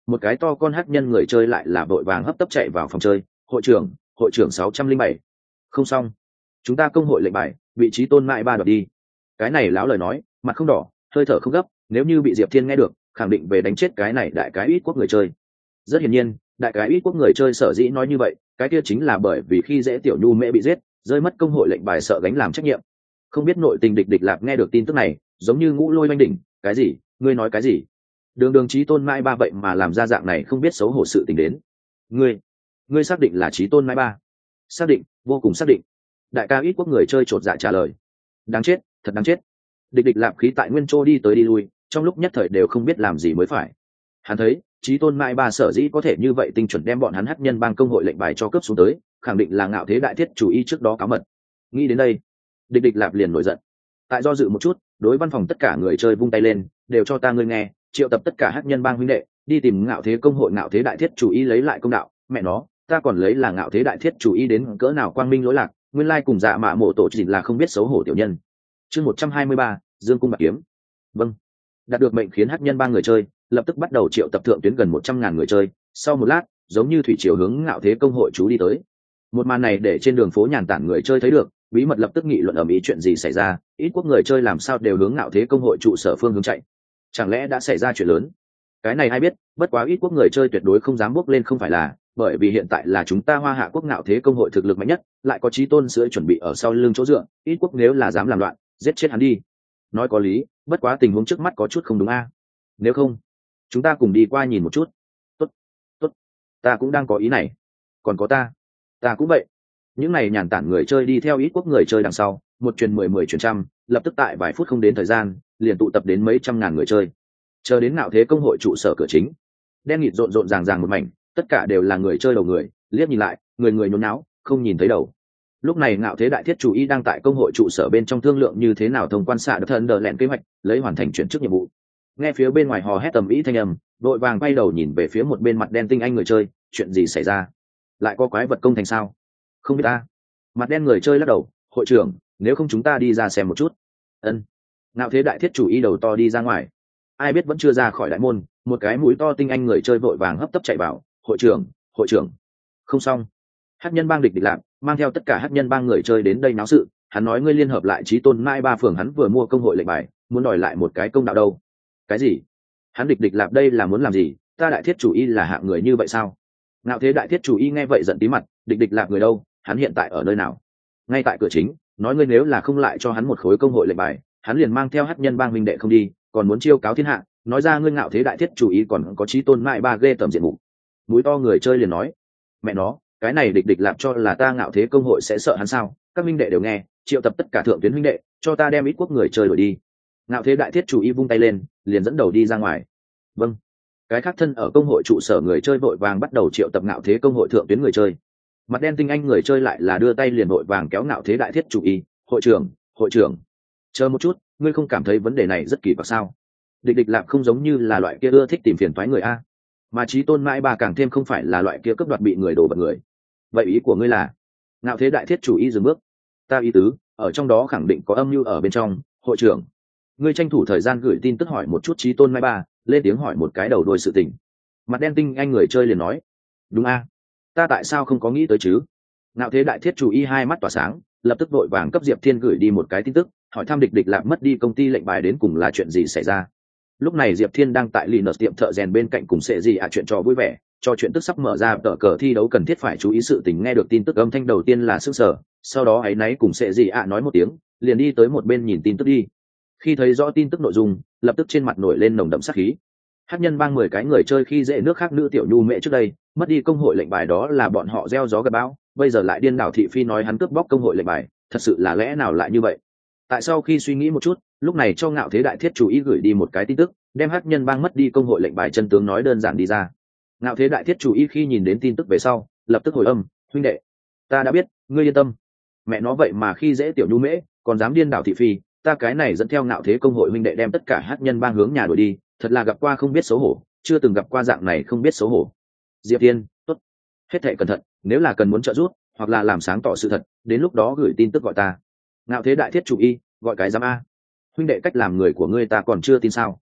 một cái to con hắc nhân người chơi lại là vội vàng hấp tấp chạy vào phòng chơi. Hội trưởng, hội trưởng sáu trăm linh bảy. Không xong, chúng ta công hội lệnh bài vị trí tôn mãi ba đoạt đi. Cái này láo lời nói, mặt không đỏ, hơi thở không gấp, nếu như bị Diệp Thiên nghe được, khẳng định về đánh chết cái này đại cái ít quốc người chơi. Rất hiển nhiên, đại cái ít quốc người chơi sở dĩ nói như vậy, cái kia chính là bởi vì khi dễ tiểu nhu mễ bị giết, rơi mất công hội lệnh bài sợ gánh làm trách nhiệm. Không biết nội tình địch địch lạp nghe được tin tức này, giống như ngũ lôi oanh đỉnh, cái gì, ngươi nói cái gì? Đường đường chí tôn mãi ba vậy mà làm ra dạng này không biết xấu hổ sự tình đến. Ngươi, ngươi xác định là chí tôn mãi ba? Xác định, vô cùng xác định. Đại ca ít quốc người chơi chột dạ trả lời. Đáng chết, thật đáng chết. Địch địch lạp khí tại nguyên châu đi tới đi lui, trong lúc nhất thời đều không biết làm gì mới phải. Hắn thấy chí tôn mãi ba sở dĩ có thể như vậy tinh chuẩn đem bọn hắn hắc nhân bang công hội lệnh bài cho cướp xuống tới, khẳng định là ngạo thế đại thiết chủ y trước đó cáo mật. Nghĩ đến đây, địch địch lạp liền nổi giận. Tại do dự một chút, đối văn phòng tất cả người chơi vung tay lên, đều cho ta ngươi nghe, triệu tập tất cả hắc nhân bang huynh đệ đi tìm ngạo thế công hội ngạo thế đại thiết chủ y lấy lại công đạo. Mẹ nó, ta còn lấy là ngạo thế đại thiết chủ y đến cỡ nào quang minh lỗi lạc, nguyên lai cùng dạ mạ mộ tổ chỉ là không biết xấu hổ tiểu nhân. Chương một trăm hai mươi ba, Dương cung bạc kiếm. Vâng. Đạt được mệnh khiến hắc nhân bang người chơi lập tức bắt đầu triệu tập thượng tuyến gần một trăm ngàn người chơi. Sau một lát, giống như thủy triều hướng ngạo thế công hội chú đi tới. Một màn này để trên đường phố nhàn tản người chơi thấy được, bí mật lập tức nghị luận ầm ĩ chuyện gì xảy ra, ít quốc người chơi làm sao đều hướng ngạo thế công hội trụ sở phương hướng chạy. Chẳng lẽ đã xảy ra chuyện lớn? Cái này ai biết, bất quá ít quốc người chơi tuyệt đối không dám bước lên không phải là, bởi vì hiện tại là chúng ta Hoa Hạ quốc ngạo thế công hội thực lực mạnh nhất, lại có chí tôn sữa chuẩn bị ở sau lưng chỗ dựa, ít quốc nếu là dám làm loạn, giết chết hắn đi. Nói có lý, bất quá tình huống trước mắt có chút không đúng a. Nếu không, chúng ta cùng đi qua nhìn một chút. Tốt, tốt, ta cũng đang có ý này. Còn có ta, ta cũng vậy. Những này nhàn tản người chơi đi theo ít quốc người chơi đằng sau, một truyền mười mười truyền trăm, lập tức tại vài phút không đến thời gian, liền tụ tập đến mấy trăm ngàn người chơi. Chờ đến ngạo thế công hội trụ sở cửa chính, đen nghịt rộn rộn ràng ràng một mảnh, tất cả đều là người chơi đầu người, liếc nhìn lại, người người nhốn náo, không nhìn thấy đầu. Lúc này ngạo thế đại thiết chủ y đang tại công hội trụ sở bên trong thương lượng như thế nào thông quan xạ được thân đờ lẹn kế hoạch, lấy hoàn thành chuyển chức nhiệm vụ. Nghe phía bên ngoài hò hét tầm ý thanh âm, đội vàng quay đầu nhìn về phía một bên mặt đen tinh anh người chơi, chuyện gì xảy ra? Lại có quái vật công thành sao? Không biết ta. Mặt đen người chơi lắc đầu, hội trưởng, nếu không chúng ta đi ra xem một chút. Ân. Ngạo thế đại thiết chủ y đầu to đi ra ngoài. Ai biết vẫn chưa ra khỏi đại môn, một cái mũi to tinh anh người chơi vội vàng hấp tấp chạy vào, hội trưởng, hội trưởng. Không xong. Hắc nhân bang địch địch lạc, mang theo tất cả hắc nhân bang người chơi đến đây náo sự. Hắn nói ngươi liên hợp lại chí tôn mai ba phường, hắn vừa mua công hội lệnh bài, muốn đòi lại một cái công đạo đâu. Cái gì? Hắn địch địch lạc đây là muốn làm gì? Ta đại thiết chủ y là hạng người như vậy sao? Ngạo thế đại thiết chủ y nghe vậy giận tí mặt, địch địch lạc người đâu? Hắn hiện tại ở nơi nào? Ngay tại cửa chính, nói ngươi nếu là không lại cho hắn một khối công hội lệnh bài, hắn liền mang theo hắc nhân bang minh đệ không đi, còn muốn chiêu cáo thiên hạ, nói ra ngươi ngạo thế đại thiết chủ ý còn có chí tôn mại ba ghê tầm diện mục. Mũi to người chơi liền nói, mẹ nó, cái này địch địch làm cho là ta ngạo thế công hội sẽ sợ hắn sao? Các minh đệ đều nghe, triệu tập tất cả thượng tuyến minh đệ, cho ta đem ít quốc người chơi đuổi đi. Ngạo thế đại thiết chủ ý vung tay lên, liền dẫn đầu đi ra ngoài. Vâng. Cái khác thân ở công hội trụ sở người chơi vội vàng bắt đầu triệu tập ngạo thế công hội thượng tuyến người chơi. Mặt đen tinh anh người chơi lại là đưa tay liền vội vàng kéo ngạo thế đại thiết chủ ý, hội trưởng, hội trưởng, chờ một chút, ngươi không cảm thấy vấn đề này rất kỳ quặc sao? Địch địch lạc không giống như là loại kia ưa thích tìm phiền toái người a, mà chí tôn mãi ba càng thêm không phải là loại kia cướp đoạt bị người đổ bật người. Vậy ý của ngươi là? Ngạo thế đại thiết chủ ý dừng bước. Ta ý tứ, ở trong đó khẳng định có âm mưu ở bên trong, hội trưởng. Ngươi tranh thủ thời gian gửi tin tức hỏi một chút chí tôn mãi ba, lên tiếng hỏi một cái đầu đuôi sự tình. Mặt đen tinh anh người chơi liền nói, đúng a, ta tại sao không có nghĩ tới chứ? Ngạo thế đại thiết chủ y hai mắt tỏa sáng, lập tức vội vàng cấp Diệp Thiên gửi đi một cái tin tức, hỏi thăm địch địch lạc mất đi công ty lệnh bài đến cùng là chuyện gì xảy ra. Lúc này Diệp Thiên đang tại Linux tiệm thợ rèn bên cạnh cùng sẽ gì à chuyện trò vui vẻ, cho chuyện tức sắp mở ra tờ cờ thi đấu cần thiết phải chú ý sự tình. Nghe được tin tức âm thanh đầu tiên là sức sở, sau đó ấy náy cùng sẽ gì à nói một tiếng, liền đi tới một bên nhìn tin tức đi. Khi thấy rõ tin tức nội dung, lập tức trên mặt nổi lên nồng đậm sát khí. Hắc nhân bang mười cái người chơi khi dễ nước khác nữ tiểu nhu mẹ trước đây, mất đi công hội lệnh bài đó là bọn họ gieo gió gặt bão, bây giờ lại điên đảo thị phi nói hắn cướp bóc công hội lệnh bài, thật sự là lẽ nào lại như vậy? Tại sau khi suy nghĩ một chút, lúc này cho ngạo thế đại thiết chủ ý gửi đi một cái tin tức, đem hắc nhân bang mất đi công hội lệnh bài chân tướng nói đơn giản đi ra. Ngạo thế đại thiết chủ ý khi nhìn đến tin tức về sau, lập tức hồi âm, huynh đệ, ta đã biết, ngươi yên tâm. Mẹ nó vậy mà khi dễ tiểu nhu mễ, còn dám điên đảo thị phi, ta cái này dẫn theo ngạo thế công hội huynh đệ đem tất cả hắc nhân bang hướng nhà đuổi đi, thật là gặp qua không biết xấu hổ, chưa từng gặp qua dạng này không biết xấu hổ. Diệp Thiên, tốt, hết thảy cẩn thận, nếu là cần muốn trợ giúp hoặc là làm sáng tỏ sự thật, đến lúc đó gửi tin tức gọi ta. Ngạo thế đại thiết chủ y, gọi cái giám a. Huynh đệ cách làm người của ngươi ta còn chưa tin sao?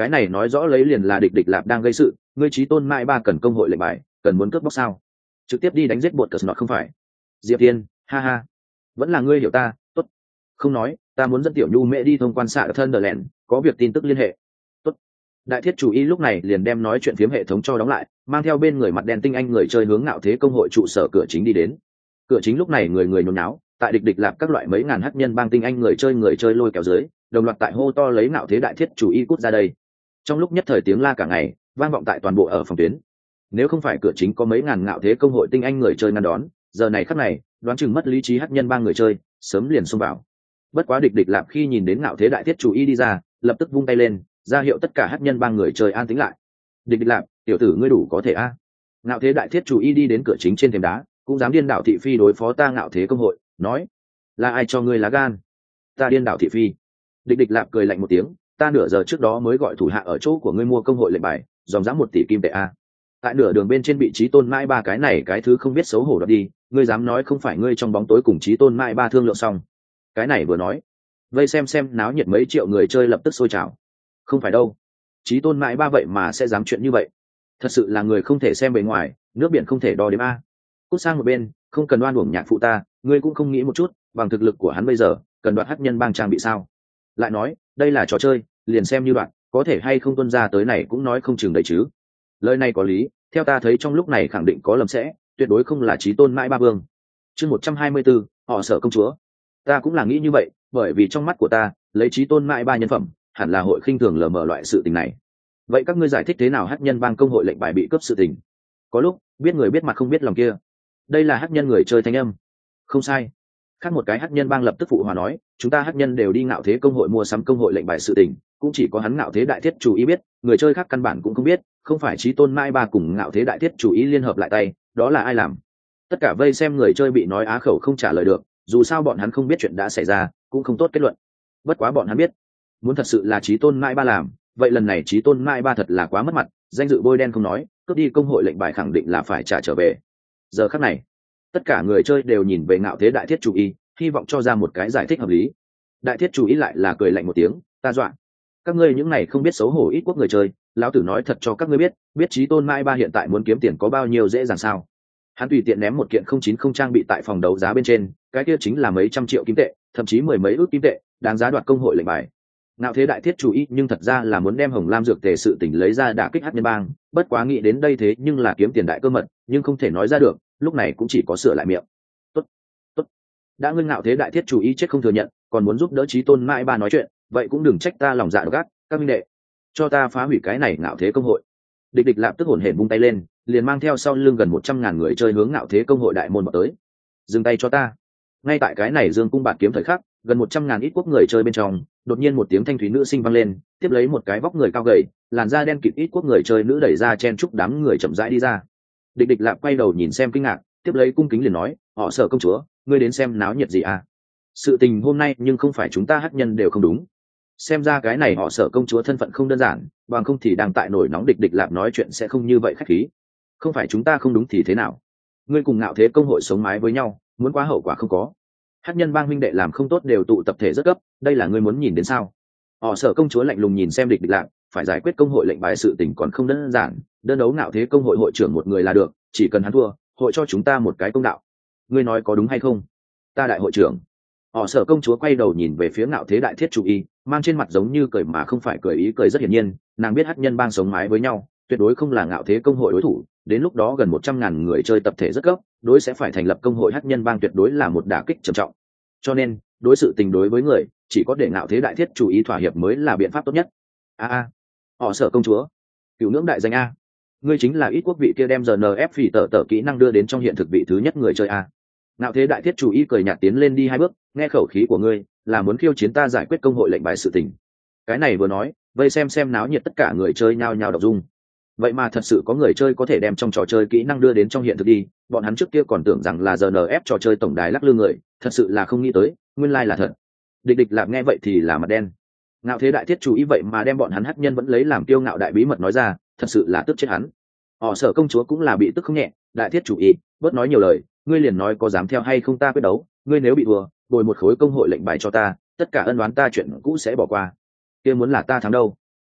cái này nói rõ lấy liền là địch địch lạp đang gây sự, ngươi chí tôn mãi ba cần công hội lệnh bài, cần muốn cướp bóc sao? Trực tiếp đi đánh giết bột cờ nọ không phải? Diệp Tiên, ha ha, vẫn là ngươi hiểu ta, tốt. Không nói, ta muốn dẫn tiểu nhu mẹ đi thông quan xạ thân đờ lẹn, có việc tin tức liên hệ. Tốt. Đại thiết chủ y lúc này liền đem nói chuyện phiếm hệ thống cho đóng lại, mang theo bên người mặt đen tinh anh người chơi hướng ngạo thế công hội trụ sở cửa chính đi đến. Cửa chính lúc này người người nhốn náo, tại địch địch lạp các loại mấy ngàn hắc nhân bang tinh anh người chơi người chơi lôi kéo dưới, đồng loạt tại hô to lấy ngạo thế đại thiết chủ y cút ra đây. Trong lúc nhất thời tiếng la cả ngày vang vọng tại toàn bộ ở phòng tuyến. Nếu không phải cửa chính có mấy ngàn ngạo thế công hội tinh anh người chơi ngăn đón, giờ này khắc này đoán chừng mất lý trí hắc nhân bang người chơi sớm liền xông vào. Bất quá địch địch lạp khi nhìn đến ngạo thế đại thiết chủ y đi ra, lập tức vung tay lên ra hiệu tất cả hắc nhân bang người chơi an tĩnh lại. Địch địch lạp, tiểu tử ngươi đủ có thể a. Ngạo thế đại thiết chủ y đi đến cửa chính trên thềm đá, cũng dám điên đảo thị phi đối phó ta ngạo thế công hội, nói là ai cho ngươi lá gan? Ta điên đảo thị phi. Địch địch lạp cười lạnh một tiếng, ta nửa giờ trước đó mới gọi thủ hạ ở chỗ của ngươi mua công hội lệnh bài, dòng dã một tỷ kim tệ a. Tại nửa đường bên trên bị trí tôn mãi ba cái này cái thứ không biết xấu hổ đoạt đi, ngươi dám nói không phải ngươi trong bóng tối cùng trí tôn mãi ba thương lượng xong? Cái này vừa nói, vây xem xem náo nhiệt mấy triệu người chơi lập tức sôi trào. Không phải đâu, trí tôn mãi ba vậy mà sẽ dám chuyện như vậy, thật sự là người không thể xem bề ngoài, nước biển không thể đo đếm a. Cút sang một bên, không cần oan uổng nhạc phụ ta, ngươi cũng không nghĩ một chút, bằng thực lực của hắn bây giờ cần đoạt hắc nhân bang trang bị sao? Lại nói đây là trò chơi, liền xem như đoạn có thể hay không tuân ra tới này cũng nói không chừng đấy chứ. Lời này có lý, theo ta thấy trong lúc này khẳng định có lầm sẽ tuyệt đối không là trí tôn mãi ba vương. Chương một trăm hai mươi 124, họ sợ công chúa. Ta cũng là nghĩ như vậy, bởi vì trong mắt của ta lấy trí tôn mãi ba nhân phẩm hẳn là hội khinh thường lờ mờ loại sự tình này. Vậy các ngươi giải thích thế nào hắc nhân bang công hội lệnh bài bị cướp sự tình? Có lúc biết người biết mặt không biết lòng kia, đây là hắc nhân người chơi thanh âm. Không sai. Khác một cái hắc nhân bang lập tức phụ hòa nói, chúng ta hắc nhân đều đi ngạo thế công hội mua sắm công hội lệnh bài sự tình, cũng chỉ có hắn ngạo thế đại thiết chủ ý biết, người chơi khác căn bản cũng không biết, không phải chí tôn mai ba cùng ngạo thế đại thiết chủ ý liên hợp lại tay, đó là ai làm? Tất cả vây xem người chơi bị nói á khẩu không trả lời được, dù sao bọn hắn không biết chuyện đã xảy ra, cũng không tốt kết luận. Bất quá bọn hắn biết, muốn thật sự là chí tôn mai ba làm, vậy lần này chí tôn mai ba thật là quá mất mặt, danh dự bôi đen không nói, cướp đi công hội lệnh bài khẳng định là phải trả trở về. Giờ khắc này, tất cả người chơi đều nhìn về ngạo thế đại thiết chủ ý, hy vọng cho ra một cái giải thích hợp lý. Đại thiết chủ ý lại là cười lạnh một tiếng, ta dọa các ngươi những này không biết xấu hổ ít quốc người chơi, lão tử nói thật cho các ngươi biết, biết chí tôn mai ba hiện tại muốn kiếm tiền có bao nhiêu dễ dàng sao? Hắn tùy tiện ném một kiện không chín không trang bị tại phòng đấu giá bên trên, cái kia chính là mấy trăm triệu kim tệ, thậm chí mười mấy ước kim tệ, đáng giá đoạt công hội lệnh bài. Ngạo thế đại thiết chủ ý nhưng thật ra là muốn đem hồng lam dược tề sự tỉnh lấy ra đả kích hắc nhân bang, bất quá nghĩ đến đây thế nhưng là kiếm tiền đại cơ mật, nhưng không thể nói ra được, lúc này cũng chỉ có sửa lại miệng. Tốt, tốt, đã ngươi ngạo thế đại thiết chủ ý chết không thừa nhận, còn muốn giúp đỡ chí tôn mãi ba nói chuyện, vậy cũng đừng trách ta lòng dạ độc ác, các minh đệ, cho ta phá hủy cái này ngạo thế công hội. Địch địch lạp tức hổn hển vung tay lên, liền mang theo sau lưng gần một trăm ngàn người chơi hướng ngạo thế công hội đại môn vào tới. Dừng tay cho ta. Ngay tại cái này dương cung bạt kiếm thời khắc, gần một trăm ngàn ít quốc người chơi bên trong, đột nhiên một tiếng thanh thúy nữ sinh vang lên, tiếp lấy một cái vóc người cao gầy, làn da đen kịt ít quốc người chơi nữ đẩy ra chen chúc đám người chậm rãi đi ra. Địch địch lạp quay đầu nhìn xem kinh ngạc, tiếp lấy cung kính liền nói, họ sợ công chúa, ngươi đến xem náo nhiệt gì à? Sự tình hôm nay nhưng không phải chúng ta hắc nhân đều không đúng. Xem ra cái này họ sợ công chúa thân phận không đơn giản, bằng không thì đang tại nổi nóng. Địch địch lạp nói chuyện sẽ không như vậy khách khí. Không phải chúng ta không đúng thì thế nào? Ngươi cùng ngạo thế công hội sống mái với nhau, muốn quá hậu quả không có. Hắc nhân bang huynh đệ làm không tốt đều tụ tập thể rất cấp, đây là ngươi muốn nhìn đến sao? Họ sợ công chúa lạnh lùng nhìn xem địch địch lạp, phải giải quyết công hội lệnh bài sự tình còn không đơn giản, đơn đấu ngạo thế công hội hội trưởng một người là được, chỉ cần hắn thua, hội cho chúng ta một cái công đạo. Ngươi nói có đúng hay không? Ta đại hội trưởng. Họ sợ công chúa quay đầu nhìn về phía ngạo thế đại thiết chủ y, mang trên mặt giống như cười mà không phải cười, ý cười rất hiển nhiên, nàng biết hắc nhân bang sống mái với nhau, tuyệt đối không là ngạo thế công hội đối thủ, đến lúc đó gần một trăm ngàn người chơi tập thể rất gấp, đối sẽ phải thành lập công hội hắc nhân bang tuyệt đối là một đả kích trầm trọng. Cho nên, đối sự tình đối với người, chỉ có để ngạo thế đại thiết chủ ý thỏa hiệp mới là biện pháp tốt nhất. A a, họ sợ công chúa, cửu ngưỡng đại danh a, ngươi chính là ít quốc vị kia đem giờ en ép phỉ tở tở kỹ năng đưa đến trong hiện thực vị thứ nhất người chơi a. Ngạo thế đại thiết chủ ý cười nhạt tiến lên đi hai bước, nghe khẩu khí của ngươi là muốn khiêu chiến ta giải quyết công hội lệnh bài sự tình. Cái này vừa nói, vây xem xem náo nhiệt tất cả người chơi nhao nhao đọc dung. Vậy mà thật sự có người chơi có thể đem trong trò chơi kỹ năng đưa đến trong hiện thực đi, bọn hắn trước kia còn tưởng rằng là giờ en ép trò chơi tổng đài lắc lư người, thật sự là không nghĩ tới, nguyên lai là thật. Địch địch lạp nghe vậy thì là mặt đen. Ngạo thế đại thiết chủ ý vậy mà đem bọn hắn hắc nhân vẫn lấy làm kiêu ngạo đại bí mật nói ra, thật sự là tức chết hắn. Họ sợ công chúa cũng là bị tức không nhẹ, đại thiết chủ ý, bớt nói nhiều lời, ngươi liền nói có dám theo hay không ta quyết đấu, ngươi nếu bị thua, bồi một khối công hội lệnh bài cho ta, tất cả ân oán ta chuyện cũ sẽ bỏ qua. Kia muốn là ta thắng đâu?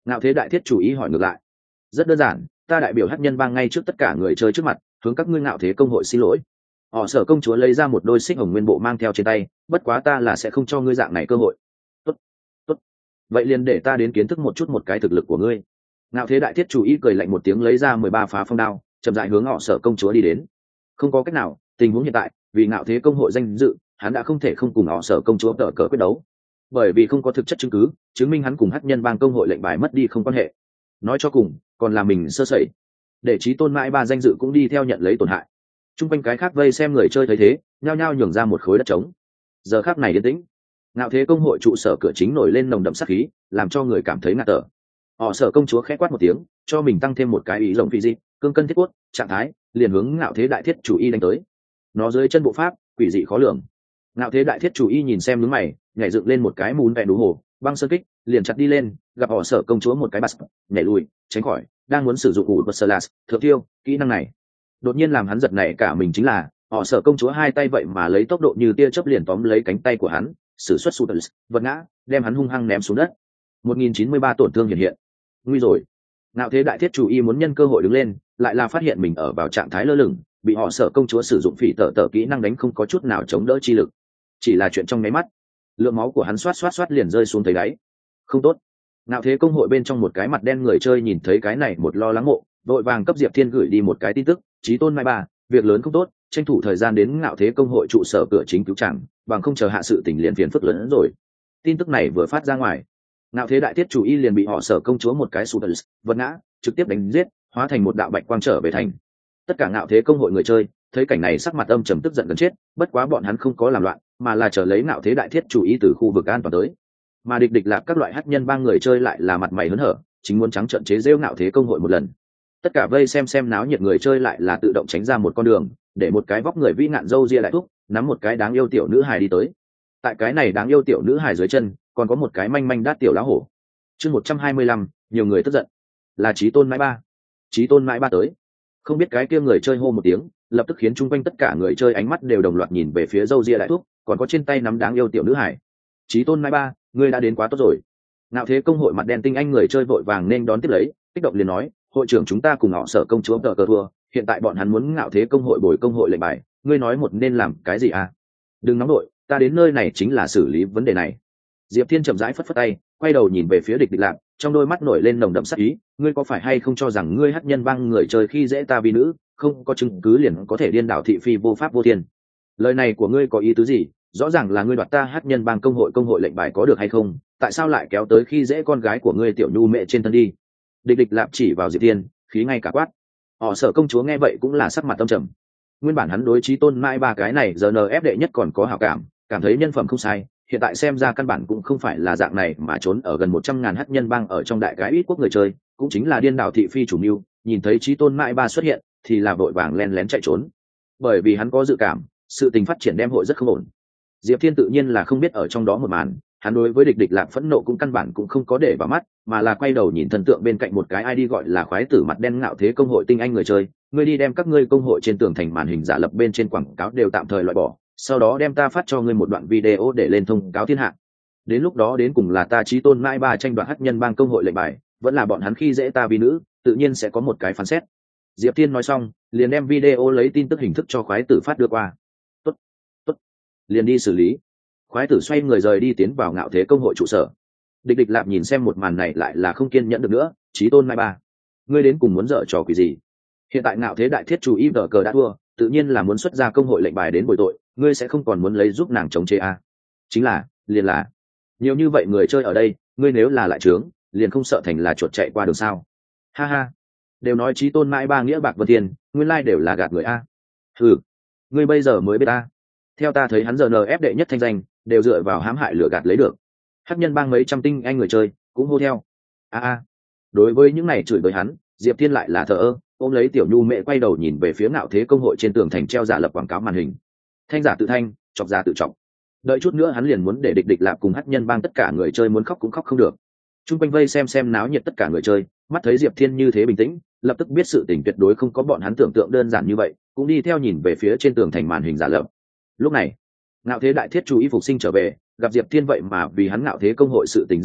Ngạo thế đại thiết chủ ý hỏi ngược lại. Rất đơn giản, ta đại biểu hắc nhân bang ngay trước tất cả người chơi trước mặt, hướng các ngươi ngạo thế công hội xin lỗi. Họ sở công chúa lấy ra một đôi xích hồng nguyên bộ mang theo trên tay, bất quá ta là sẽ không cho ngươi dạng này cơ hội. Tốt, tốt. Vậy liền để ta đến kiến thức một chút một cái thực lực của ngươi. Ngạo thế đại thiết chủ ý cười lạnh một tiếng, lấy ra mười ba phá phong đao, chậm rãi hướng họ sở công chúa đi đến. Không có cách nào, tình huống hiện tại, vì ngạo thế công hội danh dự, hắn đã không thể không cùng họ sở công chúa tở cờ quyết đấu, bởi vì không có thực chất chứng cứ chứng minh hắn cùng hắc nhân bang công hội lệnh bài mất đi không quan hệ. Nói cho cùng còn là mình sơ sẩy, để chí tôn mãi ba danh dự cũng đi theo nhận lấy tổn hại. Trung quanh cái khác vây xem người chơi thấy thế, nhao nhao nhường ra một khối đất trống. Giờ khác này yên tĩnh, ngạo thế công hội trụ sở cửa chính nổi lên nồng đậm sát khí, làm cho người cảm thấy ngạt thở. Họ sở công chúa khẽ quát một tiếng, cho mình tăng thêm một cái ý rồng phi dị, cương cân thiết cốt trạng thái, liền hướng ngạo thế đại thiết chủ y đánh tới. Nó dưới chân bộ pháp quỷ dị khó lường. Ngạo thế đại thiết chủ y nhìn xem, nhướng mày, nhảy dựng lên một cái mùn vẹn đủ hồ băng sơn kích, liền chặt đi lên, gặp họ sở công chúa một cái bạt, nhảy lùi tránh khỏi, đang muốn sử dụng ủ vật sơ lạt thượng tiêu kỹ năng này. Đột nhiên làm hắn giật nảy cả mình chính là họ sở công chúa hai tay vậy mà lấy tốc độ như tia chớp liền tóm lấy cánh tay của hắn, sử xuất sụt vật ngã, đem hắn hung hăng ném xuống đất. Một nghìn chín mươi ba tổn thương hiện hiện. Nguy rồi. Ngạo thế đại thiết chủ y muốn nhân cơ hội đứng lên, lại là phát hiện mình ở vào trạng thái lơ lửng, bị họ sở công chúa sử dụng phỉ tở tở kỹ năng đánh không có chút nào chống đỡ chi lực. Chỉ là chuyện trong nháy mắt, lượng máu của hắn xoát xoát xoát liền rơi xuống thấy đáy. Không tốt. Ngạo thế công hội bên trong một cái mặt đen người chơi nhìn thấy cái này, một lo lắng mộ, vội vàng cấp Diệp Thiên gửi đi một cái tin tức, chí tôn mai ba, việc lớn không tốt, tranh thủ thời gian đến ngạo thế công hội trụ sở cửa chính cứu chẳng, bằng không chờ hạ sự tình liền phiền phức lớn hơn rồi. Tin tức này vừa phát ra ngoài, ngạo thế đại thiết chủ y liền bị họ sở công chúa một cái sụt vật ngã, trực tiếp đánh giết, hóa thành một đạo bạch quang trở về thành. Tất cả ngạo thế công hội người chơi thấy cảnh này sắc mặt âm trầm tức giận gần chết, bất quá bọn hắn không có làm loạn, mà là chờ lấy ngạo thế đại thiết chủ y từ khu vực an toàn tới. Mà địch địch lạc các loại hắc nhân ba người chơi lại là mặt mày hớn hở, chính muốn trắng trợn chế giễu ngạo thế công hội một lần. Tất cả vây xem xem náo nhiệt người chơi lại là tự động tránh ra một con đường, để một cái vóc người vĩ ngạn râu ria đại thúc nắm một cái đáng yêu tiểu nữ hài đi tới. Tại cái này đáng yêu tiểu nữ hài dưới chân còn có một cái manh manh đát tiểu lá hổ. Chương một trăm hai mươi lăm, nhiều người tức giận. Là chí tôn mãi ba. Chí tôn mãi ba tới. Không biết cái kia người chơi hô một tiếng, lập tức khiến chung quanh tất cả người chơi ánh mắt đều đồng loạt nhìn về phía râu ria đại thúc, còn có trên tay nắm đáng yêu tiểu nữ hài. Chí tôn mãi ba, ngươi đã đến quá tốt rồi. Ngạo thế công hội mặt đen tinh anh người chơi vội vàng nên đón tiếp lấy, kích động liền nói, hội trưởng chúng ta cùng họ sở công chúa tờ cờ thua, hiện tại bọn hắn muốn ngạo thế công hội bồi công hội lệnh bài, ngươi nói một nên làm cái gì à? Đừng nóng đội, ta đến nơi này chính là xử lý vấn đề này. Diệp Thiên chậm rãi phất phất tay, quay đầu nhìn về phía địch địch lạc, trong đôi mắt nổi lên nồng đậm sắc ý, ngươi có phải hay không cho rằng ngươi hắc nhân bang người chơi khi dễ ta vi nữ, không có chứng cứ liền có thể điên đảo thị phi vô pháp vô thiên? Lời này của ngươi có ý tứ gì? Rõ ràng là ngươi đoạt ta hắc nhân bang công hội công hội lệnh bài có được hay không? Tại sao lại kéo tới khi dễ con gái của ngươi tiểu nhu mẹ trên thân đi? Địch địch lạp chỉ vào Diệp Thiên, khí ngay cả quát. Họ sở công chúa nghe vậy cũng là sắc mặt tâm trầm. Nguyên bản hắn đối chí tôn mãi ba cái này giờ en ép đệ nhất còn có hảo cảm, cảm thấy nhân phẩm không sai, hiện tại xem ra căn bản cũng không phải là dạng này, mà trốn ở gần một trăm ngàn hắc nhân bang ở trong đại cái ít quốc người chơi, cũng chính là điên đảo thị phi chủ mưu, nhìn thấy chí tôn mãi ba xuất hiện thì là vội vàng len lén chạy trốn, bởi vì hắn có dự cảm sự tình phát triển đem hội rất không ổn. Diệp Thiên tự nhiên là không biết ở trong đó một màn, hắn đối với địch địch lạc phẫn nộ cũng căn bản cũng không có để vào mắt, mà là quay đầu nhìn thần tượng bên cạnh một cái ai đi gọi là khoái tử mặt đen ngạo thế công hội tinh anh người chơi, ngươi đi đem các ngươi công hội trên tường thành màn hình giả lập bên trên quảng cáo đều tạm thời loại bỏ, sau đó đem ta phát cho ngươi một đoạn video để lên thông cáo thiên hạ. Đến lúc đó đến cùng là ta chí tôn mãi ba tranh đoạt hắc nhân bang công hội lệnh bài, vẫn là bọn hắn khi dễ ta vi nữ, tự nhiên sẽ có một cái phán xét. Diệp Thiên nói xong, liền đem video lấy tin tức hình thức cho khoái tử phát đưa qua. Tốt, tốt, liền đi xử lý. Khoái tử xoay người rời đi, tiến vào ngạo thế công hội trụ sở. Địch địch lạp nhìn xem một màn này lại là không kiên nhẫn được nữa, chí tôn mai ba, ngươi đến cùng muốn dở trò quỷ gì? Hiện tại ngạo thế đại thiết chủ y vở cờ đã thua, tự nhiên là muốn xuất ra công hội lệnh bài đến bồi tội, ngươi sẽ không còn muốn lấy giúp nàng chống chế à? Chính là, liền là nhiều như vậy người chơi ở đây, ngươi nếu là lại trướng, liền không sợ thành là chuột chạy qua đường sao? Ha ha, đều nói chí tôn mãi ba nghĩa bạc vân tiền, nguyên lai đều là gạt người a. Ừ, ngươi bây giờ mới biết ta. Theo ta thấy hắn giờ en ép đệ nhất thanh danh đều dựa vào hãm hại lừa gạt lấy được. Hắc nhân bang mấy trăm tinh anh người chơi cũng hô theo. A a, đối với những này chửi bới hắn, Diệp Thiên lại là thờ ơ, ôm lấy tiểu nhu mẹ quay đầu nhìn về phía ngạo thế công hội trên tường thành treo giả lập quảng cáo màn hình. Thanh giả tự thanh, chọc giả tự trọng. Đợi chút nữa hắn liền muốn để địch địch lạp cùng hắc nhân bang tất cả người chơi muốn khóc cũng khóc không được. Trung quanh vây xem xem náo nhiệt tất cả người chơi, mắt thấy Diệp Thiên như thế bình tĩnh, lập tức biết sự tình tuyệt đối không có bọn hắn tưởng tượng đơn giản như vậy, cũng đi theo nhìn về phía trên tường thành màn hình giả lập. Lúc này, ngạo thế đại thiết chủ y phục sinh trở về, gặp Diệp Thiên vậy mà vì hắn ngạo thế công hội sự tình ra mặt,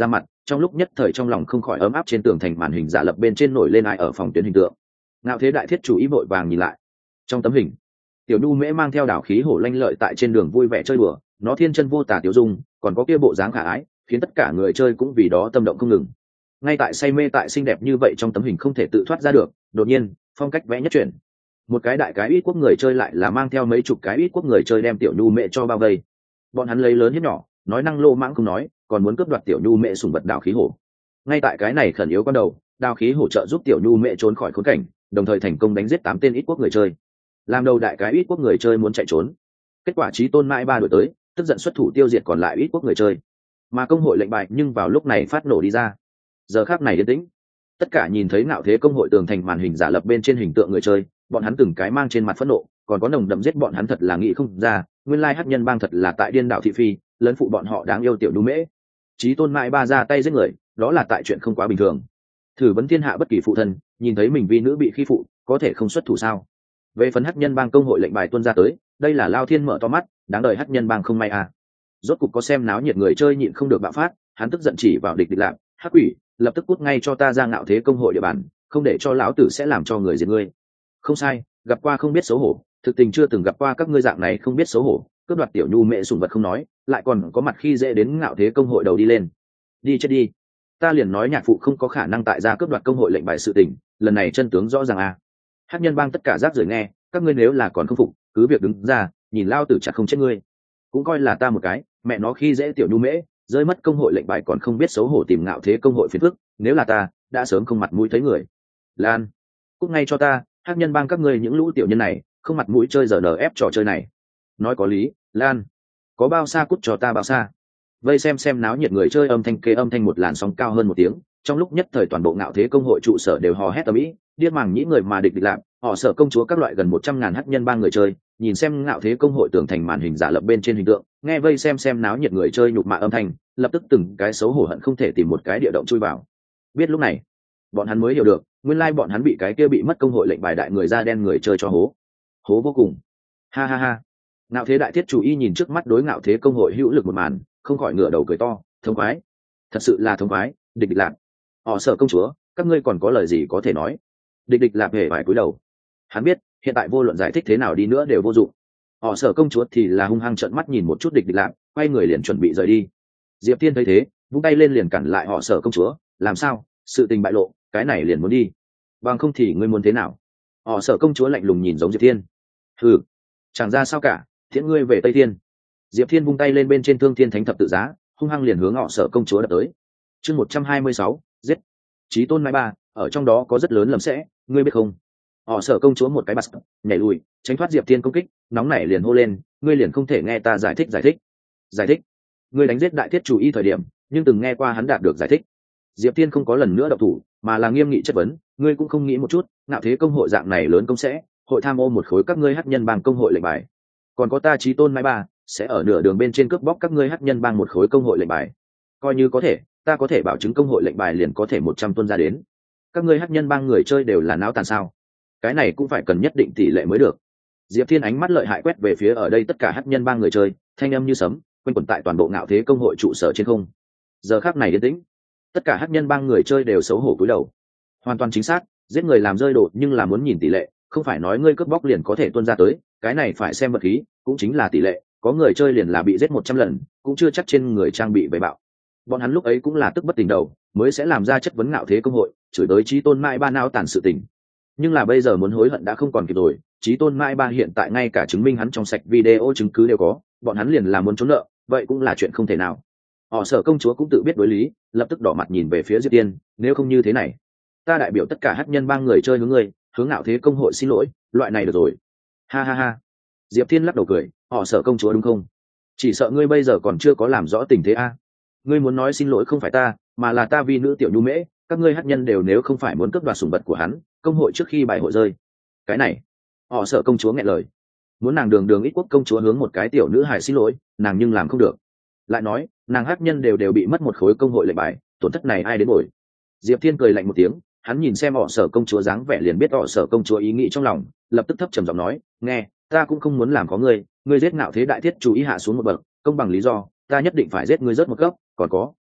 trong lúc nhất thời trong lòng không khỏi ấm áp. Trên tường thành màn hình giả lập bên trên nổi lên ai ở phòng tuyến hình tượng. Ngạo Thế Đại Thiết chủ ý vội vàng nhìn lại. Trong tấm hình, tiểu nhu mễ mang theo đảo khí hổ lanh lợi tại trên đường vui vẻ chơi đùa, nó thiên chân vô tà tiểu dung, còn có kia bộ dáng khả ái, khiến tất cả người chơi cũng vì đó tâm động không ngừng. Ngay tại say mê tại xinh đẹp như vậy trong tấm hình không thể tự thoát ra được, đột nhiên phong cách vẽ nhất chuyển, một cái đại cái ít quốc người chơi lại là mang theo mấy chục cái ít quốc người chơi đem tiểu nhu mẹ cho bao vây. Bọn hắn lấy lớn hiếp nhỏ, nói năng lô mãng không nói, còn muốn cướp đoạt tiểu nhu mẹ sủng vật đào khí hổ. Ngay tại cái này khẩn yếu con đầu, đào khí hổ trợ giúp tiểu nhu mẹ trốn khỏi khốn cảnh, đồng thời thành công đánh giết tám tên ít quốc người chơi. Làm đầu đại cái ít quốc người chơi muốn chạy trốn, kết quả Chí Tôn mãi ba đổi tới, tức giận xuất thủ tiêu diệt còn lại ít quốc người chơi. Mà công hội lệnh bài nhưng vào lúc này phát nổ đi ra. Giờ khắc này yên tĩnh, tất cả nhìn thấy Ngạo Thế công hội tường thành màn hình giả lập bên trên hình tượng người chơi, bọn hắn từng cái mang trên mặt phẫn nộ, còn có nồng đậm giết bọn hắn thật là nghĩ không ra, nguyên lai hắc nhân bang thật là tại điên đảo thị phi, lớn phụ bọn họ đáng yêu tiểu nhu mễ. Chí Tôn mãi ba ra tay giết người, đó là tại chuyện không quá bình thường. Thử vấn thiên hạ bất kỳ phụ thân, nhìn thấy mình vi nữ bị khi phụ, có thể không xuất thủ sao? Về phần hắc nhân bang công hội lệnh bài tuân ra tới, đây là Lao Thiên mở to mắt, đáng đời hắc nhân bang không may à. Rốt cục có xem náo nhiệt người chơi nhịn không được bạo phát, hắn tức giận chỉ vào địch địch lạc, hắc quỷ, lập tức cút ngay cho ta ra Ngạo Thế công hội địa bàn, không để cho lão tử sẽ làm cho người diệt ngươi. Không sai, gặp qua không biết xấu hổ, thực tình chưa từng gặp qua các ngươi dạng này không biết xấu hổ, cướp đoạt tiểu nhu mẹ sủng vật không nói, lại còn có mặt khi dễ đến Ngạo Thế công hội đầu đi lên. Đi chết đi. Ta liền nói nhạc phụ không có khả năng tại ra cướp đoạt công hội lệnh bài sự tình, lần này chân tướng rõ ràng à. Hắc nhân bang tất cả rác rưởi nghe, các ngươi nếu là còn không phục, cứ việc đứng ra, nhìn lao tử chặt không chết ngươi. Cũng coi là ta một cái, mẹ nó khi dễ tiểu nhu mễ, rơi mất công hội lệnh bài còn không biết xấu hổ tìm Ngạo Thế công hội phiền phức, nếu là ta, đã sớm không mặt mũi thấy người. Lan, cút ngay cho ta, hắc nhân bang các ngươi những lũ tiểu nhân này, không mặt mũi chơi giờ nở ép trò chơi này. Nói có lý, Lan, có bao xa cút cho ta bao xa. Vây xem xem náo nhiệt người chơi âm thanh kê âm thanh một làn sóng cao hơn một tiếng, trong lúc nhất thời toàn bộ Ngạo Thế công hội trụ sở đều hò hét ầm ĩ, điên màng nhĩ người mà địch địch làm, họ sợ công chúa các loại gần một trăm ngàn hắc nhân bang người chơi, nhìn xem Ngạo Thế công hội tường thành màn hình giả lập bên trên hình tượng, nghe vây xem xem náo nhiệt người chơi nhục mạ âm thanh, lập tức từng cái xấu hổ hận không thể tìm một cái địa động chui vào. Biết lúc này, bọn hắn mới hiểu được, nguyên lai bọn hắn bị cái kia bị mất công hội lệnh bài đại người da đen người chơi cho hố. Hố vô cùng. Ha ha ha. Ngạo Thế Đại Thiết chủ y nhìn trước mắt đối Ngạo Thế công hội hữu lực một màn, không khỏi ngửa đầu cười to, thống khoái. Thật sự là thống khoái, địch địch lạc. Họ sợ công chúa, các ngươi còn có lời gì có thể nói? Địch địch lạc hề phải cúi đầu. Hắn biết, hiện tại vô luận giải thích thế nào đi nữa đều vô dụng. Họ sợ công chúa thì là hung hăng trợn mắt nhìn một chút địch địch lạc, quay người liền chuẩn bị rời đi. Diệp Thiên thấy thế, vung tay lên liền cản lại họ sợ công chúa, làm sao? Sự tình bại lộ, cái này liền muốn đi. Bằng không thì ngươi muốn thế nào? Họ sợ công chúa lạnh lùng nhìn giống Diệp Thiên. Hừ, chẳng ra sao cả, thiện ngươi về Tây Thiên. Diệp Thiên vung tay lên bên trên Thương Thiên Thánh Thập Tự Giá, hung hăng liền hướng họ sợ công chúa đập tới. Chương một trăm hai mươi sáu, giết. Chí Tôn Mai Ba, ở trong đó có rất lớn lầm sẽ, ngươi biết không? Họ sợ công chúa một cái bật, nhảy lùi, tránh thoát Diệp Thiên công kích, nóng nảy liền hô lên, ngươi liền không thể nghe ta giải thích giải thích. Giải thích? Ngươi đánh giết Đại Thiết chủ y thời điểm, nhưng từng nghe qua hắn đạt được giải thích. Diệp Thiên không có lần nữa động thủ, mà là nghiêm nghị chất vấn, ngươi cũng không nghĩ một chút, Ngạo Thế công hội dạng này lớn công sẽ, hội tham ô một khối các ngươi hắc nhân bang công hội lệnh bài. Còn có ta Chí Tôn Mai Ba, sẽ ở nửa đường bên trên cướp bóc các ngươi hắc nhân bang một khối công hội lệnh bài. Coi như có thể, ta có thể bảo chứng công hội lệnh bài liền có thể một trăm tuân ra đến. Các ngươi hắc nhân bang người chơi đều là náo tàn sao? Cái này cũng phải cần nhất định tỷ lệ mới được. Diệp Thiên ánh mắt lợi hại quét về phía ở đây tất cả hắc nhân bang người chơi, thanh âm như sấm, quanh quẩn tại toàn bộ Ngạo Thế công hội trụ sở trên không. Giờ khắc này yên tĩnh, tất cả hắc nhân bang người chơi đều xấu hổ cúi đầu. Hoàn toàn chính xác, giết người làm rơi đồ nhưng là muốn nhìn tỷ lệ, không phải nói ngươi cướp bóc liền có thể tuân ra tới, cái này phải xem vật khí, cũng chính là tỷ lệ, có người chơi liền là bị giết một trăm lần, cũng chưa chắc trên người trang bị vậy bạo. Bọn hắn lúc ấy cũng là tức bất tình đầu, mới sẽ làm ra chất vấn Ngạo Thế công hội, chửi tới Chí Tôn Mai Ba não tàn sự tình. Nhưng là bây giờ muốn hối hận đã không còn kịp rồi, Chí Tôn Mai Ba hiện tại ngay cả chứng minh hắn trong sạch video chứng cứ đều có, bọn hắn liền là muốn trốn nợ, vậy cũng là chuyện không thể nào. Họ Sở công chúa cũng tự biết đối lý, lập tức đỏ mặt nhìn về phía Diệp Tiên, nếu không như thế này, ta đại biểu tất cả hắc nhân bang người chơi hướng ngươi, hướng Ngạo Thế công hội xin lỗi, loại này được rồi. Ha ha ha. Diệp Thiên lắc đầu cười, họ Sở công chúa đúng không? Chỉ sợ ngươi bây giờ còn chưa có làm rõ tình thế a. Ngươi muốn nói xin lỗi không phải ta, mà là ta vi nữ tiểu nhu mễ, các ngươi hắc nhân đều nếu không phải muốn cướp đoạt sủng vật của hắn, công hội trước khi bài hội rơi. Cái này, họ Sở công chúa nghẹn lời. Muốn nàng đường đường ít quốc công chúa hướng một cái tiểu nữ hài xin lỗi, nàng nhưng làm không được. Lại nói, nàng hắc nhân đều đều bị mất một khối công hội lệnh bài, tổn thất này ai đến bồi? Diệp Thiên cười lạnh một tiếng, hắn nhìn xem họ Sở công chúa dáng vẻ liền biết họ Sở công chúa ý nghĩ trong lòng, lập tức thấp trầm giọng nói, nghe, ta cũng không muốn làm có ngươi, ngươi giết Ngạo Thế Đại Thiết chủ ý hạ xuống một bậc, công bằng lý do, ta nhất định phải giết ngươi rớt một cấp, còn có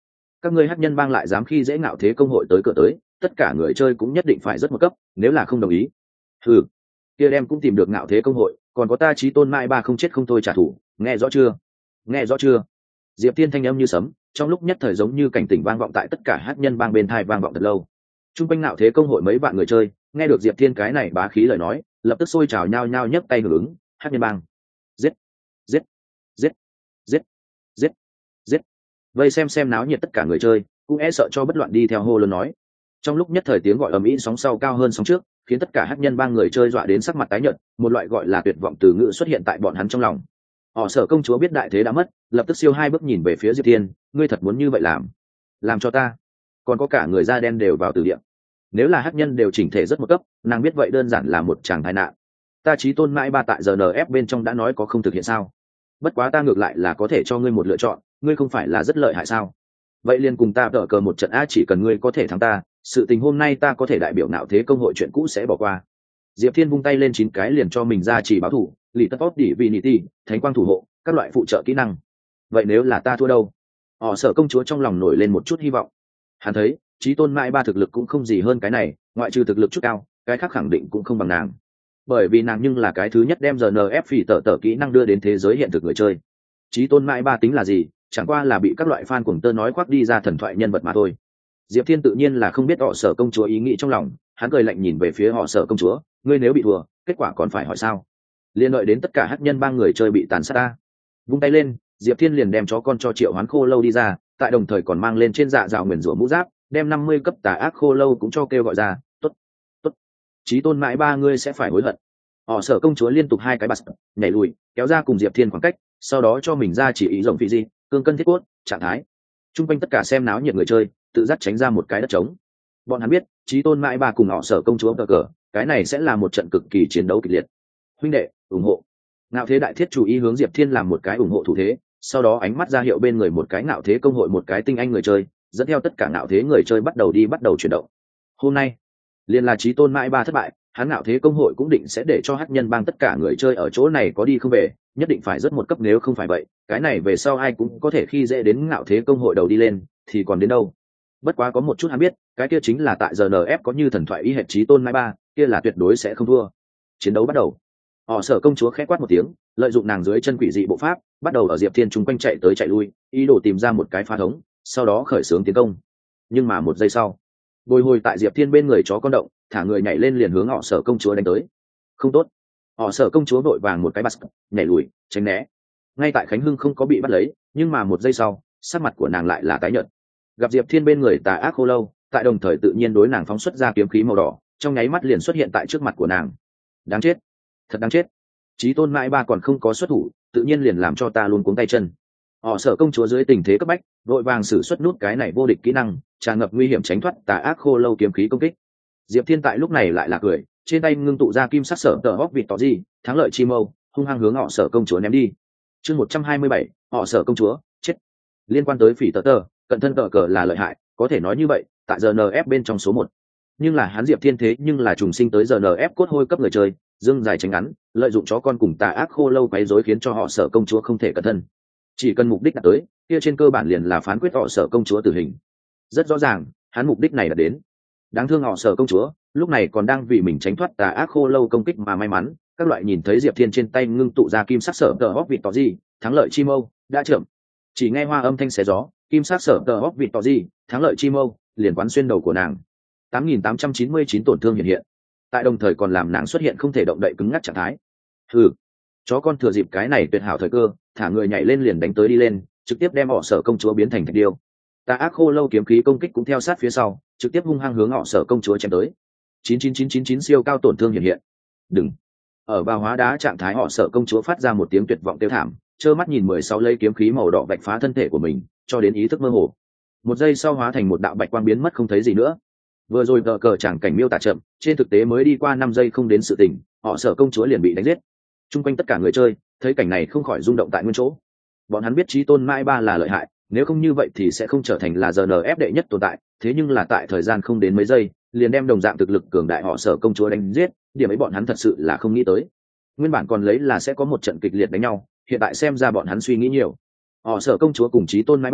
các ngươi hắc nhân bang lại dám khi dễ ngạo thế công hội tới cửa tới, tất cả người chơi cũng nhất định phải rất một cấp, nếu là không đồng ý ừ kia đem cũng tìm được ngạo thế công hội, còn có ta chí tôn mai ba không chết không thôi trả thù, nghe rõ chưa? Nghe rõ chưa? Diệp Thiên thanh âm như sấm, trong lúc nhất thời giống như cảnh tỉnh vang vọng tại tất cả hắc nhân bang bên thai vang vọng thật lâu. Trung quanh ngạo thế công hội mấy vạn người chơi nghe được Diệp Thiên cái này bá khí lời nói, lập tức sôi trào nhao nhao nhấc tay hưởng ứng. Hắc nhân bang giết giết giết giết giết giết. Vây xem xem náo nhiệt tất cả người chơi cũng e sợ cho bất loạn đi theo hô lớn nói. Trong lúc nhất thời tiếng gọi ầm ĩ sóng sau cao hơn sóng trước, khiến tất cả hắc nhân bang người chơi dọa đến sắc mặt tái nhợt, một loại gọi là tuyệt vọng từ ngữ xuất hiện tại bọn hắn trong lòng. Họ Sở công chúa biết đại thế đã mất, lập tức siêu hai bước nhìn về phía Diệp Thiên, ngươi thật muốn như vậy làm? Làm cho ta. Còn có cả người da đen đều vào từ địa. Nếu là hắc nhân đều chỉnh thể rất một cấp, nàng biết vậy đơn giản là một chàng tai nạn. Ta chí tôn mãi ba tại giờ en ép bên trong đã nói có không thực hiện sao? Bất quá ta ngược lại là có thể cho ngươi một lựa chọn, ngươi không phải là rất lợi hại sao? Vậy liền cùng ta đỡ cờ một trận a, chỉ cần ngươi có thể thắng ta, sự tình hôm nay ta có thể đại biểu nạo thế công hội chuyện cũ sẽ bỏ qua. Diệp Thiên vung tay lên chín cái liền cho mình ra chỉ báo thủ, lì tất tốt đỉ vì nỉ ti, thánh quang thủ hộ, các loại phụ trợ kỹ năng. Vậy nếu là ta thua đâu? Họ Sở công chúa trong lòng nổi lên một chút hy vọng. Hắn thấy chí tôn mãi ba thực lực cũng không gì hơn cái này, ngoại trừ thực lực chút cao, cái khác khẳng định cũng không bằng nàng. Bởi vì nàng nhưng là cái thứ nhất đem giờ en ép phỉ tở tở kỹ năng đưa đến thế giới hiện thực người chơi. Chí tôn mãi ba tính là gì, chẳng qua là bị các loại fan cuồng tơ nói khoác đi ra thần thoại nhân vật mà thôi. Diệp Thiên tự nhiên là không biết họ Sở công chúa ý nghĩ trong lòng, hắn cười lạnh nhìn về phía họ Sở công chúa, ngươi nếu bị thua, kết quả còn phải hỏi sao? Liên đợi đến tất cả hắc nhân ba người chơi bị tàn sát ta. Vung tay lên, Diệp Thiên liền đem chó con cho Triệu Hoán Khô Lâu đi ra, tại đồng thời còn mang lên trên dạ dạo nguyền rủa mũ giáp, đem năm mươi cấp tà ác khô lâu cũng cho kêu gọi ra. Tốt, tốt, chí tôn mãi ba ngươi sẽ phải hối hận. Họ Sở công chúa liên tục hai cái bật nhảy lùi, kéo ra cùng Diệp Thiên khoảng cách, sau đó cho mình ra chỉ ý rồng phi di, cương cân thiết cốt, trạng thái. Trung quanh tất cả xem náo nhiệt người chơi, tự dắt tránh ra một cái đất trống. Bọn hắn biết, chí tôn mãi ba cùng họ Sở công chúa cờ cờ, cái này sẽ là một trận cực kỳ chiến đấu kịch liệt. Huynh đệ, ủng hộ. Ngạo thế đại thiết chủ ý hướng Diệp Thiên làm một cái ủng hộ thủ thế, sau đó ánh mắt ra hiệu bên người một cái ngạo thế công hội một cái tinh anh người chơi, dẫn theo tất cả ngạo thế người chơi bắt đầu đi bắt đầu chuyển động. Hôm nay, liên là chí tôn mãi ba thất bại, hắn ngạo thế công hội cũng định sẽ để cho hắc nhân bang tất cả người chơi ở chỗ này có đi không về, nhất định phải rất một cấp, nếu không phải vậy, cái này về sau ai cũng có thể khi dễ đến ngạo thế công hội đầu đi lên, thì còn đến đâu. Bất quá có một chút hắn biết, cái kia chính là tại giờ en ép có như thần thoại y hệt chí tôn mãi ba, kia là tuyệt đối sẽ không thua. Chiến đấu bắt đầu. Họ Sở công chúa khẽ quát một tiếng, lợi dụng nàng dưới chân quỷ dị bộ pháp, bắt đầu ở Diệp Thiên chung quanh chạy tới chạy lui, ý đồ tìm ra một cái phá thống, sau đó khởi xướng tiến công. Nhưng mà một giây sau, bồi hồi tại Diệp Thiên bên người chó con động, thả người nhảy lên liền hướng Họ Sở công chúa đánh tới. Không tốt. Họ Sở công chúa vội vàng một cái bắt, nhảy lùi, tránh né. Ngay tại Khánh Hưng không có bị bắt lấy, nhưng mà một giây sau, sắc mặt của nàng lại là tái nhợt. Gặp Diệp Thiên bên người tà ác khô lâu, tại đồng thời tự nhiên đối nàng phóng xuất ra kiếm khí màu đỏ, trong nháy mắt liền xuất hiện tại trước mặt của nàng. Đáng chết, thật đáng chết. Chí tôn mãi ba còn không có xuất thủ, tự nhiên liền làm cho ta luôn cuống tay chân. Họ Sở công chúa dưới tình thế cấp bách, vội vàng sử xuất nút cái này vô địch kỹ năng, tràn ngập nguy hiểm tránh thoát tà ác khô lâu kiếm khí công kích. Diệp Thiên tại lúc này lại là cười, trên tay ngưng tụ ra kim sắc sở tờ hóc vịt tỏ gì, thắng lợi chi mâu, hung hăng hướng Họ Sở công chúa ném đi. Chương một trăm hai mươi bảy, Họ Sở công chúa chết. Liên quan tới phỉ tờ tờ, cận thân cờ cờ là lợi hại, có thể nói như vậy, tại giờ en ép bên trong số một. Nhưng là hắn Diệp Thiên thế nhưng là trùng sinh tới giờ en ép cốt hôi cấp người chơi, dương dài tránh ngắn, lợi dụng chó con cùng tà ác khô lâu quấy rối khiến cho Họ Sở công chúa không thể cẩn thân. Chỉ cần mục đích đạt tới, kia trên cơ bản liền là phán quyết Họ Sở công chúa tử hình. Rất rõ ràng, hắn mục đích này đạt đến. Đáng thương Họ Sở công chúa, lúc này còn đang vì mình tránh thoát tà ác khô lâu công kích mà may mắn, các loại nhìn thấy Diệp Thiên trên tay ngưng tụ ra kim sắc sở tờ hóc vịt tỏ gì, thắng lợi chi mâu, đã chậm. Chỉ nghe hoa âm thanh xé gió, kim sắc sở tờ hóc vịt tỏ gì, thắng lợi chi mâu, liền quán xuyên đầu của nàng. tám nghìn tám trăm chín mươi chín tổn thương hiện hiện. Tại đồng thời còn làm nàng xuất hiện không thể động đậy cứng ngắc trạng thái. Hừ, chó con thừa dịp cái này tuyệt hảo thời cơ, thả người nhảy lên liền đánh tới đi lên, trực tiếp đem Họ Sở công chúa biến thành thạch điêu. Tà ác khô lâu kiếm khí công kích cũng theo sát phía sau, trực tiếp hung hăng hướng Họ Sở công chúa chém tới. chín chín chín chín chín siêu cao tổn thương hiện hiện. Đừng. Ở bao hóa đá trạng thái Họ Sở công chúa phát ra một tiếng tuyệt vọng kêu thảm, trơ mắt nhìn mười sáu lấy kiếm khí màu đỏ vạch phá thân thể của mình, cho đến ý thức mơ hồ. Một giây sau hóa thành một đạo bạch quang biến mất không thấy gì nữa. Vừa rồi tờ cờ chẳng cảnh miêu tả chậm, trên thực tế mới đi qua năm giây không đến sự tình, Họ Sở công chúa liền bị đánh giết. Trung quanh tất cả người chơi thấy cảnh này không khỏi rung động tại nguyên chỗ. Bọn hắn biết chí tôn mãi ba là lợi hại, nếu không như vậy thì sẽ không trở thành là giờ en ép đệ nhất tồn tại, thế nhưng là tại thời gian không đến mấy giây, liền đem đồng dạng thực lực cường đại Họ Sở công chúa đánh giết, điểm ấy bọn hắn thật sự là không nghĩ tới. Nguyên bản còn lấy là sẽ có một trận kịch liệt đánh nhau, hiện tại xem ra bọn hắn suy nghĩ nhiều. Họ Sở công chúa cùng chí tôn mãi ba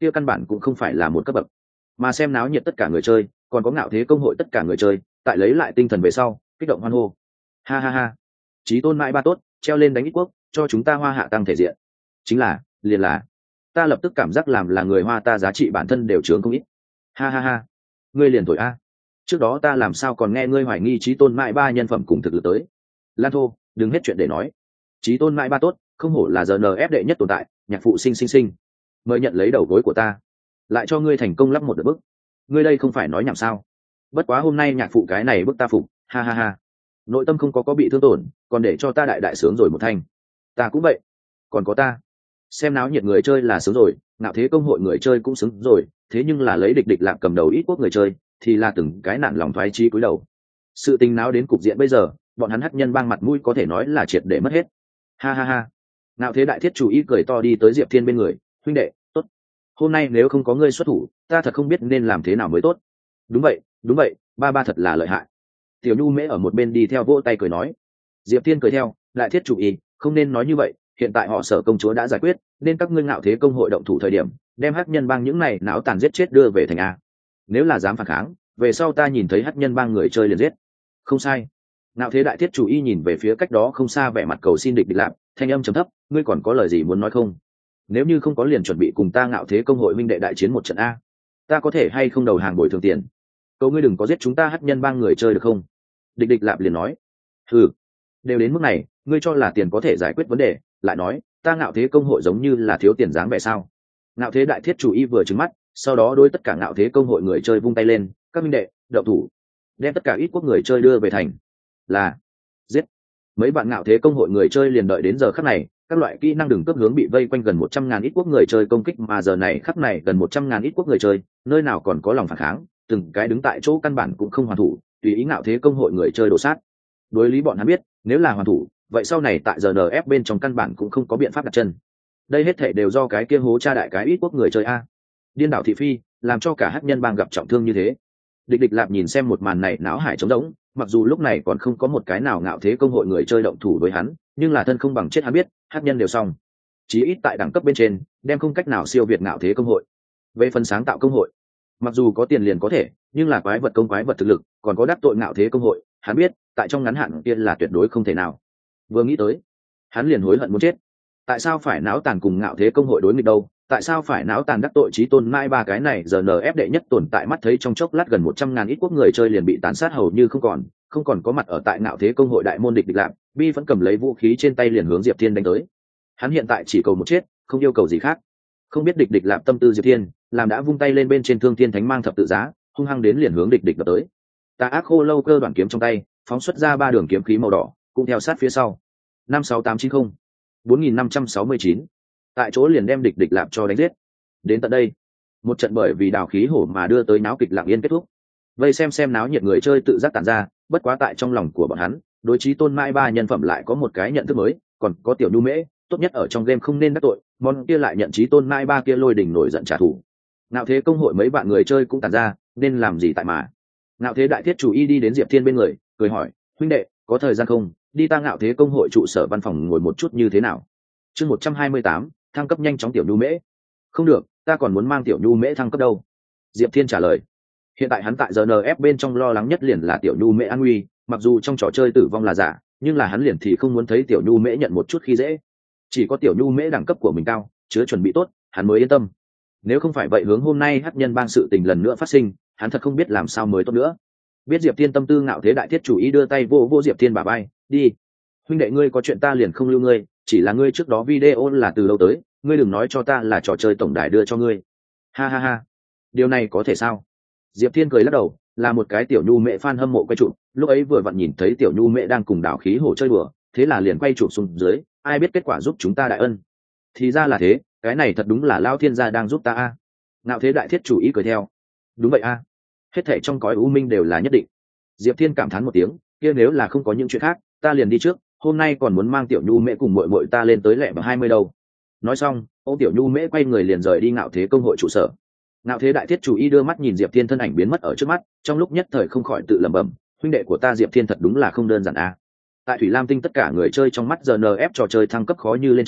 kia căn bản cũng không phải là một cấp bậc. Mà xem náo nhiệt tất cả người chơi, còn có ngạo thế công hội tất cả người chơi, tại lấy lại tinh thần về sau, kích động hoan hô. Ha ha ha, chí tôn mãi ba tốt, treo lên đánh ít quốc, cho chúng ta Hoa Hạ tăng thể diện. Chính là, liền là, ta lập tức cảm giác làm là người Hoa ta giá trị bản thân đều chướng không ít. Ha ha ha, ngươi liền thổi a. Trước đó ta làm sao còn nghe ngươi hoài nghi chí tôn mãi ba nhân phẩm cùng thực lực tới. Lan thô, đừng hết chuyện để nói. Chí tôn mãi ba tốt, không hổ là giờ en ép đệ nhất tồn tại, nhạc phụ sinh sinh sinh. Mời nhận lấy đầu gối của ta, lại cho ngươi thành công lắp một đợt bức. Ngươi đây không phải nói nhảm sao? Bất quá hôm nay nhạc phụ cái này bức ta phục, ha ha ha. Nội tâm không có có bị thương tổn, còn để cho ta đại đại sướng rồi một thanh. Ta cũng vậy, còn có ta. Xem náo nhiệt người chơi là sướng rồi, ngạo thế công hội người chơi cũng sướng rồi, thế nhưng là lấy địch địch lạm cầm đầu ít quốc người chơi, thì là từng cái nản lòng thoái chí cúi đầu. Sự tình náo đến cục diện bây giờ, bọn hắn hắc nhân bang mặt mũi có thể nói là triệt để mất hết. Ha ha ha. Ngạo thế đại thiết chủ ý cười to đi tới Diệp Thiên bên người, huynh đệ, tốt. Hôm nay nếu không có ngươi xuất thủ, ta thật không biết nên làm thế nào mới tốt. Đúng vậy, đúng vậy, ba ba thật là lợi hại. Tiểu Nhu Mễ ở một bên đi theo vỗ tay cười nói. Diệp Thiên cười theo, đại thiết chủ ý, không nên nói như vậy, hiện tại họ Sở công chúa đã giải quyết, nên các ngươi ngạo thế công hội động thủ thời điểm, đem hắc nhân bang những này não tàn giết chết đưa về thành a. Nếu là dám phản kháng, về sau ta nhìn thấy hắc nhân bang người chơi liền giết. Không sai. Ngạo thế đại thiết chủ y nhìn về phía cách đó không xa vẻ mặt cầu xin địch địch lạp, thanh âm trầm thấp, ngươi còn có lời gì muốn nói không? Nếu như không có liền chuẩn bị cùng ta ngạo thế công hội minh đệ đại chiến một trận a. Ta có thể hay không đầu hàng bồi thường tiền? Cầu ngươi đừng có giết chúng ta hắc nhân bang người chơi được không? Địch địch lạp liền nói. Ừ, đều đến mức này, ngươi cho là tiền có thể giải quyết vấn đề, lại nói, ta ngạo thế công hội giống như là thiếu tiền dáng vẻ sao? Ngạo thế đại thiết chủ y vừa trừng mắt, sau đó đối tất cả ngạo thế công hội người chơi vung tay lên, các minh đệ, đậu thủ, đem tất cả ít quốc người chơi đưa về thành. Là giết. Mấy bạn ngạo thế công hội người chơi liền đợi đến giờ khắc này, các loại kỹ năng đường cấp hướng bị vây quanh gần một trăm ngàn ít quốc người chơi công kích, mà giờ này khắc này gần một trăm ngàn ít quốc người chơi, nơi nào còn có lòng phản kháng, từng cái đứng tại chỗ căn bản cũng không hoàn thủ, tùy ý ngạo thế công hội người chơi đổ sát. Đối lý bọn hắn biết, nếu là hoàn thủ, vậy sau này tại giờ en ép bên trong căn bản cũng không có biện pháp đặt chân. Đây hết thảy đều do cái kia hố cha đại cái ít quốc người chơi a. Điên đảo thị phi, làm cho cả hắc nhân bang gặp trọng thương như thế. Địch địch lạp nhìn xem một màn này não hải trống rỗng, mặc dù lúc này còn không có một cái nào ngạo thế công hội người chơi động thủ với hắn, nhưng là thân không bằng chết hắn biết, hắc nhân đều xong. Chí ít tại đẳng cấp bên trên, đem không cách nào siêu việt ngạo thế công hội. Về phần sáng tạo công hội, mặc dù có tiền liền có thể, nhưng là quái vật công quái vật thực lực, còn có đắc tội ngạo thế công hội, hắn biết, tại trong ngắn hạn kia là tuyệt đối không thể nào. Vừa nghĩ tới, hắn liền hối hận muốn chết. Tại sao phải náo tàn cùng ngạo thế công hội đối nghịch đâu? Tại sao phải náo tàn đắc tội chí tôn mai ba cái này giờ en ép đệ nhất tồn tại mắt thấy trong chốc lát gần một trăm ngàn ít quốc người chơi liền bị tàn sát hầu như không còn, không còn có mặt ở tại ngạo thế công hội đại môn địch địch lạp, bi vẫn cầm lấy vũ khí trên tay liền hướng Diệp Thiên đánh tới. Hắn hiện tại chỉ cầu một chết, không yêu cầu gì khác. Không biết địch địch lạp tâm tư Diệp Thiên, làm đã vung tay lên bên trên Thương Thiên Thánh mang thập tự giá, hung hăng đến liền hướng địch địch đập tới. Tà ác khô lâu cơ đoạn kiếm trong tay, phóng xuất ra ba đường kiếm khí màu đỏ, cũng theo sát phía sau. năm sáu tám chín không bốn nghìn năm trăm sáu mươi chín tại chỗ liền đem địch địch lạp cho đánh giết. Đến tận đây, một trận bởi vì đào khí hổ mà đưa tới náo kịch lặng yên kết thúc. Vây xem xem náo nhiệt người chơi tự giác tản ra, bất quá tại trong lòng của bọn hắn, đối chí tôn mai ba nhân phẩm lại có một cái nhận thức mới, còn có tiểu nhu mễ, tốt nhất ở trong game không nên đắc tội, món kia lại nhận chí tôn mai ba kia lôi đỉnh nổi giận trả thù. Ngạo thế công hội mấy bạn người chơi cũng tản ra, nên làm gì tại mà. Ngạo thế đại thiết chủ y đi đến Diệp Thiên bên người, cười hỏi, huynh đệ, có thời gian không, đi ta ngạo thế công hội trụ sở văn phòng ngồi một chút như thế nào? Chương một trăm hai mươi tám, thăng cấp nhanh chóng tiểu nhu mễ. Không được, ta còn muốn mang tiểu nhu mễ thăng cấp đâu. Diệp Thiên trả lời. Hiện tại hắn tại giờ en ép bên trong lo lắng nhất liền là tiểu nhu mễ an nguy, mặc dù trong trò chơi tử vong là giả, nhưng là hắn liền thì không muốn thấy tiểu nhu mễ nhận một chút khi dễ. Chỉ có tiểu nhu mễ đẳng cấp của mình cao, chứa chuẩn bị tốt, hắn mới yên tâm. Nếu không phải vậy hướng hôm nay hắc nhân bang sự tình lần nữa phát sinh, hắn thật không biết làm sao mới tốt nữa. Biết Diệp Thiên tâm tư ngạo thế đại thiết chủ ý đưa tay vô vô Diệp Thiên bả vai, đi. Huynh đệ ngươi có chuyện ta liền không lưu ngươi, chỉ là ngươi trước đó video là từ lâu tới, ngươi đừng nói cho ta là trò chơi tổng đài đưa cho ngươi. Ha ha ha, điều này có thể sao? Diệp Thiên cười lắc đầu, là một cái tiểu nhu mẹ fan hâm mộ quay chụp, lúc ấy vừa vặn nhìn thấy tiểu nhu mẹ đang cùng đảo khí hổ chơi đùa, thế là liền quay chụp xuống dưới, ai biết kết quả giúp chúng ta đại ân. Thì ra là thế, cái này thật đúng là Lao Thiên gia đang giúp ta a. Ngạo thế đại thiết chủ ý cười theo. Đúng vậy a, hết thảy trong cõi u minh đều là nhất định. Diệp Thiên cảm thán một tiếng, kia nếu là không có những chuyện khác, ta liền đi trước, hôm nay còn muốn mang tiểu nhu mẹ cùng muội muội ta lên tới lẹ vào hai mươi đâu. Nói xong, ô tiểu nhu mễ quay người liền rời đi ngạo thế công hội trụ sở. Ngạo thế đại thiết chủ y đưa mắt nhìn Diệp Thiên thân ảnh biến mất ở trước mắt, trong lúc nhất thời không khỏi tự lẩm bẩm, huynh đệ của ta Diệp Thiên thật đúng là không đơn giản a. Tại Thủy Lam Tinh tất cả người chơi trong mắt giờ en ép trò chơi thăng cấp khó như lên trời,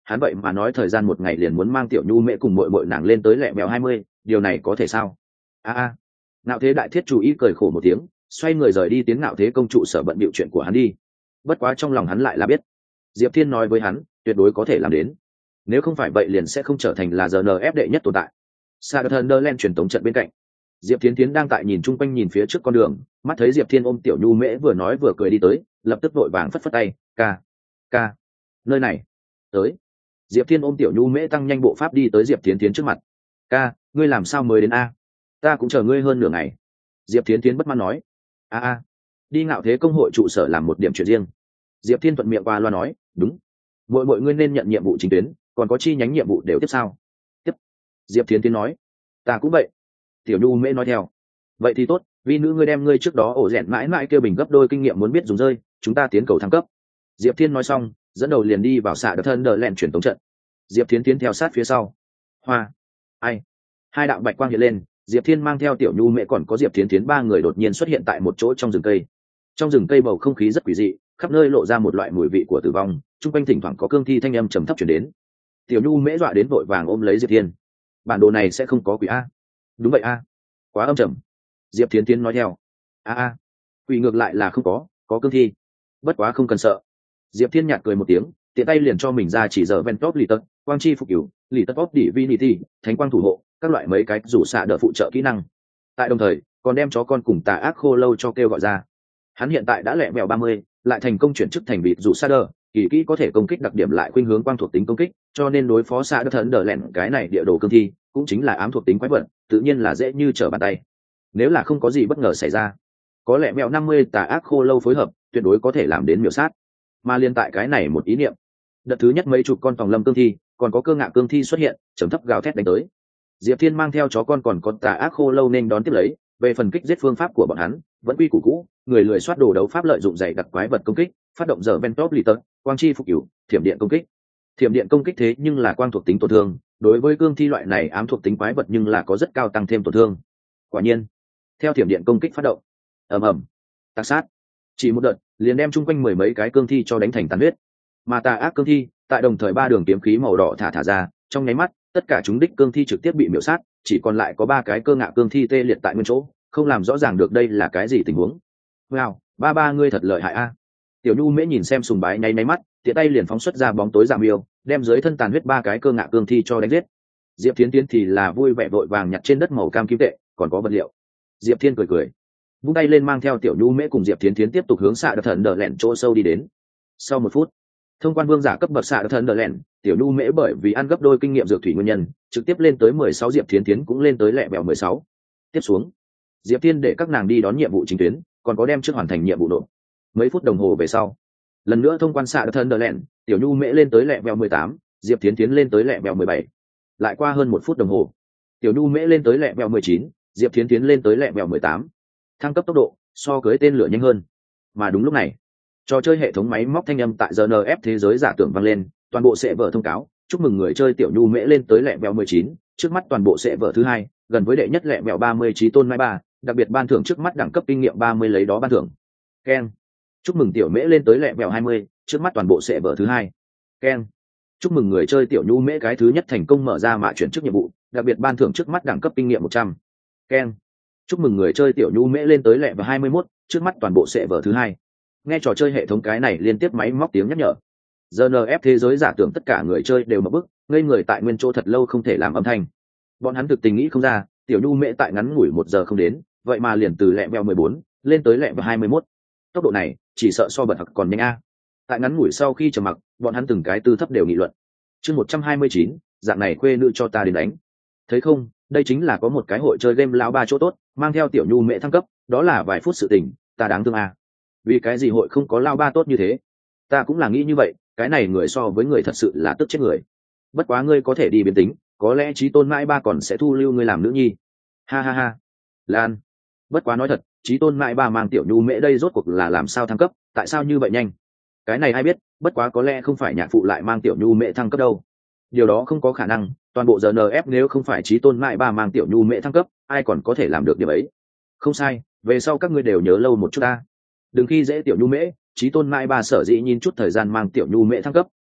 hắn vậy mà nói thời gian một ngày liền muốn mang tiểu nhu mễ cùng mội mội nàng lên tới lẹ mèo hai mươi, điều này có thể sao? a a Ngạo Thế Đại Thiết chủ ý cười khổ một tiếng, xoay người rời đi, tiến Ngạo Thế công trụ sở bận bịu chuyện của hắn đi. Bất quá trong lòng hắn lại là biết, Diệp Thiên nói với hắn tuyệt đối có thể làm đến, nếu không phải vậy liền sẽ không trở thành là rờ en ép đệ nhất tồn tại. Sunderland truyền tống trận bên cạnh, Diệp Thiến Thiến đang tại nhìn chung quanh, nhìn phía trước con đường, mắt thấy Diệp Thiên ôm tiểu nhu mễ vừa nói vừa cười đi tới, lập tức vội vàng phất phất tay, ca ca nơi này tới. Diệp Thiên ôm tiểu nhu mễ tăng nhanh bộ pháp đi tới Diệp Thiến Thiến trước mặt. Ca, ngươi làm sao mới đến a? Ta cũng chờ ngươi hơn nửa ngày. Diệp Thiến Thiến bất mãn nói. a a đi Ngạo Thế công hội trụ sở làm một điểm chuyện riêng. Diệp Thiên thuận miệng qua loa nói, đúng. Mỗi mỗi ngươi nên nhận nhiệm vụ chính tuyến, còn có chi nhánh nhiệm vụ đều tiếp sao? Tiếp. Diệp Thiến Thiến nói. Ta cũng vậy. Tiểu nhu mễ nói theo. Vậy thì tốt, vì nữ ngươi đem ngươi trước đó ổ rẽn mãi mãi kêu bình gấp đôi kinh nghiệm muốn biết dùng rơi, chúng ta tiến cầu thăng cấp. Diệp Thiên nói xong, dẫn đầu liền đi vào xạ đợt thân đờ lẹn chuyển tống trận. Diệp Thiên tiến theo sát phía sau. Hoa, ai? Hai đạo bạch quang hiện lên, Diệp Thiên mang theo tiểu nhu mẹ còn có Diệp Thiên tiến ba người đột nhiên xuất hiện tại một chỗ trong rừng cây. Trong rừng cây bầu không khí rất quỷ dị, khắp nơi lộ ra một loại mùi vị của tử vong, chung quanh thỉnh thoảng có cương thi thanh âm trầm thấp truyền đến. Tiểu nhu mễ dọa đến vội vàng ôm lấy Diệp Thiên. Bản đồ này sẽ không có quỷ a? Đúng vậy a. Quá âm trầm. Diệp Thiên tiến nói theo. A a, quỷ ngược lại là không có, có cương thi. Bất quá không cần sợ. Diệp Thiên nhạt cười một tiếng, tiện tay liền cho mình ra chỉ giờ Ventop lì tật, quang chi phục cửu, lì tật pop divinity, thánh quang thủ hộ, các loại mấy cái rủ xạ đỡ phụ trợ kỹ năng. Tại đồng thời, còn đem chó con cùng tà ác khô lâu cho kêu gọi ra. Hắn hiện tại đã lẹ mèo ba mươi, lại thành công chuyển chức thành vịt rủ xạ đỡ, kỳ kỹ có thể công kích đặc điểm lại khuynh hướng quang thuộc tính công kích, cho nên đối phó xạ đỡ thần đỡ lẹn cái này địa đồ cương thi, cũng chính là ám thuộc tính quái vật, tự nhiên là dễ như trở bàn tay. Nếu là không có gì bất ngờ xảy ra, có lẽ mèo năm mươi tà ác khô lâu phối hợp, tuyệt đối có thể làm đến miểu sát. Mà liên tại cái này một ý niệm, đợt thứ nhất mấy chục con tòng lâm cương thi, còn có cơ ngạ cương thi xuất hiện, trầm thấp gào thét đánh tới. Diệp Thiên mang theo chó con còn có tà ác khô lâu nên đón tiếp lấy, về phần kích giết phương pháp của bọn hắn, vẫn quy củ cũ, người lười soát đồ đấu pháp lợi dụng dày đặc quái vật công kích, phát động giờ Ventop lì tật, quang chi phục cửu, thiểm điện công kích. Thiểm điện công kích thế nhưng là quang thuộc tính tổn thương, đối với cương thi loại này ám thuộc tính quái vật nhưng là có rất cao tăng thêm tổn thương. Quả nhiên, theo thiểm điện công kích phát động, ầm ầm, tạc sát, chỉ một đợt liền đem chung quanh mười mấy cái cương thi cho đánh thành tàn huyết. Mà tà ác cương thi tại đồng thời ba đường kiếm khí màu đỏ thả thả ra, trong nháy mắt tất cả chúng đích cương thi trực tiếp bị miểu sát, chỉ còn lại có ba cái cơ ngạ cương thi tê liệt tại nguyên chỗ, không làm rõ ràng được đây là cái gì tình huống. Wow, ba ba ngươi thật lợi hại a. Tiểu nhu mễ nhìn xem sùng bái nháy nháy mắt, tiện tay liền phóng xuất ra bóng tối giảm yêu, đem dưới thân tàn huyết ba cái cơ ngạ cương thi cho đánh giết. Diệp Thiến Tiến thì là vui vẻ vội vàng nhặt trên đất màu cam kim tệ, còn có vật liệu. Diệp Thiên cười cười, vung tay lên mang theo tiểu nhu mễ cùng Diệp Thiến Thiến tiếp tục hướng xạ đợt thần đờ lẹn chỗ sâu đi đến. Sau một phút, thông quan vương giả cấp bậc xạ đợt thần đờ lẹn, tiểu nhu mễ bởi vì ăn gấp đôi kinh nghiệm dược thủy nguyên nhân, trực tiếp lên tới mười sáu, Diệp Thiến Thiến cũng lên tới lẹ bèo mười sáu. Tiếp xuống, Diệp Thiên để các nàng đi đón nhiệm vụ chính tuyến, còn có đem trước hoàn thành nhiệm vụ nộp. Mấy phút đồng hồ về sau, lần nữa thông quan xạ đợt thần đờ lẹn, tiểu nhu mễ lên tới lẹ bèo mười tám, Diệp Thiến Thiến lên tới lẹ bèo mười bảy. Lại qua hơn một phút đồng hồ, tiểu nhu mễ lên tới lẹ bèo mười chín, Diệp Thiến Thiến lên tới lẹ bèo mười tám. Thăng cấp tốc độ so cưới tên lửa nhanh hơn. Mà đúng lúc này, trò chơi hệ thống máy móc thanh âm tại rờ en ép thế giới giả tưởng vang lên, toàn bộ sẽ vở thông cáo chúc mừng người chơi tiểu nhu mễ lên tới lẹ bèo mười chín, trước mắt toàn bộ sẽ vở thứ hai, gần với đệ nhất lẹ bèo ba mươi trí tôn mai ba, đặc biệt ban thưởng trước mắt đẳng cấp kinh nghiệm ba mươi lấy đó ban thưởng. Ken, chúc mừng tiểu mễ lên tới lẹ bèo hai mươi, trước mắt toàn bộ sẽ vở thứ hai. Ken, chúc mừng người chơi tiểu nhu mễ cái thứ nhất thành công mở ra mạ chuyển chức nhiệm vụ, đặc biệt ban thưởng trước mắt đẳng cấp kinh nghiệm một trăm. Ken, chúc mừng người chơi tiểu nhu mễ lên tới lẹ và hai mươi mốt, trước mắt toàn bộ sẽ vở thứ hai. Nghe trò chơi hệ thống cái này liên tiếp máy móc tiếng nhắc nhở, rờ en ép thế giới giả tưởng tất cả người chơi đều mở bức ngây người tại nguyên chỗ thật lâu không thể làm âm thanh. Bọn hắn thực tình nghĩ không ra, tiểu nhu mễ tại ngắn ngủi một giờ không đến, vậy mà liền từ lẹ bèo mười bốn lên tới lẹ và hai mươi mốt. Tốc độ này chỉ sợ so bật thật còn nhanh a. Tại ngắn ngủi sau khi trầm mặc, bọn hắn từng cái tư thấp đều nghị luận. Chương một trăm hai mươi chín, dạng này khuê nữ cho ta đến đánh. Thấy không, đây chính là có một cái hội chơi game lão ba chỗ tốt, mang theo tiểu nhu mễ thăng cấp, đó là vài phút sự tình, ta đáng thương à. Vì cái gì hội không có lao ba tốt như thế? Ta cũng là nghĩ như vậy, cái này người so với người thật sự là tức chết người. Bất quá ngươi có thể đi biến tính, có lẽ chí tôn mãi ba còn sẽ thu lưu ngươi làm nữ nhi. Ha ha ha. Lan. Bất quá nói thật, chí tôn mãi ba mang tiểu nhu mễ đây rốt cuộc là làm sao thăng cấp, tại sao như vậy nhanh? Cái này ai biết, bất quá có lẽ không phải nhạc phụ lại mang tiểu nhu mễ thăng cấp đâu. Điều đó không có khả năng, toàn bộ rờ en ép nếu không phải chí tôn mãi ba mang tiểu nhu mễ thăng cấp, ai còn có thể làm được điều ấy. Không sai, về sau các ngươi đều nhớ lâu một chút ta. Đừng khi dễ tiểu nhu mễ, chí tôn mãi ba sở dĩ nhìn chút thời gian mang tiểu nhu mễ thăng cấp,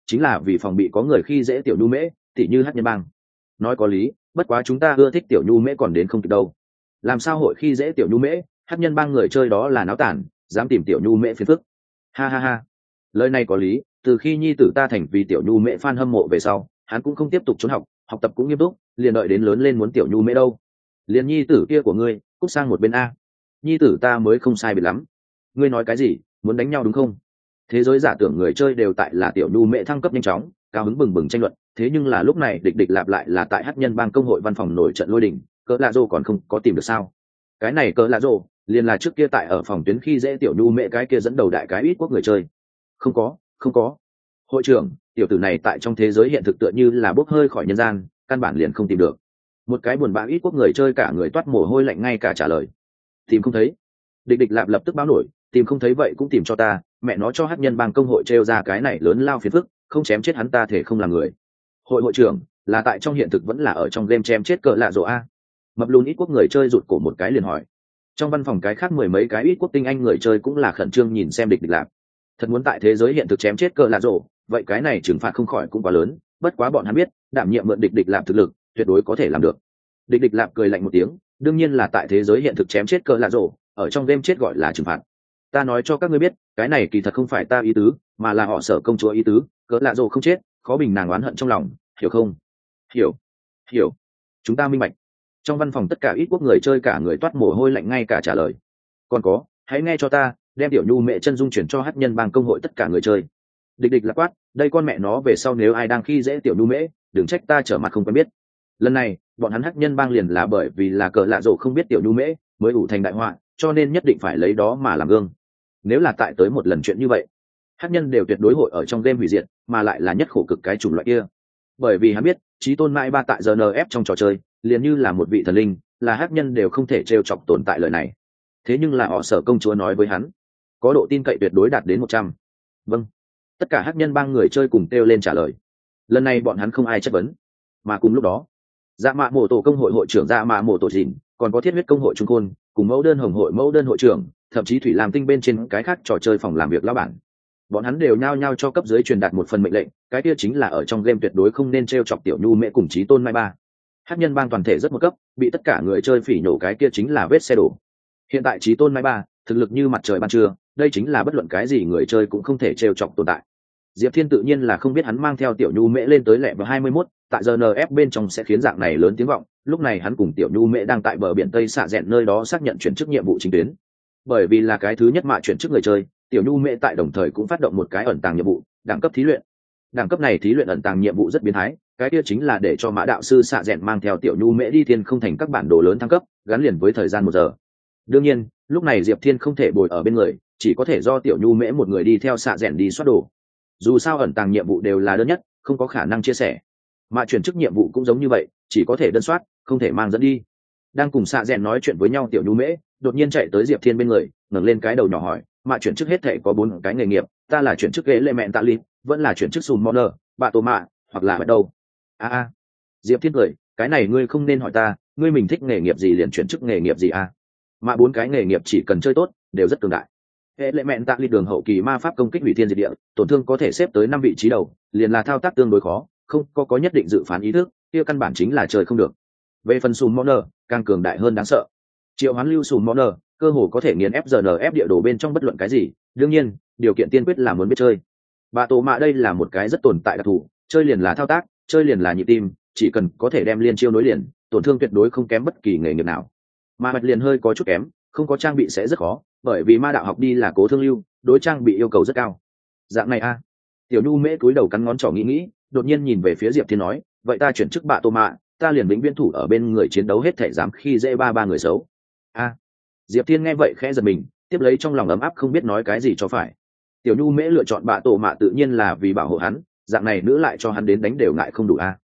chính là vì phòng bị có người khi dễ tiểu nhu mễ, tỉ như Hắc Nhân Bang. Nói có lý, bất quá chúng ta ưa thích tiểu nhu mễ còn đến không kịp đâu. Làm sao hội khi dễ tiểu nhu mễ? Hắc Nhân Bang người chơi đó là náo tản, dám tìm tiểu nhu mễ phiền phức. Ha ha ha, lời này có lý. Từ khi nhi tử ta thành vì tiểu nhu mễ fan hâm mộ về sau, hắn cũng không tiếp tục trốn học, học tập cũng nghiêm túc, liền đợi đến lớn lên muốn tiểu nhu mễ đâu. Liền nhi tử kia của ngươi, cút sang một bên a. Nhi tử ta mới không sai biệt lắm. Ngươi nói cái gì? Muốn đánh nhau đúng không? Thế giới giả tưởng người chơi đều tại là tiểu nhu mễ thăng cấp nhanh chóng, cao hứng bừng bừng tranh luận. Thế nhưng là lúc này địch địch lạp lại là tại Hắc Nhân Bang công hội văn phòng nổi trận lôi đình, cỡ lạ rô còn không có tìm được sao? Cái này cỡ lạ rô liền là trước kia tại ở phòng tuyến khi dễ tiểu nhu mễ cái kia dẫn đầu đại cái ít quốc người chơi. Không có, không có. Hội trưởng, tiểu tử này tại trong thế giới hiện thực tựa như là bốc hơi khỏi nhân gian, căn bản liền không tìm được. Một cái buồn bã ít quốc người chơi cả người toát mồ hôi lạnh ngay cả trả lời. Tìm không thấy. Địch địch lạp lập tức báo nổi, tìm không thấy vậy cũng tìm cho ta, mẹ nó cho Hắc Nhân Bang công hội trêu ra cái này lớn lao phiền phức, không chém chết hắn ta thể không làm người. Hội hội trưởng, là tại trong hiện thực vẫn là ở trong game chém chết cỡ lạ rồ a? Mập lùn ít quốc người chơi rụt cổ một cái liền hỏi. Trong văn phòng cái khác mười mấy cái ít quốc tinh anh người chơi cũng là khẩn trương nhìn xem địch địch lạp. Thật muốn tại thế giới hiện thực chém chết cỡ lạ rồ, vậy cái này trừng phạt không khỏi cũng quá lớn, bất quá bọn hắn biết, đảm nhiệm mượn địch địch lạp thực lực, tuyệt đối có thể làm được. Địch địch lạp cười lạnh một tiếng, đương nhiên là tại thế giới hiện thực chém chết cỡ lạ rồ, ở trong game chết gọi là trừng phạt. Ta nói cho các ngươi biết, cái này kỳ thật không phải ta ý tứ, mà là họ Sở công chúa ý tứ, cỡ lạ rồ không chết, khó bình nàng oán hận trong lòng, hiểu không? Hiểu, hiểu. Chúng ta minh bạch. Trong văn phòng tất cả ít quốc người chơi cả người toát mồ hôi lạnh ngay cả trả lời. Còn có, hãy nghe cho ta, đem tiểu nhu mẹ chân dung chuyển cho Hắc Nhân Bang công hội tất cả người chơi. Địch địch là quát, đây con mẹ nó về sau nếu ai đang khi dễ tiểu nhu mễ, đừng trách ta trở mặt không quen biết. Lần này, bọn hắn Hắc Nhân Bang liền là bởi vì là cỡ lạ rồ không biết tiểu nhu mễ, mới ủ thành đại họa, cho nên nhất định phải lấy đó mà làm gương. Nếu là tại tới một lần chuyện như vậy, Hắc Nhân đều tuyệt đối hội ở trong game hủy diệt, mà lại là nhất khổ cực cái chủng loại kia. Bởi vì hắn biết, chí tôn mãi ba tại giê en ép trong trò chơi, liền như là một vị thần linh, là Hắc Nhân đều không thể trêu chọc tồn tại lời này. Thế nhưng là họ Sở công chúa nói với hắn, có độ tin cậy tuyệt đối đạt đến một trăm. Vâng. Tất cả Hắc Nhân Bang người chơi cùng kêu lên trả lời. Lần này bọn hắn không ai chất vấn, mà cùng lúc đó, Dạ Mạ Mộ Tổ công hội hội trưởng Dạ Mạ Mộ Tổ Dìn, còn có Thiết Huyết công hội Trung Khôn, cùng Mẫu đơn Hồng hội Mẫu đơn hội trưởng, thậm chí Thủy Lam Tinh bên trên cái khác trò chơi phòng làm việc lão bản, bọn hắn đều nhao nhao cho cấp dưới truyền đạt một phần mệnh lệnh, cái kia chính là ở trong game tuyệt đối không nên trêu chọc tiểu nhu mẹ cùng chí tôn mai ba. Hắc Nhân Bang toàn thể rất một cấp, bị tất cả người chơi phỉ nhổ cái kia chính là vết xe đổ. Hiện tại chí tôn mai ba thực lực như mặt trời ban trưa, đây chính là bất luận cái gì người chơi cũng không thể trêu chọc tồn tại. Diệp Thiên tự nhiên là không biết hắn mang theo tiểu nhu mẹ lên tới lẹ vào hai mươi mốt, tại giê en ép bên trong sẽ khiến dạng này lớn tiếng vọng. Lúc này hắn cùng tiểu nhu mẹ đang tại bờ biển tây xạ rẽn nơi đó xác nhận chuyển chức nhiệm vụ chính tuyến. Bởi vì là cái thứ nhất mạ chuyển chức người chơi, tiểu nhu mẹ tại đồng thời cũng phát động một cái ẩn tàng nhiệm vụ, đẳng cấp thí luyện. Đẳng cấp này thí luyện ẩn tàng nhiệm vụ rất biến thái, cái kia chính là để cho mã đạo sư xạ rẽn mang theo tiểu nhu mẹ đi thiên không thành các bản đồ lớn thăng cấp, gắn liền với thời gian một giờ. Đương nhiên, lúc này Diệp Thiên không thể bồi ở bên người, chỉ có thể do tiểu nhu mẹ một người đi theo xạ rẽn đi soát đồ. Dù sao ẩn tàng nhiệm vụ đều là đơn nhất, không có khả năng chia sẻ, mà chuyển chức nhiệm vụ cũng giống như vậy, chỉ có thể đơn soát, không thể mang dẫn đi. Đang cùng xạ rẽn nói chuyện với nhau, tiểu nhu mễ đột nhiên chạy tới Diệp Thiên bên người, ngẩng lên cái đầu nhỏ hỏi, mà chuyển chức hết thể có bốn cái nghề nghiệp, ta là chuyển chức ghế lệ mẹn tạ lip, vẫn là chuyển chức sùn moner, bạ tổ mạ, hoặc là ở đâu? A a. Diệp Thiên cười, cái này ngươi không nên hỏi ta, ngươi mình thích nghề nghiệp gì liền chuyển chức nghề nghiệp gì a. À? Mà bốn cái nghề nghiệp chỉ cần chơi tốt, đều rất cường đại. Hệ lệ mẹn tạ lip đường hậu kỳ ma pháp công kích hủy thiên diệt địa, tổn thương có thể xếp tới năm vị trí đầu, liền là thao tác tương đối khó, không có có nhất định dự phán ý thức, kia căn bản chính là chơi không được. Về phần sùn moner, càng cường đại hơn đáng sợ. Triệu hoán lưu sùn moner, cơ hồ có thể nghiền ép giê en ép địa đồ bên trong bất luận cái gì, đương nhiên điều kiện tiên quyết là muốn biết chơi. Bà tổ mạ đây là một cái rất tồn tại đặc thù, chơi liền là thao tác, chơi liền là nhịp tim, chỉ cần có thể đem liên chiêu nối liền, tổn thương tuyệt đối không kém bất kỳ nghề nghiệp nào. Mà mạch liền hơi có chút kém, không có trang bị sẽ rất khó, bởi vì ma đạo học đi là cố thương lưu, đối trang bị yêu cầu rất cao. Dạng này a. À. Tiểu Nhu mễ cúi đầu cắn ngón trỏ nghĩ nghĩ, đột nhiên nhìn về phía Diệp Thiên nói, vậy ta chuyển chức bà tổ mạ, ta liền vĩnh viễn thủ ở bên người chiến đấu hết thể dám khi dễ ba ba người xấu. A. À. Diệp Thiên nghe vậy khẽ giật mình, tiếp lấy trong lòng ấm áp không biết nói cái gì cho phải. Tiểu Nhu mễ lựa chọn bạ tổ mạ tự nhiên là vì bảo hộ hắn, dạng này nữ lại cho hắn đến đánh đều ngại không đủ a.